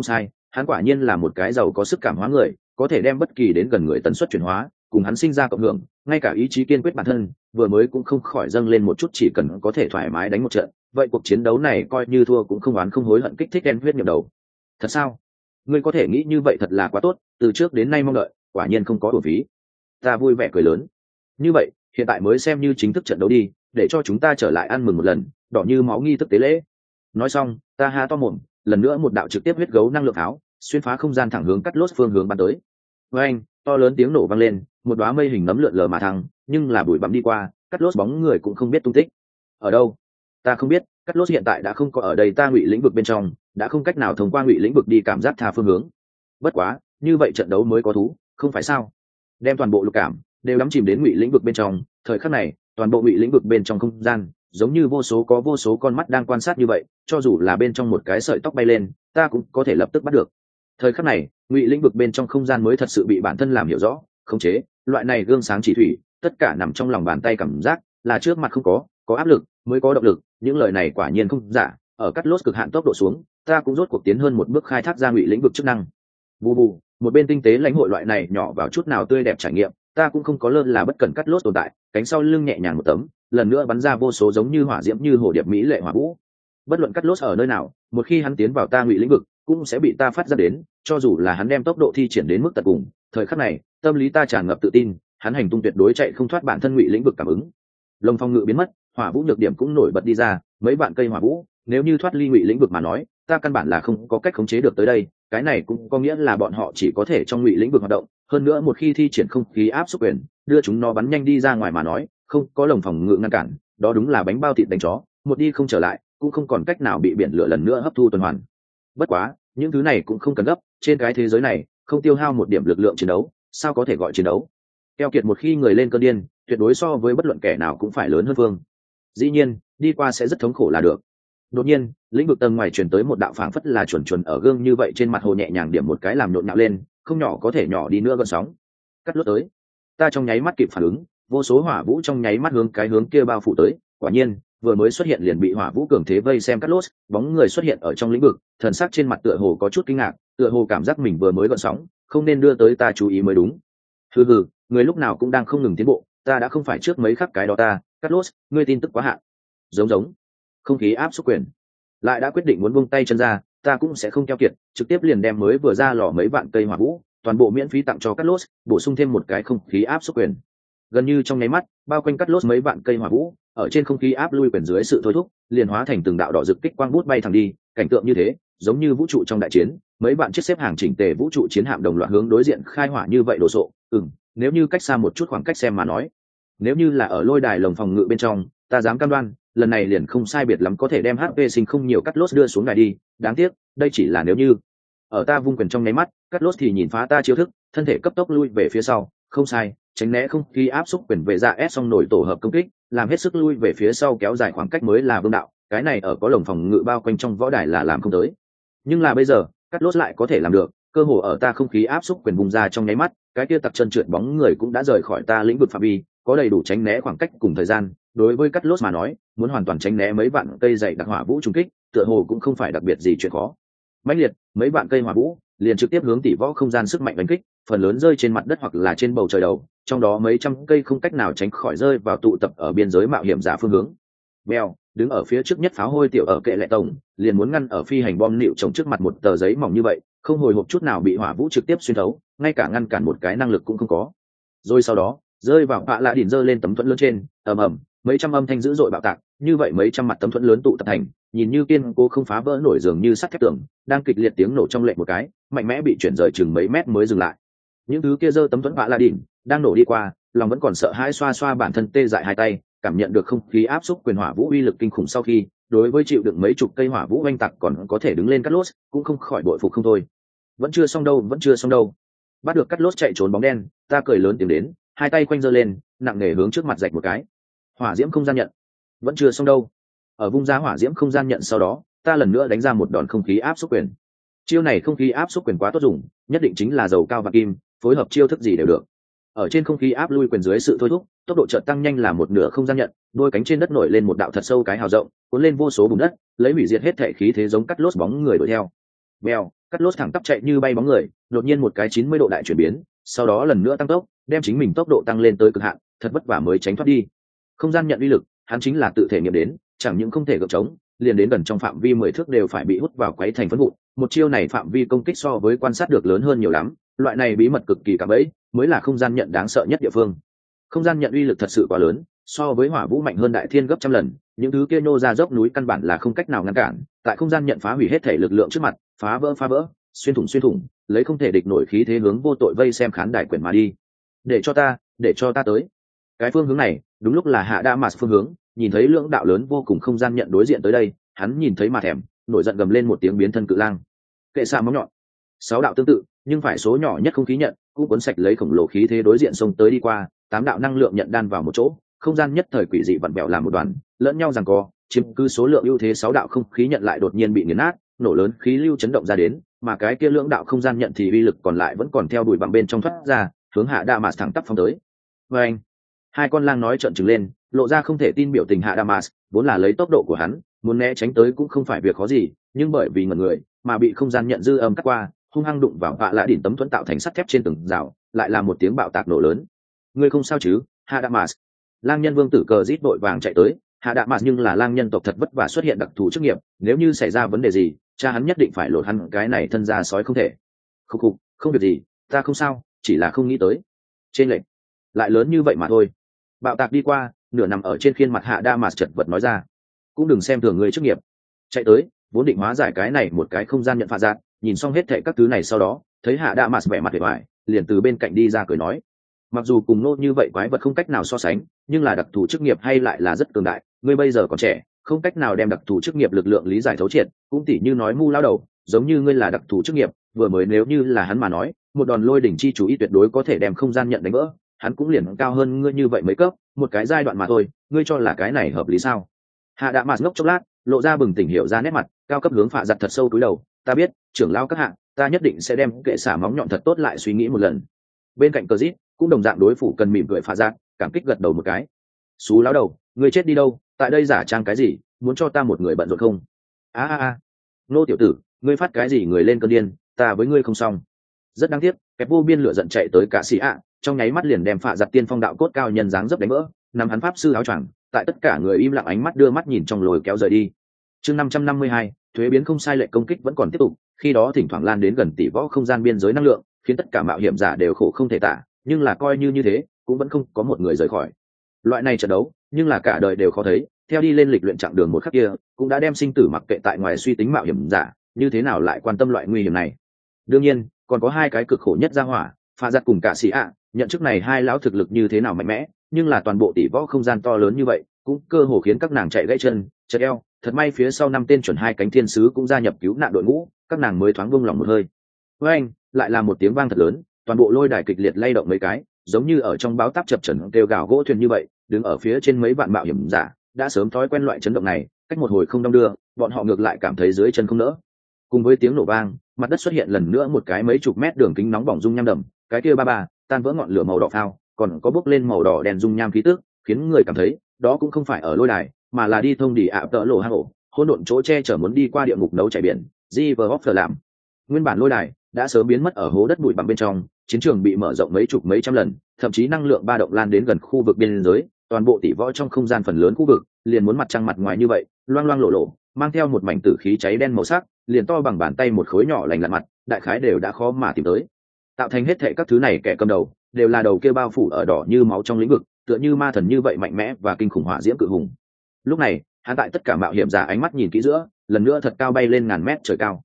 hắn quả nhiên là một cái giàu có sức cảm hóa người, có thể đem bất kỳ đến gần người tần suất chuyển hóa cùng hắn sinh ra cộng hưởng, ngay cả ý chí kiên quyết bản thân vừa mới cũng không khỏi dâng lên một chút, chỉ cần có thể thoải mái đánh một trận, vậy cuộc chiến đấu này coi như thua cũng không oán không hối hận, kích thích đen huyết nhập đầu. Thật sao? Ngươi có thể nghĩ như vậy thật là quá tốt, từ trước đến nay mong đợi, quả nhiên không có uổng phí. Ta vui vẻ cười lớn. Như vậy, hiện tại mới xem như chính thức trận đấu đi, để cho chúng ta trở lại ăn mừng một lần, đỏ như máu nghi thức tế lễ. Nói xong, ta há to mồm, lần nữa một đạo trực tiếp huyết gấu năng lượng áo, xuyên phá không gian thẳng hướng Cắt Lốt phương hướng bắn tới. Với anh, to lớn tiếng nổ vang lên, một đóa mây hình nấm lượn lờ mà thăng, nhưng là bụi bặm đi qua, Cắt Lốt bóng người cũng không biết tung tích. Ở đâu? Ta không biết, Cắt Lốt hiện tại đã không có ở đây ta ngụy lĩnh vực bên trong, đã không cách nào thông qua ngụy lĩnh vực đi cảm giác tha phương hướng. Bất quá, như vậy trận đấu mới có thú, không phải sao? Đem toàn bộ lục cảm đều đắm chìm đến ngụy lĩnh vực bên trong, thời khắc này, toàn bộ ngụy lĩnh vực bên trong không gian giống như vô số con mắt đang quan sát như vậy, cho dù là bên trong một cái sợi tóc bay lên, ta cũng có thể lập tức bắt được. Thời khắc này, ngụy lĩnh vực bên trong không gian mới thật sự bị bản thân làm hiểu rõ, khống chế, loại này gương sáng chỉ thủy, tất cả nằm trong lòng bàn tay, cảm giác là trước mặt không có áp lực mới có động lực, những lời này quả nhiên không giả. Ở Cắt Lốt cực hạn tốc độ xuống, ta cũng rốt cuộc tiến hơn một bước khai thác ra ngụy lĩnh vực chức năng. Bù bù, một bên tinh tế lãnh hội loại này nhỏ vào chút nào tươi đẹp trải nghiệm, ta cũng không có lơ là bất cẩn Cắt Lốt tồn tại, cánh sau lưng nhẹ nhàng một tấm, lần nữa bắn ra vô số giống như hỏa diễm như hồ điệp mỹ lệ hỏa vũ. Bất luận Cắt Lốt ở nơi nào, một khi hắn tiến vào ta ngụy lĩnh vực, cũng sẽ bị ta phát ra đến, cho dù là hắn đem tốc độ thi triển đến mức tận cùng, thời khắc này, tâm lý ta tràn ngập tự tin, hắn hành tung tuyệt đối chạy không thoát bản thân ngụy lĩnh vực cảm ứng. Lồng phong ngự biến mất, hỏa vũ nhược điểm cũng nổi bật đi ra, mấy vạn cây hỏa vũ, nếu như thoát ly ngụy lĩnh vực mà nói, ta căn bản là không có cách khống chế được tới đây, cái này cũng có nghĩa là bọn họ chỉ có thể trong ngụy lĩnh vực hoạt động, hơn nữa một khi thi triển không khí áp xúc quyền, đưa chúng nó bắn nhanh đi ra ngoài mà nói, không có lồng phòng ngự ngăn cản, đó đúng là bánh bao thịt đánh chó, một đi không trở lại, cũng không còn cách nào bị biển lửa lần nữa hấp thu tuần hoàn. Bất quá, những thứ này cũng không cần gấp, trên cái thế giới này, không tiêu hao một điểm lực lượng chiến đấu, sao có thể gọi chiến đấu? Keo kiệt một khi người lên cơn điên, tuyệt đối so với bất luận kẻ nào cũng phải lớn hơn vương. Dĩ nhiên, đi qua sẽ rất thống khổ là được. Đột nhiên, lĩnh vực tầng ngoài truyền tới một đạo phảng phất là chuẩn chuẩn ở gương như vậy, trên mặt hồ nhẹ nhàng điểm một cái làm nhộn nhạo lên, không nhỏ có thể nhỏ đi nữa gợn sóng. Cắt Lốt tới. Ta trong nháy mắt kịp phản ứng, vô số hỏa vũ trong nháy mắt hướng cái hướng kia bao phủ tới, quả nhiên, vừa mới xuất hiện liền bị hỏa vũ cường thế vây xem Cắt Lốt, bóng người xuất hiện ở trong lĩnh vực, thần sắc trên mặt tựa hồ có chút kinh ngạc, tựa hồ cảm giác mình vừa mới gợn sóng, không nên đưa tới ta chú ý mới đúng. Hừ hừ, người lúc nào cũng đang không ngừng tiến bộ, ta đã không phải trước mấy khắc cái đó ta, Cắt Lốt, ngươi tin tức quá hạn. Giống không khí áp xúc quyền, lại đã quyết định muốn buông tay chân ra, ta cũng sẽ không keo kiệt, trực tiếp liền đem mới vừa ra lò mấy vạn cây hỏa vũ, toàn bộ miễn phí tặng cho Cắt Lốt, bổ sung thêm một cái không khí áp xúc quyền. Gần như trong nháy mắt, bao quanh Cắt Lốt mấy vạn cây hỏa vũ, ở trên không khí áp lui quyền dưới sự thôi thúc, liền hóa thành từng đạo đỏ rực kích quang bút bay thẳng đi, cảnh tượng như thế, giống như vũ trụ trong đại chiến, mấy bạn chiếc xếp hàng chỉnh tề vũ trụ chiến hạm đồng loạt hướng đối diện khai hỏa như vậy đồ sộ. Nếu như cách xa một chút khoảng cách xem mà nói, nếu như là ở lôi đài lồng phòng ngự bên trong, ta dám cam đoan, lần này liền không sai biệt lắm có thể đem HP sinh không nhiều Cắt Lốt đưa xuống đài đi, đáng tiếc, đây chỉ là nếu như. Ở ta vung quyền trong nháy mắt, Cắt Lốt thì nhìn phá ta chiêu thức, thân thể cấp tốc lui về phía sau, không sai, tránh né không khí áp xúc quyền về ra S xong nổi tổ hợp công kích, làm hết sức lui về phía sau kéo dài khoảng cách mới là vương đạo, cái này ở có lồng phòng ngự bao quanh trong võ đài là làm không tới. Nhưng là bây giờ, Cắt Lốt lại có thể làm được, cơ hồ ở ta không khí áp xúc quyền vùng ra trong nháy mắt, cái kia tặc chân trượt bóng người cũng đã rời khỏi ta lĩnh vực phạm vi, có đầy đủ tránh né khoảng cách cùng thời gian. Đối với Cắt Lốt mà nói, muốn hoàn toàn tránh né mấy vạn cây dày đặc hỏa vũ trùng kích, tựa hồ cũng không phải đặc biệt gì chuyện khó. Mãnh liệt, mấy vạn cây hỏa vũ liền trực tiếp hướng tỷ võ không gian sức mạnh đánh kích, phần lớn rơi trên mặt đất hoặc là trên bầu trời đầu, trong đó mấy trăm cây không cách nào tránh khỏi rơi vào tụ tập ở biên giới mạo hiểm giả phương hướng. Bèo, đứng ở phía trước nhất pháo hôi tiểu ở kệ lệ tổng, liền muốn ngăn ở phi hành bom nịu trồng trước mặt một tờ giấy mỏng như vậy, không hồi hộp chút nào bị hỏa vũ trực tiếp xuyên thấu, ngay cả ngăn cản một cái năng lực cũng không có. Rồi sau đó, rơi vào Pạ Lạ Đỉnh giơ lên tấm thuẫn lớn trên, ầm, mấy trăm âm thanh dữ dội bạo tạc, như vậy mấy trăm mặt tấm thuẫn lớn tụ tập thành, nhìn như kiên cố không phá vỡ nổi, dường như sắt thép tường, đang kịch liệt tiếng nổ trong lệ một cái, mạnh mẽ bị chuyển rời chừng mấy mét mới dừng lại. Những thứ kia giơ tấm thuẫn Pạ Lạ Đỉnh đang nổ đi qua, lòng vẫn còn sợ hãi, xoa xoa bản thân tê dại hai tay, cảm nhận được không khí áp xúc quyền hỏa vũ uy lực kinh khủng sau khi, đối với chịu đựng mấy chục cây hỏa vũ oanh tạc còn có thể đứng lên Cắt Lốt, cũng không khỏi bội phục không thôi. Vẫn chưa xong đâu. Bắt được Cắt Lốt chạy trốn bóng đen, ta cười lớn tiếng đến, hai tay quanh giơ lên, nặng nề hướng trước mặt rạch một cái. Hỏa diễm không gian nhận. Vẫn chưa xong đâu. Ở vung ra hỏa diễm không gian nhận sau đó, ta lần nữa đánh ra một đòn không khí áp xúc quyền. Chiêu này không khí áp xúc quyền quá tốt dùng, nhất định chính là dầu cao và kim, phối hợp chiêu thức gì đều được. Ở trên không khí áp lui quyền dưới sự thôi thúc, tốc độ chợt tăng nhanh là một nửa không gian nhận, đôi cánh trên đất nổi lên một đạo thật sâu cái hào rộng, cuốn lên vô số bùn đất, lấy hủy diệt hết thể khí thế giống Cắt Lốt bóng người đuổi theo. Bèo, Cắt lốt thẳng tắp chạy như bay bóng người, đột nhiên một cái 90 độ đại chuyển biến, sau đó lần nữa tăng tốc, đem chính mình tốc độ tăng lên tới cực hạn, thật vất vả mới tránh thoát đi. Không gian nhận uy lực, hắn chính là tự thể nghiệm đến, chẳng những không thể gượng chống, liền đến gần trong phạm vi 10 thước đều phải bị hút vào quấy thành phấn vụn. Một chiêu này phạm vi công kích so với quan sát được lớn hơn nhiều lắm, loại này bí mật cực kỳ cảm ấy, mới là không gian nhận đáng sợ nhất địa phương. Không gian nhận uy lực thật sự quá lớn, so với hỏa vũ mạnh hơn đại thiên gấp trăm lần, những thứ kia nô ra dốc núi căn bản là không cách nào ngăn cản, tại không gian nhận phá hủy hết thể lực lượng trước mặt, phá vỡ, xuyên thủng, lấy không thể địch nổi khí thế hướng vô tội vây xem khán đài quyển mà đi. Để cho ta tới. Cái phương hướng này, đúng lúc là Hạ Đa Mạt phương hướng, nhìn thấy lưỡng đạo lớn vô cùng không gian nhận đối diện tới đây, hắn nhìn thấy mà thèm, nổi giận gầm lên một tiếng biến thân cự lang. Kệ xạ móng nhọn. 6 đạo tương tự, nhưng phải số nhỏ nhất không khí nhận, cũng cuốn sạch lấy khổng lồ khí thế đối diện xông tới đi qua, 8 đạo năng lượng nhận đan vào một chỗ, không gian nhất thời quỷ dị vặn vẹo làm một đoàn, lẫn nhau giằng co, chiếm cứ số lượng ưu thế 6 đạo không khí nhận lại đột nhiên bị nghiền nát, nổ lớn khí lưu chấn động ra đến, mà cái kia lưỡng đạo không gian nhận thì uy lực còn lại vẫn còn theo đuổi bằng bên trong thoát ra, hướng Hạ Đa Mạt thẳng tắp phóng tới. Và anh, hai con lang nói trợn trừng lên, lộ ra không thể tin biểu tình. Hạ Đa Mạt vốn là lấy tốc độ của hắn, muốn né tránh tới cũng không phải việc khó gì, nhưng bởi vì ngẩn người mà bị không gian nhận dư âm cắt qua, hung hăng đụng vào vạ lạ đỉnh tấm thuẫn tạo thành sắt thép trên tường rào, lại là một tiếng bạo tạc nổ lớn. Ngươi không sao chứ, Hạ Đa Mạt? Lang nhân vương tử cờ rít đội vàng chạy tới. Hạ Đa Mạt nhưng là lang nhân tộc thật vất vả xuất hiện đặc thù chức nghiệp, nếu như xảy ra vấn đề gì, cha hắn nhất định phải lột hắn cái này thân ra sói không thể. Không việc gì, ta không sao, chỉ là không nghĩ tới trên lệnh lại lớn như vậy mà thôi. Bạo tạc đi qua, nửa nằm ở trên khiên mặt Hạ Đa Mạt chật vật nói ra. Cũng đừng xem thường người chức nghiệp. Chạy tới, vốn định hóa giải cái này một cái không gian nhận phạt giác, nhìn xong hết thệ các thứ này sau đó, thấy Hạ Đa Mạt vẻ mặt vẻ vải, liền từ bên cạnh đi ra cười nói. Mặc dù cùng nô như vậy quái vật không cách nào so sánh, nhưng là đặc thù chức nghiệp hay lại là rất cường đại. Ngươi bây giờ còn trẻ, không cách nào đem đặc thù chức nghiệp lực lượng lý giải thấu triệt, cũng tỉ như nói mu lao đầu, giống như ngươi là đặc thù chức nghiệp, vừa mới nếu như là hắn mà nói, một đòn lôi đỉnh chi chủ ý tuyệt đối có thể đem không gian nhận đánh vỡ, hắn cũng liền cao hơn ngươi như vậy mấy cấp, một cái giai đoạn mà thôi, ngươi cho là cái này hợp lý sao? Hạ Đa Mạt ngốc chốc lát, lộ ra bừng tỉnh hiểu ra nét mặt, cao cấp hướng phạ giặt thật sâu túi đầu. Ta biết, trưởng lão các hạng, ta nhất định sẽ đem kệ xả móng nhọn thật tốt lại suy nghĩ một lần. Bên cạnh cờ dít cũng đồng dạng đối phủ cần mỉm cười phạ giặt, cảm kích gật đầu một cái. Xú lão đầu, ngươi chết đi đâu? Tại đây giả trang cái gì? Muốn cho ta một người bận rộn không? Nô tiểu tử, ngươi phát cái gì người lên cơn điên? Ta với ngươi không xong. Rất đáng tiếc, kẹp vô biên lửa giận chạy tới cả xì ạ, trong nháy mắt liền đem phạ giặt tiên phong đạo cốt cao nhân dáng dấp đánh vỡ, nắm hắn pháp sư áo choàng, tại tất cả người im lặng ánh mắt đưa mắt nhìn trong lồi kéo rời đi. Chương 552, thuế biến không sai lệ công kích vẫn còn tiếp tục, khi đó thỉnh thoảng lan đến gần tỷ võ không gian biên giới năng lượng, khiến tất cả mạo hiểm giả đều khổ không thể tả, nhưng là coi như thế, cũng vẫn không có một người rời khỏi. Loại này trận đấu, nhưng là cả đời đều khó thấy, theo đi lên lịch luyện chặng đường một khắc kia, cũng đã đem sinh tử mặc kệ tại ngoài suy tính mạo hiểm giả, như thế nào lại quan tâm loại nguy hiểm này. Đương nhiên, còn có hai cái cực khổ nhất ra hỏa, pha giặt cùng cả sĩ ạ, nhận chức này hai lão thực lực như thế nào mạnh mẽ, nhưng là toàn bộ tỷ võ không gian to lớn như vậy, cũng cơ hồ khiến các nàng chạy gãy chân, chật eo. Thật may phía sau 5 tên chuẩn hai cánh thiên sứ cũng gia nhập cứu nạn đội ngũ, các nàng mới thoáng buông lòng một hơi. Với anh, lại là một tiếng vang thật lớn, toàn bộ lôi đài kịch liệt lay động mấy cái, giống như ở trong báo táp chập chờn kêu gào gỗ thuyền như vậy, đứng ở phía trên mấy vạn mạo hiểm giả, đã sớm thói quen loại chấn động này, cách một hồi không đong đưa, bọn họ ngược lại cảm thấy dưới chân không nỡ. Cùng với tiếng nổ vang, mặt đất xuất hiện lần nữa một cái mấy chục mét đường kính nóng bỏng dung nham đầm, cái kia ba tan vỡ ngọn lửa màu đỏ phao, còn có bốc lên màu đỏ đèn dung nham khí tức, khiến người cảm thấy đó cũng không phải ở lôi đài, mà là đi thông đi ạ tợ lộ hang ổ, hỗn độn chỗ che chở muốn đi qua địa ngục nấu chảy biển. Giverhoffer làm nguyên bản lôi đài đã sớm biến mất ở hố đất bụi bặm bên trong, chiến trường bị mở rộng mấy chục mấy trăm lần, thậm chí năng lượng ba động lan đến gần khu vực biên giới, toàn bộ tỷ võ trong không gian phần lớn khu vực liền muốn mặt trăng mặt ngoài như vậy, loang loang lộ lộ, mang theo một mảnh tử khí cháy đen màu sắc, liền to bằng bàn tay một khối nhỏ lành lặn mặt, đại khái đều đã khó mà tìm tới. Tạo thành hết thệ các thứ này kẻ cầm đầu đều là đầu kia bao phủ ở đỏ như máu trong lĩnh vực, tựa như ma thần như vậy mạnh mẽ và kinh khủng hỏa diễm cự hùng. Lúc này, hắn tại tất cả mạo hiểm giả ánh mắt nhìn kỹ giữa, lần nữa thật cao bay lên ngàn mét trời cao.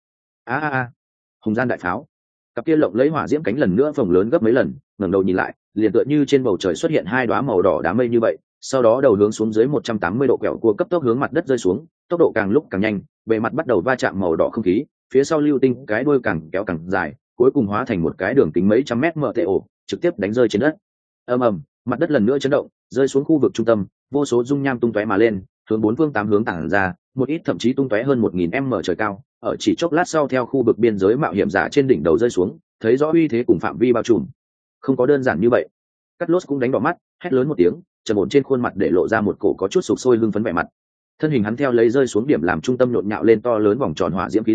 Hùng gian đại pháo, cặp kia lộng lấy hỏa diễm cánh lần nữa phồng lớn gấp mấy lần, ngẩng đầu nhìn lại, liền tựa như trên bầu trời xuất hiện hai đóa màu đỏ đám mây như vậy, sau đó đầu hướng xuống dưới 180 độ quẹo cua cấp tốc hướng mặt đất rơi xuống, tốc độ càng lúc càng nhanh, bề mặt bắt đầu va chạm màu đỏ không khí, phía sau lưu tinh cái đuôi càng kéo càng dài, cuối cùng hóa thành một cái đường kính mấy trăm mét MTO, trực tiếp đánh rơi trên đất. Ầm, mặt đất lần nữa chấn động, rơi xuống khu vực trung tâm, vô số dung nham tung tóe mà lên, hướng bốn phương tám hướng tản ra, một ít thậm chí tung tóe hơn 1000m trời cao, ở chỉ chốc lát sau theo khu vực biên giới mạo hiểm giả trên đỉnh đầu rơi xuống, thấy rõ uy thế cùng phạm vi bao trùm. Không có đơn giản như vậy. Cắt Lốt cũng đánh đỏ mắt, hét lớn một tiếng, trầm ổn trên khuôn mặt để lộ ra một cổ có chút sục sôi hưng phấn vẻ mặt. Thân hình hắn theo lấy rơi xuống điểm làm trung tâm nhộn nhạo lên to lớn vòng tròn hỏa diễm khí lưu,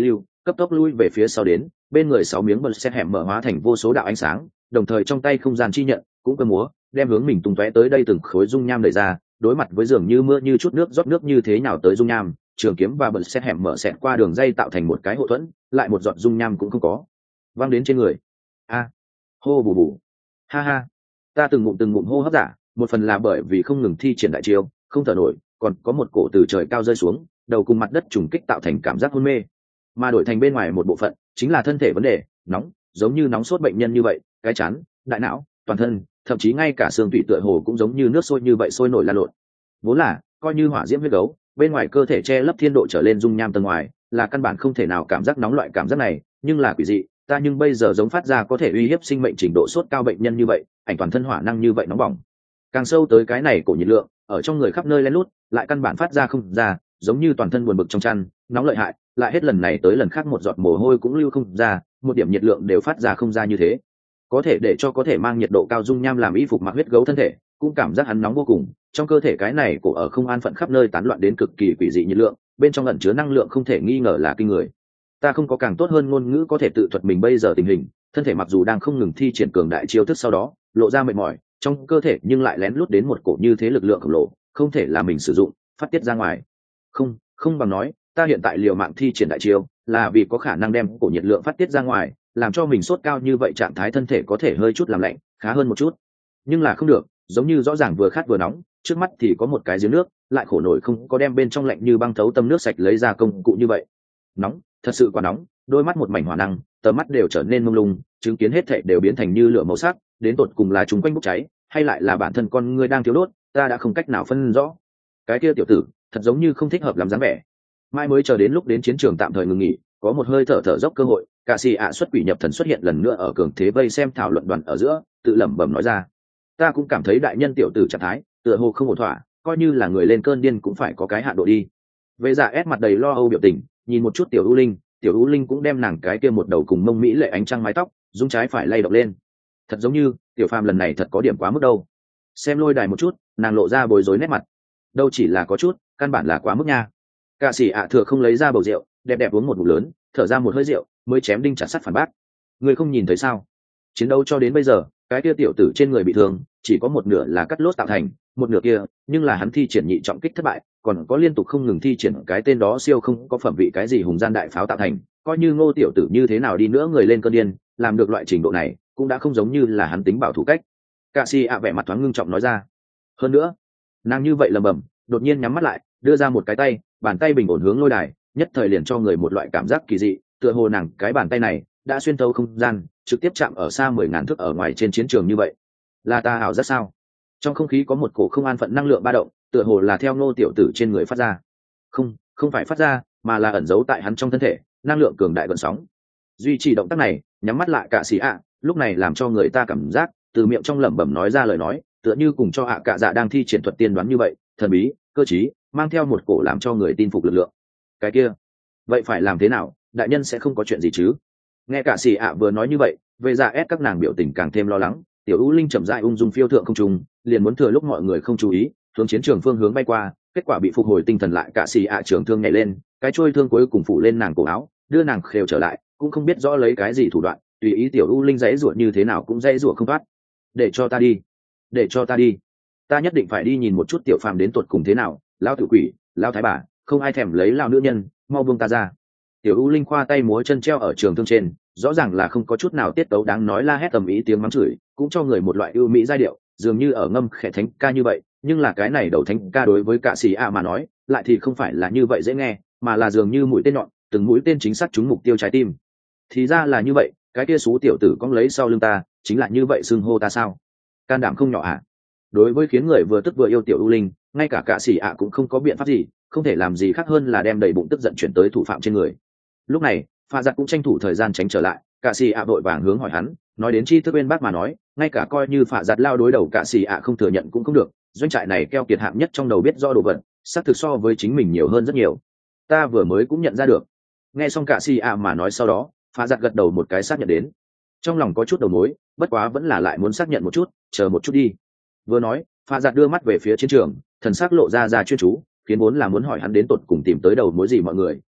cấp tốc lui về phía sau đến, bên người 6 miếng bật xe hẻm mở hóa thành vô số đạo ánh sáng, đồng thời trong tay không gian chi nhận cũng cơ múa, đem hướng mình tung tóe tới đây từng khối dung nham đẩy ra, đối mặt với dường như mưa như chút nước rót nước như thế nào tới dung nham, trường kiếm và bật xe hẻm mở xẹt qua đường dây tạo thành một cái hộ thuẫn, lại một giọt dung nham cũng không có văng đến trên người. A, hô bù bù, ha ha, ta từng ngụm hô hấp giả, một phần là bởi vì không ngừng thi triển đại chiêu không thở nổi, còn có một cổ từ trời cao rơi xuống, đầu cùng mặt đất trùng kích tạo thành cảm giác hôn mê, mà đổi thành bên ngoài một bộ phận chính là thân thể vấn đề nóng, giống như nóng sốt bệnh nhân như vậy, cái chán, đại não, toàn thân, thậm chí ngay cả xương tủy tựa hồ cũng giống như nước sôi như vậy sôi nổi lan lộn. Vốn là coi như hỏa diễm huyết gấu, bên ngoài cơ thể che lấp thiên độ trở lên dung nham tầng ngoài, là căn bản không thể nào cảm giác nóng loại cảm giác này, nhưng là quỷ dị, ta nhưng bây giờ giống phát ra có thể uy hiếp sinh mệnh trình độ sốt cao bệnh nhân như vậy, ảnh toàn thân hỏa năng như vậy nóng bỏng. Càng sâu tới cái này cổ nhiệt lượng, ở trong người khắp nơi lén lút, lại căn bản phát ra không ra, giống như toàn thân buồn bực trong chăn, nóng lợi hại, lại hết lần này tới lần khác một giọt mồ hôi cũng lưu không ra, một điểm nhiệt lượng đều phát ra không ra như thế. Có thể để cho có thể mang nhiệt độ cao dung nham làm y phục mặc huyết gấu thân thể, cũng cảm giác hắn nóng vô cùng, trong cơ thể cái này cổ ở không an phận khắp nơi tán loạn đến cực kỳ quỷ dị nhiệt lượng, bên trong ẩn chứa năng lượng không thể nghi ngờ là kinh người. Ta không có càng tốt hơn ngôn ngữ có thể tự thuật mình bây giờ tình hình, thân thể mặc dù đang không ngừng thi triển cường đại chiêu thức sau đó lộ ra mệt mỏi, trong cơ thể nhưng lại lén lút đến một cổ như thế lực lượng khổng lồ, không thể là mình sử dụng phát tiết ra ngoài. Không bằng nói, ta hiện tại liều mạng thi triển đại chiêu là vì có khả năng đem cổ nhiệt lượng phát tiết ra ngoài, làm cho mình sốt cao như vậy trạng thái thân thể có thể hơi chút làm lạnh khá hơn một chút. Nhưng là không được, giống như rõ ràng vừa khát vừa nóng, trước mắt thì có một cái giếng nước, lại khổ nổi không có đem bên trong lạnh như băng thấu tâm nước sạch lấy ra công cụ như vậy. Nóng, thật sự quá nóng, đôi mắt một mảnh hỏa năng, tầm mắt đều trở nên mông lung, chứng kiến hết thảy đều biến thành như lửa màu sắc, đến tột cùng là chúng quanh bốc cháy hay lại là bản thân con ngươi đang thiếu đốt, ta đã không cách nào phân rõ. Cái kia tiểu tử thật giống như không thích hợp làm dáng vẻ. Mai mới chờ đến lúc đến chiến trường tạm thời ngừng nghỉ, có một hơi thở dốc cơ hội, cả xì ạ xuất quỷ nhập thần xuất hiện lần nữa ở cường thế vây xem thảo luận đoàn ở giữa, tự lẩm bẩm nói ra: ta cũng cảm thấy đại nhân tiểu tử trạng thái tựa hồ không ổn thỏa, coi như là người lên cơn điên cũng phải có cái hạn độ đi. Vệ Dạ ép mặt đầy lo âu biểu tình, nhìn một chút tiểu U Linh cũng đem nàng cái kia một đầu cùng mông mỹ lệ ánh trăng mái tóc dung trái phải lay động lên, thật giống như tiểu phàm lần này thật có điểm quá mức đâu. Xem lôi đài một chút, nàng lộ ra bối rối nét mặt, đâu chỉ là có chút, căn bản là quá mức nha. Cả sĩ ạ thừa không lấy ra bầu rượu, đẹp đẹp uống một ngụm lớn, thở ra một hơi rượu, mới chém đinh chặt sắt phản bác: người không nhìn thấy sao? Chiến đấu cho đến bây giờ, cái kia tiểu tử trên người bị thương chỉ có một nửa là cắt lốt tạo thành, một nửa kia nhưng là hắn thi triển nhị trọng kích thất bại, còn có liên tục không ngừng thi triển cái tên đó siêu không có phẩm vị cái gì hùng gian đại pháo tạo thành. Coi như Ngô tiểu tử như thế nào đi nữa người lên cơn điên, làm được loại trình độ này cũng đã không giống như là hắn tính bảo thủ cách. Cạ sĩ ạ vẻ mặt thoáng ngưng trọng nói ra. Hơn nữa, nàng như vậy lầm bầm, đột nhiên nhắm mắt lại, đưa ra một cái tay, bàn tay bình ổn hướng lôi đài, nhất thời liền cho người một loại cảm giác kỳ dị, tựa hồ nàng cái bàn tay này đã xuyên thấu không gian, trực tiếp chạm ở xa 10.000 thước ở ngoài trên chiến trường như vậy. Là ta ảo giác sao? Trong không khí có một cổ không an phận năng lượng ba động, tựa hồ là theo Ngô tiểu tử trên người phát ra. Không phải phát ra, mà là ẩn giấu tại hắn trong thân thể, năng lượng cường đại gợn sóng. Duy trì động tác này, nhắm mắt lại Cạ sĩ ạ, lúc này làm cho người ta cảm giác từ miệng trong lẩm bẩm nói ra lời nói, tựa như cùng cho ạ Cạ Dạ đang thi triển thuật tiên đoán như vậy, thần bí, cơ trí, mang theo một cổ làm cho người tin phục lực lượng. Cái kia, vậy phải làm thế nào? Đại nhân sẽ không có chuyện gì chứ? Nghe Cạ sĩ ạ vừa nói như vậy, về ra ép các nàng biểu tình càng thêm lo lắng. Tiểu U Linh chậm rãi ung dung phiêu thượng không trung, liền muốn thừa lúc mọi người không chú ý, hướng chiến trường phương hướng bay qua, kết quả bị phục hồi tinh thần lại Cạ sĩ ạ trường thương nhảy lên, cái chuôi thương cuối cùng phủ lên nàng cổ áo, đưa nàng khều trở lại, cũng không biết rõ lấy cái gì thủ đoạn, tùy ý tiểu U Linh dãy rủa như thế nào cũng dãy rủa không thoát. Để cho ta đi, để cho ta đi, ta nhất định phải đi nhìn một chút tiểu phàm đến tuột cùng thế nào. Lão tử quỷ, lão thái bà, không ai thèm lấy lao nữ nhân, mau buông ta ra. Tiểu U Linh khoa tay múa chân treo ở trường thương trên, rõ ràng là không có chút nào tiết tấu đáng nói, la hét tầm ý tiếng mắng chửi, cũng cho người một loại ưu mỹ giai điệu, dường như ở ngâm khẽ thánh ca như vậy. Nhưng là cái này đầu thánh ca đối với Cạ sĩ ạ mà nói, lại thì không phải là như vậy dễ nghe, mà là dường như mũi tên nhọn, từng mũi tên chính xác trúng mục tiêu trái tim. Thì ra là như vậy, cái kia xú tiểu tử cong lấy sau lưng ta, chính là như vậy xưng hô ta sao? Can đảm không nhỏ ạ. Đối với khiến người vừa tức vừa yêu tiểu U Linh, ngay cả Cạ sĩ ạ cũng không có biện pháp gì, không thể làm gì khác hơn là đem đầy bụng tức giận chuyển tới thủ phạm trên người. Lúc này, Pha Giặc cũng tranh thủ thời gian tránh trở lại, Cạ sĩ ạ vội vàng hướng hỏi hắn, nói đến chi thức bên bác mà nói, ngay cả coi như Pha Giặc lao đối đầu Cạ sĩ ạ không thừa nhận cũng không được, doanh trại này keo kiệt hạng nhất trong đầu biết do đồ vật, xác thực so với chính mình nhiều hơn rất nhiều. Ta vừa mới cũng nhận ra được. Nghe xong Cạ sĩ ạ mà nói sau đó, Pha Giặc gật đầu một cái xác nhận đến. Trong lòng có chút đầu mối, bất quá vẫn là lại muốn xác nhận một chút, chờ một chút đi. Vừa nói, Pha Giặc đưa mắt về phía chiến trường, thần sắc lộ ra chuyên chú, khiến vốn là muốn hỏi hắn đến tột cùng tìm tới đầu mối gì mọi người,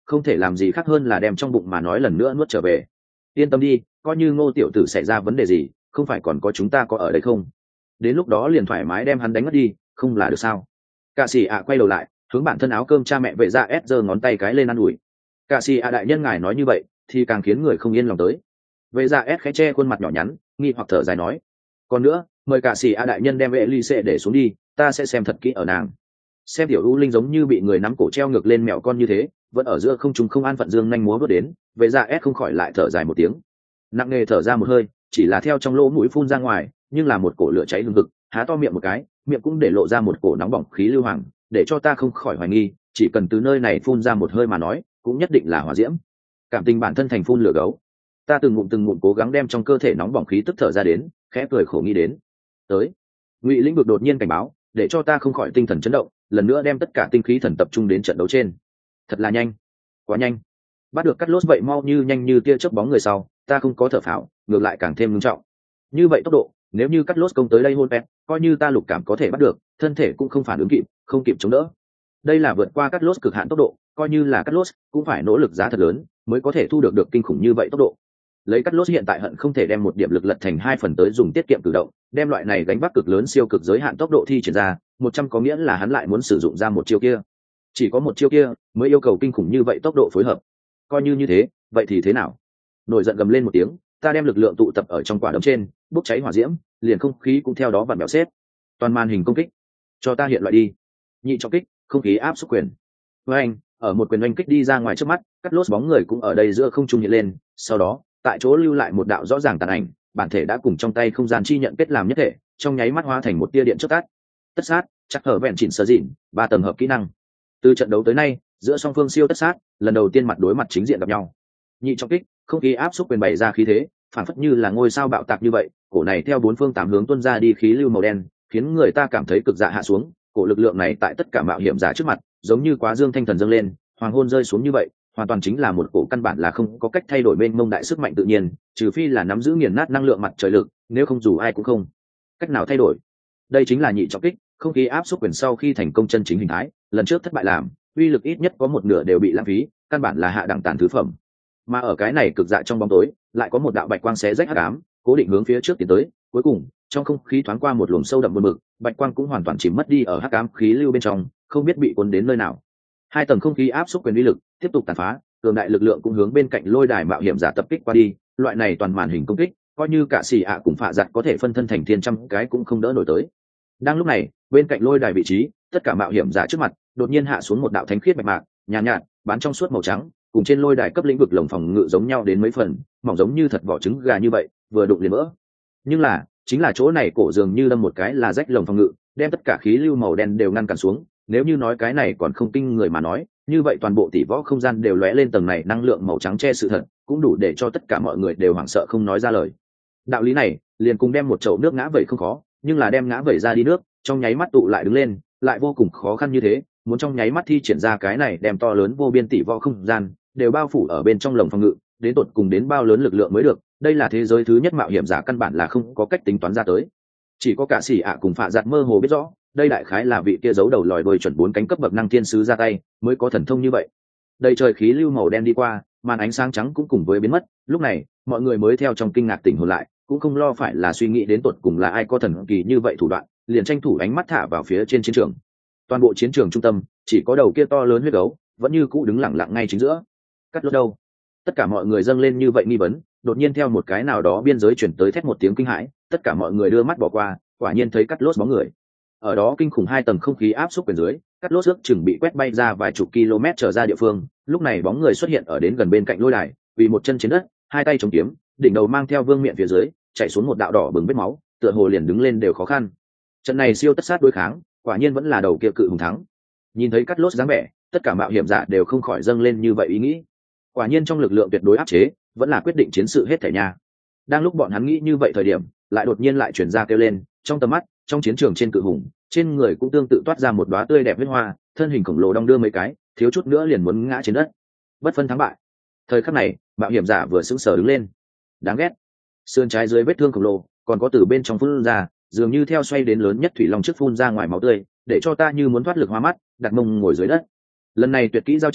không thể làm gì khác hơn là đem trong bụng mà nói lần nữa nuốt trở về. Yên tâm đi, coi như Ngô tiểu tử xảy ra vấn đề gì, không phải còn có chúng ta có ở đây không? Đến lúc đó liền thoải mái đem hắn đánh mất đi, không là được sao? Cạ sĩ ạ quay đầu lại, hướng bản thân áo cơm cha mẹ vệ dạ ép giơ ngón tay cái lên ăn ủi. Cạ sĩ ạ đại nhân ngài nói như vậy thì càng khiến người không yên lòng tới. Vệ dạ ép khẽ che khuôn mặt nhỏ nhắn, nghi hoặc thở dài nói, còn nữa, mời cạ sĩ ạ đại nhân đem vệ ly xệ để xuống đi, ta sẽ xem thật kỹ ở nàng. Xem tiểu u linh giống như bị người nắm cổ treo ngược lên mèo con như thế, vẫn ở giữa không trung không an phận dương nhanh múa vớt đến, vệ dạ ép không khỏi lại thở dài một tiếng, nặng nề thở ra một hơi, chỉ là theo trong lỗ mũi phun ra ngoài, nhưng là một cổ lửa cháy hừng hực, há to miệng một cái, miệng cũng để lộ ra một cổ nóng bỏng khí lưu hoàng, để cho ta không khỏi hoài nghi, chỉ cần từ nơi này phun ra một hơi mà nói, cũng nhất định là hỏa diễm. Cảm tình bản thân thành phun lửa gấu, ta từng ngụm cố gắng đem trong cơ thể nóng bỏng khí tức thở ra đến, khẽ cười khổ nghĩ đến. Tới, Ngụy lĩnh vực đột nhiên cảnh báo, để cho ta không khỏi tinh thần chấn động, lần nữa đem tất cả tinh khí thần tập trung đến trận đấu trên. Thật là nhanh, quá nhanh. Bắt được cắt lốt vậy mau như nhanh như tia chớp bóng người sau, ta không có thở phào, ngược lại càng thêm nghiêm trọng. Như vậy tốc độ, nếu như cắt lốt công tới đây hôn pet, coi như ta lục cảm có thể bắt được, thân thể cũng không phản ứng kịp, không kịp chống đỡ. Đây là vượt qua cắt lốt cực hạn tốc độ, coi như là cắt lốt cũng phải nỗ lực giá thật lớn mới có thể thu được kinh khủng như vậy tốc độ. Lấy cắt lốt hiện tại hận không thể đem một điểm lực lật thành 2 phần tới dùng tiết kiệm cử động, đem loại này gánh vác cực lớn siêu cực giới hạn tốc độ thi triển ra, 100 có nghĩa là hắn lại muốn sử dụng ra một chiêu kia. Chỉ có một chiêu kia mới yêu cầu kinh khủng như vậy tốc độ phối hợp. Coi như thế, vậy thì thế nào? Nổi giận gầm lên một tiếng, ta đem lực lượng tụ tập ở trong quả đấm trên, bốc cháy hỏa diễm, liền không khí cũng theo đó vặn vẹo xếp. Toàn màn hình công kích, cho ta hiện loại đi. Nhị trọng kích, không khí áp xúc quyền. Với anh, ở một quyền oanh kích đi ra ngoài trước mắt, cắt lốt bóng người cũng ở đây giữa không trung hiện lên, sau đó, tại chỗ lưu lại một đạo rõ ràng tàn ảnh, bản thể đã cùng trong tay không gian chi nhận kết làm nhất thể, trong nháy mắt hóa thành một tia điện chớp tắt. Tất sát, chắc hở vẹn chỉnh sơ dịn, 3 tầng hợp kỹ năng. Từ trận đấu tới nay, giữa song phương siêu tất sát, lần đầu tiên mặt đối mặt chính diện gặp nhau. Nhị trọng kích, không khí áp xúc quyền bày ra khí thế, phản phất như là ngôi sao bạo tạc như vậy, cổ này theo 4 phương 8 hướng tuôn ra đi khí lưu màu đen, khiến người ta cảm thấy cực dạ hạ xuống, cổ lực lượng này tại tất cả mạo hiểm giả trước mặt, giống như quá dương thanh thần dâng lên, hoàng hôn rơi xuống như vậy, hoàn toàn chính là một cổ căn bản là không có cách thay đổi bên mông đại sức mạnh tự nhiên, trừ phi là nắm giữ nghiền nát năng lượng mặt trời lực, nếu không dù ai cũng không cách nào thay đổi. Đây chính là nhị trọng kích, không khí áp xúc quyền sau khi thành công chân chính hình thái, lần trước thất bại làm, uy lực ít nhất có một nửa đều bị lãng phí, căn bản là hạ đẳng tàn thứ phẩm. Mà ở cái này cực dạ trong bóng tối, lại có một đạo bạch quang xé rách hắc ám, cố định hướng phía trước tiến tới, cuối cùng, trong không khí thoáng qua một luồng sâu đậm buồn bực, bạch quang cũng hoàn toàn chìm mất đi ở hắc ám khí lưu bên trong, không biết bị cuốn đến nơi nào. 2 tầng không khí áp xúc quyền uy lực tiếp tục tàn phá, cường đại lực lượng cũng hướng bên cạnh lôi đài mạo hiểm giả tập kích qua đi, loại này toàn màn hình công kích, coi như cả xì ạ cùng phạ giặt có thể phân thân thành thiên trăm cái cũng không đỡ nổi tới. Đang lúc này, bên cạnh lôi đài vị trí, tất cả mạo hiểm giả trước mặt đột nhiên hạ xuống một đạo thánh khiết bạch mạc, nhàn nhạt, bán trong suốt màu trắng, cùng trên lôi đài cấp lĩnh vực lồng phòng ngự giống nhau đến mấy phần, mỏng giống như thật vỏ trứng gà như vậy, vừa đụng liền vỡ. Nhưng là, chính là chỗ này cổ dường như đâm một cái là rách lồng phòng ngự, đem tất cả khí lưu màu đen đều ngăn cản xuống. Nếu như nói cái này còn không kinh người mà nói, như vậy toàn bộ tỷ võ không gian đều lóe lên tầng này năng lượng màu trắng che sự thật, cũng đủ để cho tất cả mọi người đều hoảng sợ không nói ra lời. Đạo lý này, liền cùng đem một chậu nước ngã vẩy không khó, nhưng là đem ngã vẩy ra đi nước, trong nháy mắt tụ lại đứng lên, lại vô cùng khó khăn như thế, muốn trong nháy mắt thi triển ra cái này đem to lớn vô biên tỷ võ không gian, đều bao phủ ở bên trong lồng phòng ngự, đến tột cùng đến bao lớn lực lượng mới được, đây là thế giới thứ nhất mạo hiểm giả căn bản là không có cách tính toán ra tới. Chỉ có cả xỉ ạ cùng phạ giặt mơ hồ biết rõ, đây đại khái là vị kia giấu đầu lòi đuôi chuẩn 4 cánh cấp bậc năng thiên sứ ra tay, mới có thần thông như vậy. Đầy trời khí lưu màu đen đi qua, màn ánh sáng trắng cũng cùng với biến mất, lúc này, mọi người mới theo trong kinh ngạc tỉnh hồn lại, cũng không lo phải là suy nghĩ đến tột cùng là ai có thần kỳ như vậy thủ đoạn, liền tranh thủ ánh mắt thả vào phía trên chiến trường. Toàn bộ chiến trường trung tâm, chỉ có đầu kia to lớn huyết gấu, vẫn như cũ đứng lặng lặng ngay chính giữa. Cắt lốt đâu? Tất cả mọi người dâng lên như vậy nghi vấn, đột nhiên theo một cái nào đó biên giới chuyển tới thét một tiếng kinh hãi, tất cả mọi người đưa mắt bỏ qua, quả nhiên thấy cắt lốt bóng người. Ở đó kinh khủng 2 tầng không khí áp xúc quyền dưới, cắt lốt ước chừng bị quét bay ra vài chục km trở ra địa phương, lúc này bóng người xuất hiện ở đến gần bên cạnh lôi đài, vì một chân trên đất, 2 tay chống kiếm, đỉnh đầu mang theo vương miện phía dưới, chảy xuống một đạo đỏ bừng vết máu, tựa hồ liền đứng lên đều khó khăn. Trận này siêu tất sát đối kháng, quả nhiên vẫn là đầu kia cự hùng thắng. Nhìn thấy cắt lốt dáng vẻ, tất cả mạo hiểm giả đều không khỏi dâng lên như vậy ý nghĩ. Quả nhiên trong lực lượng tuyệt đối áp chế, vẫn là quyết định chiến sự hết thảy nha. Đang lúc bọn hắn nghĩ như vậy thời điểm, lại đột nhiên lại truyền ra kêu lên, trong tầm mắt, trong chiến trường trên cự hùng, trên người cũng tương tự toát ra một đóa tươi đẹp huyết hoa, thân hình khổng lồ đong đưa mấy cái, thiếu chút nữa liền muốn ngã trên đất. Bất phân thắng bại. Thời khắc này, mạo hiểm giả vừa sững sờ đứng lên. Đáng ghét. Sườn trái dưới vết thương khổng lồ, còn có từ bên trong phun ra, dường như theo xoay đến lớn nhất thủy long trước phun ra ngoài máu tươi, để cho ta như muốn thoát lực hoa mắt, đặt mông ngồi dưới đất. Lần này tuyệt kỹ giao chiến,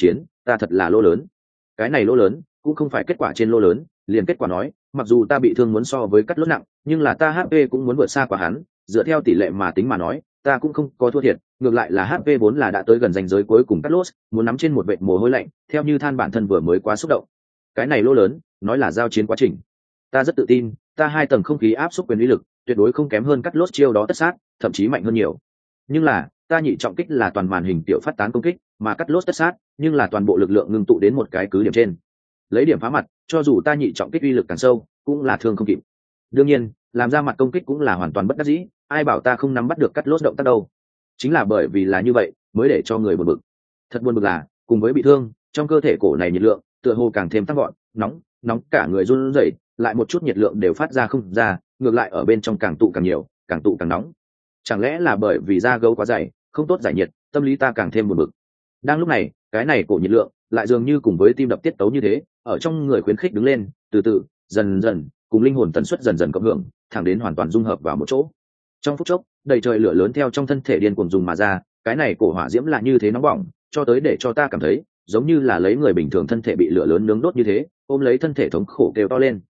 ta thật là lỗ lớn. Cái này lỗ lớn cũng không phải kết quả trên lỗ lớn, liền kết quả nói, mặc dù ta bị thương muốn so với cắt lốt nặng, nhưng là ta HP cũng muốn vượt xa qua hắn, dựa theo tỷ lệ mà tính mà nói, ta cũng không có thua thiệt, ngược lại là HP vốn là đã tới gần ranh giới cuối cùng cắt lốt, muốn nắm trên một vệt mồ hôi lạnh, theo như than bản thân vừa mới quá xúc động. Cái này lỗ lớn, nói là giao chiến quá trình. Ta rất tự tin, ta 2 tầng không khí áp xúc quyền uy lực, tuyệt đối không kém hơn cắt lốt chiêu đó tất sát, thậm chí mạnh hơn nhiều. Nhưng là, ta nhị trọng kích là toàn màn hình tiểu phát tán công kích, mà cắt lốt tất sát, nhưng là toàn bộ lực lượng ngưng tụ đến một cái cứ điểm trên. Lấy điểm phá mặt, cho dù ta nhị trọng kích uy lực càng sâu, cũng là thương không kịp. Đương nhiên, làm ra mặt công kích cũng là hoàn toàn bất đắc dĩ, ai bảo ta không nắm bắt được cắt lốt động tác đâu. Chính là bởi vì là như vậy, mới để cho người buồn bực. Thật buồn bực là, cùng với bị thương, trong cơ thể cổ này nhiệt lượng, tựa hồ càng thêm tăng gọn, nóng cả người run rẩy, lại một chút nhiệt lượng đều phát ra không ra, ngược lại ở bên trong càng tụ càng nhiều, càng tụ càng nóng. Chẳng lẽ là bởi vì da gấu quá dày, không tốt giải nhiệt, tâm lý ta càng thêm buồn bực. Đang lúc này, cái này cổ nhiệt lượng lại dường như cùng với tim đập tiết tấu như thế, ở trong người khuyến khích đứng lên, từ từ, dần dần, cùng linh hồn tần suất dần dần cộng hưởng, thẳng đến hoàn toàn dung hợp vào một chỗ. Trong phút chốc, đầy trời lửa lớn theo trong thân thể điên cuồng dùng mà ra, cái này cổ hỏa diễm là như thế nóng bỏng, cho tới để cho ta cảm thấy, giống như là lấy người bình thường thân thể bị lửa lớn nướng đốt như thế, ôm lấy thân thể thống khổ kêu to lên.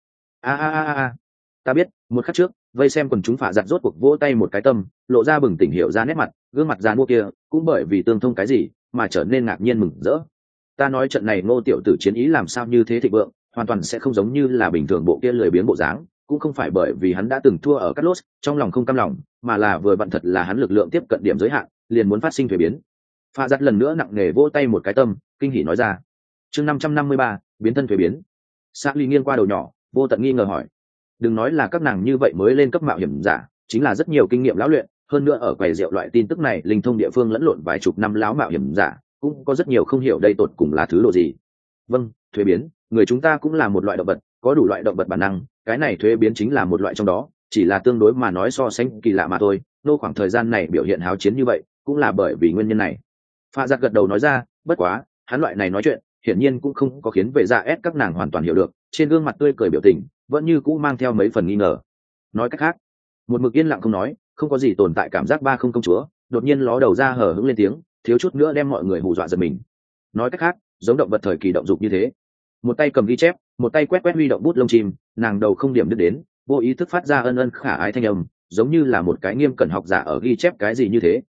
A. Ta biết, một khắc trước, vây xem quần chúng phạ giặt rốt cuộc vỗ tay một cái tâm, lộ ra bừng tỉnh hiểu ra nét mặt, gương mặt già mua kia, cũng bởi vì tương thông cái gì, mà trở nên ngạc nhiên mừng rỡ. Ta nói trận này Ngô tiểu tử chiến ý làm sao như thế thịnh vượng, hoàn toàn sẽ không giống như là bình thường bộ kia lười biếng bộ dáng, cũng không phải bởi vì hắn đã từng thua ở Cutlass, trong lòng không cam lòng, mà là vừa vặn thật là hắn lực lượng tiếp cận điểm giới hạn, liền muốn phát sinh thuế biến. Pha giặt lần nữa nặng nề vỗ tay một cái tâm, kinh hỉ nói ra. Chương 553, biến thân thuế biến. Sa Ly nghiêng qua đầu nhỏ, vô tận nghi ngờ hỏi. Đừng nói là các nàng như vậy mới lên cấp mạo hiểm giả, chính là rất nhiều kinh nghiệm lão luyện, hơn nữa ở quầy rượu loại tin tức này linh thông địa phương lẫn lộn vài chục năm lão mạo hiểm giả, cũng có rất nhiều không hiểu đây tột cùng là thứ độ gì. Vâng, thuế biến, người chúng ta cũng là một loại động vật, có đủ loại động vật bản năng, cái này thuế biến chính là một loại trong đó, chỉ là tương đối mà nói so sánh kỳ lạ mà thôi. Nô khoảng thời gian này biểu hiện háo chiến như vậy, cũng là bởi vì nguyên nhân này. Pha giặc gật đầu nói ra, bất quá, hắn loại này nói chuyện, hiển nhiên cũng không có khiến về dạ ép các nàng hoàn toàn hiểu được, trên gương mặt tươi cười biểu tình, vẫn như cũ mang theo mấy phần nghi ngờ. Nói cách khác, một mực yên lặng không nói, không có gì tồn tại cảm giác ba không công chúa, đột nhiên ló đầu ra hở hững lên tiếng, thiếu chút nữa đem mọi người hù dọa giật mình. Nói cách khác, giống động vật thời kỳ động dục như thế, một tay cầm ghi chép, một tay quét huy động bút lông chim, nàng đầu không điểm đứt đến, vô ý thức phát ra ân ân khả ái thanh âm, giống như là một cái nghiêm cẩn học giả ở ghi chép cái gì như thế.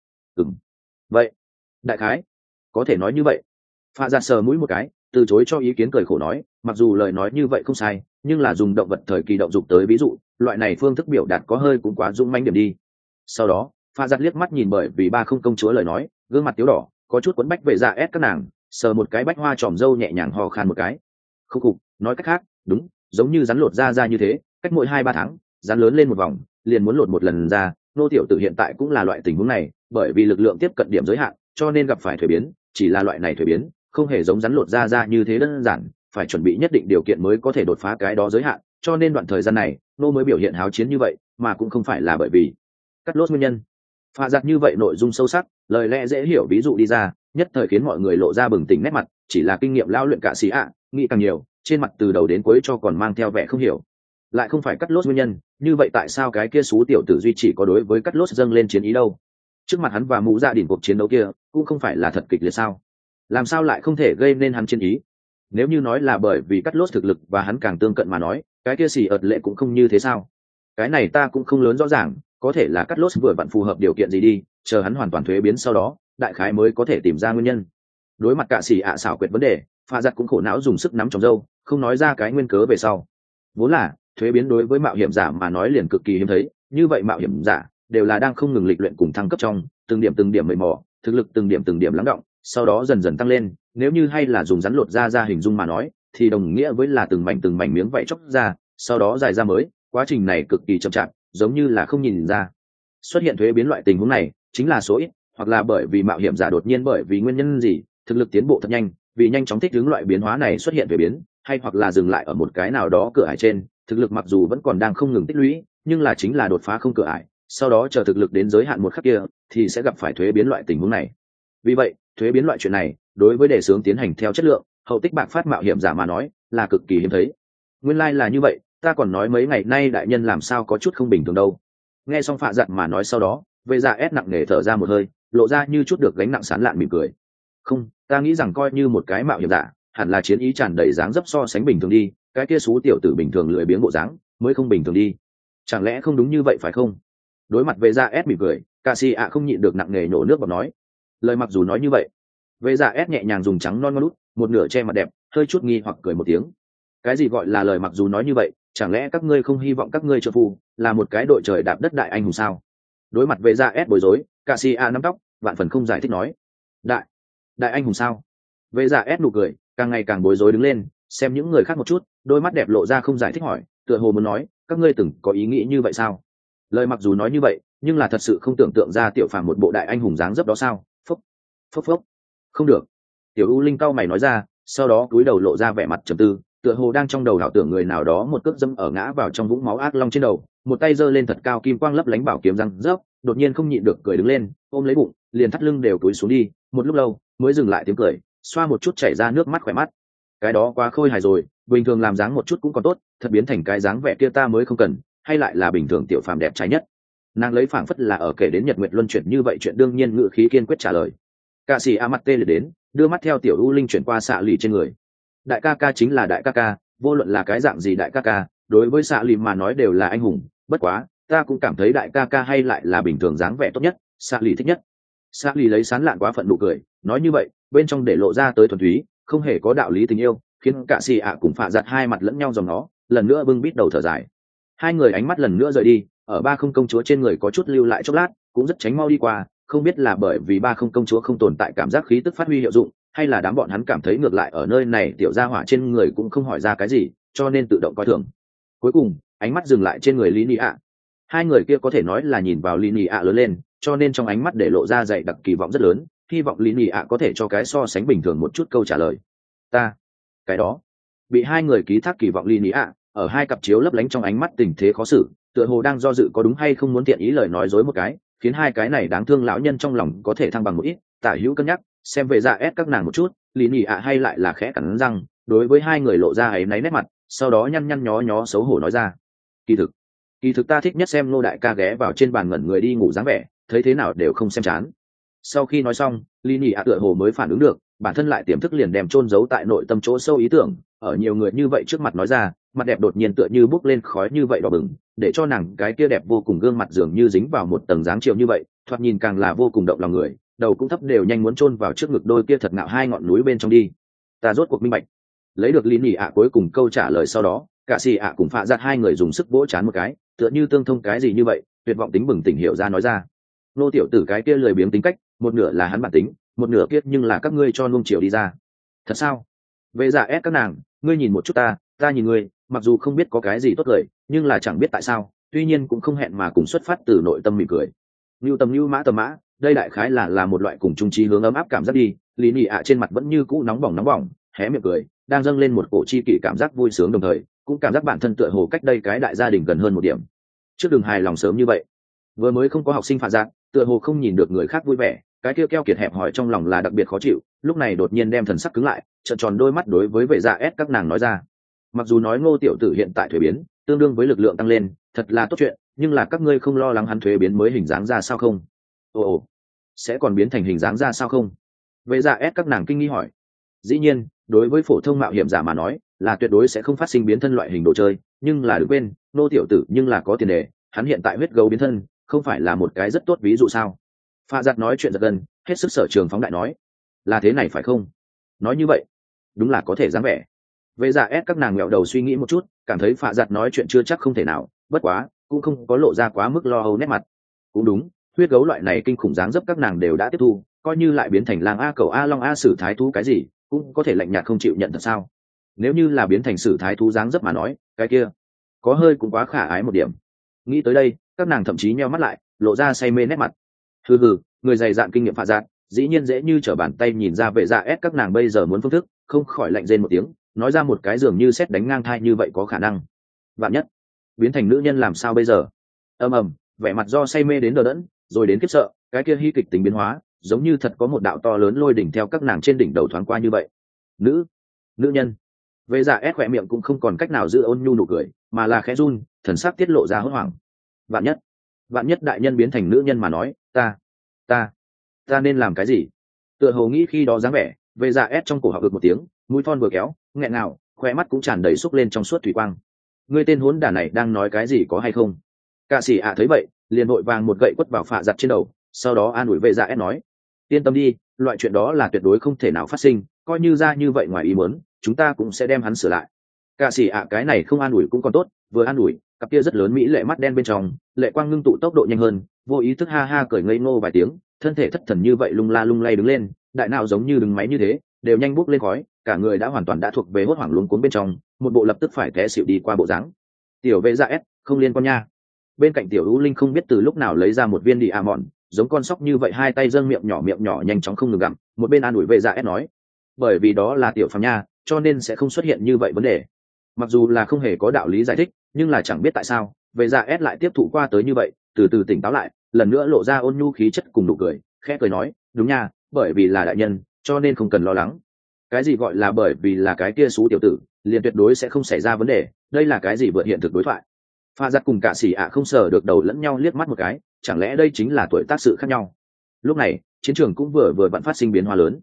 Vậy, đại khái, có thể nói như vậy. Pha ra sờ mũi một cái, từ chối cho ý kiến cười khổ nói, mặc dù lời nói như vậy không sai, nhưng là dùng động vật thời kỳ động dục tới ví dụ, loại này phương thức biểu đạt có hơi cũng quá dũng mãnh điểm đi. Sau đó, Pha giặt liếc mắt nhìn bởi vì ba không công chúa lời nói, gương mặt tiếu đỏ, có chút quấn bách về dạ ép các nàng, sờ một cái bách hoa tròm râu nhẹ nhàng hò khan một cái. Khúc khục, nói cách khác, đúng, giống như rắn lột ra như thế, cách mỗi 2-3 tháng, rắn lớn lên một vòng, liền muốn lột một lần ra. Nô tiểu tử hiện tại cũng là loại tình huống này, bởi vì lực lượng tiếp cận điểm giới hạn, cho nên gặp phải thuế biến, chỉ là loại này thuế biến, không hề giống rắn lột ra như thế đơn giản, phải chuẩn bị nhất định điều kiện mới có thể đột phá cái đó giới hạn, cho nên đoạn thời gian này, nô mới biểu hiện háo chiến như vậy, mà cũng không phải là bởi vì cắt lốt nguyên nhân. Pha giặt như vậy nội dung sâu sắc, lời lẽ dễ hiểu ví dụ đi ra, nhất thời khiến mọi người lộ ra bừng tỉnh nét mặt, chỉ là kinh nghiệm lao luyện cả sĩ ạ, nghĩ càng nhiều, trên mặt từ đầu đến cuối cho còn mang theo vẻ không hiểu. Lại không phải cắt lốt nguyên nhân, như vậy tại sao cái kia xú tiểu tử duy chỉ có đối với cắt lốt dâng lên chiến ý đâu? Trước mặt hắn và mũ dạ đỉnh cuộc chiến đấu kia, cũng không phải là thật kịch liệt sao? Làm sao lại không thể gây nên hắn chiến ý? Nếu như nói là bởi vì cắt lốt thực lực và hắn càng tương cận mà nói, cái kia xì ợt lệ cũng không như thế sao? Cái này ta cũng không lớn rõ ràng, có thể là cắt lốt vừa vặn phù hợp điều kiện gì đi, chờ hắn hoàn toàn thuế biến sau đó, đại khái mới có thể tìm ra nguyên nhân. Đối mặt cả xì ạ xảo quyệt vấn đề, Pha giặt cũng khổ não dùng sức nắm trong râu, không nói ra cái nguyên cớ về sau. Vốn là thuế biến đối với mạo hiểm giả mà nói liền cực kỳ hiếm thấy, như vậy mạo hiểm giả đều là đang không ngừng lịch luyện cùng thăng cấp trong, từng điểm mầy mò, thực lực từng điểm lắng động, sau đó dần dần tăng lên. Nếu như hay là dùng rắn lột ra hình dung mà nói, thì đồng nghĩa với là từng mảnh miếng vảy chóc ra, sau đó dài ra mới, quá trình này cực kỳ chậm chạp, giống như là không nhìn ra. Xuất hiện thuế biến loại tình huống này, chính là số ít, hoặc là bởi vì mạo hiểm giả đột nhiên bởi vì nguyên nhân gì, thực lực tiến bộ thật nhanh, vì nhanh chóng thích ứng loại biến hóa này xuất hiện thuế biến, hay hoặc là dừng lại ở một cái nào đó cửa ải trên, thực lực mặc dù vẫn còn đang không ngừng tích lũy, nhưng là chính là đột phá không cửa ải, sau đó chờ thực lực đến giới hạn một khắc kia, thì sẽ gặp phải thuế biến loại tình huống này. Vì vậy, thuế biến loại chuyện này, đối với đề xướng tiến hành theo chất lượng, hậu tích bạc phát mạo hiểm giả mà nói, là cực kỳ hiếm thấy. Nguyên lai là như vậy, ta còn nói mấy ngày nay đại nhân làm sao có chút không bình thường đâu. Nghe xong Phạ giặt mà nói sau đó, vệ dạ ép nặng nề thở ra một hơi, lộ ra như chút được gánh nặng sán lạn mỉm cười. Không, ta nghĩ rằng coi như một cái mạo hiểm giả hẳn là chiến ý tràn đầy dáng dấp so sánh bình thường đi, cái kia xú tiểu tử bình thường lười biếng bộ dáng mới không bình thường đi. Chẳng lẽ không đúng như vậy phải không? Đối mặt với Ra S mỉm cười, Cà Si ạ không nhịn được nặng nề nhổ nước bọt nói. Lời mặc dù nói như vậy, với Ra S nhẹ nhàng dùng trắng non nút một nửa che mặt đẹp, hơi chút nghi hoặc cười một tiếng. Cái gì gọi là lời mặc dù nói như vậy, chẳng lẽ các ngươi không hy vọng các ngươi trợ phù là một cái đội trời đạp đất đại anh hùng sao? Đối mặt với Ra S bối rối, Cà Si ạ nắm tóc, vạn phần không giải thích nói. Đại anh hùng sao? Vệ Dạ ép nụ cười, càng ngày càng bối rối đứng lên, xem những người khác một chút, đôi mắt đẹp lộ ra không giải thích hỏi, tựa hồ muốn nói, các ngươi từng có ý nghĩ như vậy sao? Lời mặc dù nói như vậy, nhưng là thật sự không tưởng tượng ra Tiểu Phàm một bộ đại anh hùng dáng dấp đó sao? Phốc, phốc phốc. Không được. Tiểu U Linh cau mày nói ra, sau đó cúi đầu lộ ra vẻ mặt trầm tư, tựa hồ đang trong đầu ảo tưởng người nào đó một cước dẫm ở ngã vào trong vũng máu ác long trên đầu, một tay giơ lên thật cao kim quang lấp lánh bảo kiếm răng rớp, đột nhiên không nhịn được cười đứng lên, ôm lấy bụng, liền thắt lưng đều túi xuống đi, một lúc lâu mới dừng lại tiếng cười, xoa một chút chảy ra nước mắt khỏe mắt. Cái đó quá khôi hài rồi, bình thường làm dáng một chút cũng còn tốt, thật biến thành cái dáng vẻ kia ta mới không cần, hay lại là bình thường Tiểu Phàm đẹp trai nhất. Nàng lấy phảng phất là ở kể đến nhật nguyệt luân chuyển như vậy chuyện đương nhiên ngữ khí kiên quyết trả lời. Cà sĩ a mặt tê liệt đến, đưa mắt theo Tiểu U Linh chuyển qua xạ lì trên người. Đại ca ca chính là đại ca ca, vô luận là cái dạng gì đại ca ca, đối với xạ lì mà nói đều là anh hùng, bất quá ta cũng cảm thấy đại ca ca hay lại là bình thường dáng vẻ tốt nhất, xạ lì thích nhất. Xạ lì lấy sán lạn quá phận nụ cười, nói như vậy bên trong để lộ ra tới thuần túy, không hề có đạo lý tình yêu, khiến cả xì ạ cùng phạ giặt hai mặt lẫn nhau dòng nó, lần nữa bưng bít đầu thở dài. Hai người ánh mắt lần nữa rời đi, ở ba không công chúa trên người có chút lưu lại chốc lát, cũng rất tránh mau đi qua, không biết là bởi vì ba không công chúa không tồn tại cảm giác khí tức phát huy hiệu dụng, hay là đám bọn hắn cảm thấy ngược lại ở nơi này tiểu gia hỏa trên người cũng không hỏi ra cái gì, cho nên tự động coi thường. Cuối cùng ánh mắt dừng lại trên người Lý Nị ạ. Hai người kia có thể nói là nhìn vào Lý Nị ạ lớn lên, cho nên trong ánh mắt để lộ ra dày đặc kỳ vọng rất lớn, hy vọng Lý Nị ạ có thể cho cái so sánh bình thường một chút câu trả lời. Ta, cái đó, bị hai người ký thác kỳ vọng Lý Nị ạ, ở hai cặp chiếu lấp lánh trong ánh mắt tình thế khó xử, tựa hồ đang do dự có đúng hay không muốn tiện ý lời nói dối một cái, khiến hai cái này đáng thương lão nhân trong lòng có thể thăng bằng một ít, tả hữu cân nhắc, xem về dạ ép các nàng một chút, Lý Nị ạ hay lại là khẽ cắn răng, đối với hai người lộ ra ấy náy nét mặt, sau đó nhăn nhăn nhó nhó xấu hổ nói ra. Kỳ thực ta thích nhất xem Ngô đại ca ghé vào trên bàn ngẩn người đi ngủ dáng vẻ, thấy thế nào đều không xem chán. Sau khi nói xong, Lý Nị ạ tựa hồ mới phản ứng được, bản thân lại tiềm thức liền đem chôn giấu tại nội tâm chỗ sâu ý tưởng, ở nhiều người như vậy trước mặt nói ra, mặt đẹp đột nhiên tựa như bốc lên khói như vậy đỏ bừng, để cho nàng cái kia đẹp vô cùng gương mặt dường như dính vào một tầng dáng chiều như vậy, thoạt nhìn càng là vô cùng động lòng người, đầu cũng thấp đều nhanh muốn chôn vào trước ngực đôi kia thật ngạo hai ngọn núi bên trong đi. Ta rốt cuộc minh bạch. Lấy được Lý Nị ạ cuối cùng câu trả lời sau đó, cả xì ạ cùng phạ giặt hai người dùng sức vỗ chán một cái, tựa như tương thông cái gì như vậy, tuyệt vọng tính bừng tỉnh hiểu ra nói ra. Nô tiểu tử cái kia lười biếng tính cách, một nửa là hắn bản tính, một nửa kiết nhưng là các ngươi cho nuông chiều đi ra. Thật sao? Về giả ép các nàng, ngươi nhìn một chút ta nhìn ngươi, mặc dù không biết có cái gì tốt lời, nhưng là chẳng biết tại sao, tuy nhiên cũng không hẹn mà cùng xuất phát từ nội tâm mỉm cười. Nưu tầm nưu mã tầm mã, đây đại khái là một loại cùng chung trí hướng ấm áp cảm giác đi. Lý Nị ạ trên mặt vẫn như cũ nóng bỏng, hé miệng cười, đang dâng lên một cổ chi kỷ cảm giác vui sướng đồng thời, cũng cảm giác bản thân tựa hồ cách đây cái đại gia đình gần hơn một điểm. Trước đừng hài lòng sớm như vậy. Vừa mới không có học sinh phạt dạng, tựa hồ không nhìn được người khác vui vẻ, cái kia keo kiệt hẹp hỏi trong lòng là đặc biệt khó chịu, lúc này đột nhiên đem thần sắc cứng lại, trợn tròn đôi mắt đối với vệ dạ ép các nàng nói ra. Mặc dù nói Ngô tiểu tử hiện tại thuế biến tương đương với lực lượng tăng lên, thật là tốt chuyện, nhưng là các ngươi không lo lắng hắn thuế biến mới hình dáng ra sao không? Ồ, sẽ còn biến thành hình dáng ra sao không? Vệ dạ ép các nàng kinh nghi hỏi. Dĩ nhiên, đối với phổ thông mạo hiểm giả mà nói, là tuyệt đối sẽ không phát sinh biến thân loại hình đồ chơi, nhưng là đừng quên, Ngô tiểu tử nhưng là có tiền đề, hắn hiện tại huyết gấu biến thân, không phải là một cái rất tốt ví dụ sao? Pha giặt nói chuyện giật gân, hết sức sở trường phóng đại nói, là thế này phải không? Nói như vậy, đúng là có thể dáng vẻ. Về giả ép các nàng nghẹo đầu suy nghĩ một chút, cảm thấy Pha giặt nói chuyện chưa chắc không thể nào, bất quá cũng không có lộ ra quá mức lo âu nét mặt. Cũng đúng, huyết gấu loại này kinh khủng dáng dấp các nàng đều đã tiếp thu, coi như lại biến thành lang a cầu a long a sử thái thú cái gì, cũng có thể lạnh nhạt không chịu nhận thật sao? Nếu như là biến thành sử thái thú dáng dấp mà nói, cái kia có hơi cũng quá khả ái một điểm. Nghĩ tới đây, các nàng thậm chí nheo mắt lại, lộ ra say mê nét mặt. Hừ, người dày dạn kinh nghiệm Phạ giặt, dĩ nhiên dễ như trở bàn tay nhìn ra vệ dạ ép các nàng bây giờ muốn phương thức, không khỏi lạnh rên một tiếng, nói ra một cái dường như sét đánh ngang thai như vậy có khả năng. Vạn nhất biến thành nữ nhân làm sao bây giờ? Ầm, vẻ mặt do say mê đến đờ đẫn, rồi đến khiếp sợ, cái kia hy kịch tính biến hóa, giống như thật có một đạo to lớn lôi đỉnh theo các nàng trên đỉnh đầu thoáng qua như vậy. Nữ nhân. Vệ dạ ép khỏe miệng cũng không còn cách nào giữ ôn nhu nụ cười, mà là khẽ run, thần sắc tiết lộ ra hốt hoảng. Vạn nhất đại nhân biến thành nữ nhân mà nói, ta nên làm cái gì? tựa hồ nghĩ khi đó dáng vẻ, về dạ ép trong cổ họng ực một tiếng, mũi thon vừa kéo, nghẹn ngào, khoe mắt cũng tràn đầy xúc lên trong suốt thủy quang. Ngươi tên hỗn đản này đang nói cái gì có hay không? Cả sĩ ạ thấy vậy, liền vội vàng một gậy quất vào phạ giặt trên đầu, sau đó an ủi về dạ ép nói: yên tâm đi, loại chuyện đó là tuyệt đối không thể nào phát sinh, coi như ra như vậy ngoài ý muốn, chúng ta cũng sẽ đem hắn sửa lại. Cả sĩ ạ cái này không an ủi cũng còn tốt, vừa an ủi, cặp kia rất lớn mỹ lệ mắt đen bên trong, lệ quang ngưng tụ tốc độ nhanh hơn, vô ý thức ha ha cười ngây ngô vài tiếng, thân thể thất thần như vậy lung la lung lay đứng lên, đại não giống như đứng máy như thế, đều nhanh bốc lên khói, cả người đã hoàn toàn đã thuộc về hốt hoảng luống cuống bên trong, một bộ lập tức phải té xỉu đi qua bộ dáng. Tiểu vệ dạ s không liên quan nha. Bên cạnh tiểu U Linh không biết từ lúc nào lấy ra một viên đi à mòn, giống con sóc như vậy hai tay dâng miệng nhỏ nhanh chóng không ngừng gặm, một bên an ủi vệ dạ s nói: bởi vì đó là tiểu phàm nha, cho nên sẽ không xuất hiện như vậy vấn đề. Mặc dù là không hề có đạo lý giải thích, nhưng là chẳng biết tại sao vệ dạ s lại tiếp thụ qua tới như vậy, từ từ tỉnh táo lại, lần nữa lộ ra ôn nhu khí chất cùng nụ cười, khẽ cười nói: đúng nha, bởi vì là đại nhân, cho nên không cần lo lắng. Cái gì gọi là bởi vì là cái kia xú tiểu tử, liền tuyệt đối sẽ không xảy ra vấn đề, đây là cái gì vượt hiện thực đối thoại. Pha giặt cùng cả xỉ ạ không sờ được đầu lẫn nhau liếc mắt một cái, chẳng lẽ đây chính là tuổi tác sự khác nhau. Lúc này chiến trường cũng vừa vặn phát sinh biến hóa lớn.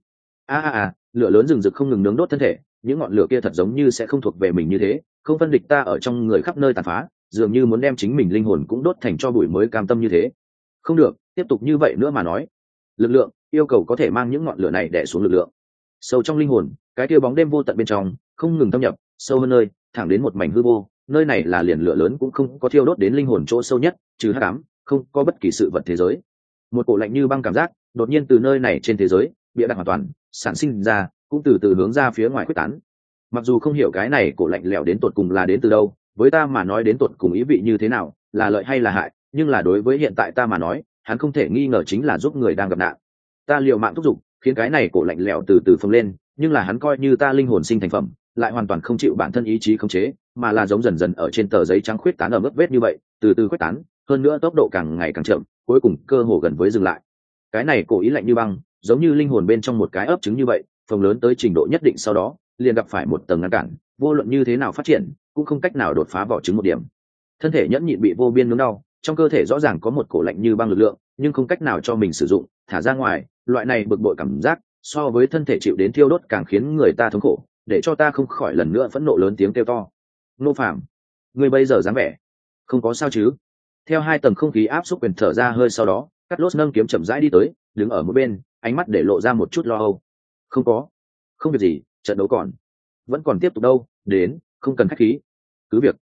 Lửa lớn rừng rực không ngừng nướng đốt thân thể, những ngọn lửa kia thật giống như sẽ không thuộc về mình như thế, không phân địch ta ở trong người khắp nơi tàn phá, dường như muốn đem chính mình linh hồn cũng đốt thành cho bụi mới cam tâm như thế. Không được, tiếp tục như vậy nữa mà nói. Lực lượng yêu cầu có thể mang những ngọn lửa này đè xuống lực lượng. Sâu trong linh hồn, cái kia bóng đêm vô tận bên trong không ngừng thâm nhập sâu hơn nơi, thẳng đến một mảnh hư vô, nơi này là liền lửa lớn cũng không có thiêu đốt đến linh hồn chỗ sâu nhất, trừ hắc ám, không có bất kỳ sự vật thế giới. Một cổ lạnh như băng cảm giác đột nhiên từ nơi này trên thế giới bịa đặt hoàn toàn sản sinh ra, cũng từ từ hướng ra phía ngoài quyết tán. Mặc dù không hiểu cái này cổ lạnh lẽo đến tột cùng là đến từ đâu, với ta mà nói đến tột cùng ý vị như thế nào, là lợi hay là hại, nhưng là đối với hiện tại ta mà nói, hắn không thể nghi ngờ chính là giúp người đang gặp nạn. Ta liều mạng thúc giục khiến cái này cổ lạnh lẽo từ từ phồng lên, nhưng là hắn coi như ta linh hồn sinh thành phẩm, lại hoàn toàn không chịu bản thân ý chí khống chế, mà là giống dần dần ở trên tờ giấy trắng khuyết tán ở mức vết như vậy, từ từ khuyết tán, hơn nữa tốc độ càng ngày càng chậm, cuối cùng cơ hồ gần với dừng lại. Cái này cổ ý lạnh như băng, giống như linh hồn bên trong một cái ấp trứng như vậy, phồng lớn tới trình độ nhất định, sau đó liền gặp phải một tầng ngăn cản, vô luận như thế nào phát triển, cũng không cách nào đột phá vỏ trứng một điểm. Thân thể nhẫn nhịn bị vô biên nướng đau, trong cơ thể rõ ràng có một cổ lạnh như băng lực lượng, nhưng không cách nào cho mình sử dụng, thả ra ngoài, loại này bực bội cảm giác, so với thân thể chịu đến thiêu đốt càng khiến người ta thống khổ, để cho ta không khỏi lần nữa phẫn nộ lớn tiếng kêu to: Nô Phạm, ngươi bây giờ dáng vẻ không có sao chứ? Theo hai tầng không khí áp suất quyền thở ra hơi, sau đó Cắt Lốt nâng kiếm chậm rãi đi tới, đứng ở một bên, ánh mắt để lộ ra một chút lo âu. Không việc gì, trận đấu vẫn còn tiếp tục đâu, đến, không cần khách khí, cứ việc.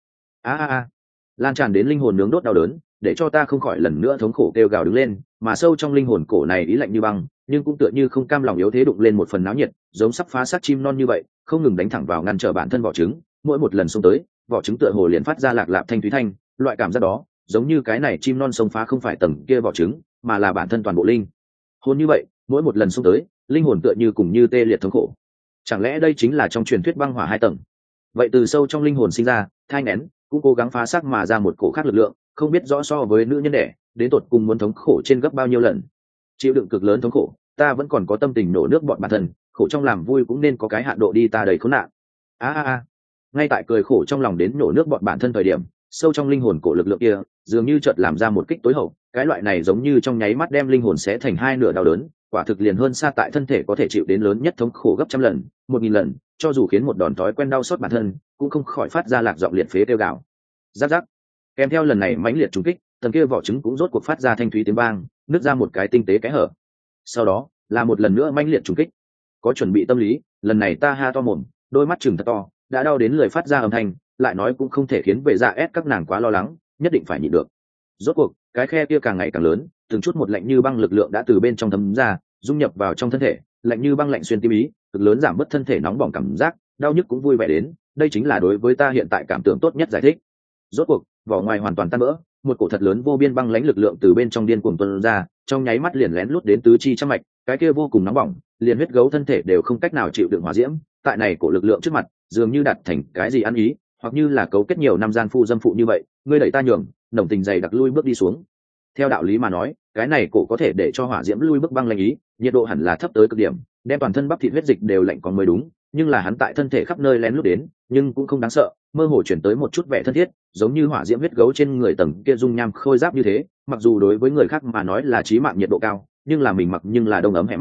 Lan tràn đến linh hồn nướng đốt đau đớn, để cho ta không khỏi lần nữa thống khổ kêu gào đứng lên, mà sâu trong linh hồn cổ này ý lạnh như băng, nhưng cũng tựa như không cam lòng yếu thế đụng lên một phần náo nhiệt, giống sắp phá xác chim non như vậy, không ngừng đánh thẳng vào ngăn trở bản thân vỏ trứng, mỗi một lần xông tới, vỏ trứng tựa hồ liền phát ra lạc lạp thanh thúy thanh, loại cảm giác đó, giống như cái này chim non xông phá không phải tầng kia vỏ trứng, mà là bản thân toàn bộ linh hồn như vậy, mỗi một lần xông tới, linh hồn tựa như cùng như tê liệt thống khổ. Chẳng lẽ đây chính là trong truyền thuyết băng hỏa hai tầng? Vậy từ sâu trong linh hồn sinh ra, thai nghén, cũng cố gắng phá xác mà ra một cổ khác lực lượng, không biết rõ so với nữ nhân đẻ, đến tột cùng muốn thống khổ trên gấp bao nhiêu lần. Chịu đựng cực lớn thống khổ, ta vẫn còn có tâm tình nổ nước bọn bản thân, khổ trong làm vui cũng nên có cái hạn độ đi, ta đầy khốn nạn. Ngay tại cười khổ trong lòng đến nổ nước bọn bản thân thời điểm, sâu trong linh hồn cổ lực lượng kia dường như chợt làm ra một kích tối hậu, cái loại này giống như trong nháy mắt đem linh hồn xé thành hai nửa đau đớn, quả thực liền hơn xa tại thân thể có thể chịu đến lớn nhất thống khổ gấp trăm lần, 1000 lần, cho dù khiến một đòn thói quen đau xót bản thân, cũng không khỏi phát ra lạc giọng liệt phế kêu gào. Rắc rắc. Kèm theo lần này mãnh liệt trùng kích, tầng kia vỏ trứng cũng rốt cuộc phát ra thanh thúy tiếng vang, nứt ra một cái tinh tế kẽ hở. Sau đó là một lần nữa mãnh liệt trùng kích. Có chuẩn bị tâm lý, lần này ta ha to mồm, đôi mắt trừng thật to, đã đau đến lười phát ra âm thanh, lại nói cũng không thể khiến về dạ ép các nàng quá lo lắng, nhất định phải nhịn được. Rốt cuộc cái khe kia càng ngày càng lớn, từng chút một lạnh như băng lực lượng đã từ bên trong thấm ra, dung nhập vào trong thân thể, lạnh như băng lạnh xuyên tim ý, cực lớn giảm bớt thân thể nóng bỏng cảm giác, đau nhức cũng vui vẻ đến, đây chính là đối với ta hiện tại cảm tưởng tốt nhất giải thích. Rốt cuộc vỏ ngoài hoàn toàn tan vỡ, một cổ thật lớn vô biên băng lãnh lực lượng từ bên trong điên cuồng tuôn ra, trong nháy mắt liền lén lút đến tứ chi trăm mạch, cái kia vô cùng nóng bỏng, liền huyết gấu thân thể đều không cách nào chịu đựng hỏa diễm, tại này cổ lực lượng trước mặt, dường như đặt thành cái gì ăn ý, hoặc như là cấu kết nhiều năm gian phu dâm phụ như vậy, ngươi đẩy ta nhường, nồng tình dày đặc lui bước đi xuống. Theo đạo lý mà nói, cái này cổ có thể để cho hỏa diễm lui bước băng lãnh ý, nhiệt độ hẳn là thấp tới cực điểm, đem toàn thân bắp thịt huyết dịch đều lạnh còn mới đúng, nhưng là hắn tại thân thể khắp nơi lén lút đến, nhưng cũng không đáng sợ, mơ hồ chuyển tới một chút vẻ thân thiết, giống như hỏa diễm huyết gấu trên người tầng kia dung nham khôi giáp như thế, mặc dù đối với người khác mà nói là chí mạng nhiệt độ cao, nhưng là mình mặc nhưng là đông ấm hẻ mát,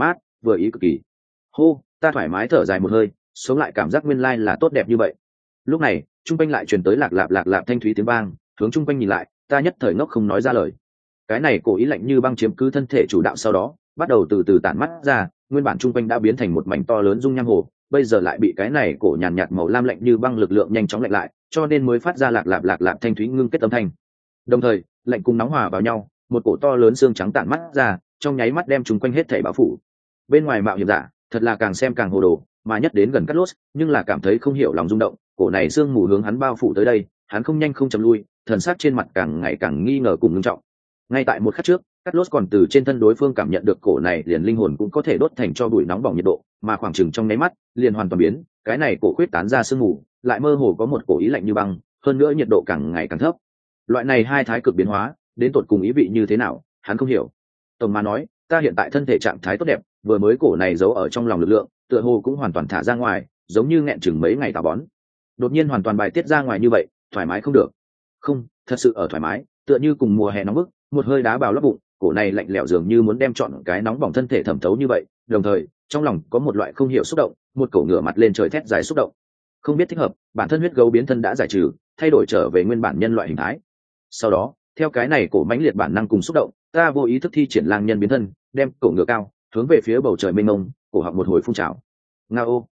vừa ý cực kỳ. Hô, ta thoải mái thở dài một hơi, sống lại cảm giác nguyên lai là tốt đẹp như vậy. Lúc này trung quanh lại truyền tới lạc lạp lạc lạp thanh thúy tiếng vang, hướng trung quanh nhìn lại, ta nhất thời ngốc không nói ra lời. Cái này cổ ý lạnh như băng chiếm cứ thân thể chủ đạo, sau đó bắt đầu từ từ tản mắt ra, nguyên bản trung quanh đã biến thành một mảnh to lớn dung nham hồ, bây giờ lại bị cái này cổ nhàn nhạt màu lam lạnh như băng lực lượng nhanh chóng lạnh lại, cho nên mới phát ra lạc lạp lạc lạp thanh thúy ngưng kết âm thanh. Đồng thời lạnh cùng nóng hòa vào nhau, một cổ to lớn xương trắng tản mắt ra, trong nháy mắt đem chúng quanh hết thảy bao phủ. Bên ngoài mạo hiểm giả thật là càng xem càng hồ đồ, mà nhất đến gần Cát Lốt nhưng là cảm thấy không hiểu lòng rung động, cổ này xương mù hướng hắn bao phủ tới đây, hắn không nhanh không chậm lui, thần sắc trên mặt càng ngày càng nghi ngờ cùng nghiêm trọng. Ngay tại một khắc trước, Cát Lốt còn từ trên thân đối phương cảm nhận được cổ này liền linh hồn cũng có thể đốt thành cho bụi nóng bỏng nhiệt độ, mà khoảng chừng trong nháy mắt liền hoàn toàn biến, cái này cổ khuyết tán ra sương mù, lại mơ hồ có một cổ ý lạnh như băng, hơn nữa nhiệt độ càng ngày càng thấp. Loại này hai thái cực biến hóa, đến tột cùng ý vị như thế nào, hắn không hiểu. Tổng mà nói, ta hiện tại thân thể trạng thái tốt đẹp, vừa mới cổ này giấu ở trong lòng lực lượng, tựa hồ cũng hoàn toàn thả ra ngoài, giống như nghẹn chừng mấy ngày tà bón. Đột nhiên hoàn toàn bài tiết ra ngoài như vậy, thoải mái không được. Không, thật sự ở thoải mái, tựa như cùng mùa hè nóng bức, một hơi đá vào lấp bụng, cổ này lạnh lẽo dường như muốn đem trọn cái nóng bỏng thân thể thẩm thấu như vậy, đồng thời trong lòng có một loại không hiểu xúc động, một cổ ngửa mặt lên trời thét dài xúc động. Không biết thích hợp, bản thân huyết gấu biến thân đã giải trừ, thay đổi trở về nguyên bản nhân loại hình thái. Sau đó theo cái này cổ mãnh liệt bản năng cùng xúc động, ta vô ý thức thi triển lang nhân biến thân, đem cổ ngựa cao hướng về phía bầu trời mênh mông, cổ họng một hồi phun trào. Ngao,